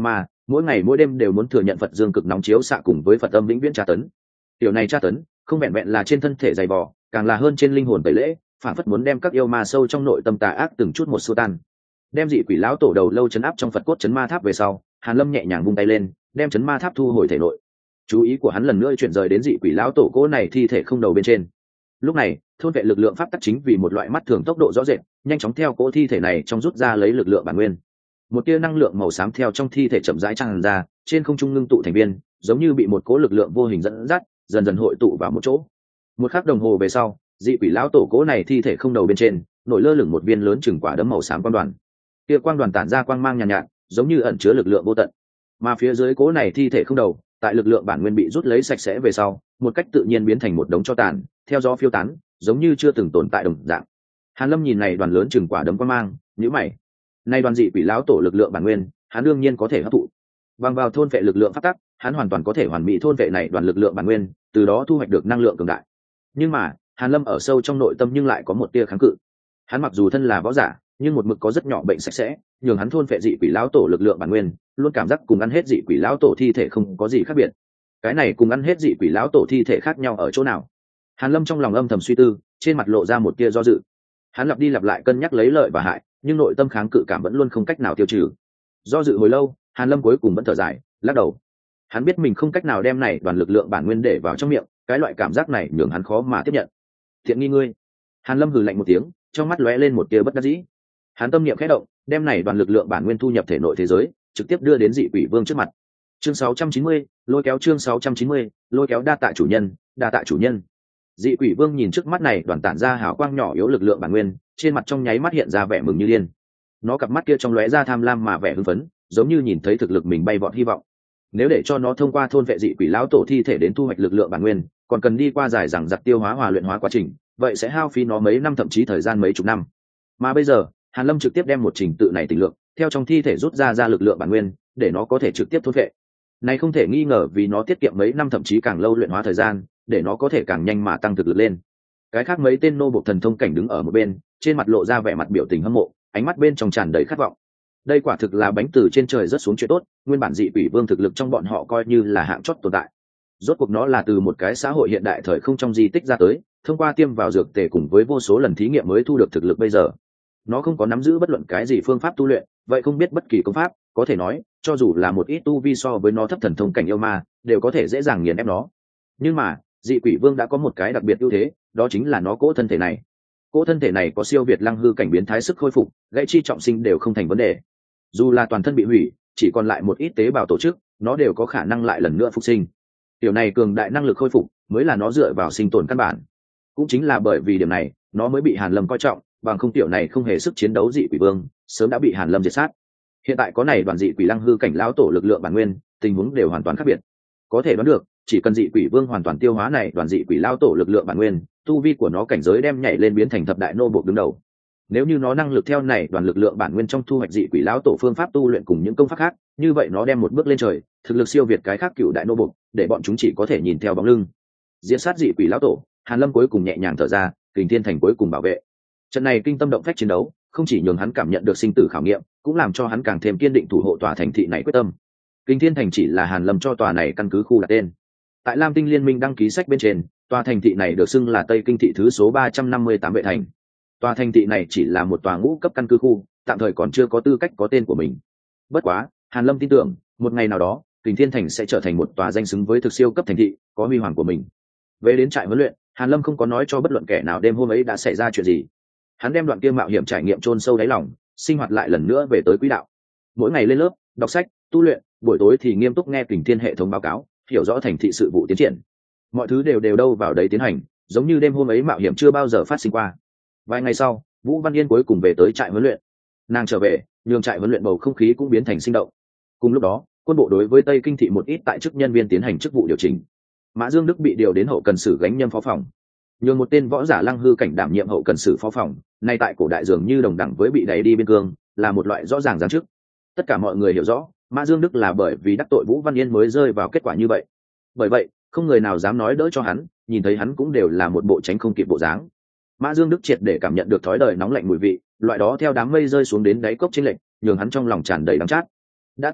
mỗi ngày mỗi đêm đều muốn thừa nhận Phật dương cực nóng chiếu xạ cùng với Phật âm vĩnh viễn tra tấn. Điều này tra tấn không vẹn vẹn là trên thân thể dày vò, càng là hơn trên linh hồn tẩy lễ, phản phất muốn đem các yêu ma sâu trong nội tâm tà ác từng chút một xua tan. Đem dị quỷ lão tổ đầu lâu chấn áp trong Phật cốt chấn ma tháp về sau, Hàn Lâm nhẹ nhàng vung tay lên, đem chấn ma tháp thu hồi thể nội. Chú ý của hắn lần nữa chuyển rời đến dị quỷ lão tổ cỗ này thi thể không đầu bên trên. Lúc này, thôn vệ lực lượng pháp tắc chính vì một loại mắt thường tốc độ rõ rệt, nhanh chóng theo cỗ thi thể này trong rút ra lấy lực lượng bản nguyên. Một tia năng lượng màu xám theo trong thi thể chậm rãi tràn ra, trên không trung ngưng tụ thành viên, giống như bị một cỗ lực lượng vô hình dẫn dắt, dần dần hội tụ vào một chỗ. Một khắc đồng hồ về sau, dị quỷ lão tổ cỗ này thi thể không đầu bên trên, nổi lơ lửng một viên lớn chừng quả đấm màu xám quang đoàn. Tia quang đoàn tản ra quang mang nhàn nhạt, giống như ẩn chứa lực lượng vô tận. Mà phía dưới cỗ này thi thể không đầu, tại lực lượng bản nguyên bị rút lấy sạch sẽ về sau, một cách tự nhiên biến thành một đống tro tàn, theo gió phiêu tán, giống như chưa từng tồn tại đồng dạng. Hàn Lâm nhìn này đoàn lớn chừng quả đấm quang mang, nhíu mày. Nay đoàn dị quỷ lão tổ lực lượng bản nguyên, hắn đương nhiên có thể hấp thụ. Bằng vào thôn vệ lực lượng pháp tắc, hắn hoàn toàn có thể hoàn mỹ thôn vệ này đoàn lực lượng bản nguyên, từ đó thu hoạch được năng lượng cường đại. Nhưng mà, Hàn Lâm ở sâu trong nội tâm nhưng lại có một tia kháng cự. Hắn mặc dù thân là võ giả, nhưng một mực có rất nhỏ bệnh sạch sẽ, nhường hắn thôn vệ dị quỷ lão tổ lực lượng bản nguyên, luôn cảm giác cùng ăn hết dị quỷ lão tổ thi thể không có gì khác biệt. Cái này cùng ăn hết dị quỷ lão tổ thi thể khác nhau ở chỗ nào? Hàn Lâm trong lòng âm thầm suy tư, trên mặt lộ ra một tia do dự. Hắn lặp đi lặp lại cân nhắc lấy lợi và hại, nhưng nội tâm kháng cự cảm vẫn luôn không cách nào tiêu trừ. Do dự hồi lâu, Hàn Lâm cuối cùng vẫn thở dài, lắc đầu. Hắn biết mình không cách nào đem này đoàn lực lượng bản nguyên để vào trong miệng, cái loại cảm giác này nhường hắn khó mà tiếp nhận. Thiện nghi ngươi. Hàn Lâm hừ lạnh một tiếng, trong mắt lóe lên một tia bất đắc dĩ. Hắn tâm niệm khẽ động, đem này đoàn lực lượng bản nguyên thu nhập thể nội thế giới, trực tiếp đưa đến dị quỷ vương trước mặt. Chương 690, lôi kéo chương 690, lôi kéo đa tạ chủ nhân, đa tạ chủ nhân. Dị quỷ vương nhìn trước mắt này đoàn tản ra hào quang nhỏ yếu lực lượng bản nguyên, trên mặt trong nháy mắt hiện ra vẻ mừng như điên. Nó cặp mắt kia trong lóe ra tham lam mà vẻ hưng phấn, giống như nhìn thấy thực lực mình bay vọt hy vọng. Nếu để cho nó thông qua thôn vệ dị quỷ lão tổ thi thể đến thu hoạch lực lượng bản nguyên, còn cần đi qua dài dằng dặc tiêu hóa hòa luyện hóa quá trình, vậy sẽ hao phí nó mấy năm thậm chí thời gian mấy chục năm. Mà bây giờ, Hàn Lâm trực tiếp đem một trình tự này tình lượng, theo trong thi thể rút ra lực lượng bản nguyên, để nó có thể trực tiếp thôn vệ. Này không thể nghi ngờ vì nó tiết kiệm mấy năm thậm chí càng lâu luyện hóa thời gian, để nó có thể càng nhanh mà tăng thực lực lên. Cái khác mấy tên nô bộc thần thông cảnh đứng ở một bên, trên mặt lộ ra vẻ mặt biểu tình hâm mộ, ánh mắt bên trong tràn đầy khát vọng. Đây quả thực là bánh từ trên trời rớt xuống chuyện tốt, nguyên bản dị quỷ vương thực lực trong bọn họ coi như là hạng chót tồn tại. Rốt cuộc nó là từ một cái xã hội hiện đại thời không trong di tích ra tới, thông qua tiêm vào dược tề cùng với vô số lần thí nghiệm mới thu được thực lực bây giờ. Nó không có nắm giữ bất luận cái gì phương pháp tu luyện, vậy không biết bất kỳ công pháp, có thể nói, cho dù là một ít tu vi so với nó thấp thần thông cảnh yêu ma, đều có thể dễ dàng nghiền ép nó. Nhưng mà, dị quỷ vương đã có một cái đặc biệt ưu thế, đó chính là nó cỗ thân thể này. Cỗ thân thể này có siêu việt lăng hư cảnh biến thái sức khôi phục, gãy chi trọng sinh đều không thành vấn đề. Dù là toàn thân bị hủy, chỉ còn lại một ít tế bào tổ chức, nó đều có khả năng lại lần nữa phục sinh. Điều này cường đại năng lực khôi phục, mới là nó dựa vào sinh tồn căn bản. Cũng chính là bởi vì điểm này, nó mới bị Hàn Lâm coi trọng, bằng không tiểu này không hề sức chiến đấu dị quỷ vương, sớm đã bị Hàn Lâm diệt sát. Hiện tại có này đoàn dị quỷ lăng hư cảnh lão tổ lực lượng bản nguyên, tình huống đều hoàn toàn khác biệt. Có thể đoán được, chỉ cần dị quỷ vương hoàn toàn tiêu hóa này đoàn dị quỷ lão tổ lực lượng bản nguyên, tu vi của nó cảnh giới đem nhảy lên biến thành thập đại nô bộc đứng đầu. Nếu như nó năng lực theo này đoàn lực lượng bản nguyên trong thu hoạch dị quỷ lão tổ phương pháp tu luyện cùng những công pháp khác, như vậy nó đem một bước lên trời, thực lực siêu việt cái khác cựu đại nô bộc, để bọn chúng chỉ có thể nhìn theo bóng lưng. Diệt sát dị quỷ lão tổ, Hàn Lâm cuối cùng nhẹ nhàng thở ra, Kình Thiên Thành cuối cùng bảo vệ. Trận này kinh tâm động phách chiến đấu, không chỉ nhường hắn cảm nhận được sinh tử khảo nghiệm, cũng làm cho hắn càng thêm kiên định thủ hộ tòa thành thị này quyết tâm. Kình Thiên Thành chỉ là Hàn Lâm cho tòa này căn cứ khu đặt tên. Tại Lam Tinh Liên minh đăng ký sách bên trên, tòa thành thị này được xưng là Tây Kinh thị thứ số 358 vệ thành. Tòa thành thị này chỉ là một tòa ngũ cấp căn cứ khu, tạm thời còn chưa có tư cách có tên của mình. Bất quá, Hàn Lâm tin tưởng, một ngày nào đó, Kình Thiên Thành sẽ trở thành một tòa danh xứng với thực siêu cấp thành thị, có huy hoàng của mình. Về đến trại huấn luyện, Hàn Lâm không có nói cho bất luận kẻ nào đêm hôm ấy đã xảy ra chuyện gì. Hắn đem đoạn kia mạo hiểm trải nghiệm chôn sâu đáy lòng, sinh hoạt lại lần nữa về tới quỹ đạo. Mỗi ngày lên lớp, đọc sách, tu luyện, buổi tối thì nghiêm túc nghe Kình Thiên hệ thống báo cáo, hiểu rõ thành thị sự vụ tiến triển. Mọi thứ đều đâu vào đấy tiến hành, giống như đêm hôm ấy mạo hiểm chưa bao giờ phát sinh qua. Vài ngày sau, Vũ Văn Yên cuối cùng về tới trại huấn luyện. Nàng trở về, nhường trại huấn luyện bầu không khí cũng biến thành sinh động. Cùng lúc đó, quân bộ đối với Tây Kinh thị một ít tại chức nhân viên tiến hành chức vụ điều chỉnh. Mã Dương Đức bị điều đến hậu cần sử gánh nhâm phó phòng, nhường một tên võ giả lăng hư cảnh đảm nhiệm hậu cần sử phó phòng. Nay tại cổ đại dường như đồng đẳng với bị đẩy đi biên cương, là một loại rõ ràng giáng chức. Tất cả mọi người hiểu rõ, Mã Dương Đức là bởi vì đắc tội Vũ Văn Yên mới rơi vào kết quả như vậy. Bởi vậy, không người nào dám nói đỡ cho hắn, nhìn thấy hắn cũng đều là một bộ tránh không kịp bộ dáng. Mã Dương Đức triệt để cảm nhận được thói đời nóng lạnh mùi vị, loại đó theo đám mây rơi xuống đến đáy cốc chênh lệch, nhường hắn trong lòng tràn đầy đắng chát. Đã từng,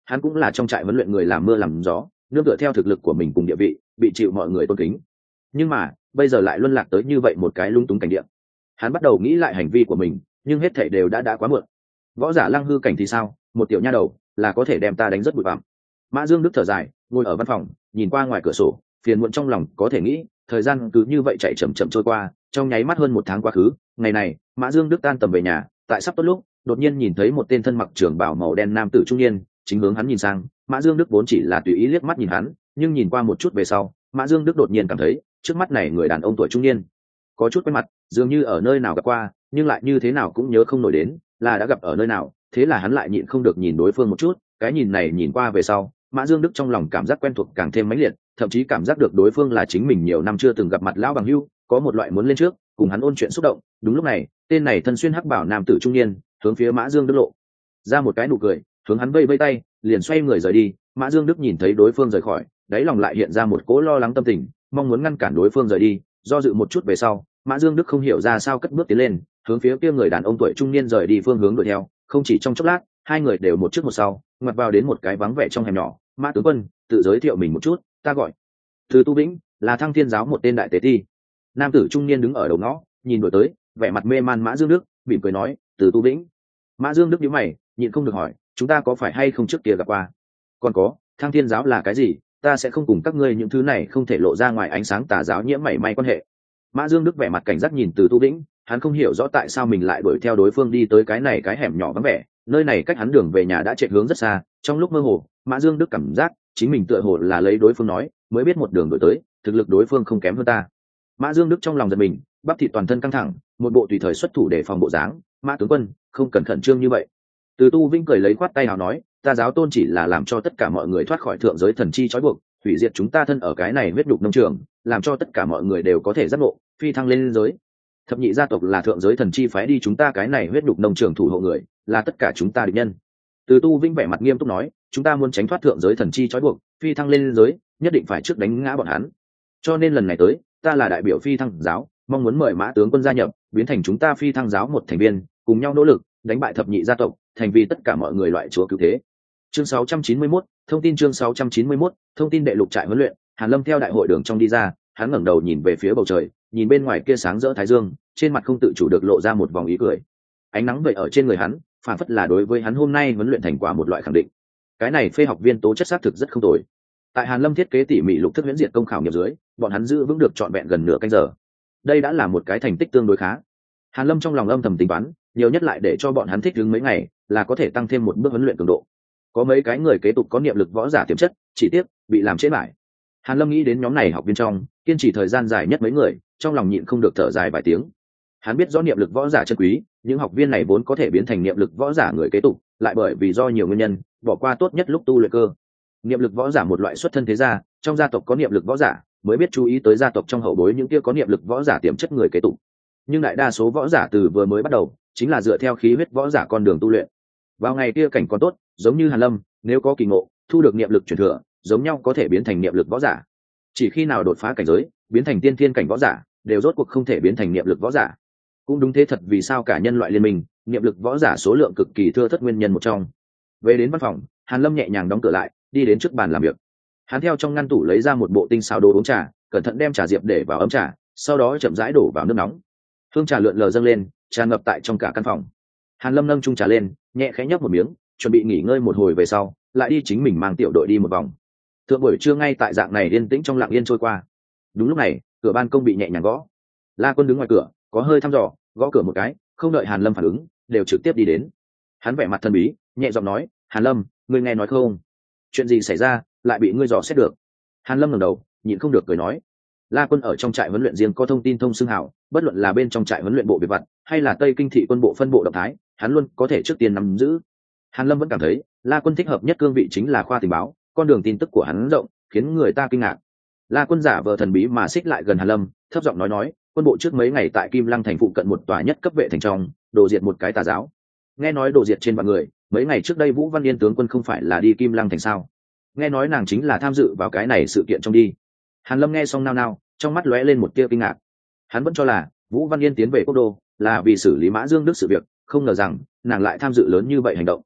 hắn cũng là trong trại huấn luyện người làm mưa làm gió, nương tựa theo thực lực của mình cùng địa vị bị chịu mọi người tôn kính. Nhưng mà bây giờ lại luân lạc tới như vậy một cái lung túng cảnh địa. Hắn bắt đầu nghĩ lại hành vi của mình, nhưng hết thảy đều đã quá muộn. Võ giả Lăng Hư cảnh thì sao, một tiểu nha đầu là có thể đem ta đánh rất bụi bặm. Mã Dương Đức thở dài, ngồi ở văn phòng nhìn qua ngoài cửa sổ, phiền muộn trong lòng có thể nghĩ, thời gian cứ như vậy chạy chậm chậm trôi qua, trong nháy mắt hơn 1 tháng quá khứ. Ngày này Mã Dương Đức tan tầm về nhà, tại sắp tốt lúc đột nhiên nhìn thấy một tên thân mặc trường bào màu đen nam tử trung niên chính hướng hắn nhìn sang. Mã Dương Đức vốn chỉ là tùy ý liếc mắt nhìn hắn, nhưng nhìn qua một chút về sau, Mã Dương Đức đột nhiên cảm thấy trước mắt này người đàn ông tuổi trung niên có chút quen mặt, dường như ở nơi nào gặp qua, nhưng lại như thế nào cũng nhớ không nổi đến là đã gặp ở nơi nào. Thế là hắn lại nhịn không được nhìn đối phương một chút. Cái nhìn này nhìn qua về sau, Mã Dương Đức trong lòng cảm giác quen thuộc càng thêm mãnh liệt, thậm chí cảm giác được đối phương là chính mình nhiều năm chưa từng gặp mặt lão bằng hữu, có một loại muốn lên trước cùng hắn ôn chuyện xúc động. Đúng lúc này, tên này thân xuyên hắc bảo nam tử trung niên hướng phía Mã Dương Đức lộ ra một cái nụ cười, hướng hắn vây vây tay, liền xoay người rời đi. Mã Dương Đức nhìn thấy đối phương rời khỏi, đáy lòng lại hiện ra một cỗ lo lắng tâm tình, mong muốn ngăn cản đối phương rời đi. Do dự một chút về sau, Mã Dương Đức không hiểu ra sao cất bước tiến lên, hướng phía kia người đàn ông tuổi trung niên rời đi phương hướng đuổi theo. Không chỉ trong chốc lát, hai người đều một trước một sau ngoặt vào đến một cái vắng vẻ trong hẻm nhỏ. Mã tướng quân, tự giới thiệu mình một chút, ta gọi Từ Tu Vĩnh, là Thăng Thiên giáo một tên đại tế ti. Nam tử trung niên đứng ở đầu ngõ nhìn đuổi tới, vẻ mặt mê man Mã Dương Đức mỉm cười nói, Từ Tu Vĩnh. Mã Dương Đức nhíu mày, nhịn không được hỏi, chúng ta có phải hay không trước kia gặp qua? Còn có, Thăng Thiên giáo là cái gì? Ta sẽ không cùng các ngươi những thứ này không thể lộ ra ngoài ánh sáng tà giáo nhiễm mảy may quan hệ. Mã Dương Đức vẻ mặt cảnh giác nhìn Từ Tu Vĩnh, hắn không hiểu rõ tại sao mình lại đuổi theo đối phương đi tới cái hẻm nhỏ vắng vẻ. Nơi này cách hắn đường về nhà đã chạy hướng rất xa. Trong lúc mơ hồ, Mã Dương Đức cảm giác chính mình tựa hồ là lấy đối phương nói mới biết một đường đuổi tới, thực lực đối phương không kém hơn ta. Mã Dương Đức trong lòng giật mình, bắp thịt toàn thân căng thẳng, một bộ tùy thời xuất thủ để phòng bộ dáng. Mã tướng quân, không cần khẩn trương như vậy. Từ Tu Vinh cười lấy khoát tay hào nói, ta giáo tôn chỉ là làm cho tất cả mọi người thoát khỏi thượng giới thần chi trói buộc, hủy diệt chúng ta thân ở cái này huyết nhục nông trường, làm cho tất cả mọi người đều có thể giác ngộ, phi thăng lên giới. Thập nhị gia tộc là thượng giới thần chi phái đi chúng ta cái này huyết nhục nông trường thủ hộ người, là tất cả chúng ta địch nhân. Từ Tu Vinh vẻ mặt nghiêm túc nói, chúng ta muốn tránh thoát thượng giới thần chi trói buộc, phi thăng lên giới, nhất định phải trước đánh ngã bọn hắn. Cho nên lần này tới, ta là đại biểu phi thăng giáo, mong muốn mời Mã tướng quân gia nhập, biến thành chúng ta phi thăng giáo một thành viên, cùng nhau nỗ lực đánh bại thập nhị gia tộc, thành vì tất cả mọi người loại chúa cứu thế. Chương 691, thông tin chương 691, thông tin đệ lục trại huấn luyện. Hàn Lâm theo đại hội đường trong đi ra, hắn ngẩng đầu nhìn về phía bầu trời, nhìn bên ngoài kia sáng rỡ thái dương, trên mặt không tự chủ được lộ ra một vòng ý cười. Ánh nắng vậy ở trên người hắn, phản phất là đối với hắn hôm nay huấn luyện thành quả một loại khẳng định. Cái này phê học viên tố chất xác thực rất không tồi. Tại Hàn Lâm thiết kế tỉ mỉ lục thức huyễn diệt công khảo nghiệp dưới, bọn hắn giữ vững được trọn vẹn gần nửa canh giờ. Đây đã là một cái thành tích tương đối khá. Hàn Lâm trong lòng âm thầm tính toán, nhiều nhất lại để cho bọn hắn thích ứng mấy ngày, là có thể tăng thêm một bước huấn luyện cường độ. Có mấy cái người kế tục có niệm lực võ giả tiềm chất, chỉ tiếc bị làm chết lại. Hàn Lâm nghĩ đến nhóm này học viên trong, kiên trì thời gian dài nhất mấy người, trong lòng nhịn không được thở dài vài tiếng. Hắn biết rõ niệm lực võ giả chân quý, những học viên này vốn có thể biến thành niệm lực võ giả người kế tục, lại bởi vì do nhiều nguyên nhân, bỏ qua tốt nhất lúc tu luyện cơ. Niệm lực võ giả một loại xuất thân thế gia, trong gia tộc có niệm lực võ giả, mới biết chú ý tới gia tộc trong hậu bối những kia có niệm lực võ giả tiềm chất người kế tục. Nhưng đại đa số võ giả từ vừa mới bắt đầu, chính là dựa theo khí huyết võ giả con đường tu luyện. Vào ngày kia cảnh còn tốt, giống như Hàn Lâm, nếu có kỳ ngộ, thu được niệm lực truyền thừa, giống nhau có thể biến thành niệm lực võ giả. Chỉ khi nào đột phá cảnh giới, biến thành tiên thiên cảnh võ giả, đều rốt cuộc không thể biến thành niệm lực võ giả. Cũng đúng thế thật, vì sao cả nhân loại liên minh, niệm lực võ giả số lượng cực kỳ thưa thớt nguyên nhân một trong. Về đến văn phòng, Hàn Lâm nhẹ nhàng đóng cửa lại, đi đến trước bàn làm việc. Hắn theo trong ngăn tủ lấy ra một bộ tinh xào đồ uống trà, cẩn thận đem trà diệp để vào ấm trà, sau đó chậm rãi đổ vào nước nóng. Hương trà lượn lờ dâng lên, tràn ngập tại trong cả căn phòng. Hàn Lâm nâng chung trà lên, nhẹ khẽ nhấp một miếng, chuẩn bị nghỉ ngơi một hồi về sau, lại đi chính mình mang tiểu đội đi một vòng. Thượng buổi trưa ngay tại dạng này yên tĩnh trong lặng yên trôi qua. Đúng lúc này, cửa ban công bị nhẹ nhàng gõ. La Quân đứng ngoài cửa, có hơi thăm dò, gõ cửa một cái, không đợi Hàn Lâm phản ứng, đều trực tiếp đi đến. Hắn vẻ mặt thần bí, nhẹ giọng nói, Hàn Lâm, ngươi nghe nói không? Chuyện gì xảy ra, lại bị ngươi dò xét được? Hàn Lâm ngẩng đầu, nhịn không được cười nói, La Quân ở trong trại huấn luyện riêng có thông tin thông xưng hào, bất luận là bên trong trại huấn luyện bộ biệt vật, hay là Tây Kinh thị quân bộ phân bộ động thái, hắn luôn có thể trước tiên nắm giữ. Hàn Lâm vẫn cảm thấy, La Quân thích hợp nhất cương vị chính là khoa tình báo, con đường tin tức của hắn rộng, khiến người ta kinh ngạc. La Quân giả vờ thần bí mà xích lại gần Hàn Lâm, thấp giọng nói, quân bộ trước mấy ngày tại Kim Lăng thành phụ cận một tòa nhất cấp vệ thành trong, đổ diệt một cái tà giáo. Nghe nói đổ diệt trên vạn người, mấy ngày trước đây Vũ Văn Yên tướng quân không phải là đi Kim Lăng thành sao? Nghe nói nàng chính là tham dự vào cái này sự kiện trong đi. Hàn Lâm nghe xong nao nao, trong mắt lóe lên một tia kinh ngạc. Hắn vẫn cho là Vũ Văn Yên tiến về quốc đô là vì xử lý Mã Dương Đức sự việc, không ngờ rằng nàng lại tham dự lớn như vậy hành động.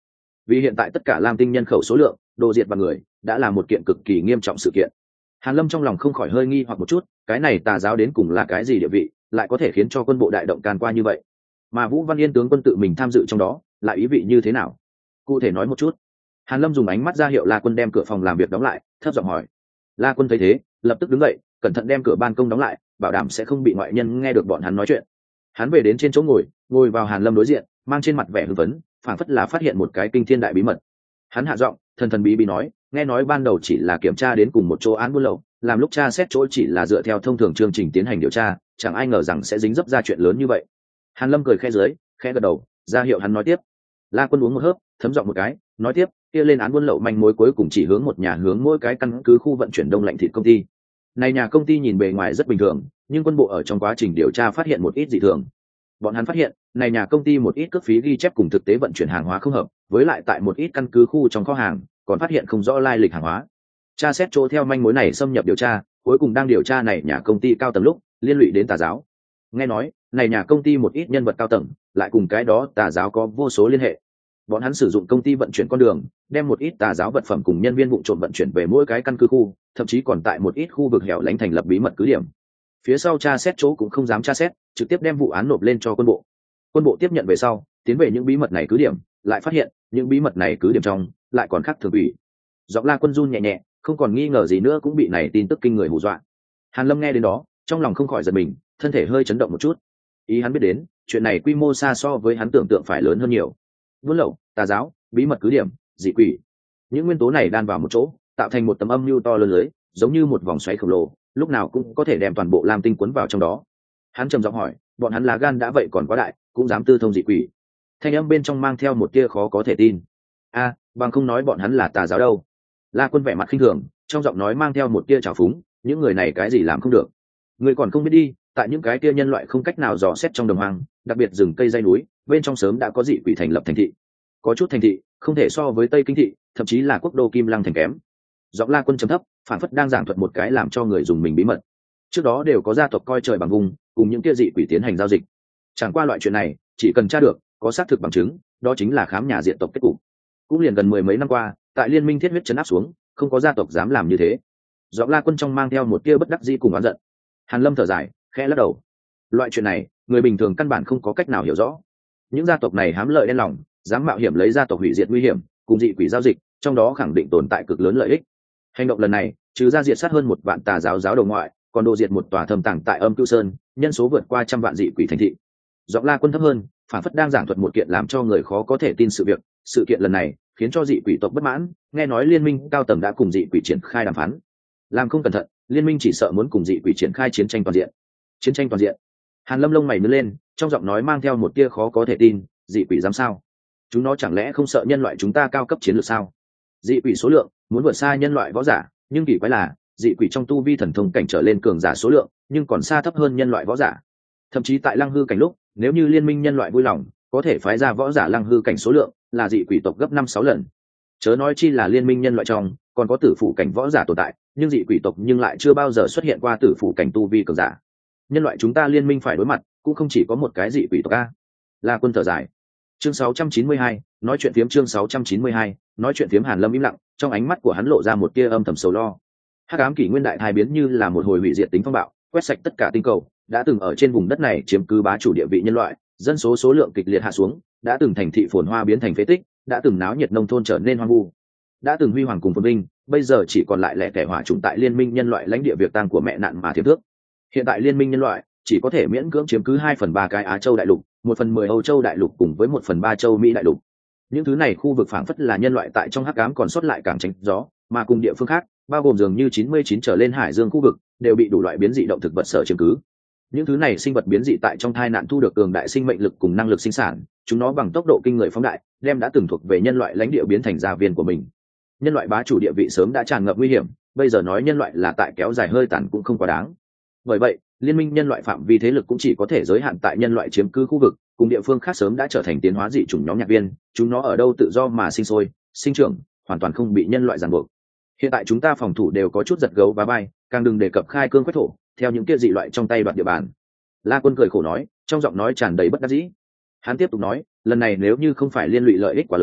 vì hiện tại tất cả lam tinh nhân khẩu số lượng đồ diệt và người đã là một kiện cực kỳ nghiêm trọng sự kiện. Hàn Lâm trong lòng không khỏi hơi nghi hoặc một chút, cái này tà giáo đến cùng là cái gì địa vị, lại có thể khiến cho quân bộ đại động can qua như vậy, mà Vũ Văn Yên tướng quân tự mình tham dự trong đó lại ý vị như thế nào, cụ thể nói một chút. Hàn Lâm dùng ánh mắt ra hiệu La Quân đem cửa phòng làm việc đóng lại, thấp giọng hỏi. La Quân thấy thế lập tức đứng dậy, cẩn thận đem cửa ban công đóng lại, bảo đảm sẽ không bị ngoại nhân nghe được bọn hắn nói chuyện. Hắn về đến trên chỗ ngồi vào Hàn Lâm đối diện, mang trên mặt vẻ hưng phấn, phảng phất là phát hiện một cái kinh thiên đại bí mật. Hắn hạ giọng thần thần bí bí nói, nghe nói ban đầu chỉ là kiểm tra đến cùng một chỗ án buôn lậu, làm lúc tra xét chỗ chỉ là dựa theo thông thường chương trình tiến hành điều tra, chẳng ai ngờ rằng sẽ dính dấp ra chuyện lớn như vậy. Hàn Lâm cười khẽ dưới, khẽ gật đầu, ra hiệu hắn nói tiếp. La Quân uống một hớp, thấm giọng một cái, nói tiếp, kia lên án buôn lậu manh mối cuối cùng chỉ hướng một nhà hướng mỗi cái căn cứ khu vận chuyển đông lạnh thịt công ty. Này nhà công ty nhìn bề ngoài rất bình thường, nhưng quân bộ ở trong quá trình điều tra phát hiện một ít dị thường. Bọn hắn phát hiện, này nhà công ty một ít cước phí ghi chép cùng thực tế vận chuyển hàng hóa không hợp, với lại tại một ít căn cứ khu trong kho hàng, còn phát hiện không rõ lai lịch hàng hóa. Tra xét chỗ theo manh mối này xâm nhập điều tra, cuối cùng đang điều tra này nhà công ty cao tầng lúc liên lụy đến tà giáo. Nghe nói, này nhà công ty một ít nhân vật cao tầng, lại cùng cái đó tà giáo có vô số liên hệ. Bọn hắn sử dụng công ty vận chuyển con đường, đem một ít tà giáo vật phẩm cùng nhân viên vụ trộm vận chuyển về mỗi cái căn cứ khu, thậm chí còn tại một ít khu vực hẻo lánh thành lập bí mật cứ điểm. Phía sau tra xét chỗ cũng không dám tra xét, trực tiếp đem vụ án nộp lên cho quân bộ. Quân bộ tiếp nhận về sau, tiến về những bí mật này cứ điểm, lại phát hiện những bí mật này cứ điểm trong lại còn khác thường ủy. Giọng La Quân run nhẹ nhẹ, không còn nghi ngờ gì nữa cũng bị này tin tức kinh người hù dọa. Hàn Lâm nghe đến đó, trong lòng không khỏi giật mình, thân thể hơi chấn động một chút. Ý hắn biết đến, chuyện này quy mô xa so với hắn tưởng tượng phải lớn hơn nhiều. Buôn lậu, tà giáo, bí mật cứ điểm, dị quỷ, những nguyên tố này đan vào một chỗ, tạo thành một tấm âm mưu to lớn lưới, giống như một vòng xoáy khổng lồ, lúc nào cũng có thể đem toàn bộ Lam Tinh cuốn vào trong đó. Hắn trầm giọng hỏi, bọn hắn lá gan đã vậy còn quá đại, cũng dám tư thông dị quỷ? Thanh âm bên trong mang theo một tia khó có thể tin. Bằng không nói bọn hắn là tà giáo đâu. La Quân vẻ mặt khinh thường, trong giọng nói mang theo một tia trào phúng, những người này cái gì làm không được, người còn không biết đi, tại những cái tia nhân loại không cách nào dò xét trong đồng hoang, đặc biệt rừng cây dây núi bên trong sớm đã có dị quỷ thành lập thành thị. Có chút thành thị không thể so với Tây Kinh thị, thậm chí là quốc đô Kim Lăng thành kém. Giọng La Quân trầm thấp, phản phất đang giảng thuật một cái làm cho người dùng mình bí mật. Trước đó đều có gia tộc coi trời bằng vùng, cùng những tia dị quỷ tiến hành giao dịch. Chẳng qua loại chuyện này, chỉ cần tra được, có xác thực bằng chứng, đó chính là khám nhà diện tộc kết cục. Cũng liền gần 10 mấy năm qua, tại liên minh thiết huyết trấn áp xuống, không có gia tộc dám làm như thế. Giọng La Quân trong mang theo một tia bất đắc dĩ cùng oán giận. Hàn Lâm thở dài, khẽ lắc đầu. Loại chuyện này, người bình thường căn bản không có cách nào hiểu rõ. Những gia tộc này hám lợi đen lòng, dám mạo hiểm lấy gia tộc hủy diệt nguy hiểm, cùng dị quỷ giao dịch, trong đó khẳng định tồn tại cực lớn lợi ích. Hành động lần này, trừ ra diệt sát hơn 1 vạn tà giáo giáo đầu ngoại, còn đồ diệt một tòa thâm tàng tại Âm Cưu Sơn, nhân số vượt qua 100 vạn dị quỷ thành thị. Giọng La Quân thấp hơn, phản phất đang giảng thuật một kiện làm cho người khó có thể tin sự việc. Sự kiện lần này khiến cho dị quỷ tộc bất mãn, nghe nói liên minh cao tầng đã cùng dị quỷ triển khai đàm phán. Làm không cẩn thận, liên minh chỉ sợ muốn cùng dị quỷ triển khai chiến tranh toàn diện. Chiến tranh toàn diện? Hàn Lâm lông mày nhướng lên, trong giọng nói mang theo một tia khó có thể tin. Dị quỷ dám sao? Chúng nó chẳng lẽ không sợ nhân loại chúng ta cao cấp chiến lược sao? Dị quỷ số lượng muốn vượt xa nhân loại võ giả, nhưng kỳ quái là dị quỷ trong tu vi thần thông cảnh trở lên cường giả số lượng, nhưng còn xa thấp hơn nhân loại võ giả. Thậm chí tại Lăng Hư cảnh lúc, nếu như liên minh nhân loại vui lòng, có thể phái ra võ giả Lăng Hư cảnh số lượng là dị quỷ tộc gấp 5-6 lần. Chớ nói chi là liên minh nhân loại trong còn có tử phụ cảnh võ giả tồn tại, nhưng dị quỷ tộc nhưng lại chưa bao giờ xuất hiện qua tử phụ cảnh tu vi cường giả. Nhân loại chúng ta liên minh phải đối mặt, cũng không chỉ có một cái dị quỷ tộc a. La Quân thở dài. Chương 692, nói chuyện phiếm. Chương 692, nói chuyện phiếm. Hàn Lâm im lặng, trong ánh mắt của hắn lộ ra một tia âm thầm sầu lo. Hắc ám kỷ nguyên đại thai biến như là một hồi hủy diệt tính phong bạo, quét sạch tất cả tinh cầu, đã từng ở trên vùng đất này chiếm cứ bá chủ địa vị nhân loại, dân số lượng kịch liệt hạ xuống, đã từng thành thị phồn hoa biến thành phế tích, đã từng náo nhiệt nông thôn trở nên hoang vu, đã từng huy hoàng cùng phồn vinh, bây giờ chỉ còn lại lẻ tẻ hỏa trùng tại liên minh nhân loại lãnh địa việc tang của mẹ nạn mà thiếp thước. Hiện tại liên minh nhân loại chỉ có thể miễn cưỡng chiếm cứ 2/3 cái Á Châu đại lục, 1/10 Âu Châu đại lục cùng với 1/3 châu Mỹ đại lục. Những thứ này khu vực phảng phất là nhân loại tại trong hắc ám còn sót lại cảng tránh gió, mà cùng địa phương khác, bao gồm dường như 99 trở lên hải dương khu vực, đều bị đủ loại biến dị động thực vật sở chiếm cứ. Những thứ này sinh vật biến dị tại trong thai nạn thu được cường đại sinh mệnh lực cùng năng lực sinh sản, chúng nó bằng tốc độ kinh người phóng đại, đem đã từng thuộc về nhân loại lãnh địa biến thành gia viên của mình. Nhân loại bá chủ địa vị sớm đã tràn ngập nguy hiểm, bây giờ nói nhân loại là tại kéo dài hơi tàn cũng không quá đáng. Bởi vậy, liên minh nhân loại phạm vi thế lực cũng chỉ có thể giới hạn tại nhân loại chiếm cứ khu vực, cùng địa phương khác sớm đã trở thành tiến hóa dị chủng nhóm nhạc viên, chúng nó ở đâu tự do mà sinh sôi, sinh trưởng, hoàn toàn không bị nhân loại ràng buộc. Hiện tại chúng ta phòng thủ đều có chút giật gấu và bay, càng đừng đề cập khai cương quét thổ, theo những kia dị loại trong tay đoạt địa bàn. La Quân cười khổ nói, trong giọng nói tràn đầy bất đắc dĩ. Hắn tiếp tục nói, lần này nếu như không phải liên lụy lợi ích quá lớn,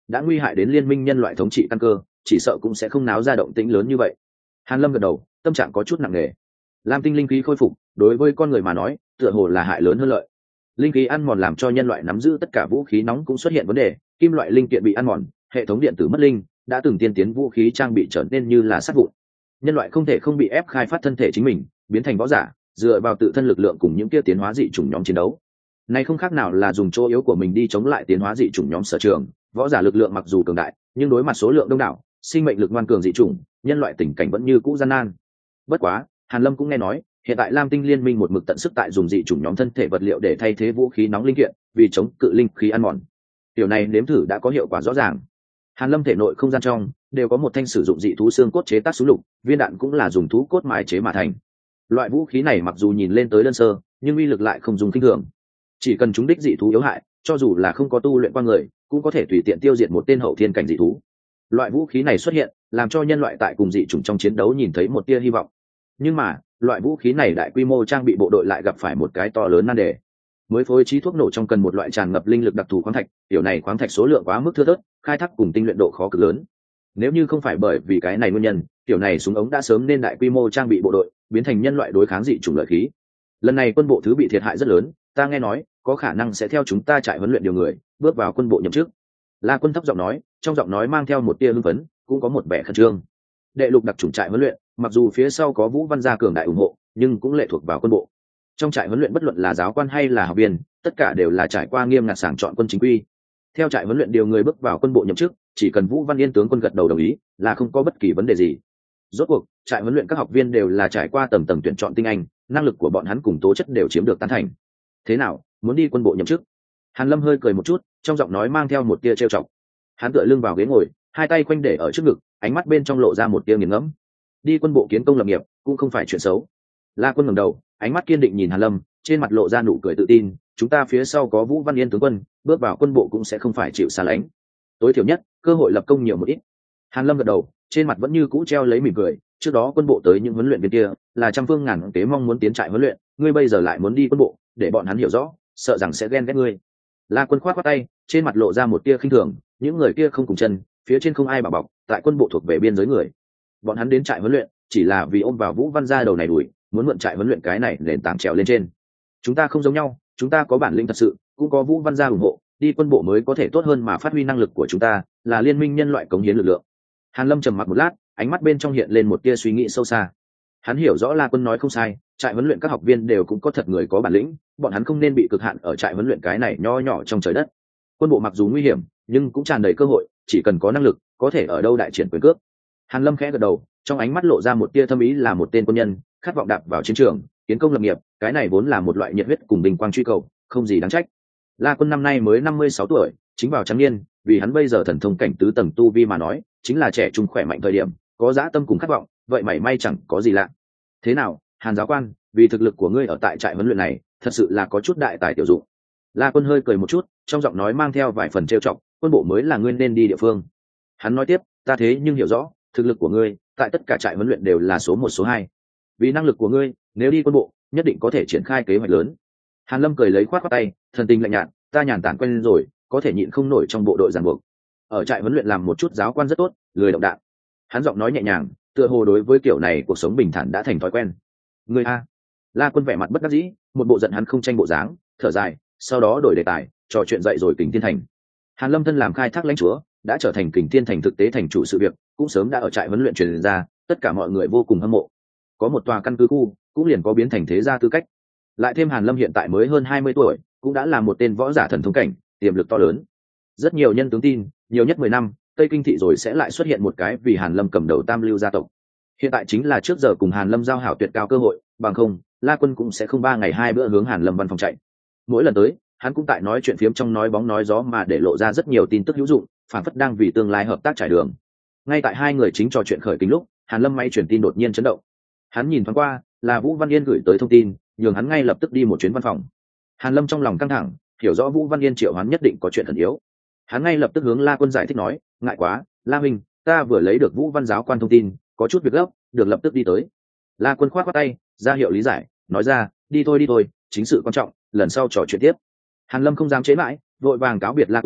đã nguy hại đến liên minh nhân loại thống trị căn cơ, chỉ sợ cũng sẽ không náo ra động tĩnh lớn như vậy. Hàn Lâm gật đầu, tâm trạng có chút nặng nề. Lam tinh linh khí khôi phục, đối với con người mà nói, tựa hồ là hại lớn hơn lợi. Linh khí ăn mòn làm cho nhân loại nắm giữ tất cả vũ khí nóng cũng xuất hiện vấn đề, kim loại linh kiện bị ăn mòn, hệ thống điện tử mất linh, đã từng tiên tiến vũ khí trang bị trở nên như là sắt vụn. Nhân loại không thể không bị ép khai phát thân thể chính mình, biến thành võ giả, dựa vào tự thân lực lượng cùng những kia tiến hóa dị chủng nhóm chiến đấu. Này không khác nào là dùng chỗ yếu của mình đi chống lại tiến hóa dị chủng nhóm sở trường. Võ giả lực lượng mặc dù cường đại, nhưng đối mặt số lượng đông đảo, sinh mệnh lực ngoan cường dị chủng, nhân loại tình cảnh vẫn như cũ gian nan. Bất quá, Hàn Lâm cũng nghe nói, hiện tại Lam Tinh Liên minh một mực tận sức tại dùng dị chủng nhóm thân thể vật liệu để thay thế vũ khí nóng linh kiện, vì chống cự linh khí ăn mòn. Điều này nếm thử đã có hiệu quả rõ ràng. Hàn Lâm thể nội không gian trong đều có một thanh sử dụng dị thú xương cốt chế tác súng lục, viên đạn cũng là dùng thú cốt mài chế mà thành. Loại vũ khí này mặc dù nhìn lên tới đơn sơ, nhưng uy lực lại không dùng kinh thường. Chỉ cần chúng đích dị thú yếu hại, cho dù là không có tu luyện qua người, cũng có thể tùy tiện tiêu diệt một tên hậu thiên cảnh dị thú. Loại vũ khí này xuất hiện, làm cho nhân loại tại cùng dị chủng trong chiến đấu nhìn thấy một tia hy vọng. Nhưng mà, loại vũ khí này đại quy mô trang bị bộ đội lại gặp phải một cái to lớn nan đề. Mới phối trí thuốc nổ trong cần một loại tràn ngập linh lực đặc thù khoáng thạch, kiểu này khoáng thạch số lượng quá mức thưa thớt, khai thác cùng tinh luyện độ khó cực lớn. Nếu như không phải bởi vì cái này nguyên nhân, kiểu này súng ống đã sớm nên đại quy mô trang bị bộ đội, biến thành nhân loại đối kháng dị chủng lợi khí. Lần này quân bộ thứ bị thiệt hại rất lớn, ta nghe nói có khả năng sẽ theo chúng ta trại huấn luyện điều người, bước vào quân bộ nhậm chức. La Quân thấp giọng nói, trong giọng nói mang theo một tia hưng phấn, cũng có một vẻ khẩn trương. Đệ lục đặc chủng trại huấn luyện, mặc dù phía sau có Vũ Văn gia cường đại ủng hộ, nhưng cũng lệ thuộc vào quân bộ. Trong trại huấn luyện bất luận là giáo quan hay là học viên, tất cả đều là trải qua nghiêm ngặt sàng chọn quân chính quy. Theo trại huấn luyện điều người bước vào quân bộ nhậm chức, chỉ cần Vũ Văn Yên tướng quân gật đầu đồng ý, là không có bất kỳ vấn đề gì. Rốt cuộc, trại huấn luyện các học viên đều là trải qua tầng tầng tuyển chọn tinh anh, năng lực của bọn hắn cùng tố chất đều chiếm được tán thành. Thế nào, muốn đi quân bộ nhậm chức? Hàn Lâm hơi cười một chút, trong giọng nói mang theo một tia trêu chọc. Hắn tựa lưng vào ghế ngồi, hai tay quanh để ở trước ngực, ánh mắt bên trong lộ ra một tia nghiền ngẫm. Đi quân bộ kiến công lập nghiệp, cũng không phải chuyện xấu. La Quân ngẩng đầu, ánh mắt kiên định nhìn Hàn Lâm, trên mặt lộ ra nụ cười tự tin. Chúng ta phía sau có Vũ Văn Yên tướng quân, bước vào quân bộ cũng sẽ không phải chịu xa lánh. Tối thiểu nhất, cơ hội lập công nhiều một ít. Hàn Lâm gật đầu, trên mặt vẫn như cũ treo lấy mỉm cười. Trước đó quân bộ tới những huấn luyện viên kia, là trăm phương ngàn kế mong muốn tiến trại huấn luyện, ngươi bây giờ lại muốn đi quân bộ, để bọn hắn hiểu rõ, sợ rằng sẽ ghen ghét ngươi. La Quân khoát khoát tay, trên mặt lộ ra một tia khinh thường, những người kia không cùng chân, phía trên không ai bảo bọc, tại quân bộ thuộc về biên giới người. Bọn hắn đến trại huấn luyện, chỉ là vì ôm vào Vũ Văn gia đầu này đuổi, muốn mượn trại huấn luyện cái này nền tảng trèo lên trên. Chúng ta không giống nhau, chúng ta có bản lĩnh thật sự, cũng có Vũ Văn gia ủng hộ, đi quân bộ mới có thể tốt hơn mà phát huy năng lực của chúng ta, là liên minh nhân loại cống hiến lực lượng. Hàn Lâm trầm mặc một lát, ánh mắt bên trong hiện lên một tia suy nghĩ sâu xa. Hắn hiểu rõ La Quân nói không sai, trại huấn luyện các học viên đều cũng có thật người có bản lĩnh, bọn hắn không nên bị cực hạn ở trại huấn luyện cái này nho nhỏ trong trời đất. Quân bộ mặc dù nguy hiểm, nhưng cũng tràn đầy cơ hội, chỉ cần có năng lực, có thể ở đâu đại triển quyền cước. Hàn Lâm khẽ gật đầu, trong ánh mắt lộ ra một tia thâm ý, là một tên quân nhân, khát vọng đạp vào chiến trường, kiến công lập nghiệp, cái này vốn là một loại nhiệt huyết cùng bình quang truy cầu, không gì đáng trách. La Quân năm nay mới 56 tuổi, chính vào trắng niên, vì hắn bây giờ thần thông cảnh tứ tầng tu vi mà nói, chính là trẻ trung khỏe mạnh thời điểm, có dã tâm cùng khát vọng, vậy mảy may chẳng có gì lạ. Thế nào, Hàn giáo quan, vì thực lực của ngươi ở tại trại huấn luyện này, thật sự là có chút đại tài tiểu dụng. La Quân hơi cười một chút, trong giọng nói mang theo vài phần trêu chọc, quân bộ mới là ngươi nên đi địa phương. Hắn nói tiếp, ta thế nhưng hiểu rõ, thực lực của ngươi tại tất cả trại huấn luyện đều là số 1 số 2. Vì năng lực của ngươi, nếu đi quân bộ, nhất định có thể triển khai kế hoạch lớn. Hàn Lâm cười lấy khoát khoát tay, thần tình lạnh nhạt, ta nhàn tản quen rồi, có thể nhịn không nổi trong bộ đội ràng buộc. Ở trại huấn luyện làm một chút giáo quan rất tốt, lười động đạn. Hắn giọng nói nhẹ nhàng, tựa hồ đối với kiểu này cuộc sống bình thản đã thành thói quen. Ngươi a? La Quân vẻ mặt bất đắc dĩ, một bộ giận hắn không tranh bộ dáng, thở dài, sau đó đổi đề tài, trò chuyện dậy rồi Kình Thiên Thành. Hàn Lâm thân làm khai thác lãnh chúa, đã trở thành Kình Thiên Thành thực tế thành chủ sự việc, cũng sớm đã ở trại huấn luyện truyền ra, tất cả mọi người vô cùng hâm mộ. Có một tòa căn cứ khu, cũng liền có biến thành thế gia tư cách. Lại thêm Hàn Lâm hiện tại mới hơn 20 tuổi, cũng đã là một tên võ giả thần thông cảnh, tiềm lực to lớn. Rất nhiều nhân tướng tin, nhiều nhất 10 năm, Tây Kinh thị rồi sẽ lại xuất hiện một cái vì Hàn Lâm cầm đầu tam lưu gia tộc. Hiện tại chính là trước giờ cùng Hàn Lâm giao hảo tuyệt cao cơ hội, bằng không, La Quân cũng sẽ không 3 ngày 2 bữa hướng Hàn Lâm văn phòng chạy. Mỗi lần tới, hắn cũng tại nói chuyện phiếm trong nói bóng nói gió mà để lộ ra rất nhiều tin tức hữu dụng, phản phất đang vì tương lai hợp tác trải đường. Ngay tại hai người chính trò chuyện khởi kính lúc, Hàn Lâm máy truyền tin đột nhiên chấn động. Hắn nhìn thoáng qua, là Vũ Văn Yên gửi tới thông tin, nhường hắn ngay lập tức đi một chuyến văn phòng. Hàn Lâm trong lòng căng thẳng, hiểu rõ Vũ Văn Yên triệu hắn nhất định có chuyện thần yếu. Hắn ngay lập tức hướng La Quân giải thích nói, ngại quá, La huynh, ta vừa lấy được Vũ Văn giáo quan thông tin, có chút việc gấp, được lập tức đi tới. La Quân khoát khoát tay, ra hiệu lý giải, nói ra, đi thôi, chính sự quan trọng, lần sau trò chuyện tiếp. Hàn Lâm không dám chế mãi, vội vàng cáo biệt La Quân,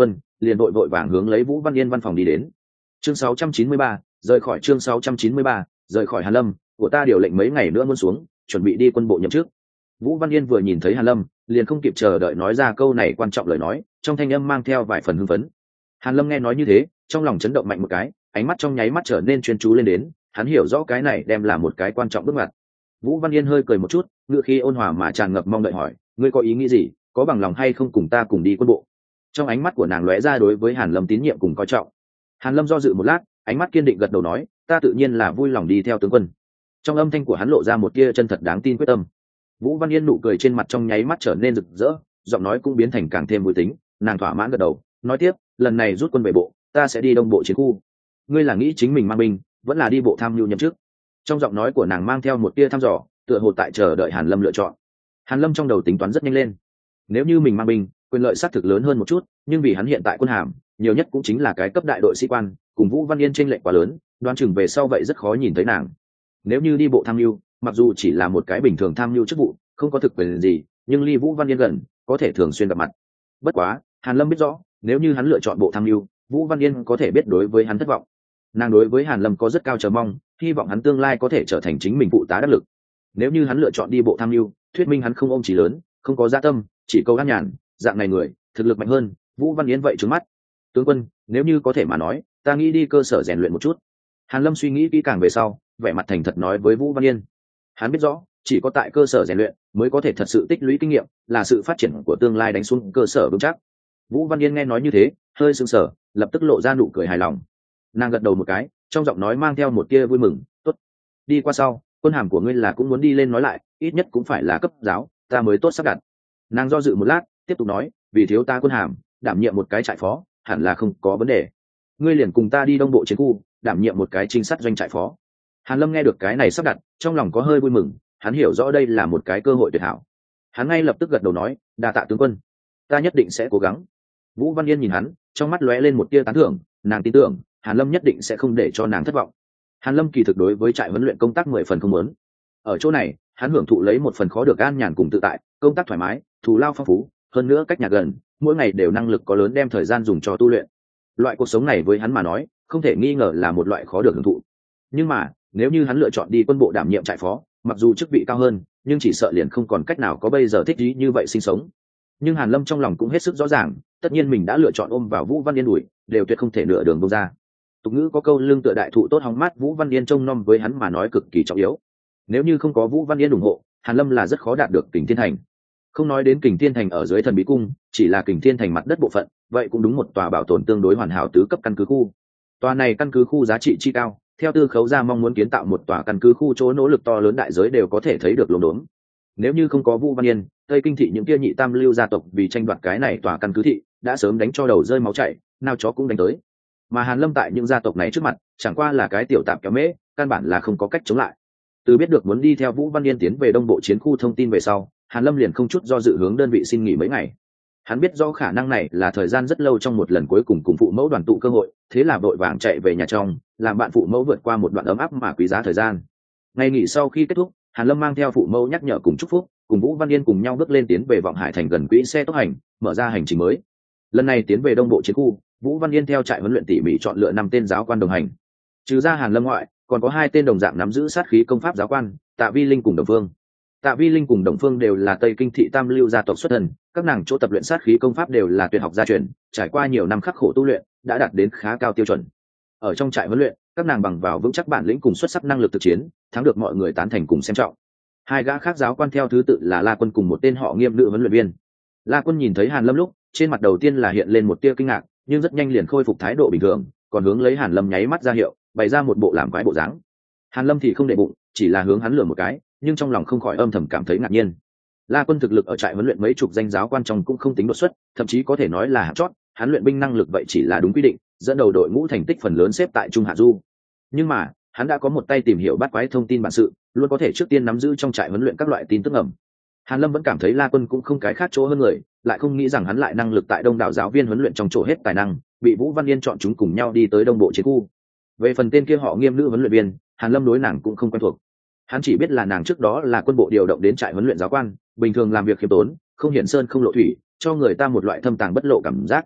liền vội vội vàng hướng lấy Vũ Văn Yên văn phòng đi đến. Chương 693, rời khỏi chương 693, rời khỏi Hàn Lâm, của ta điều lệnh mấy ngày nữa muốn xuống, chuẩn bị đi quân bộ nhậm chức. Vũ Văn Yên vừa nhìn thấy Hàn Lâm, liền không kịp chờ đợi nói ra câu này quan trọng lời nói, trong thanh âm mang theo vài phần hưng phấn. Hàn Lâm nghe nói như thế, trong lòng chấn động mạnh một cái, ánh mắt trong nháy mắt trở nên chuyên chú lên đến, hắn hiểu rõ cái này đem là một cái quan trọng bước ngoặt. Vũ Văn Yên hơi cười một chút, ngữ khí ôn hòa mà tràn ngập mong đợi hỏi, ngươi có ý nghĩ gì, có bằng lòng hay không cùng ta cùng đi quân bộ? Trong ánh mắt của nàng lóe ra đối với Hàn Lâm tín nhiệm cùng coi trọng. Hàn Lâm do dự một lát, ánh mắt kiên định gật đầu nói, ta tự nhiên là vui lòng đi theo tướng quân. Trong âm thanh của hắn lộ ra một tia chân thật đáng tin quyết tâm. Vũ Văn Yên nụ cười trên mặt trong nháy mắt trở nên rực rỡ, giọng nói cũng biến thành càng thêm vui tính, nàng thỏa mãn gật đầu, nói tiếp, lần này rút quân về bộ, ta sẽ đi đông bộ chiến khu. Ngươi là nghĩ chính mình mang binh, vẫn là đi bộ tham nhu nhậm chức? Trong giọng nói của nàng mang theo một tia thăm dò, tựa hồ tại chờ đợi Hàn Lâm lựa chọn. Hàn Lâm trong đầu tính toán rất nhanh lên. Nếu như mình mang binh, quyền lợi xác thực lớn hơn một chút, nhưng vì hắn hiện tại quân hàm, nhiều nhất cũng chính là cái cấp đại đội sĩ quan, cùng Vũ Văn Yên chênh lệch quá lớn, đoán chừng về sau vậy rất khó nhìn thấy nàng. Nếu như đi bộ tham mưu, mặc dù chỉ là một cái bình thường tham mưu chức vụ, không có thực quyền gì, nhưng ly Vũ Văn Yên gần, có thể thường xuyên gặp mặt. Bất quá, Hàn Lâm biết rõ, nếu như hắn lựa chọn bộ tham mưu, Vũ Văn Yên có thể biết đối với hắn thất vọng. Nàng đối với Hàn Lâm có rất cao chờ mong, hy vọng hắn tương lai có thể trở thành chính mình phụ tá đắc lực. Nếu như hắn lựa chọn đi bộ tham mưu, thuyết minh hắn không ôm chí lớn, không có dạ tâm, chỉ câu an nhàn, dạng này người, thực lực mạnh hơn, Vũ Văn Yên vậy trướng mắt. Tướng quân, nếu như có thể mà nói, ta nghĩ đi cơ sở rèn luyện một chút. Hàn Lâm suy nghĩ kỹ càng về sau, vẻ mặt thành thật nói với Vũ Văn Yên. Hắn biết rõ, chỉ có tại cơ sở rèn luyện mới có thể thật sự tích lũy kinh nghiệm, là sự phát triển của tương lai đánh xuống cơ sở vững chắc. Vũ Văn Yên nghe nói như thế, hơi sững sờ, lập tức lộ ra nụ cười hài lòng. Nàng gật đầu một cái, trong giọng nói mang theo một tia vui mừng, tốt. Đi qua sau, quân hàm của ngươi là cũng muốn đi lên nói lại, ít nhất cũng phải là cấp giáo, ta mới tốt sắp đặt. Nàng do dự một lát, tiếp tục nói, vì thiếu ta quân hàm, đảm nhiệm một cái trại phó, hẳn là không có vấn đề. Ngươi liền cùng ta đi đông bộ chiến khu, đảm nhiệm một cái trinh sát doanh trại phó. Hàn Lâm nghe được cái này sắp đặt, trong lòng có hơi vui mừng, hắn hiểu rõ đây là một cái cơ hội tuyệt hảo. Hắn ngay lập tức gật đầu nói, đa tạ tướng quân, ta nhất định sẽ cố gắng. Vũ Văn Yên nhìn hắn, trong mắt lóe lên một tia tán thưởng, nàng tin tưởng Hàn Lâm nhất định sẽ không để cho nàng thất vọng. Hàn Lâm kỳ thực đối với trại huấn luyện công tác 10 phần không muốn. Ở chỗ này, hắn hưởng thụ lấy một phần khó được an nhàn cùng tự tại, công tác thoải mái, thù lao phong phú, hơn nữa cách nhà gần, mỗi ngày đều năng lực có lớn đem thời gian dùng cho tu luyện. Loại cuộc sống này với hắn mà nói, không thể nghi ngờ là một loại khó được hưởng thụ. Nhưng mà, nếu như hắn lựa chọn đi quân bộ đảm nhiệm trại phó, mặc dù chức vị cao hơn, nhưng chỉ sợ liền không còn cách nào có bây giờ thích ý như vậy sinh sống. Nhưng Hàn Lâm trong lòng cũng hết sức rõ ràng, tất nhiên mình đã lựa chọn ôm vào Vũ Văn Yên đuổi, đều tuyệt không thể nửa đường buông ra. Tục ngữ có câu lưng tựa đại thụ tốt hóng mát, Vũ Văn Yên trông nom với hắn mà nói cực kỳ trọng yếu. Nếu như không có Vũ Văn Yên ủng hộ, Hàn Lâm là rất khó đạt được Kình Thiên Thành. Không nói đến Kình Thiên Thành ở dưới Thần Bí Cung, chỉ là Kình Thiên Thành mặt đất bộ phận, vậy cũng đúng một tòa bảo tồn tương đối hoàn hảo tứ cấp căn cứ khu. Tòa này căn cứ khu giá trị chi cao, theo Tư Khấu gia mong muốn kiến tạo một tòa căn cứ khu, chỗ nỗ lực to lớn đại giới đều có thể thấy được luống đốn. Nếu như không có Vũ Văn Yên, Tây Kinh thị những kia nhị tam lưu gia tộc vì tranh đoạt cái này tòa căn cứ thị, đã sớm đánh cho đầu rơi máu chảy, nào chó cũng đánh tới. Mà Hàn Lâm tại những gia tộc này trước mặt, chẳng qua là cái tiểu tạp kéo mễ, căn bản là không có cách chống lại. Từ biết được muốn đi theo Vũ Văn Yên tiến về đông bộ chiến khu thông tin về sau, Hàn Lâm liền không chút do dự hướng đơn vị xin nghỉ mấy ngày. Hắn biết do khả năng này là thời gian rất lâu trong một lần cuối cùng cùng phụ mẫu đoàn tụ cơ hội, thế là vội vàng chạy về nhà trong, làm bạn phụ mẫu vượt qua một đoạn ấm áp mà quý giá thời gian. Ngày nghỉ sau khi kết thúc, Hàn Lâm mang theo phụ mẫu nhắc nhở cùng chúc phúc, cùng Vũ Văn Yên cùng nhau bước lên tiến về Vọng Hải thành gần quỹ xe tốc hành, mở ra hành trình mới. Lần này tiến về đông bộ chiến khu, Vũ Văn Yên theo trại huấn luyện tỉ mỉ chọn lựa 5 tên giáo quan đồng hành. Trừ ra Hàn Lâm ngoại, còn có 2 tên đồng dạng nắm giữ sát khí công pháp giáo quan, Tạ Vi Linh cùng Đồng Phương. Tạ Vi Linh cùng Đồng Phương đều là Tây Kinh thị tam lưu gia tộc xuất thân, các nàng chỗ tập luyện sát khí công pháp đều là tuyệt học gia truyền, trải qua nhiều năm khắc khổ tu luyện, đã đạt đến khá cao tiêu chuẩn. Ở trong trại huấn luyện, các nàng bằng vào vững chắc bản lĩnh cùng xuất sắc năng lực thực chiến, thắng được mọi người tán thành cùng xem trọng. 2 gã khác giáo quan theo thứ tự là La Quân cùng một tên họ Nghiêm nữ huấn luyện viên. La Quân nhìn thấy Hàn Lâm lúc, trên mặt đầu tiên là hiện lên một tia kinh ngạc, nhưng rất nhanh liền khôi phục thái độ bình thường, còn hướng lấy Hàn Lâm nháy mắt ra hiệu, bày ra một bộ làm quái bộ dáng. Hàn Lâm thì không để bụng, chỉ là hướng hắn lườm một cái, nhưng trong lòng không khỏi âm thầm cảm thấy ngạc nhiên. La Quân thực lực ở trại huấn luyện mấy chục danh giáo quan trong cũng không tính đột xuất, thậm chí có thể nói là hạng chót, hắn luyện binh năng lực vậy chỉ là đúng quy định, dẫn đầu đội ngũ thành tích phần lớn xếp tại trung hạ du. Nhưng mà, hắn đã có một tay tìm hiểu bắt quái thông tin bản sự, luôn có thể trước tiên nắm giữ trong trại huấn luyện các loại tin tức ẩm. Hàn Lâm vẫn cảm thấy La Quân cũng không cái khác chỗ hơn người, lại không nghĩ rằng hắn lại năng lực tại đông đảo giáo viên huấn luyện trong chỗ hết tài năng, bị Vũ Văn Yên chọn chúng cùng nhau đi tới đông bộ chiến khu. Về phần tên kia họ Nghiêm nữ huấn luyện viên, Hàn Lâm đối nàng cũng không quen thuộc. Hắn chỉ biết là nàng trước đó là quân bộ điều động đến trại huấn luyện giáo quan, bình thường làm việc khiêm tốn, không hiển sơn không lộ thủy, cho người ta một loại thâm tàng bất lộ cảm giác.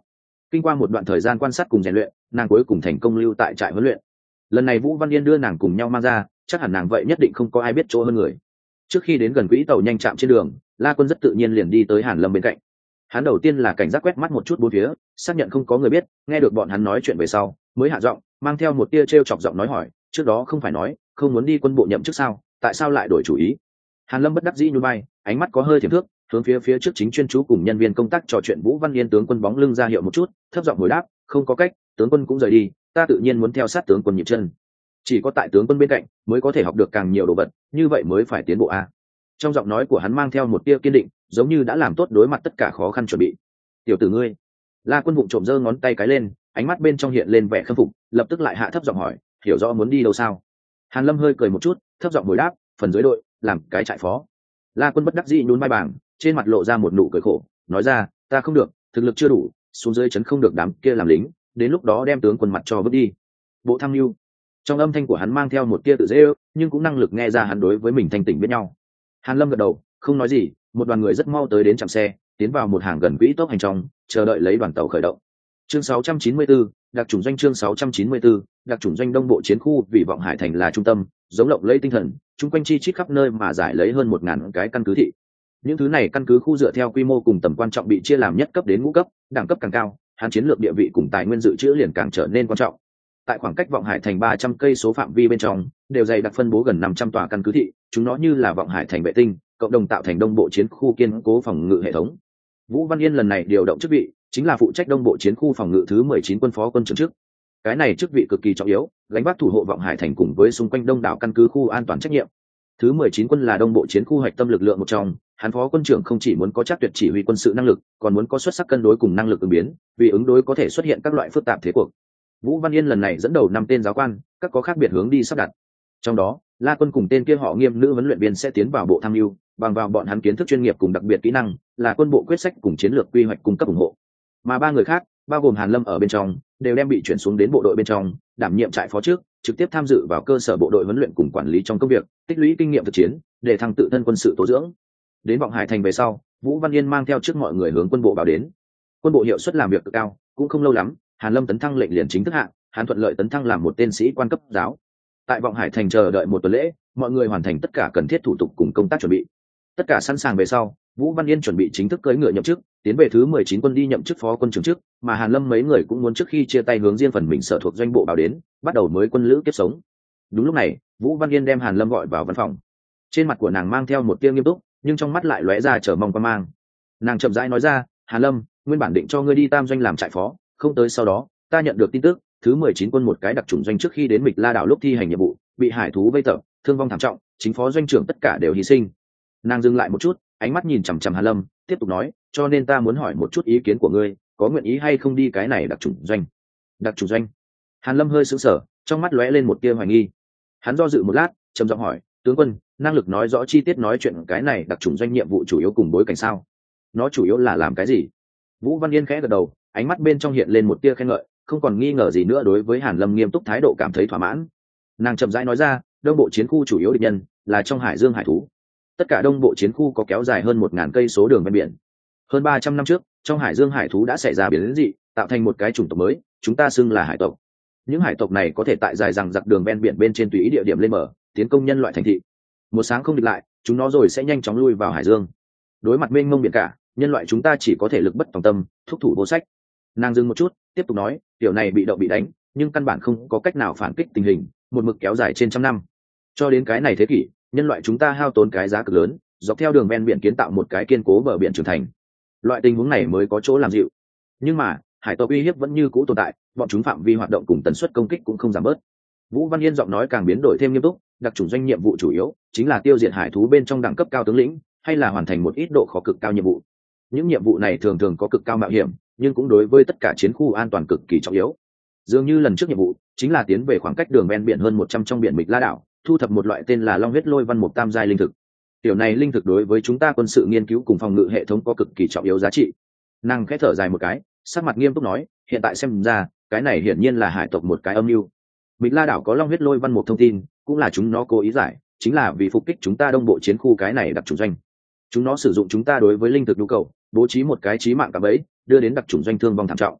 Kinh qua một đoạn thời gian quan sát cùng rèn luyện, nàng cuối cùng thành công lưu tại trại huấn luyện. Lần này Vũ Văn Yên đưa nàng cùng nhau mang ra, chắc hẳn nàng vậy nhất định không có ai biết chỗ hơn người. Trước khi đến gần quỹ tàu nhanh chạm trên đường, La Quân rất tự nhiên liền đi tới Hàn Lâm bên cạnh. Hắn đầu tiên là cảnh giác quét mắt một chút bốn phía, xác nhận không có người biết, nghe được bọn hắn nói chuyện về sau, mới hạ giọng, mang theo một tia trêu chọc giọng nói hỏi, trước đó không phải nói không muốn đi quân bộ nhậm chức sao, tại sao lại đổi chủ ý? Hàn Lâm bất đắc dĩ nhún vai, ánh mắt có hơi thiểm thước, hướng phía trước chính chuyên chú cùng nhân viên công tác trò chuyện Vũ Văn Yên tướng quân bóng lưng ra hiệu một chút, thấp giọng hồi đáp, không có cách, tướng quân cũng rời đi, ta tự nhiên muốn theo sát tướng quân nhịp chân. Chỉ có tại tướng quân bên cạnh mới có thể học được càng nhiều đồ vật, như vậy mới phải tiến bộ a. Trong giọng nói của hắn mang theo một tia kiên định, giống như đã làm tốt đối mặt tất cả khó khăn chuẩn bị. Tiểu tử ngươi. La Quân vụng trộm giơ ngón tay cái lên, ánh mắt bên trong hiện lên vẻ khâm phục, lập tức lại hạ thấp giọng hỏi, hiểu rõ muốn đi đâu sao? Hàn Lâm hơi cười một chút, thấp giọng hồi đáp, phần dưới đội, làm cái trại phó. La Quân bất đắc dĩ nhún vai bảng, trên mặt lộ ra một nụ cười khổ, nói ra, ta không được, thực lực chưa đủ, xuống dưới trấn không được đám kia làm lính, đến lúc đó đem tướng quân mặt cho vứt đi. Bộ tham mưu. Trong âm thanh của hắn mang theo một tia tự dễ ước, nhưng cũng năng lực nghe ra hắn đối với mình thanh tỉnh biết nhau. Hàn Lâm gật đầu, không nói gì, một đoàn người rất mau tới đến trạm xe, tiến vào một hàng gần quỹ tốc hành trong, chờ đợi lấy đoàn tàu khởi động. Chương 694, đặc chủng doanh chương 694, đặc chủng doanh Đông Bộ chiến khu vì Vọng Hải thành là trung tâm, giống lộng lẫy tinh thần, chung quanh chi chít khắp nơi mà giải lấy hơn 1000 cái căn cứ thị. Những thứ này căn cứ khu dựa theo quy mô cùng tầm quan trọng bị chia làm nhất cấp đến ngũ cấp, đẳng cấp càng cao, hắn chiến lược địa vị cùng tài nguyên dự trữ liền càng trở nên quan trọng. Tại khoảng cách Vọng Hải thành 300 cây số phạm vi bên trong, đều dày đặc phân bố gần 500 tòa căn cứ thị, chúng nó như là Vọng Hải thành vệ tinh, cộng đồng tạo thành Đông Bộ chiến khu kiên cố phòng ngự hệ thống. Vũ Văn Yên lần này điều động chức vị, chính là phụ trách Đông Bộ chiến khu phòng ngự thứ 19 quân phó quân trưởng chức. Cái này chức vị cực kỳ trọng yếu, gánh vác thủ hộ Vọng Hải thành cùng với xung quanh đông đảo căn cứ khu an toàn trách nhiệm. Thứ 19 quân là Đông Bộ chiến khu hạch tâm lực lượng một trong, hắn phó quân trưởng không chỉ muốn có chắc tuyệt chỉ huy quân sự năng lực, còn muốn có xuất sắc cân đối cùng năng lực ứng biến, vì ứng đối có thể xuất hiện các loại phức tạp thế cuộc. Vũ Văn Yên lần này dẫn đầu 5 tên giáo quan, các có khác biệt hướng đi sắp đặt. Trong đó, La Quân cùng tên kia họ Nghiêm nữ huấn luyện viên sẽ tiến vào bộ tham mưu, bằng vào bọn hắn kiến thức chuyên nghiệp cùng đặc biệt kỹ năng, là quân bộ quyết sách cùng chiến lược quy hoạch cung cấp ủng hộ. Mà 3 người khác, bao gồm Hàn Lâm ở bên trong, đều đem bị chuyển xuống đến bộ đội bên trong, đảm nhiệm trại phó trước, trực tiếp tham dự vào cơ sở bộ đội huấn luyện cùng quản lý trong công việc, tích lũy kinh nghiệm thực chiến, để thăng tự thân quân sự tố dưỡng. Đến Vọng Hải thành về sau, Vũ Văn Yên mang theo trước mọi người hướng quân bộ báo đến. Quân bộ hiệu suất làm việc cực cao, cũng không lâu lắm, Hàn Lâm tấn thăng lệnh liền chính thức hạ, hắn thuận lợi tấn thăng làm một tên sĩ quan cấp giáo. Tại Vọng Hải thành chờ đợi một tuần lễ, mọi người hoàn thành tất cả cần thiết thủ tục cùng công tác chuẩn bị. Tất cả sẵn sàng về sau, Vũ Văn Yên chuẩn bị chính thức cưỡi ngựa nhậm chức, tiến về thứ 19 quân đi nhậm chức phó quân trưởng chức, mà Hàn Lâm mấy người cũng muốn trước khi chia tay hướng riêng phần mình sở thuộc doanh bộ báo đến, bắt đầu mới quân lữ kiếp sống. Đúng lúc này, Vũ Văn Yên đem Hàn Lâm gọi vào văn phòng. Trên mặt của nàng mang theo một tia nghiêm túc, nhưng trong mắt lại lóe ra chờ mong quan mang. Nàng chậm rãi nói ra, "Hàn Lâm, nguyên bản định cho ngươi đi Tam doanh làm trại phó, không tới sau đó, ta nhận được tin tức, thứ 19 quân một cái đặc chủng doanh trước khi đến Mịch La đảo lúc thi hành nhiệm vụ, bị hải thú vây tập, thương vong thảm trọng, chính phó doanh trưởng tất cả đều hy sinh." Nàng dừng lại một chút, ánh mắt nhìn chằm chằm Hàn Lâm, tiếp tục nói, "Cho nên ta muốn hỏi một chút ý kiến của ngươi, có nguyện ý hay không đi cái này đặc chủng doanh?" Đặc chủng doanh? Hàn Lâm hơi sững sờ, trong mắt lóe lên một tia hoài nghi. Hắn do dự một lát, trầm giọng hỏi, "Tướng quân, năng lực nói rõ chi tiết nói chuyện cái này đặc chủng doanh nhiệm vụ chủ yếu cùng bối cảnh sao? Nó chủ yếu là làm cái gì?" Vũ Văn Yên khẽ gật đầu, ánh mắt bên trong hiện lên một tia khen ngợi, không còn nghi ngờ gì nữa đối với Hàn Lâm nghiêm túc thái độ cảm thấy thỏa mãn. Nàng chậm rãi nói ra, Đông Bộ chiến khu chủ yếu địch nhân là trong Hải Dương hải thú. Tất cả Đông Bộ chiến khu có kéo dài hơn 1000 cây số đường ven biển. Hơn 300 năm trước, trong Hải Dương hải thú đã xảy ra biến dị, tạo thành một cái chủng tộc mới, chúng ta xưng là hải tộc. Những hải tộc này có thể tại dài dằng dặc đường ven biển bên trên tùy ý địa điểm lên mở, tiến công nhân loại thành thị. Một sáng không địch lại, chúng nó rồi sẽ nhanh chóng lui vào Hải Dương. Đối mặt mênh mông biển cả, nhân loại chúng ta chỉ có thể lực bất tòng tâm, thúc thủ vô sách. Nàng dừng một chút, tiếp tục nói, tiểu này bị động bị đánh, nhưng căn bản không có cách nào phản kích tình hình, một mực kéo dài trên trăm năm. Cho đến cái này thế kỷ, nhân loại chúng ta hao tốn cái giá cực lớn, dọc theo đường ven biển kiến tạo một cái kiên cố bờ biển trưởng thành. Loại tình huống này mới có chỗ làm dịu. Nhưng mà, hải tộc uy hiếp vẫn như cũ tồn tại, bọn chúng phạm vi hoạt động cùng tần suất công kích cũng không giảm bớt. Vũ Văn Yên giọng nói càng biến đổi thêm nghiêm túc, đặc chủng doanh nhiệm vụ chủ yếu chính là tiêu diệt hải thú bên trong đẳng cấp cao tướng lĩnh, hay là hoàn thành một ít độ khó cực cao nhiệm vụ. Những nhiệm vụ này thường thường có cực cao mạo hiểm, nhưng cũng đối với tất cả chiến khu an toàn cực kỳ trọng yếu. Dường như lần trước nhiệm vụ chính là tiến về khoảng cách đường ven biển hơn 100 trong biển Mịch La đảo, thu thập một loại tên là Long huyết lôi văn mục tam giai linh thực. Tiểu này linh thực đối với chúng ta quân sự nghiên cứu cùng phòng ngự hệ thống có cực kỳ trọng yếu giá trị. Nàng khẽ thở dài một cái, sắc mặt nghiêm túc nói, hiện tại xem ra, cái này hiển nhiên là hải tộc một cái âm mưu. Mịch La đảo có Long huyết lôi văn mục thông tin, cũng là chúng nó cố ý giải, chính là vì phục kích chúng ta Đông Bộ chiến khu cái này đặc chủng doanh. Chúng nó sử dụng chúng ta đối với linh thực nhu cầu, bố trí một cái chí mạng cả bẫy, đưa đến đặc chủng doanh thương vong thảm trọng.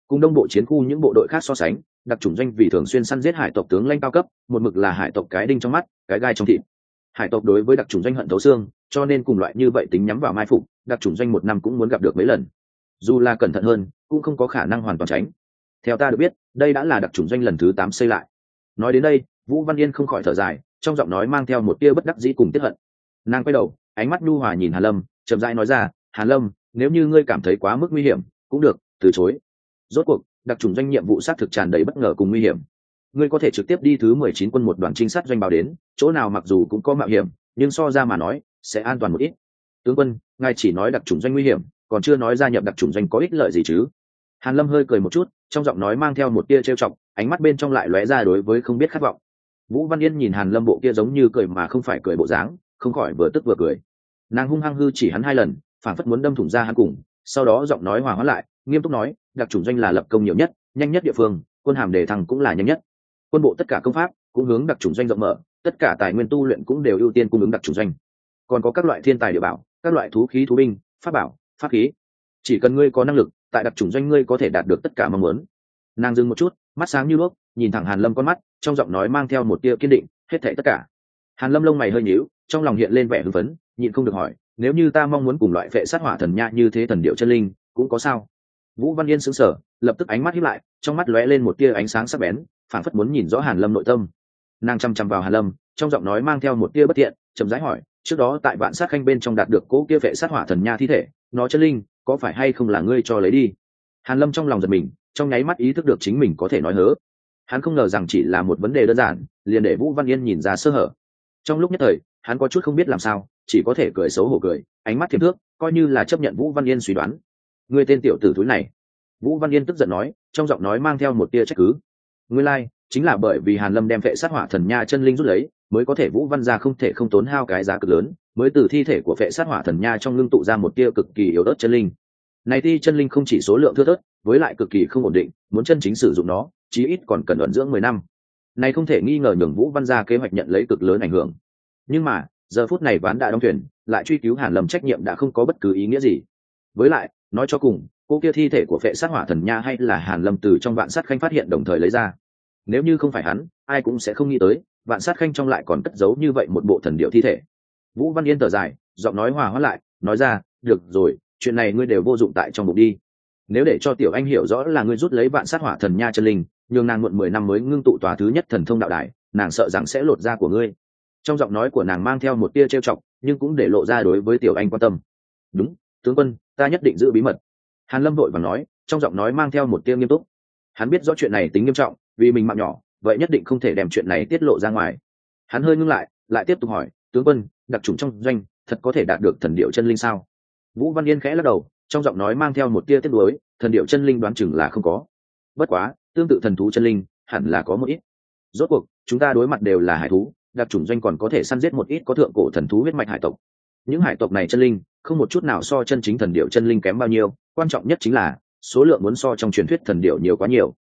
cùng đông bộ chiến khu những bộ đội khác so sánh, đặc chủng doanh vì thường xuyên săn giết hải tộc tướng lãnh cao cấp, một mực là hải tộc cái đinh trong mắt, cái gai trong thịt. Hải tộc đối với đặc chủng doanh hận thấu xương, cho nên cùng loại như vậy tính nhắm vào mai phục, đặc chủng doanh một năm cũng muốn gặp được mấy lần. Dù là cẩn thận hơn, cũng không có khả năng hoàn toàn tránh. Theo ta được biết, đây đã là đặc chủng doanh lần thứ 8 xây lại. Nói đến đây, Vũ Văn Yên không khỏi thở dài, trong giọng nói mang theo một tia bất đắc dĩ cùng tiếc hận. Nàng quay đầu, ánh mắt nhu hòa nhìn Hàn Lâm, chậm rãi nói ra, "Hàn Lâm, nếu như ngươi cảm thấy quá mức nguy hiểm, cũng được, từ chối." Rốt cuộc, đặc chủng doanh nhiệm vụ xác thực tràn đầy bất ngờ cùng nguy hiểm. Ngươi có thể trực tiếp đi thứ 19 quân một đoàn trinh sát doanh báo đến, chỗ nào mặc dù cũng có mạo hiểm, nhưng so ra mà nói, sẽ an toàn một ít. Tướng quân, ngài chỉ nói đặc chủng doanh nguy hiểm, còn chưa nói gia nhập đặc chủng doanh có ích lợi gì chứ? Hàn Lâm hơi cười một chút, trong giọng nói mang theo một tia trêu chọc, ánh mắt bên trong lại lóe ra đối với không biết khát vọng. Vũ Văn Yên nhìn Hàn Lâm bộ kia giống như cười mà không phải cười bộ dáng, không khỏi vừa tức vừa cười. Nàng hung hăng hư chỉ hắn 2 lần, phản phất muốn đâm thủng ra hắn cùng, sau đó giọng nói hòa hóa lại, nghiêm túc nói, đặc chủng doanh là lập công nhiều nhất, nhanh nhất địa phương, quân hàm đề thăng cũng là nhanh nhất. Quân bộ tất cả công pháp cũng hướng đặc chủng doanh rộng mở, tất cả tài nguyên tu luyện cũng đều ưu tiên cung ứng đặc chủng doanh. Còn có các loại thiên tài địa bảo, các loại thú khí thú binh, pháp bảo, pháp khí. Chỉ cần ngươi có năng lực, tại đặc chủng doanh ngươi có thể đạt được tất cả mong muốn. Nàng dừng một chút, mắt sáng như đuốc, nhìn thẳng Hàn Lâm con mắt, trong giọng nói mang theo một tia kiên định, hết thảy tất cả. Hàn Lâm lông mày hơi nhíu, trong lòng hiện lên vẻ hưng phấn, nhịn không được hỏi, nếu như ta mong muốn cùng loại phệ sát hỏa thần nha như thế thần điệu chân linh, cũng có sao? Vũ Văn Yên sững sờ, lập tức ánh mắt híp lại, trong mắt lóe lên một tia ánh sáng sắc bén, phảng phất muốn nhìn rõ Hàn Lâm nội tâm. Nàng chăm chăm vào Hàn Lâm, trong giọng nói mang theo một tia bất thiện, chậm rãi hỏi, trước đó tại Vạn Sát Khanh bên trong đạt được cố kia phệ sát hỏa thần nha thi thể, nó chân linh, có phải hay không là ngươi cho lấy đi? Hàn Lâm trong lòng giật mình, trong nháy mắt ý thức được chính mình có thể nói hớ. Hắn không ngờ rằng chỉ là một vấn đề đơn giản, liền để Vũ Văn Yên nhìn ra sơ hở. Trong lúc nhất thời, hắn có chút không biết làm sao, chỉ có thể cười xấu hổ cười, ánh mắt thiềm thước, coi như là chấp nhận Vũ Văn Yên suy đoán. Ngươi tên tiểu tử thúi này. Vũ Văn Yên tức giận nói, trong giọng nói mang theo một tia trách cứ. Ngươi lai, chính là bởi vì Hàn Lâm đem phệ sát hỏa thần nha chân linh rút lấy, mới có thể Vũ Văn gia không thể không tốn hao cái giá cực lớn, mới từ thi thể của phệ sát hỏa thần nha trong ngưng tụ ra một tia cực kỳ yếu ớt chân linh. Này ti chân linh không chỉ số lượng thưa thớt, với lại cực kỳ không ổn định, muốn chân chính sử dụng nó, chí ít còn cần ẩn dưỡng 10 năm. Này không thể nghi ngờ nhường Vũ Văn gia kế hoạch nhận lấy cực lớn ảnh hưởng. Nhưng mà, giờ phút này ván đã đóng thuyền, lại truy cứu Hàn Lâm trách nhiệm đã không có bất cứ ý nghĩa gì. Với lại, nói cho cùng, cô kia thi thể của phệ sát hỏa thần nha hay là Hàn Lâm từ trong Vạn Sát Khanh phát hiện đồng thời lấy ra. Nếu như không phải hắn, ai cũng sẽ không nghĩ tới, Vạn Sát Khanh trong lại còn cất giấu như vậy một bộ thần điệu thi thể. Vũ Văn Yên thở dài, giọng nói hòa hóa lại, nói ra, được rồi, chuyện này ngươi đều vô dụng tại trong bụng đi. Nếu để cho tiểu anh hiểu rõ là ngươi rút lấy Vạn Sát hỏa thần nha chân linh, nhường nàng muộn 10 năm mới ngưng tụ tòa thứ nhất thần thông đạo đài, nàng sợ rằng sẽ lột da của ngươi. Trong giọng nói của nàng mang theo một tia trêu chọc, nhưng cũng để lộ ra đối với tiểu anh quan tâm. Đúng, tướng quân, ta nhất định giữ bí mật. Hàn Lâm vội vàng nói, trong giọng nói mang theo một tia nghiêm túc. Hắn biết rõ chuyện này tính nghiêm trọng, vì mình mạng nhỏ, vậy nhất định không thể đem chuyện này tiết lộ ra ngoài. Hắn hơi ngưng lại tiếp tục hỏi, tướng quân, đặc chủng trong doanh thật có thể đạt được thần điệu chân linh sao? Vũ Văn Yên khẽ lắc đầu, trong giọng nói mang theo một tia tiếc nuối, thần điệu chân linh đoán chừng là không có. Bất quá, tương tự thần thú chân linh, hẳn là có một ít. Rốt cuộc, chúng ta đối mặt đều là hải thú, đặc chủng doanh còn có thể săn giết một ít có thượng cổ thần thú huyết mạch hải tộc. Những hải tộc này chân linh, không một chút nào so chân chính thần điệu chân linh kém bao nhiêu, quan trọng nhất chính là số lượng muốn so trong truyền thuyết thần điệu nhiều quá nhiều.